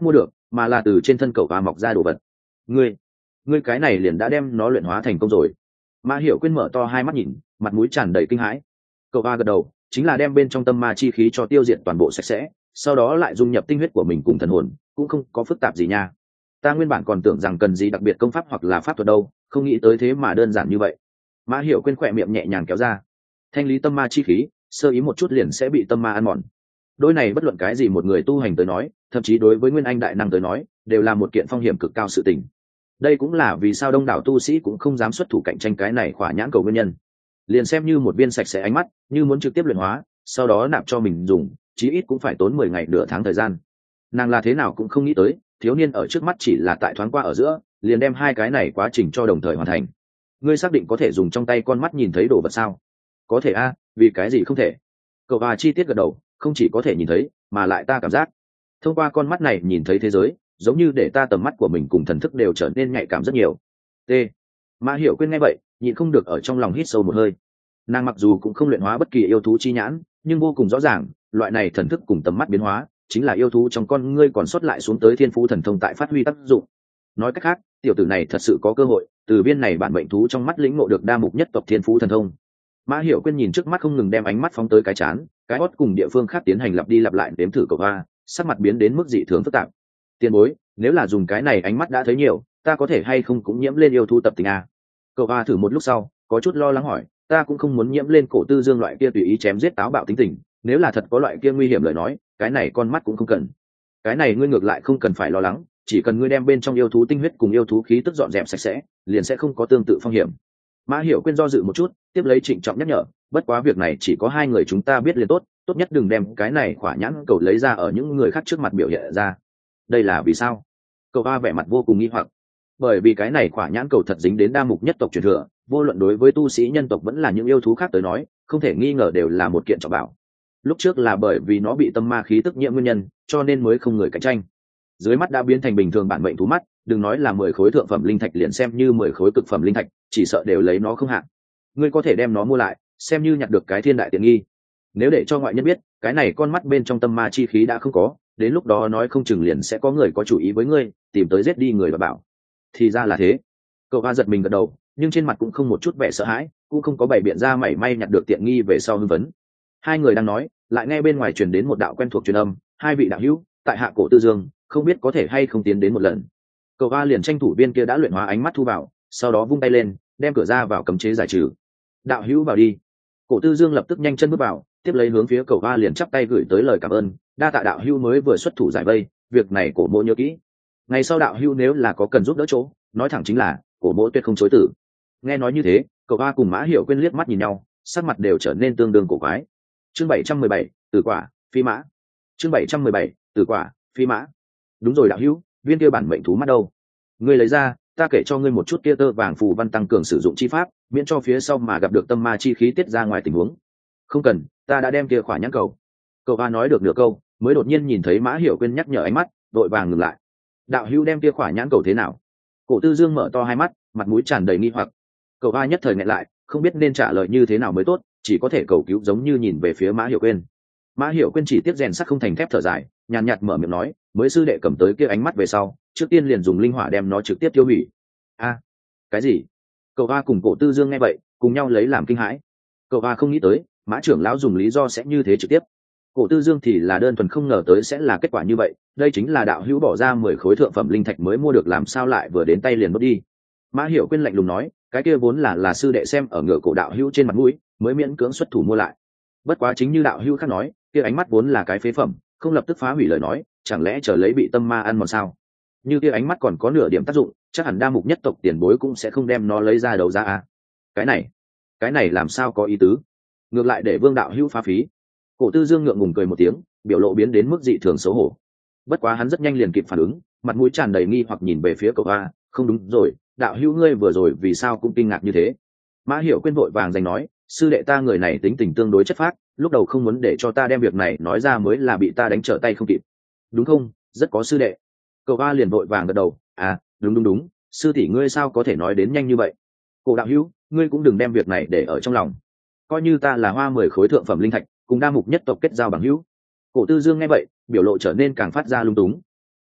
mà là từ trên thân cậu và mọc ra đồ vật. Ngươi, ngươi cái này liền đã đem nó luyện hóa thành công rồi. Mã Hiểu Quyên mở to hai mắt nhìn, mặt mũi tràn đầy kinh hãi. Cậu va gật đầu, chính là đem bên trong tâm ma chi khí cho tiêu diệt toàn bộ sạch sẽ, sau đó lại dung nhập tinh huyết của mình cùng thần hồn, cũng không có phức tạp gì nha. Ta nguyên bản còn tưởng rằng cần gì đặc biệt công pháp hoặc là pháp thuật đâu, không nghĩ tới thế mà đơn giản như vậy. Mã Hiểu Quyên khỏe miệng nhẹ nhàng kéo ra. Thanh lý tâm ma chi khí, sơ ý một chút liền sẽ bị tâm ma ăn mòn. Đôi này bất luận cái gì một người tu hành tới nói, thậm chí đối với nguyên anh đại năng tới nói, đều là một kiện phong hiểm cực cao sự tình. Đây cũng là vì sao đông đảo tu sĩ cũng không dám xuất thủ cạnh tranh cái này khỏa nhãn cầu nguyên nhân. Liền xem như một viên sạch sẽ ánh mắt, như muốn trực tiếp luyện hóa, sau đó nạp cho mình dùng, chí ít cũng phải tốn mười ngày nửa tháng thời gian. Nàng là thế nào cũng không nghĩ tới, thiếu niên ở trước mắt chỉ là tại thoáng qua ở giữa, liền đem hai cái này quá trình cho đồng thời hoàn thành. Ngươi xác định có thể dùng trong tay con mắt nhìn thấy đồ vật sao? Có thể a, vì cái gì không thể? Cậu bà chi tiết gật đầu, không chỉ có thể nhìn thấy, mà lại ta cảm giác thông qua con mắt này nhìn thấy thế giới, giống như để ta tầm mắt của mình cùng thần thức đều trở nên nhạy cảm rất nhiều. T. Mã Hiểu Quyên nghe vậy, nhịn không được ở trong lòng hít sâu một hơi. Nàng mặc dù cũng không luyện hóa bất kỳ yêu thú chi nhãn, nhưng vô cùng rõ ràng, loại này thần thức cùng tầm mắt biến hóa, chính là yêu thú trong con ngươi còn sót lại xuống tới thiên phú thần thông tại phát huy tác dụng. Nói cách khác, tiểu tử này thật sự có cơ hội từ viên này bản mệnh thú trong mắt lĩnh ngộ được đa mục nhất tộc thiên phú thần thông. Mã Hiểu Quyên nhìn trước mắt không ngừng đem ánh mắt phóng tới cái chán, cái hót cùng địa phương khác tiến hành lặp đi lặp lại đếm thử cậu va, sắc mặt biến đến mức dị thường phức tạp. Tiền bối, nếu là dùng cái này ánh mắt đã thấy nhiều, ta có thể hay không cũng nhiễm lên yêu thú tập tình a? Cậu va thử một lúc sau, có chút lo lắng hỏi, ta cũng không muốn nhiễm lên cổ tư dương loại kia tùy ý chém giết táo bạo tính tình, nếu là thật có loại kia nguy hiểm lời nói, cái này con mắt cũng không cần. Cái này ngươi ngược lại không cần phải lo lắng, chỉ cần ngươi đem bên trong yêu thú tinh huyết cùng yêu thú khí tức dọn dẹp sạch sẽ, liền sẽ không có tương tự phong hiểm. Mã Hiểu Quyên do dự một chút, tiếp lấy trịnh trọng nhắc nhở, bất quá việc này chỉ có hai người chúng ta biết liền tốt, tốt nhất đừng đem cái này khỏa nhãn cầu lấy ra ở những người khác trước mặt biểu hiện ra. Đây là vì sao? Cậu A vẻ mặt vô cùng nghi hoặc. Bởi vì cái này khỏa nhãn cầu thật dính đến đa mục nhất tộc truyền thừa, vô luận đối với tu sĩ nhân tộc vẫn là những yêu thú khác tới nói, không thể nghi ngờ đều là một kiện trọng bảo. Lúc trước là bởi vì nó bị tâm ma khí tức nhiễm nguyên nhân, cho nên mới không người cạnh tranh. Dưới mắt đã biến thành bình thường bản mệnh thú mắt, đừng nói là mười khối thượng phẩm linh thạch liền xem như mười khối cực phẩm linh thạch, chỉ sợ đều lấy nó không hạn. Ngươi có thể đem nó mua lại, xem như nhặt được cái thiên đại tiện nghi. Nếu để cho ngoại nhân biết, cái này con mắt bên trong tâm ma chi khí đã không có, đến lúc đó nói không chừng liền sẽ có người có chủ ý với ngươi, tìm tới giết đi người và bảo. Thì ra là thế. Cậu A giật mình gật đầu, nhưng trên mặt cũng không một chút vẻ sợ hãi, cũng không có bày biện ra mảy may nhặt được tiện nghi về sau hưng vấn. Hai người đang nói, lại nghe bên ngoài truyền đến một đạo quen thuộc truyền âm, hai vị đạo hữu, tại hạ cổ tư dương, không biết có thể hay không tiến đến một lần. Cậu A liền tranh thủ viên kia đã luyện hóa ánh mắt thu vào, sau đó vung tay lên, đem cửa ra vào cấm chế giải trừ. Đạo hữu vào đi. Cổ tư dương lập tức nhanh chân bước vào, tiếp lấy hướng phía cậu A liền chắp tay gửi tới lời cảm ơn, đa tạ đạo hữu mới vừa xuất thủ giải vây, việc này cổ mộ nhớ kỹ. Ngày sau đạo hữu nếu là có cần giúp đỡ chỗ, nói thẳng chính là cổ mộ tuyệt không chối từ. Nghe nói như thế, cậu A cùng Mã Hiểu Quyên liếc mắt nhìn nhau, sắc mặt đều trở nên tương đương cổ quái. Chương bảy trăm mười bảy, Tử quả, phi mã. Chương bảy trăm mười bảy, Tử quả, phi mã. Đúng rồi đạo hữu, viên kia bản mệnh thú mắt đâu? Ngươi lấy ra, ta kể cho ngươi một chút kia tơ vàng phù văn tăng cường sử dụng chi pháp, miễn cho phía sau mà gặp được tâm ma chi khí tiết ra ngoài tình huống. Không cần, ta đã đem kia khỏa nhãn cầu. Cậu A nói được nửa câu, mới đột nhiên nhìn thấy Mã Hiểu Quyên nhắc nhở ánh mắt, đội vàng ngừng lại. Đạo hữu đem kia khỏa nhãn cầu thế nào? Cổ Tư Dương mở to hai mắt, mặt mũi tràn đầy nghi hoặc. Cậu A nhất thời nghẹn lại, không biết nên trả lời như thế nào mới tốt, chỉ có thể cầu cứu giống như nhìn về phía Mã Hiểu Quyên. Mã Hiểu Quyên chỉ tiếp rèn sắt không thành thép thở dài, nhàn nhạt mở miệng nói, mới sư đệ cầm tới kia ánh mắt về sau, trước tiên liền dùng linh hỏa đem nó trực tiếp tiêu hủy. A, cái gì? Cậu A cùng Cổ Tư Dương nghe vậy, cùng nhau lấy làm kinh hãi. Cậu A không nghĩ tới, Mã trưởng lão dùng lý do sẽ như thế trực tiếp. Cổ Tư Dương thì là đơn thuần không ngờ tới sẽ là kết quả như vậy, đây chính là đạo hữu bỏ ra mười khối thượng phẩm linh thạch mới mua được, làm sao lại vừa đến tay liền mất đi. Mã Hiểu Quyên lạnh lùng nói, cái kia vốn là là sư đệ xem ở ngựa cổ đạo hữu trên mặt mũi, mới miễn cưỡng xuất thủ mua lại. Bất quá chính như đạo hữu khác nói, kia ánh mắt vốn là cái phế phẩm, không lập tức phá hủy lời nói, chẳng lẽ chờ lấy bị tâm ma ăn mòn sao? Như kia ánh mắt còn có nửa điểm tác dụng, chắc hẳn đa mục nhất tộc tiền bối cũng sẽ không đem nó lấy ra đấu giá à? Cái này, cái này làm sao có ý tứ? Ngược lại để Vương đạo hữu phá phí. Cổ Tư Dương ngượng ngùng cười một tiếng, biểu lộ biến đến mức dị thường xấu hổ. Bất quá hắn rất nhanh liền kịp phản ứng, mặt mũi tràn đầy nghi hoặc nhìn về phía cậu A, không đúng rồi, đạo hữu ngươi vừa rồi vì sao cũng kinh ngạc như thế? Mã Hiểu Quyên vội vàng giành nói, sư đệ ta người này tính tình tương đối chất phác, lúc đầu không muốn để cho ta đem việc này nói ra mới là bị ta đánh trở tay không kịp. Đúng không? Rất có sư đệ. Cậu A liền vội vàng gật đầu, à, đúng đúng đúng, sư tỷ ngươi sao có thể nói đến nhanh như vậy? Cổ đạo hữu, ngươi cũng đừng đem việc này để ở trong lòng. Coi như ta là hoa mười khối thượng phẩm linh thạch, cùng đa mục nhất tộc kết giao bằng hữu. Cổ Tư Dương nghe vậy, biểu lộ trở nên càng phát ra lung túng.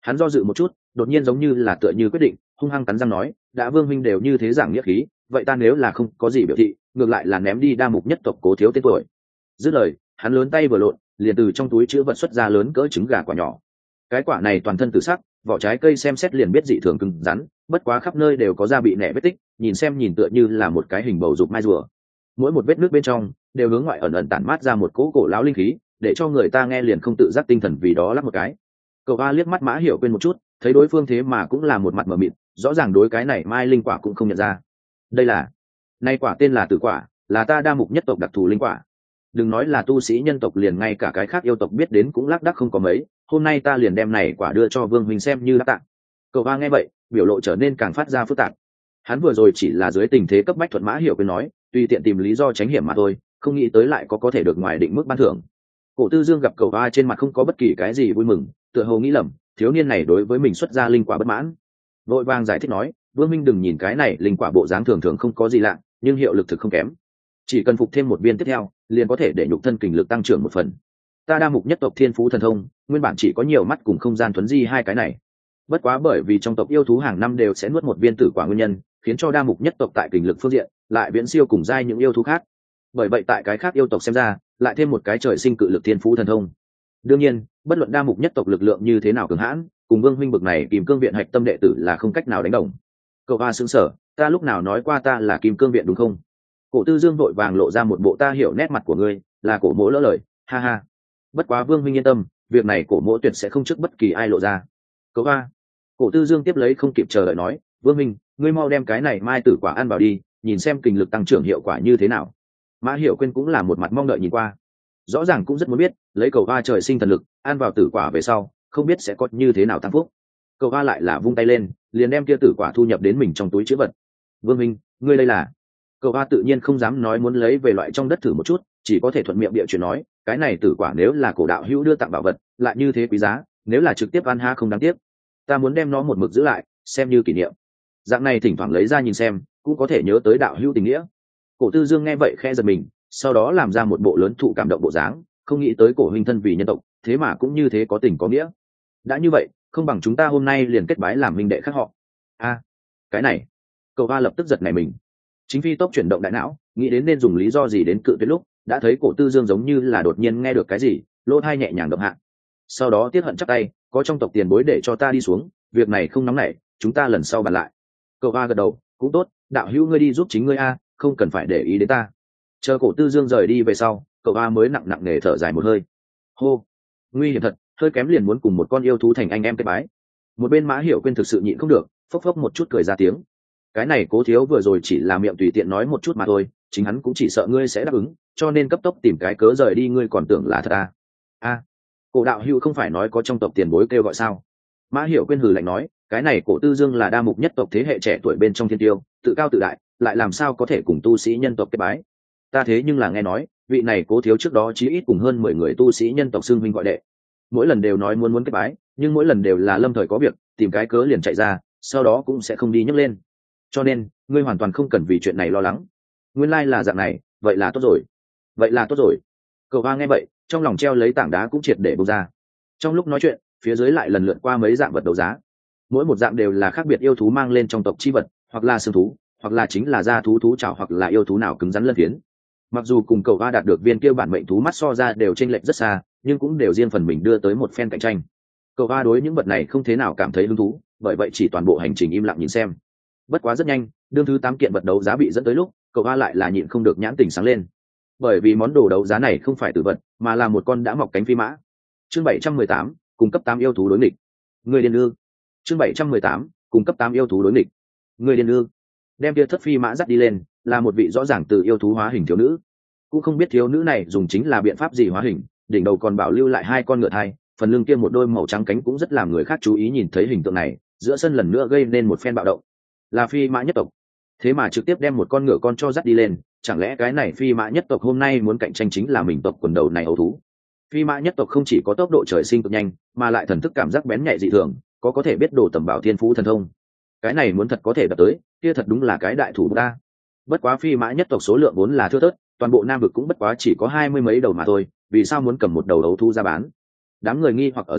Hắn do dự một chút, đột nhiên giống như là tựa như quyết định, hung hăng cắn răng nói, đã Vương huynh đều như thế giảng nghĩa khí, vậy ta nếu là không có gì biểu thị, ngược lại là ném đi đa mục nhất tộc Cố thiếu tên tuổi. Dứt lời, hắn lớn tay vừa lộn, liền từ trong túi chứa vật xuất ra lớn cỡ trứng gà quả nhỏ. Cái quả này toàn thân tự sắc, vỏ trái cây xem xét liền biết dị thường cứng rắn, bất quá khắp nơi đều có da bị nẻ vết tích, nhìn xem nhìn tựa như là một cái hình bầu dục mai rùa. Mỗi một vết nước bên trong đều hướng ngoại ẩn ẩn tản mát ra một cỗ cổ lão linh khí, để cho người ta nghe liền không tự giác tinh thần vì đó lắp một cái. Cậu A liếc mắt Mã Hiểu quên một chút, thấy đối phương thế mà cũng là một mặt mờ mịt, rõ ràng đối cái này mai linh quả cũng không nhận ra. Đây là, nay quả tên là tử quả, là ta đa mục nhất tộc đặc thù linh quả. Đừng nói là tu sĩ nhân tộc, liền ngay cả cái khác yêu tộc biết đến cũng lác đác không có mấy. Hôm nay ta liền đem này quả đưa cho Vương huynh xem như đáp tặng. Cậu A nghe vậy, biểu lộ trở nên càng phát ra phức tạp. Hắn vừa rồi chỉ là dưới tình thế cấp bách thuận Mã Hiểu quên nói, tùy tiện tìm lý do tránh hiểm mà thôi, không nghĩ tới lại có có thể được ngoài định mức ban thưởng. Cổ Tư Dương gặp cậu A trên mặt không có bất kỳ cái gì vui mừng, tựa hồ nghĩ lầm, thiếu niên này đối với mình xuất ra linh quả bất mãn. Vội vàng giải thích nói, Vương minh đừng nhìn cái này linh quả bộ dáng thường thường không có gì lạ, nhưng hiệu lực thực không kém. Chỉ cần phục thêm một viên tiếp theo, liền có thể để nhục thân kình lực tăng trưởng một phần. Ta đa mục nhất tộc thiên phú thần thông, nguyên bản chỉ có nhiều mắt cùng không gian thuấn di hai cái này. Bất quá bởi vì trong tộc yêu thú hàng năm đều sẽ nuốt một viên tử quả nguyên nhân, khiến cho đa mục nhất tộc tại kình lực phương diện lại viễn siêu cùng giai những yêu thú khác. Bởi vậy tại cái khác yêu tộc xem ra, lại thêm một cái trời sinh cự lực thiên phú thần thông. Đương nhiên, bất luận đa mục nhất tộc lực lượng như thế nào cường hãn, cùng Vương huynh bực này Kim Cương viện hạch tâm đệ tử là không cách nào đánh đồng. Cậu A sững sờ, ta lúc nào nói qua ta là Kim Cương viện đúng không? Cổ Tư Dương vội vàng lộ ra một bộ ta hiểu nét mặt của ngươi, là Cổ Mỗ lỡ lời, ha ha. Bất quá Vương huynh yên tâm, việc này Cổ Mỗ tuyệt sẽ không trước bất kỳ ai lộ ra. Cậu A. Cổ Tư Dương tiếp lấy không kịp chờ đợi nói, Vương huynh, ngươi mau đem cái này mai tử quả ăn vào đi, nhìn xem kình lực tăng trưởng hiệu quả như thế nào. Mã Hiểu Quyên cũng là một mặt mong đợi nhìn qua, rõ ràng cũng rất muốn biết, lấy cầu A trời sinh thần lực, ăn vào tử quả về sau, không biết sẽ có như thế nào tăng phúc. Cầu A lại là vung tay lên, liền đem kia tử quả thu nhập đến mình trong túi trữ vật. Vương huynh, ngươi đây là? Cầu A tự nhiên không dám nói muốn lấy về loại trong đất thử một chút, chỉ có thể thuận miệng bịa chuyện nói, cái này tử quả nếu là cổ đạo hữu đưa tặng bảo vật, lại như thế quý giá, nếu là trực tiếp ăn ha không đáng tiếc. Ta muốn đem nó một mực giữ lại, xem như kỷ niệm. Dạng này thỉnh thoảng lấy ra nhìn xem, cũng có thể nhớ tới đạo hữu tình nghĩa. Cổ Tư Dương nghe vậy khẽ giật mình, sau đó làm ra một bộ lớn thụ cảm động bộ dáng, không nghĩ tới cổ huynh thân vì nhân tộc, thế mà cũng như thế có tình có nghĩa. Đã như vậy, không bằng chúng ta hôm nay liền kết bái làm huynh đệ khác họ. A, cái này. Cậu A lập tức giật nảy mình. Chính phi tốc chuyển động đại não, nghĩ đến nên dùng lý do gì đến cự tuyệt lúc, đã thấy Cổ Tư Dương giống như là đột nhiên nghe được cái gì, lỗ tai nhẹ nhàng động hạ. Sau đó tiếc hận chắp tay, có trong tộc tiền bối để cho ta đi xuống, việc này không nóng nảy, chúng ta lần sau bàn lại. Cậu A gật đầu, cũng tốt, đạo hữu ngươi đi giúp chính ngươi a, không cần phải để ý đến ta. Chờ Cổ Tư Dương rời đi về sau, cậu A mới nặng nặng nề thở dài một hơi. Hô, nguy hiểm thật, hơi kém liền muốn cùng một con yêu thú thành anh em kết bái. Một bên Mã Hiểu Quyên thực sự nhịn không được, phốc phốc một chút cười ra tiếng. Cái này Cố thiếu vừa rồi chỉ là miệng tùy tiện nói một chút mà thôi, chính hắn cũng chỉ sợ ngươi sẽ đáp ứng, cho nên cấp tốc tìm cái cớ rời đi, ngươi còn tưởng là thật à? A, Cổ đạo hữu không phải nói có trong tộc tiền bối kêu gọi sao? Mã Hiểu Quyên hừ lạnh nói, cái này Cổ Tư Dương là đa mục nhất tộc thế hệ trẻ tuổi bên trong thiên tiêu, tự cao tự đại, lại làm sao có thể cùng tu sĩ nhân tộc kết bái? Ta thế nhưng là nghe nói, vị này Cố thiếu trước đó chí ít cùng hơn mười người tu sĩ nhân tộc xưng huynh gọi đệ, mỗi lần đều nói muốn muốn kết bái, nhưng mỗi lần đều là lâm thời có việc, tìm cái cớ liền chạy ra, sau đó cũng sẽ không đi nhấc lên. Cho nên, ngươi hoàn toàn không cần vì chuyện này lo lắng. Nguyên lai là dạng này, vậy là tốt rồi. Vậy là tốt rồi. Cậu A nghe vậy, trong lòng treo lấy tảng đá cũng triệt để bung ra. Trong lúc nói chuyện, phía dưới lại lần lượt qua mấy dạng vật đấu giá. Mỗi một dạng đều là khác biệt yêu thú mang lên trong tộc chi vật, hoặc là xương thú, hoặc là chính là da thú thú trảo, hoặc là yêu thú nào cứng rắn lân phiến. Mặc dù cùng cậu A đạt được viên kia bản mệnh thú mắt so ra đều chênh lệch rất xa, nhưng cũng đều riêng phần mình đưa tới một phen cạnh tranh. Cậu A đối những vật này không thế nào cảm thấy hứng thú, bởi vậy chỉ toàn bộ hành trình im lặng nhìn xem. Bất quá rất nhanh, đương thứ tám kiện vật đấu giá bị dẫn tới lúc, cậu A lại là nhịn không được nhãn tình sáng lên. Bởi vì món đồ đấu giá này không phải tử vật, mà là một con đã mọc cánh phi mã. Chương bảy trăm mười tám, cung cấp tám yêu thú đối nghịch. Người điên ư? Chương bảy trăm mười tám, cung cấp tám yêu thú đối nghịch. Người điên ư? Đem kia thất phi mã dắt đi lên, là một vị rõ ràng từ yêu thú hóa hình thiếu nữ. Cũng không biết thiếu nữ này dùng chính là biện pháp gì hóa hình, đỉnh đầu còn bảo lưu lại hai con ngựa thai, phần lưng kia một đôi màu trắng cánh cũng rất làm người khác chú ý. Nhìn thấy hình tượng này, giữa sân lần nữa gây nên một phen bạo động. Là phi mã nhất tộc, thế mà trực tiếp đem một con ngựa con cho dắt đi lên, chẳng lẽ cái này phi mã nhất tộc hôm nay muốn cạnh tranh chính là mình tộc quần đầu này ấu thú? Phi mã nhất tộc không chỉ có tốc độ trời sinh cực nhanh, mà lại thần thức cảm giác bén nhạy dị thường, có có thể biết đồ tầm bảo thiên phú thần thông. Cái này muốn thật có thể đạt tới, kia thật đúng là cái đại thủ ta. Bất quá phi mã nhất tộc số lượng vốn là thưa thớt, toàn bộ nam vực cũng bất quá chỉ có hai mươi mấy đầu mà thôi, vì sao muốn cầm một đầu ấu thú ra bán? Đám người nghi hoặc ở giữa,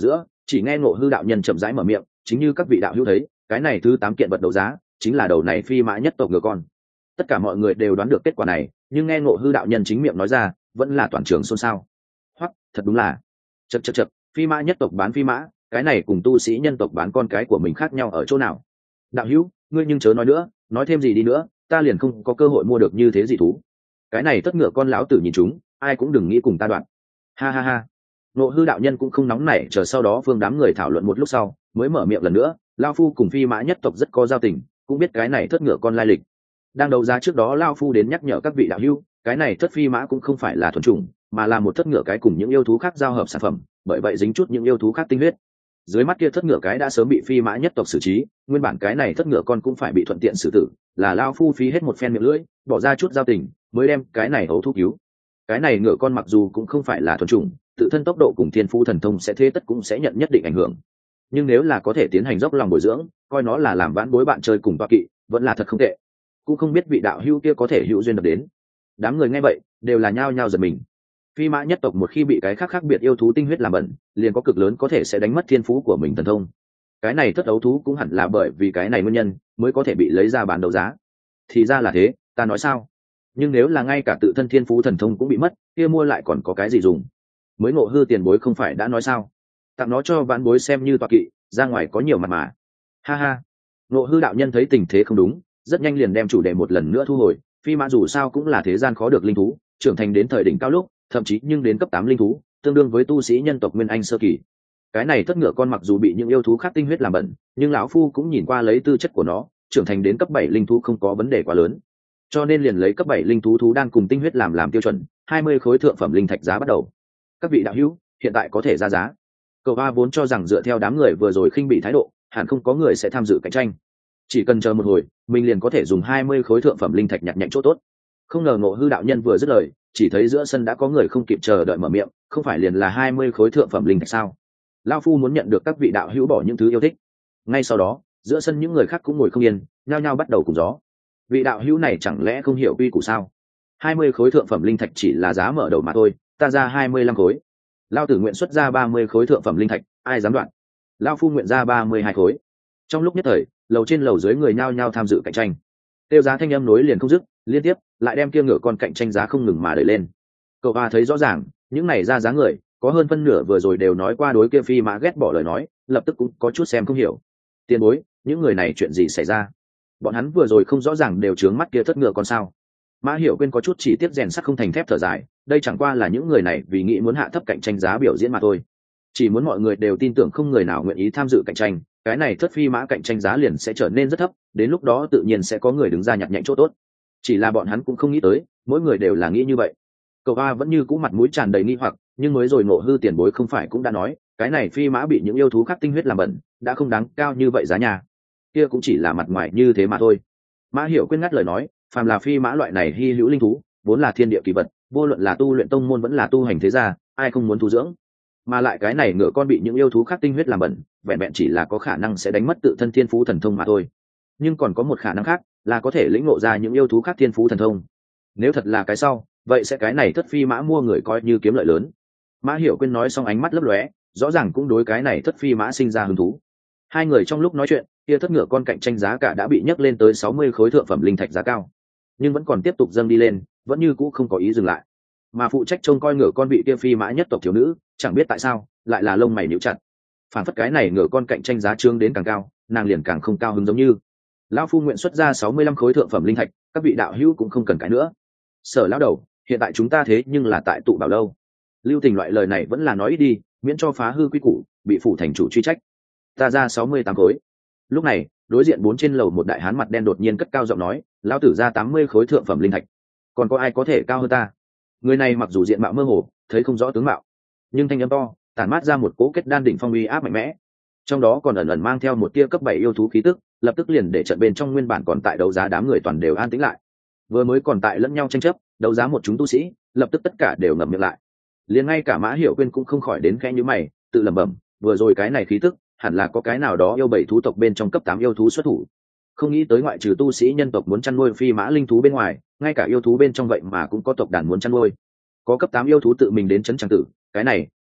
Chỉ nghe Ngộ Hư đạo nhân chậm rãi mở miệng, chính như các vị đạo hữu thấy, cái này thứ tám kiện vật đấu giá chính là đầu này phi mã nhất tộc ngựa con. Tất cả mọi người đều đoán được kết quả này, nhưng nghe Ngộ Hư đạo nhân chính miệng nói ra, vẫn là toàn trường xôn xao. Hoặc thật đúng là chật chật chật, phi mã nhất tộc bán phi mã, cái này cùng tu sĩ nhân tộc bán con cái của mình khác nhau ở chỗ nào? Đạo hữu, ngươi nhưng chớ nói nữa, nói thêm gì đi nữa, ta liền không có cơ hội mua được như thế dị thú. Cái này tất ngựa con lão tử nhìn chúng, ai cũng đừng nghĩ cùng ta đoạn. Ha ha ha. Ngộ Hư đạo nhân cũng không nóng nảy, chờ sau đó phương đám người thảo luận một lúc sau, mới mở miệng lần nữa, lão phu cùng phi mã nhất tộc rất có giao tình, cũng biết cái này thất ngựa con lai lịch. Đang đấu giá trước đó lão phu đến nhắc nhở các vị đạo hữu, cái này thất phi mã cũng không phải là thuần chủng, mà là một thất ngựa cái cùng những yêu thú khác giao hợp sản phẩm, bởi vậy dính chút những yêu thú khác tinh huyết. Dưới mắt kia thất ngựa cái đã sớm bị phi mã nhất tộc xử trí, nguyên bản cái này thất ngựa con cũng phải bị thuận tiện xử tử, là lão phu phí hết một phen miệng lưỡi, bỏ ra chút giao tình, mới đem cái này hấu thú cứu. Cái này ngựa con mặc dù cũng không phải là thuần chủng, tự thân tốc độ cùng thiên phú thần thông sẽ thế tất cũng sẽ nhận nhất định ảnh hưởng, nhưng nếu là có thể tiến hành dốc lòng bồi dưỡng, coi nó là làm vãn bối bạn chơi cùng toa kỵ, vẫn là thật không tệ. Cũng không biết vị đạo hữu kia có thể hữu duyên được đến. Đám người nghe vậy đều là nhao nhao giật mình. Phi mã nhất tộc một khi bị cái khác khác biệt yêu thú tinh huyết làm bẩn, liền có cực lớn có thể sẽ đánh mất thiên phú của mình thần thông. Cái này thất ấu thú cũng hẳn là bởi vì cái này nguyên nhân mới có thể bị lấy ra bán đấu giá. Thì ra là thế, ta nói sao? Nhưng nếu là ngay cả tự thân thiên phú thần thông cũng bị mất, kia mua lại còn có cái gì dùng? Mới Ngộ Hư tiền bối không phải đã nói sao? Tặng nó cho vãn bối xem như tọa kỵ, ra ngoài có nhiều mặt mà. Ha ha. Ngộ Hư đạo nhân thấy tình thế không đúng, rất nhanh liền đem chủ đề một lần nữa thu hồi. Phi mã dù sao cũng là thế gian khó được linh thú, trưởng thành đến thời đỉnh cao lúc, thậm chí nhưng đến cấp tám linh thú, tương đương với tu sĩ nhân tộc nguyên anh sơ kỳ. Cái này thất ngựa con mặc dù bị những yêu thú khác tinh huyết làm bẩn, nhưng lão phu cũng nhìn qua lấy tư chất của nó, trưởng thành đến cấp bảy linh thú không có vấn đề quá lớn. Cho nên liền lấy cấp bảy linh thú thú đan cùng tinh huyết làm làm tiêu chuẩn, hai mươi khối thượng phẩm linh thạch giá bắt đầu. Các vị đạo hữu, hiện tại có thể ra giá. Cậu A vốn cho rằng dựa theo đám người vừa rồi khinh bị thái độ, hẳn không có người sẽ tham dự cạnh tranh. Chỉ cần chờ một hồi, mình liền có thể dùng hai mươi khối thượng phẩm linh thạch nhặt nhạnh chỗ tốt. Không ngờ Ngộ Hư đạo nhân vừa dứt lời, chỉ thấy giữa sân đã có người không kịp chờ đợi mở miệng, không phải liền là hai mươi khối thượng phẩm linh thạch sao? Lão phu muốn nhận được các vị đạo hữu bỏ những thứ yêu thích. Ngay sau đó, giữa sân những người khác cũng ngồi không yên, nhao nhao bắt đầu cùng gió. Vị đạo hữu này chẳng lẽ không hiểu quy củ sao? hai mươi khối thượng phẩm linh thạch chỉ là giá mở đầu mà thôi, ta ra hai mươi lăm khối. Lão tử nguyện xuất ra ba mươi khối thượng phẩm linh thạch, ai dám đoạn? Lão phu nguyện ra ba mươi hai khối. Trong lúc nhất thời, lầu trên lầu dưới người nhao nhao tham dự cạnh tranh. Tiêu giá thanh âm nối liền không dứt, liên tiếp lại đem kia ngựa con cạnh tranh giá không ngừng mà đẩy lên. Cậu A thấy rõ ràng, những này ra giá người, có hơn phân nửa vừa rồi đều nói qua đối kia phi mã ghét bỏ lời nói, lập tức cũng có chút xem không hiểu. Tiền bối, những người này chuyện gì xảy ra? Bọn hắn vừa rồi không rõ ràng đều trướng mắt kia thất ngựa con sao? Mã Hiểu Quyên có chút chỉ tiếc rèn sắt không thành thép thở dài, đây chẳng qua là những người này vì nghĩ muốn hạ thấp cạnh tranh giá biểu diễn mà thôi. Chỉ muốn mọi người đều tin tưởng không người nào nguyện ý tham dự cạnh tranh, cái này thất phi mã cạnh tranh giá liền sẽ trở nên rất thấp, đến lúc đó tự nhiên sẽ có người đứng ra nhặt nhạnh chỗ tốt. Chỉ là bọn hắn cũng không nghĩ tới, mỗi người đều là nghĩ như vậy. Cậu A vẫn như cũ mặt mũi tràn đầy nghi hoặc, nhưng mới rồi Ngộ Hư tiền bối không phải cũng đã nói, cái này phi mã bị những yêu thú khác tinh huyết làm bẩn, đã không đáng cao như vậy giá nhà. Kia cũng chỉ là mặt ngoài như thế mà thôi. Mã Hiểu Quyên ngắt lời nói, phàm là phi mã loại này hy hữu linh thú, vốn là thiên địa kỳ vật, vô luận là tu luyện tông môn vẫn là tu hành thế gia, ai không muốn tu dưỡng. Mà lại cái này ngựa con bị những yêu thú khác tinh huyết làm bẩn, vẹn vẹn chỉ là có khả năng sẽ đánh mất tự thân thiên phú thần thông mà thôi. Nhưng còn có một khả năng khác, là có thể lĩnh ngộ ra những yêu thú khác thiên phú thần thông. Nếu thật là cái sau, vậy sẽ cái này thất phi mã mua người coi như kiếm lợi lớn. Mã Hiểu Quyên nói xong ánh mắt lấp lóe, rõ ràng cũng đối cái này thất phi mã sinh ra hứng thú. Hai người trong lúc nói chuyện, kia thất ngựa con cạnh tranh giá cả đã bị nhấc lên tới sáu mươi khối thượng phẩm linh thạch giá cao, nhưng vẫn còn tiếp tục dâng đi lên, vẫn như cũ không có ý dừng lại. Mà phụ trách trông coi ngựa con bị kia phi mã nhất tộc thiếu nữ, chẳng biết tại sao lại là lông mày nhíu chặt. Phản phất cái này ngựa con cạnh tranh giá trương đến càng cao, nàng liền càng không cao hứng giống như. Lão phu nguyện xuất ra sáu mươi lăm khối thượng phẩm linh thạch, các vị đạo hữu cũng không cần cái nữa. Sở lão đầu, hiện tại chúng ta thế nhưng là tại tụ bảo đâu. Lưu Tình loại lời này vẫn là nói ít đi, miễn cho phá hư quy củ, bị phủ thành chủ truy trách. Ta ra sáu mươi tám khối. Lúc này, đối diện bốn trên lầu một đại hán mặt đen đột nhiên cất cao giọng nói, lão tử ra tám mươi khối thượng phẩm linh thạch. Còn có ai có thể cao hơn ta? Người này mặc dù diện mạo mơ hồ, thấy không rõ tướng mạo, nhưng thanh âm to, tản mát ra một cỗ kết đan đỉnh phong uy áp mạnh mẽ. Trong đó còn ẩn ẩn mang theo một tia cấp bảy yêu thú khí tức, lập tức liền để trận bên trong nguyên bản còn tại đấu giá đám người toàn đều an tĩnh lại. Vừa mới còn tại lẫn nhau tranh chấp, đấu giá một chúng tu sĩ, lập tức tất cả đều ngậm miệng lại. Liền ngay cả Mã Hiểu Quyên cũng không khỏi đến khẽ nhíu mày, tự lẩm bẩm, vừa rồi cái này khí tức, hẳn là có cái nào đó yêu bảy thú tộc bên trong cấp tám yêu thú xuất thủ. Không nghĩ tới ngoại trừ tu sĩ nhân tộc muốn chăn nuôi phi mã linh thú bên ngoài, ngay cả yêu thú bên trong vậy mà cũng có tộc đàn muốn chăn nuôi. Có cấp tám yêu thú tự mình đến trấn Tràng Tử, cái này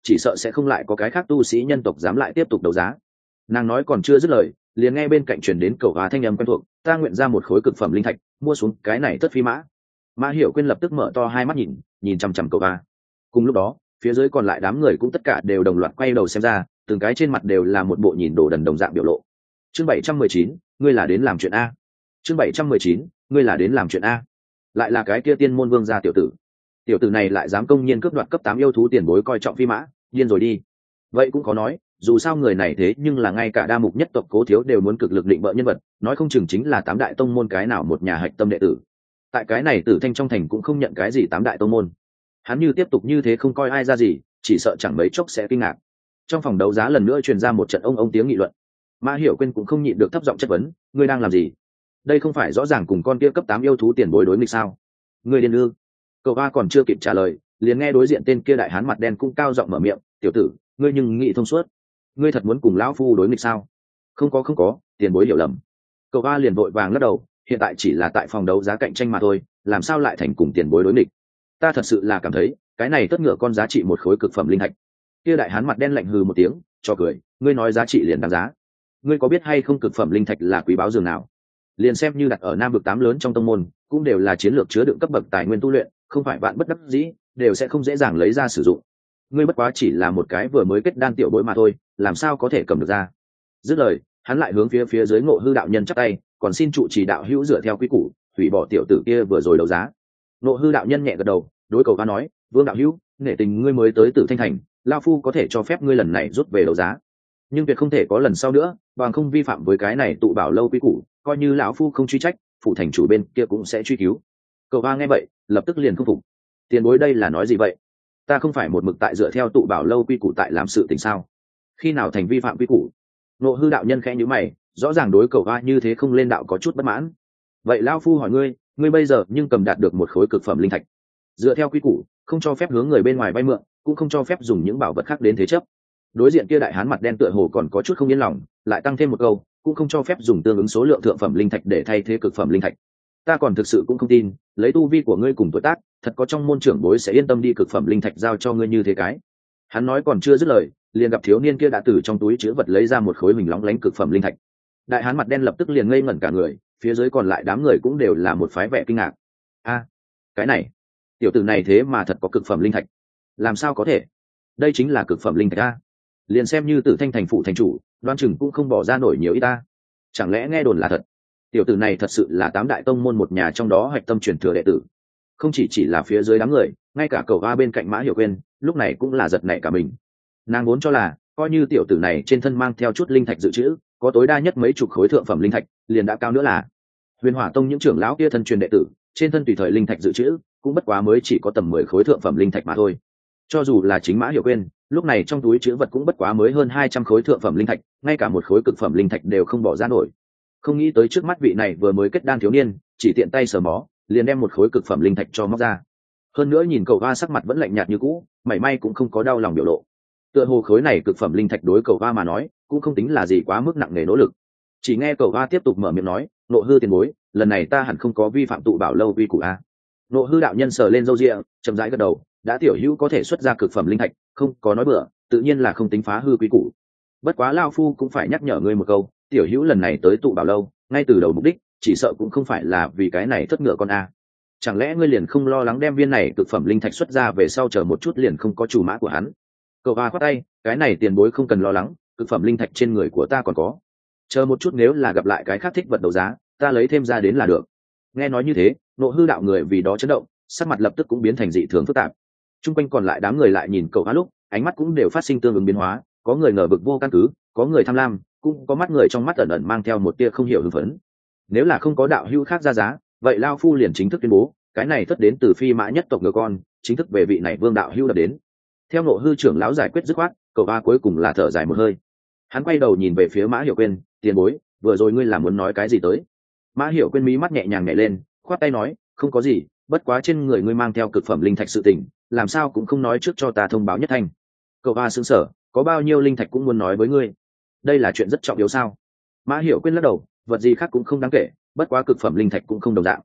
chỉ sợ sẽ không lại có cái khác tu sĩ nhân tộc dám lại tiếp tục đấu giá. Nàng nói còn chưa dứt lời, liền nghe bên cạnh truyền đến cầu hóa thanh âm quen thuộc, ta nguyện ra một khối cực phẩm linh thạch, mua xuống cái này tất phi mã. Mã Hiểu Quyên lập tức mở to hai mắt nhìn, nhìn chằm chằm cầu hóa. Cùng lúc đó, phía dưới còn lại đám người cũng tất cả đều đồng loạt quay đầu xem ra, từng cái trên mặt đều là một bộ nhìn đồ đần đồng dạng biểu lộ. Chương bảy trăm mười chín, ngươi là đến làm chuyện a. Chương bảy trăm mười chín, ngươi là đến làm chuyện a. Lại là cái kia tiên môn vương gia tiểu tử. Tiểu tử này lại dám công nhiên cướp đoạt cấp tám yêu thú tiền bối coi trọng phi mã, điên rồi đi. Vậy cũng có nói, dù sao người này thế nhưng là ngay cả đa mục nhất tộc Cố Thiếu đều muốn cực lực định bợ nhân vật, nói không chừng chính là tám đại tông môn cái nào một nhà hạch tâm đệ tử. Tại cái này Tử Thanh trong thành cũng không nhận cái gì tám đại tông môn. Hắn như tiếp tục như thế không coi ai ra gì, chỉ sợ chẳng mấy chốc sẽ kinh ngạc. Trong phòng đấu giá lần nữa truyền ra một trận ông ông tiếng nghị luận. Mã Hiểu Quyên cũng không nhịn được thấp giọng chất vấn, ngươi đang làm gì? Đây không phải rõ ràng cùng con kia cấp tám yêu thú tiền bối đối nghịch sao? Ngươi điên ư? Cậu ba còn chưa kịp trả lời, liền nghe đối diện tên kia đại hán mặt đen cũng cao giọng mở miệng, tiểu tử, ngươi nhưng nghĩ thông suốt, ngươi thật muốn cùng lão phu đối nghịch sao? Không có không có, tiền bối hiểu lầm. Cậu ba liền vội vàng lắc đầu, hiện tại chỉ là tại phòng đấu giá cạnh tranh mà thôi, làm sao lại thành cùng tiền bối đối nghịch? Ta thật sự là cảm thấy, cái này tất ngựa con giá trị một khối cực phẩm linh thạch. Kia đại hán mặt đen lạnh hừ một tiếng, cho cười, ngươi nói giá trị liền đáng giá. Ngươi có biết hay không cực phẩm linh thạch là quý báu dường nào? Liền xem như đặt ở nam vực tám lớn trong tông môn, cũng đều là chiến lược chứa đựng cấp bậc tài nguyên tu luyện, không phải vạn bất đắc dĩ, đều sẽ không dễ dàng lấy ra sử dụng. Ngươi bất quá chỉ là một cái vừa mới kết đan tiểu bối mà thôi, làm sao có thể cầm được ra? Dứt lời, hắn lại hướng phía phía dưới Ngộ Hư đạo nhân chắp tay, còn xin trụ trì đạo hữu dựa theo quy củ, hủy bỏ tiểu tử kia vừa rồi đấu giá. Ngộ Hư đạo nhân nhẹ gật đầu, đối cầu va nói, vương đạo hữu, nể tình ngươi mới tới Tử Thanh thành, lão phu có thể cho phép ngươi lần này rút về đấu giá, nhưng tuyệt không thể có lần sau nữa, bằng không vi phạm với cái này tụ bảo lâu quy củ, coi như lão phu không truy trách, phụ thành chủ bên kia cũng sẽ truy cứu. Cậu va nghe vậy, lập tức liền không phục. Tiền bối đây là nói gì vậy? Ta không phải một mực tại dựa theo tụ bảo lâu quy củ tại làm sự tình sao? Khi nào thành vi phạm quy củ? Ngộ Hư đạo nhân khẽ nhíu mày, rõ ràng đối cậu va như thế không lên đạo có chút bất mãn. Vậy lão phu hỏi ngươi, ngươi bây giờ nhưng cầm đạt được một khối cực phẩm linh thạch, dựa theo quy củ, không cho phép hướng người bên ngoài vay mượn, cũng không cho phép dùng những bảo vật khác đến thế chấp. Đối diện kia đại hán mặt đen tựa hồ còn có chút không yên lòng, lại tăng thêm một câu, cũng không cho phép dùng tương ứng số lượng thượng phẩm linh thạch để thay thế cực phẩm linh thạch. Ta còn thực sự cũng không tin, lấy tu vi của ngươi cùng tuổi tác, thật có trong môn trưởng bối sẽ yên tâm đi cực phẩm linh thạch giao cho ngươi như thế cái. Hắn nói còn chưa dứt lời, liền gặp thiếu niên kia đã từ trong túi chứa vật lấy ra một khối hình lóng lánh cực phẩm linh thạch. Đại hán mặt đen lập tức liền ngây ngẩn cả người, phía dưới còn lại đám người cũng đều là một phái vẻ kinh ngạc. A, cái này, tiểu tử này thế mà thật có cực phẩm linh thạch, làm sao có thể? Đây chính là cực phẩm linh thạch a. Liền xem như Tử Thanh thành phụ thành chủ, đoan chừng cũng không bỏ ra nổi nhiều ít ta. Chẳng lẽ nghe đồn là thật? Tiểu tử này thật sự là tám đại tông môn một nhà trong đó hạch tâm truyền thừa đệ tử. Không chỉ chỉ là phía dưới đám người, ngay cả cầu va bên cạnh Mã Hiểu Quyên, lúc này cũng là giật nảy cả mình. Nàng muốn cho là, coi như tiểu tử này trên thân mang theo chút linh thạch dự trữ, có tối đa nhất mấy chục khối thượng phẩm linh thạch, liền đã cao nữa là. Huyền Hỏa tông những trưởng lão kia thân truyền đệ tử, trên thân tùy thời linh thạch dự trữ, cũng bất quá mới chỉ có tầm mười khối thượng phẩm linh thạch mà thôi. Cho dù là chính Mã Hiểu Quyên, lúc này trong túi trữ vật cũng bất quá mới hơn hai trăm khối thượng phẩm linh thạch, ngay cả một khối cực phẩm linh thạch đều không bỏ ra nổi. Không nghĩ tới trước mắt vị này vừa mới kết đan thiếu niên, chỉ tiện tay sờ mó, liền đem một khối cực phẩm linh thạch cho móc ra. Hơn nữa nhìn cậu va sắc mặt vẫn lạnh nhạt như cũ, mảy may cũng không có đau lòng biểu lộ. Tựa hồ khối này cực phẩm linh thạch đối cậu va mà nói, cũng không tính là gì quá mức nặng nề nỗ lực. Chỉ nghe cậu va tiếp tục mở miệng nói, Ngộ Hư tiền bối, lần này ta hẳn không có vi phạm tụ bảo lâu quy củ a. Ngộ Hư đạo nhân sờ lên râu ria, chậm rãi gật đầu, đã tiểu hữu có thể xuất ra cực phẩm linh thạch, không có nói bừa, tự nhiên là không tính phá hư quy củ. Bất quá lão phu cũng phải nhắc nhở ngươi một câu, tiểu hữu lần này tới tụ bảo lâu, ngay từ đầu mục đích, chỉ sợ cũng không phải là vì cái này thất ngựa con a. Chẳng lẽ ngươi liền không lo lắng đem viên này cực phẩm linh thạch xuất ra về sau chờ một chút liền không có chủ mã của hắn? Cậu a khoát tay, cái này tiền bối không cần lo lắng, cực phẩm linh thạch trên người của ta còn có. Chờ một chút nếu là gặp lại cái khác thích vật đấu giá, ta lấy thêm ra đến là được. Nghe nói như thế, Ngộ Hư đạo người vì đó chấn động, sắc mặt lập tức cũng biến thành dị thường phức tạp. Trung quanh còn lại đám người lại nhìn cậu a lúc, ánh mắt cũng đều phát sinh tương ứng biến hóa, có người ngờ vực vô căn cứ, có người tham lam, cũng có mắt người trong mắt ẩn ẩn mang theo một tia không hiểu hưng phấn. Nếu là không có đạo hữu khác ra giá, vậy lao phu liền chính thức tuyên bố, cái này thất đến từ phi mã nhất tộc ngựa con, chính thức về vị này vương đạo hữu đập đến. Theo Ngộ Hư trưởng lão giải quyết dứt khoát, cậu a cuối cùng là thở dài một hơi. Hắn quay đầu nhìn về phía Mã Hiểu Quyên, tiền bối, vừa rồi ngươi là muốn nói cái gì tới? Mã Hiểu Quyên mí mắt nhẹ nhàng nhảy lên, khoát tay nói, không có gì, bất quá trên người ngươi mang theo cực phẩm linh thạch sự tình, làm sao cũng không nói trước cho ta thông báo nhất thanh. Cậu a sững sờ, có bao nhiêu linh thạch cũng muốn nói với ngươi, đây là chuyện rất trọng yếu sao? Mã Hiểu Quyên lắc đầu, vật gì khác cũng không đáng kể, bất quá cực phẩm linh thạch cũng không đồng dạng.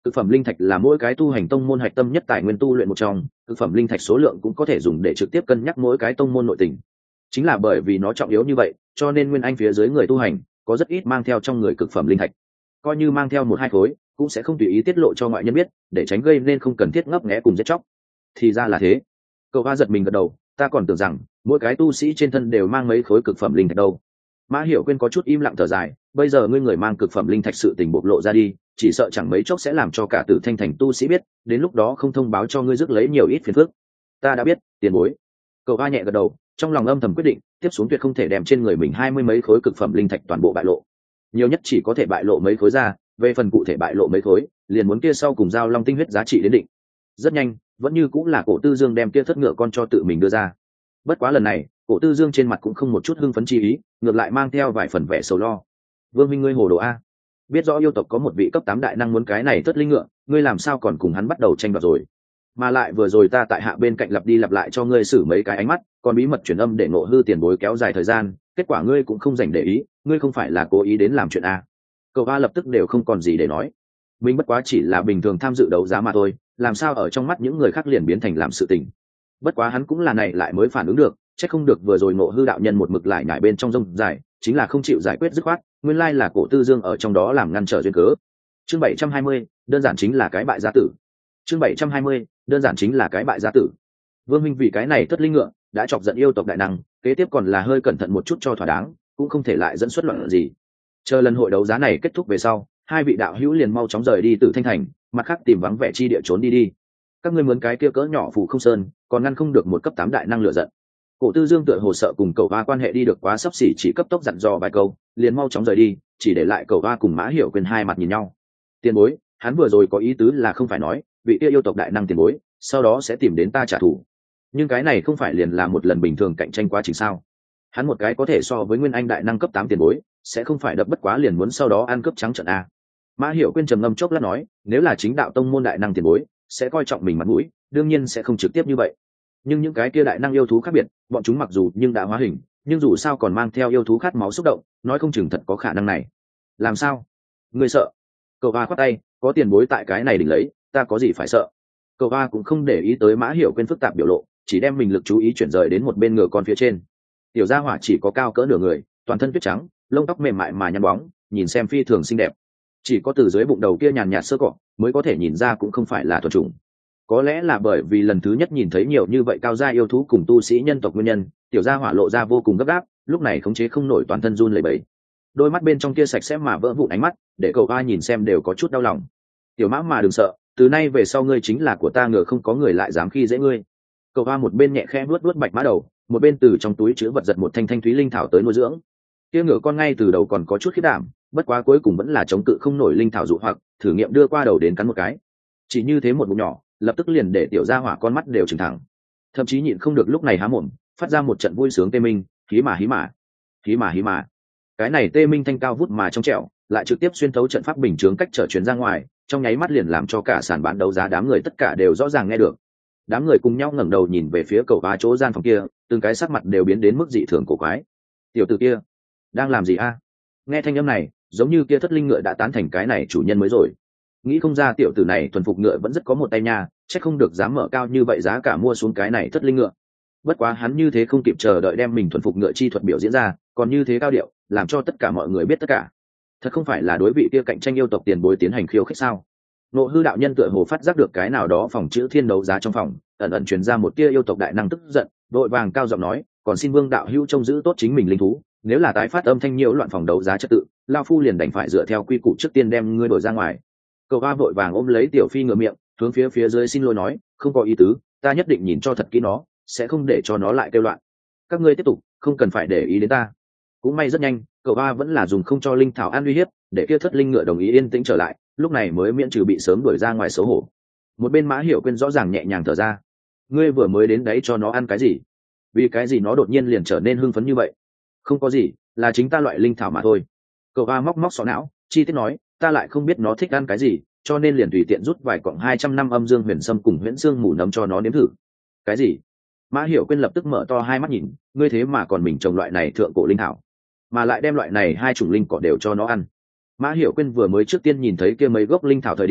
Cực phẩm linh thạch là mỗi cái tu hành tông môn hạch tâm nhất tài nguyên tu luyện một trong, cực phẩm linh thạch số lượng cũng có thể dùng để trực tiếp cân nhắc mỗi cái tông môn nội tình. Chính là bởi vì nó trọng yếu như vậy, cho nên nguyên anh phía dưới người tu hành có rất ít mang theo trong người cực phẩm linh thạch. Coi như mang theo một hai khối, cũng sẽ không tùy ý tiết lộ cho ngoại nhân biết, để tránh gây nên không cần thiết ngấp nghé cùng giết chóc. Thì ra là thế. Cậu Hoa giật mình gật đầu, ta còn tưởng rằng mỗi cái tu sĩ trên thân đều mang mấy khối cực phẩm linh thạch đâu. Mã Hiểu Quyên có chút im lặng thở dài, bây giờ ngươi người mang cực phẩm linh thạch sự tình bộc lộ ra đi, chỉ sợ chẳng mấy chốc sẽ làm cho cả Tử Thanh thành tu sĩ biết, đến lúc đó không thông báo cho ngươi rước lấy nhiều ít phiền phức. Ta đã biết, tiền bối. Cậu Hoa nhẹ gật đầu, trong lòng âm thầm quyết định, tiếp xuống tuyệt không thể đem trên người mình hai mươi mấy khối cực phẩm linh thạch toàn bộ bại lộ. Nhiều nhất chỉ có thể bại lộ mấy khối ra, về phần cụ thể bại lộ mấy khối, liền muốn kia sau cùng giao long tinh huyết giá trị đến định. Rất nhanh, vẫn như cũng là Cổ Tư Dương đem kia thất ngựa con cho tự mình đưa ra. Bất quá lần này, Cổ Tư Dương trên mặt cũng không một chút hưng phấn chi ý, ngược lại mang theo vài phần vẻ sầu lo. Vương minh ngươi hồ đồ a, biết rõ yêu tộc có một vị cấp tám đại năng muốn cái này thất linh ngựa, ngươi làm sao còn cùng hắn bắt đầu tranh đoạt rồi? Mà lại vừa rồi ta tại hạ bên cạnh lặp đi lặp lại cho ngươi xử mấy cái ánh mắt, còn bí mật truyền âm để ngộ hư tiền bối kéo dài thời gian, kết quả ngươi cũng không dành để ý, ngươi không phải là cố ý đến làm chuyện a? Cậu A lập tức đều không còn gì để nói. Mình bất quá chỉ là bình thường tham dự đấu giá mà thôi, làm sao ở trong mắt những người khác liền biến thành làm sự tình. Bất quá hắn cũng là này lại mới phản ứng được, chắc không được vừa rồi ngộ hư đạo nhân một mực lại nhảy bên trong rông dài, chính là không chịu giải quyết dứt khoát, nguyên lai là Cổ Tư Dương ở trong đó làm ngăn trở duyên cớ. Chương bảy trăm hai mươi, đơn giản chính là cái bại gia tử. Chương bảy trăm hai mươi, đơn giản chính là cái bại gia tử. Vương minh vì cái này thất linh ngựa đã chọc giận yêu tộc đại năng, kế tiếp còn là hơi cẩn thận một chút cho thỏa đáng, cũng không thể lại dẫn xuất loạn gì. Chờ lần hội đấu giá này kết thúc về sau, hai vị đạo hữu liền mau chóng rời đi từ Thanh thành, mặt khác tìm vắng vẻ chi địa trốn đi đi. Các ngươi muốn cái kia cỡ nhỏ phù không sơn, còn ngăn không được một cấp tám đại năng lựa giận. Cổ Tư Dương tựa hồ sợ cùng Cậu Hoa quan hệ đi được quá sắp xỉ, chỉ cấp tốc dặn dò vài câu, liền mau chóng rời đi, chỉ để lại Cậu Hoa cùng Mã Hiểu Quyên hai mặt nhìn nhau. Tiền bối, hắn vừa rồi có ý tứ là không phải nói, vị kia yêu tộc đại năng tiền bối, sau đó sẽ tìm đến ta trả thù. Nhưng cái này không phải liền là một lần bình thường cạnh tranh quá trình sao? Hắn một cái có thể so với nguyên anh đại năng cấp tám tiền bối, sẽ không phải đập bất quá liền muốn sau đó ăn cướp trắng trận a? Mã Hiểu Quyên trầm ngâm chốc lát nói, nếu là chính đạo tông môn đại năng tiền bối, sẽ coi trọng mình mặt mũi, đương nhiên sẽ không trực tiếp như vậy. Nhưng những cái kia đại năng yêu thú khác biệt, bọn chúng mặc dù nhưng đã hóa hình, nhưng dù sao còn mang theo yêu thú khát máu xúc động, nói không chừng thật có khả năng này. Làm sao? Ngươi sợ? Cậu Hoa khoát tay, có tiền bối tại cái này đỉnh lấy, ta có gì phải sợ? Cậu Hoa cũng không để ý tới Mã Hiểu Quyên phức tạp biểu lộ, chỉ đem mình lực chú ý chuyển rời đến một bên ngựa con phía trên. Tiểu gia hỏa chỉ có cao cỡ nửa người, toàn thân tuyết trắng, lông tóc mềm mại mà nhăn bóng, nhìn xem phi thường xinh đẹp. Chỉ có từ dưới bụng đầu kia nhàn nhạt sơ cọ mới có thể nhìn ra cũng không phải là thuần chủng. Có lẽ là bởi vì lần thứ nhất nhìn thấy nhiều như vậy cao gia yêu thú cùng tu sĩ nhân tộc nguyên nhân, tiểu gia hỏa lộ ra vô cùng gấp gáp, lúc này khống chế không nổi toàn thân run lẩy bẩy. Đôi mắt bên trong kia sạch sẽ mà vỡ vụn ánh mắt, để cậu A nhìn xem đều có chút đau lòng. Tiểu Mã mà đừng sợ, từ nay về sau ngươi chính là của ta, ngờ không có người lại dám khi dễ ngươi. Cậu A một bên nhẹ khẽ vuốt vuốt bạch mã đầu, một bên từ trong túi chứa vật giật một thanh thanh thúy linh thảo tới nuôi dưỡng. Kia ngựa con ngay từ đầu còn có chút khiết đảm, bất quá cuối cùng vẫn là chống cự không nổi linh thảo dụ hoặc, thử nghiệm đưa qua đầu đến cắn một cái. Chỉ như thế một bụng nhỏ, lập tức liền để tiểu gia hỏa con mắt đều trừng thẳng, thậm chí nhịn không được lúc này há mồm phát ra một trận vui sướng tê minh, hí mà hí mà hí mà hí mà. Cái này tê minh thanh cao vút mà trong trẻo, lại trực tiếp xuyên thấu trận pháp bình chướng cách trở truyền ra ngoài, trong nháy mắt liền làm cho cả sàn bán đấu giá đám người tất cả đều rõ ràng nghe được. Đám người cùng nhau ngẩng đầu nhìn về phía cầu vá chỗ gian phòng kia, từng cái sắc mặt đều biến đến mức dị thường cổ quái. Tiểu tử kia đang làm gì a? Nghe thanh âm này, giống như kia thất linh ngựa đã tán thành cái này chủ nhân mới rồi. Nghĩ không ra tiểu tử này thuần phục ngựa vẫn rất có một tay nha, chắc không được dám mở cao như vậy giá cả mua xuống cái này thất linh ngựa. Bất quá hắn như thế không kịp chờ đợi đem mình thuần phục ngựa chi thuật biểu diễn ra, còn như thế cao điệu, làm cho tất cả mọi người biết tất cả. Thật không phải là đối vị kia cạnh tranh yêu tộc tiền bối tiến hành khiêu khích sao? Nộ hư đạo nhân tựa hồ phát giác được cái nào đó phòng chữ thiên đấu giá trong phòng, ẩn ẩn truyền ra một tia yêu tộc đại năng tức giận, vội vàng cao giọng nói, còn xin vương đạo hữu trông giữ tốt chính mình linh thú, nếu là tái phát âm thanh nhiễu loạn phòng đấu giá trật tự, lao phu liền đành phải dựa theo quy củ trước tiên đem ngươi đổi ra ngoài. Cậu A vội vàng ôm lấy tiểu phi ngựa miệng, hướng phía phía dưới xin lỗi nói, không có ý tứ, ta nhất định nhìn cho thật kỹ nó, sẽ không để cho nó lại kêu loạn. Các ngươi tiếp tục, không cần phải để ý đến ta. Cũng may rất nhanh, cậu A vẫn là dùng không cho linh thảo an uy hiếp, để kia thất linh ngựa đồng ý yên tĩnh trở lại, lúc này mới miễn trừ bị sớm đuổi ra ngoài xấu hổ. Một bên Mã Hiểu Quyên rõ ràng nhẹ nhàng thở ra. Ngươi vừa mới đến đấy cho nó ăn cái gì? Vì cái gì nó đột nhiên liền trở nên hưng phấn như vậy? Không có gì, là chính ta loại linh thảo mà thôi. Cậu A móc móc sọ não, chi tiết nói, ta lại không biết nó thích ăn cái gì, cho nên liền tùy tiện rút vài cọng hai trăm năm âm dương huyền sâm cùng huyễn xương mù nấm cho nó nếm thử. Cái gì? Mã Hiểu Quyên lập tức mở to hai mắt nhìn, ngươi thế mà còn mình trồng loại này thượng cổ linh thảo, mà lại đem loại này hai chủng linh cỏ đều cho nó ăn. Mã Hiểu Quyên vừa mới trước tiên nhìn thấy kia mấy gốc linh thảo thời điểm,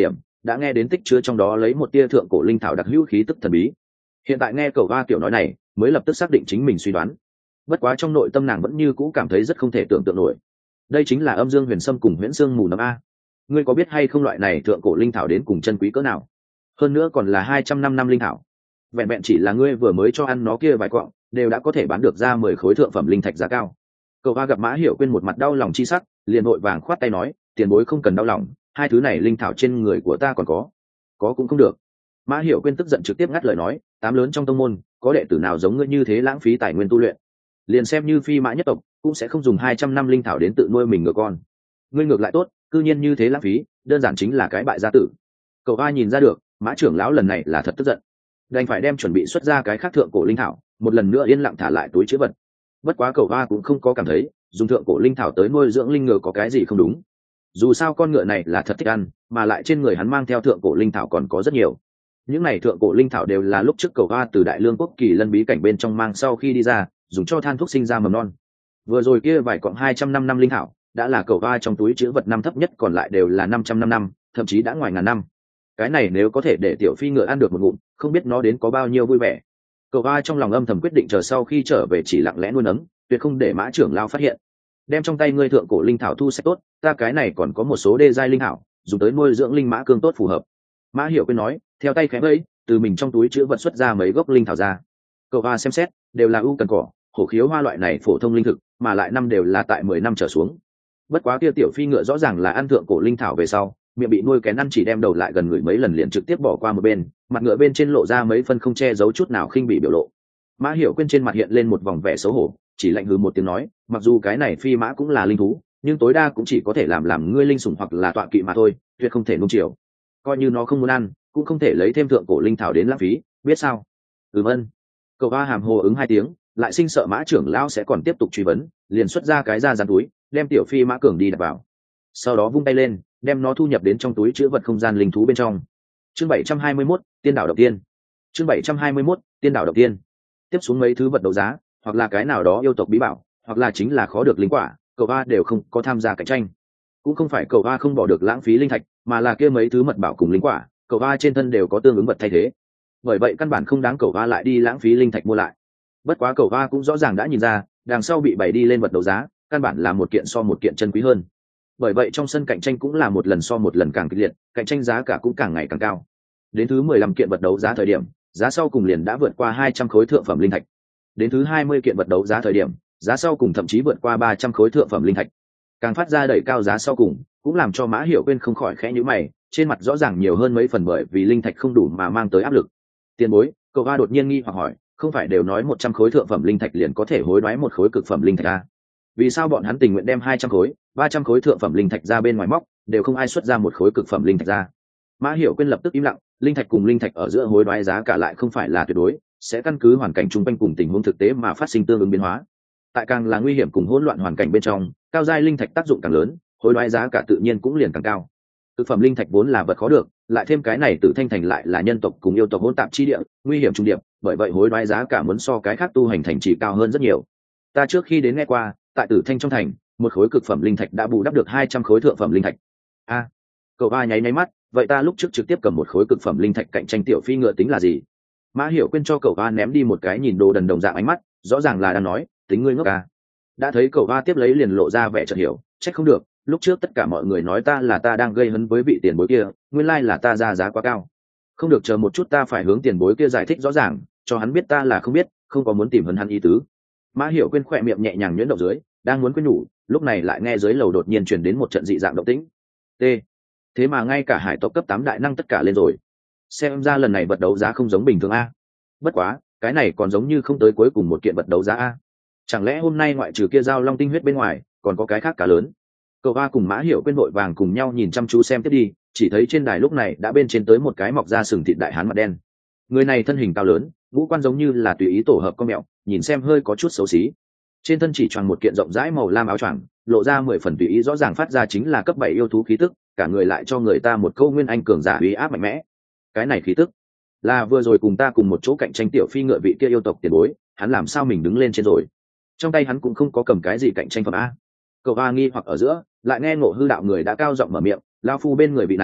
đã nghe đến tích chứa trong đó lấy một tia thượng cổ linh thảo đặc hữu khí tức thần bí. Hiện tại nghe cầu va kiểu nói này mới lập tức xác định chính mình suy đoán. Bất quá trong nội tâm nàng vẫn như cũ cảm thấy rất không thể tưởng tượng nổi. Đây chính là âm dương huyền sâm cùng huyễn xương mù nấm a. Ngươi có biết hay không loại này thượng cổ linh thảo đến cùng chân quý cỡ nào? Hơn nữa còn là hai trăm năm năm linh thảo. Vẹn vẹn chỉ là ngươi vừa mới cho ăn nó kia vài quặng, đều đã có thể bán được ra mười khối thượng phẩm linh thạch giá cao. Cầu va gặp Mã Hiểu Quyên một mặt đau lòng chi sắc, liền vội vàng khoát tay nói, tiền bối không cần đau lòng, hai thứ này linh thảo trên người của ta còn có. Có cũng không được. Mã Hiểu Quyên tức giận trực tiếp ngắt lời nói, tám lớn trong tông môn, có đệ tử nào giống ngươi như thế lãng phí tài nguyên tu luyện? Liền xem như phi mã nhất tộc, cũng sẽ không dùng hai trăm năm linh thảo đến tự nuôi mình ngựa con. Ngươi ngược lại tốt, cư nhiên như thế lãng phí, đơn giản chính là cái bại gia tử. Cậu A nhìn ra được, Mã trưởng lão lần này là thật tức giận, đành phải đem chuẩn bị xuất ra cái khác thượng cổ linh thảo, một lần nữa yên lặng thả lại túi trữ vật. Bất quá cậu A cũng không có cảm thấy dùng thượng cổ linh thảo tới nuôi dưỡng linh ngựa có cái gì không đúng. Dù sao con ngựa này là thật thích ăn, mà lại trên người hắn mang theo thượng cổ linh thảo còn có rất nhiều. Những này thượng cổ linh thảo đều là lúc trước cậu A từ Đại Lương quốc kỳ lân bí cảnh bên trong mang sau khi đi ra, dùng cho than thuốc sinh ra mầm non. Vừa rồi kia vài cọng hai trăm năm năm linh thảo đã là cậu A trong túi trữ vật năm thấp nhất, còn lại đều là năm trăm năm năm, thậm chí đã ngoài ngàn năm. Cái này nếu có thể để tiểu phi ngựa ăn được một ngụm, không biết nó đến có bao nhiêu vui vẻ. Cậu A trong lòng âm thầm quyết định chờ sau khi trở về chỉ lặng lẽ nuôi nấng, tuyệt không để Mã trưởng lao phát hiện. Đem trong tay ngươi thượng cổ linh thảo thu sạch tốt, ta cái này còn có một số đê giai linh thảo, dùng tới nuôi dưỡng linh mã cương tốt phù hợp. Mã Hiểu Quyên nói, theo tay khẽ vẫy, từ mình trong túi chứa vật xuất ra mấy gốc linh thảo ra. Cậu A xem xét, đều là ưu cần cỏ, hổ khiếu hoa loại này phổ thông linh thực, mà lại năm đều là tại mười năm trở xuống. Bất quá kia tiểu phi ngựa rõ ràng là ăn thượng cổ linh thảo về sau, miệng bị nuôi kén ăn chỉ đem đầu lại gần người mấy lần liền trực tiếp bỏ qua một bên, mặt ngựa bên trên lộ ra mấy phân không che giấu chút nào khinh bị biểu lộ. Mã Hiểu Quyên trên mặt hiện lên một vòng vẻ xấu hổ, chỉ lạnh hừ một tiếng nói, mặc dù cái này phi mã cũng là linh thú, nhưng tối đa cũng chỉ có thể làm làm ngươi linh sủng hoặc là tọa kỵ mà thôi, tuyệt không thể nung chiều. Coi như nó không muốn ăn, cũng không thể lấy thêm thượng cổ linh thảo đến lãng phí, biết sao? Ừ vâng. Cậu A hàm hồ ứng hai tiếng, lại sinh sợ Mã trưởng lão sẽ còn tiếp tục truy vấn, liền xuất ra cái da dán túi, đem tiểu phi mã cường đi đặt vào. Sau đó vung tay lên, đem nó thu nhập đến trong túi chứa vật không gian linh thú bên trong. Chương bảy trăm hai mươi mốt, tiên đảo đầu tiên. Chương bảy trăm hai mươi mốt, tiên đảo đầu tiên. Tiếp xuống mấy thứ vật đấu giá, hoặc là cái nào đó yêu tộc bí bảo, hoặc là chính là khó được linh quả, cậu A đều không có tham gia cạnh tranh. Cũng không phải cậu A không bỏ được lãng phí linh thạch, mà là kia mấy thứ mật bảo cùng linh quả, cậu A trên thân đều có tương ứng vật thay thế. Bởi vậy căn bản không đáng cậu A lại đi lãng phí linh thạch mua lại. Bất quá cậu A cũng rõ ràng đã nhìn ra, đằng sau bị bày đi lên vật đấu giá, căn bản là một kiện so một kiện chân quý hơn. Bởi vậy trong sân cạnh tranh cũng là một lần so một lần càng kịch liệt, cạnh tranh giá cả cũng càng ngày càng cao. Đến thứ mười lăm kiện vật đấu giá thời điểm, giá sau cùng liền đã vượt qua hai trăm khối thượng phẩm linh thạch. Đến thứ hai mươi kiện vật đấu giá thời điểm, giá sau cùng thậm chí vượt qua ba trăm khối thượng phẩm linh thạch. Càng phát ra đẩy cao giá sau cùng, cũng làm cho Mã Hiểu Quyên không khỏi khẽ nhíu mày, trên mặt rõ ràng nhiều hơn mấy phần bởi vì linh thạch không đủ mà mang tới áp lực. Tiền bối, cậu A đột nhiên nghi hoặc hỏi, không phải đều nói một trăm khối thượng phẩm linh thạch liền có thể hối đoái một khối cực phẩm linh thạch a? Vì sao bọn hắn tình nguyện đem hai trăm khối, ba trăm khối thượng phẩm linh thạch ra bên ngoài móc, đều không ai xuất ra một khối cực phẩm linh thạch ra? Mã Hiểu Quyên lập tức im lặng, linh thạch cùng linh thạch ở giữa hối đoái giá cả lại không phải là tuyệt đối, sẽ căn cứ hoàn cảnh chung quanh cùng tình huống thực tế mà phát sinh tương ứng biến hóa. Tại càng là nguy hiểm cùng hỗn loạn hoàn cảnh bên trong, cao giai linh thạch tác dụng càng lớn, hối đoái giá cả tự nhiên cũng liền càng cao. Cực phẩm linh thạch vốn là vật khó được, lại thêm cái này Tử Thanh thành lại là nhân tộc cùng yêu tộc hỗn tạp chi địa, nguy hiểm trung điệp, bởi vậy hối đoái giá cả muốn so cái khác tu hành thành chỉ cao hơn rất nhiều. Ta trước khi đến nghe qua, tại Tử Thanh trong thành, một khối cực phẩm linh thạch đã bù đắp được hai trăm khối thượng phẩm linh thạch. A, à, cậu A nháy nháy mắt, vậy ta lúc trước trực tiếp cầm một khối cực phẩm linh thạch cạnh tranh tiểu phi ngựa tính là gì? Mã Hiểu Quyên cho cậu A ném đi một cái nhìn đồ đần đồng dạng ánh mắt, rõ ràng là đang nói, tính ngươi ngốc à? Đã thấy cậu A tiếp lấy liền lộ ra vẻ chợt hiểu, trách không được, lúc trước tất cả mọi người nói ta là ta đang gây hấn với vị tiền bối kia, nguyên lai là ta ra giá quá cao. Không được, chờ một chút, ta phải hướng tiền bối kia giải thích rõ ràng, cho hắn biết ta là không biết, không có muốn tìm hấn hắn ý tứ. Mã Hiểu Quyên khỏe miệng nhẹ nhàng nhuyễn động dưới, đang muốn quên nhủ, lúc này lại nghe dưới lầu đột nhiên truyền đến một trận dị dạng động tĩnh. T. Thế mà ngay cả hải tộc cấp tám đại năng tất cả lên rồi. Xem ra lần này vật đấu giá không giống bình thường a. Bất quá, cái này còn giống như không tới cuối cùng một kiện vật đấu giá a. Chẳng lẽ hôm nay ngoại trừ kia giao long tinh huyết bên ngoài, còn có cái khác cả lớn? Cậu A cùng Mã Hiểu Quyên vội vàng cùng nhau nhìn chăm chú xem tiếp đi, chỉ thấy trên đài lúc này đã bên trên tới một cái mọc ra sừng thịt đại hán mặt đen. Người này thân hình cao lớn, ngũ quan giống như là tùy ý tổ hợp con mẹo, nhìn xem hơi có chút xấu xí. Trên thân chỉ choàng một kiện rộng rãi màu lam áo choàng, lộ ra mười phần tùy ý, rõ ràng phát ra chính là cấp bảy yêu thú khí tức, cả người lại cho người ta một câu nguyên anh cường giả uy áp mạnh mẽ. Cái này khí tức là vừa rồi cùng ta cùng một chỗ cạnh tranh tiểu phi ngựa vị kia yêu tộc tiền bối, hắn làm sao mình đứng lên trên rồi? Trong tay hắn cũng không có cầm cái gì cạnh tranh phẩm a. Cậu A nghi hoặc ở giữa, lại nghe Ngộ Hư đạo người đã cao giọng mở miệng, lão phu bên người vị này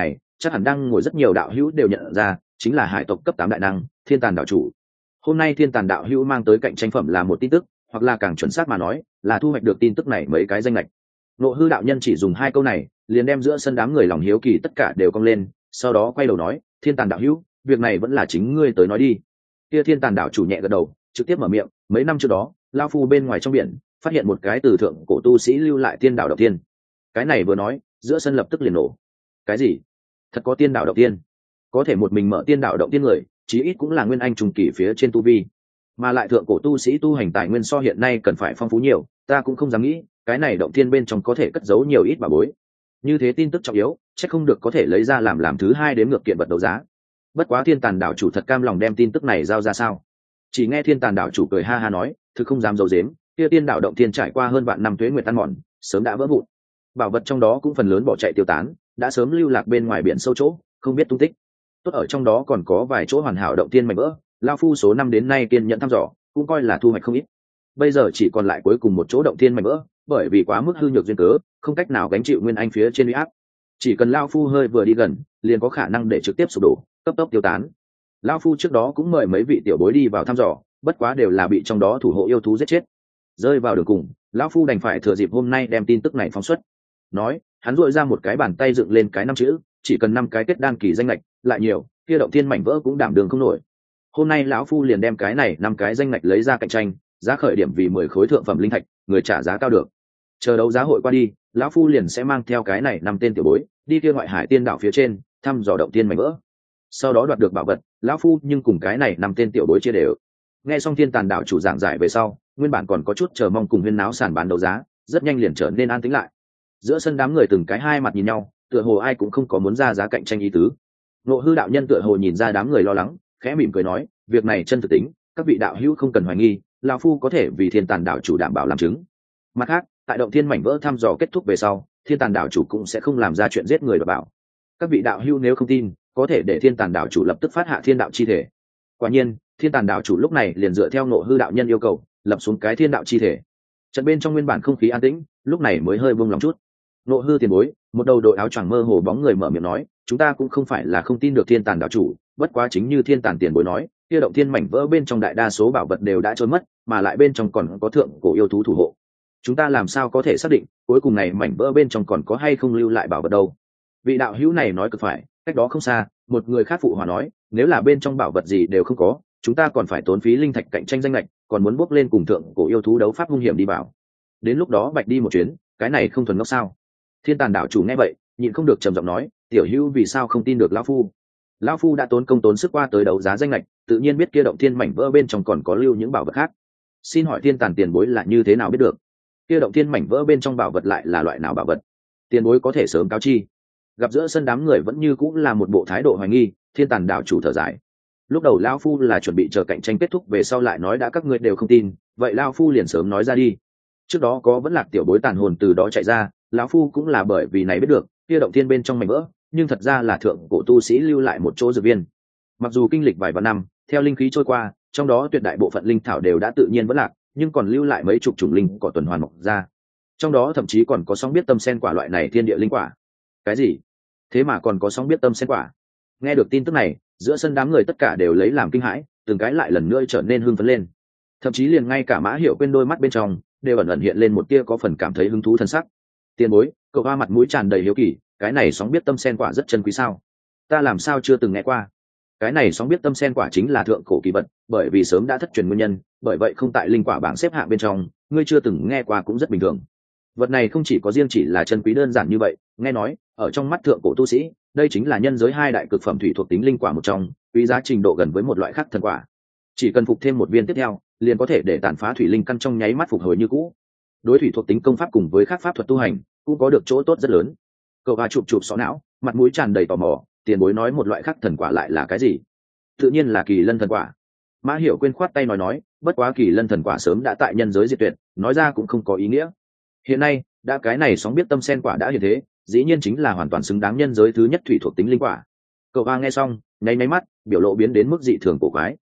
chắc hẳn đang ngồi rất nhiều đạo hữu đều nhận ra chính là hải tộc cấp tám đại năng thiên tàn đạo chủ. Hôm nay thiên tàn đạo hữu mang tới cạnh tranh phẩm là một tin tức, hoặc là càng chuẩn xác mà nói là thu hoạch được tin tức này mấy cái danh lệch. Ngộ hư đạo nhân chỉ dùng hai câu này liền đem giữa sân đám người lòng hiếu kỳ tất cả đều cong lên, sau đó quay đầu nói, thiên tàn đạo hữu, việc này vẫn là chính ngươi tới nói đi. Kia thiên tàn đạo chủ nhẹ gật đầu, trực tiếp mở miệng, mấy năm trước đó lao phu bên ngoài trong biển phát hiện một cái từ thượng cổ tu sĩ lưu lại tiên đạo động tiên. Cái này vừa nói giữa sân lập tức liền nổ. Cái gì? Thật có tiên đạo động tiên? Có thể một mình mở tiên đạo động tiên người chí ít cũng là nguyên anh trùng kỳ phía trên tu vi, mà lại thượng cổ tu sĩ tu hành tài nguyên so hiện nay cần phải phong phú nhiều, ta cũng không dám nghĩ cái này động tiên bên trong có thể cất giấu nhiều ít bảo bối. Như thế tin tức trọng yếu chắc không được có thể lấy ra làm làm thứ hai đến ngược kiện vật đấu giá. Bất quá thiên tàn đạo chủ thật cam lòng đem tin tức này giao ra sao? Chỉ nghe thiên tàn đạo chủ cười ha ha nói, thực không dám giấu giếm, kia tiên đạo động tiên trải qua hơn vạn năm tuế nguyệt tan mòn, sớm đã vỡ vụn, bảo vật trong đó cũng phần lớn bỏ chạy tiêu tán, đã sớm lưu lạc bên ngoài biển sâu chỗ, không biết tung tích. Tốt ở trong đó còn có vài chỗ hoàn hảo động tiên mảnh vỡ, lao phu số năm đến nay kiên nhẫn thăm dò, cũng coi là thu hoạch không ít. Bây giờ chỉ còn lại cuối cùng một chỗ động tiên mảnh vỡ, bởi vì quá mức hư nhược duyên cớ, không cách nào gánh chịu nguyên anh phía trên uy áp. Chỉ cần lao phu hơi vừa đi gần, liền có khả năng để trực tiếp sụp đổ, cấp tốc tiêu tán. Lao phu trước đó cũng mời mấy vị tiểu bối đi vào thăm dò, bất quá đều là bị trong đó thủ hộ yêu thú giết chết. Rơi vào đường cùng, lão phu đành phải thừa dịp hôm nay đem tin tức này phóng xuất. Nói, hắn duỗi ra một cái bàn tay dựng lên cái năm chữ, chỉ cần năm cái kết đan kỳ danh lệch, lại nhiều, kia động thiên mảnh vỡ cũng đảm đường không nổi. Hôm nay lão phu liền đem cái này năm cái danh lệch lấy ra cạnh tranh, giá khởi điểm vì mười khối thượng phẩm linh thạch, người trả giá cao được. Chờ đấu giá hội qua đi, lão phu liền sẽ mang theo cái này năm tên tiểu bối, đi kia ngoại hải tiên đảo phía trên, thăm dò động thiên mảnh vỡ. Sau đó đoạt được bảo vật, lão phu nhưng cùng cái này năm tên tiểu bối chia đều. Nghe xong thiên tàn đạo chủ giảng giải về sau, nguyên bản còn có chút chờ mong cùng huyên náo sàn bán đấu giá, rất nhanh liền trở nên an tĩnh lại. Giữa sân đám người từng cái hai mặt nhìn nhau, tựa hồ ai cũng không có muốn ra giá cạnh tranh ý tứ. Ngộ hư đạo nhân tựa hồ nhìn ra đám người lo lắng, khẽ mỉm cười nói, việc này chân thực tính, các vị đạo hữu không cần hoài nghi, lão phu có thể vì thiên tàn đạo chủ đảm bảo làm chứng. Mặt khác, tại động thiên mảnh vỡ thăm dò kết thúc về sau, thiên tàn đạo chủ cũng sẽ không làm ra chuyện giết người đảm bảo. Các vị đạo hữu nếu không tin, có thể để thiên tàn đạo chủ lập tức phát hạ thiên đạo chi thể. Quả nhiên, thiên tàn đạo chủ lúc này liền dựa theo Ngộ hư đạo nhân yêu cầu, lập xuống cái thiên đạo chi thể. Trận bên trong nguyên bản không khí an tĩnh, lúc này mới hơi buông lòng chút. Ngộ hư tiền bối, một đầu đội áo choàng mơ hồ bóng người mở miệng nói, chúng ta cũng không phải là không tin được thiên tàn đạo chủ, bất quá chính như thiên tàn tiền bối nói, kia động thiên mảnh vỡ bên trong đại đa số bảo vật đều đã trôi mất, mà lại bên trong còn có thượng cổ yêu thú thủ hộ. Chúng ta làm sao có thể xác định cuối cùng này mảnh vỡ bên trong còn có hay không lưu lại bảo vật đâu? Vị đạo hữu này nói cực phải, cách đó không xa, một người khác phụ hòa nói, nếu là bên trong bảo vật gì đều không có, chúng ta còn phải tốn phí linh thạch cạnh tranh danh lệch, còn muốn bước lên cùng thượng cổ yêu thú đấu pháp hung hiểm đi vào. Đến lúc đó bạch đi một chuyến, cái này không thuần ngốc sao? Thiên tàn đạo chủ nghe vậy, nhịn không được trầm giọng nói, tiểu hữu vì sao không tin được lão phu? Lão phu đã tốn công tốn sức qua tới đấu giá danh lệch, tự nhiên biết kia động thiên mảnh vỡ bên trong còn có lưu những bảo vật khác. Xin hỏi thiên tàn tiền bối là như thế nào biết được? Kia động thiên mảnh vỡ bên trong bảo vật lại là loại nào bảo vật? Tiền bối có thể sớm cáo chi. Gặp giữa sân đám người vẫn như cũng là một bộ thái độ hoài nghi, thiên tàn đạo chủ thở dài. Lúc đầu lão phu là chuẩn bị chờ cạnh tranh kết thúc về sau lại nói, đã các ngươi đều không tin, vậy lão phu liền sớm nói ra đi. Trước đó có vẫn lạc tiểu bối tàn hồn từ đó chạy ra, lão phu cũng là bởi vì này biết được kia động thiên bên trong mảnh vỡ, nhưng thật ra là thượng cổ tu sĩ lưu lại một chỗ dược viên. Mặc dù kinh lịch vài vạn năm, theo linh khí trôi qua, trong đó tuyệt đại bộ phận linh thảo đều đã tự nhiên vẫn lạc, nhưng còn lưu lại mấy chục chủng linh cỏ tuần hoàn mọc ra. Trong đó thậm chí còn có sóng biết tâm sen quả loại này thiên địa linh quả. Cái gì? Thế mà còn có sóng biết tâm sen quả? Nghe được tin tức này, giữa sân đám người tất cả đều lấy làm kinh hãi, từng cái lại lần nữa trở nên hưng phấn lên. Thậm chí liền ngay cả Mã Hiểu quên đôi mắt bên trong đều ẩn ẩn hiện lên một tia có phần cảm thấy hứng thú thân sắc. Tiền bối, cậu hoa mặt mũi tràn đầy hiếu kỳ, cái này sóng biết tâm sen quả rất chân quý sao? Ta làm sao chưa từng nghe qua? Cái này sóng biết tâm sen quả chính là thượng cổ kỳ vật, bởi vì sớm đã thất truyền nguyên nhân, bởi vậy không tại linh quả bảng xếp hạng bên trong, ngươi chưa từng nghe qua cũng rất bình thường. Vật này không chỉ có riêng chỉ là chân quý đơn giản như vậy, nghe nói ở trong mắt thượng cổ tu sĩ, đây chính là nhân giới hai đại cực phẩm thủy thuộc tính linh quả một trong, quý giá trình độ gần với một loại khác thần quả. Chỉ cần phục thêm một viên tiếp theo, liền có thể để tàn phá thủy linh căn trong nháy mắt phục hồi như cũ. Đối thủy thuộc tính công pháp cùng với các pháp thuật tu hành cũng có được chỗ tốt rất lớn. Cậu bà chụp chụp xó não, mặt mũi tràn đầy tò mò, tiền bối nói một loại khác thần quả lại là cái gì? Tự nhiên là kỳ lân thần quả. Mã Hiểu quên khoát tay nói nói, bất quá kỳ lân thần quả sớm đã tại nhân giới diệt tuyệt, nói ra cũng không có ý nghĩa. Hiện nay đã cái này sóng biết tâm sen quả đã hiện thế, dĩ nhiên chính là hoàn toàn xứng đáng nhân giới thứ nhất thủy thuộc tính linh quả. Cậu ba nghe xong nháy nháy mắt, biểu lộ biến đến mức dị thường cổ quái.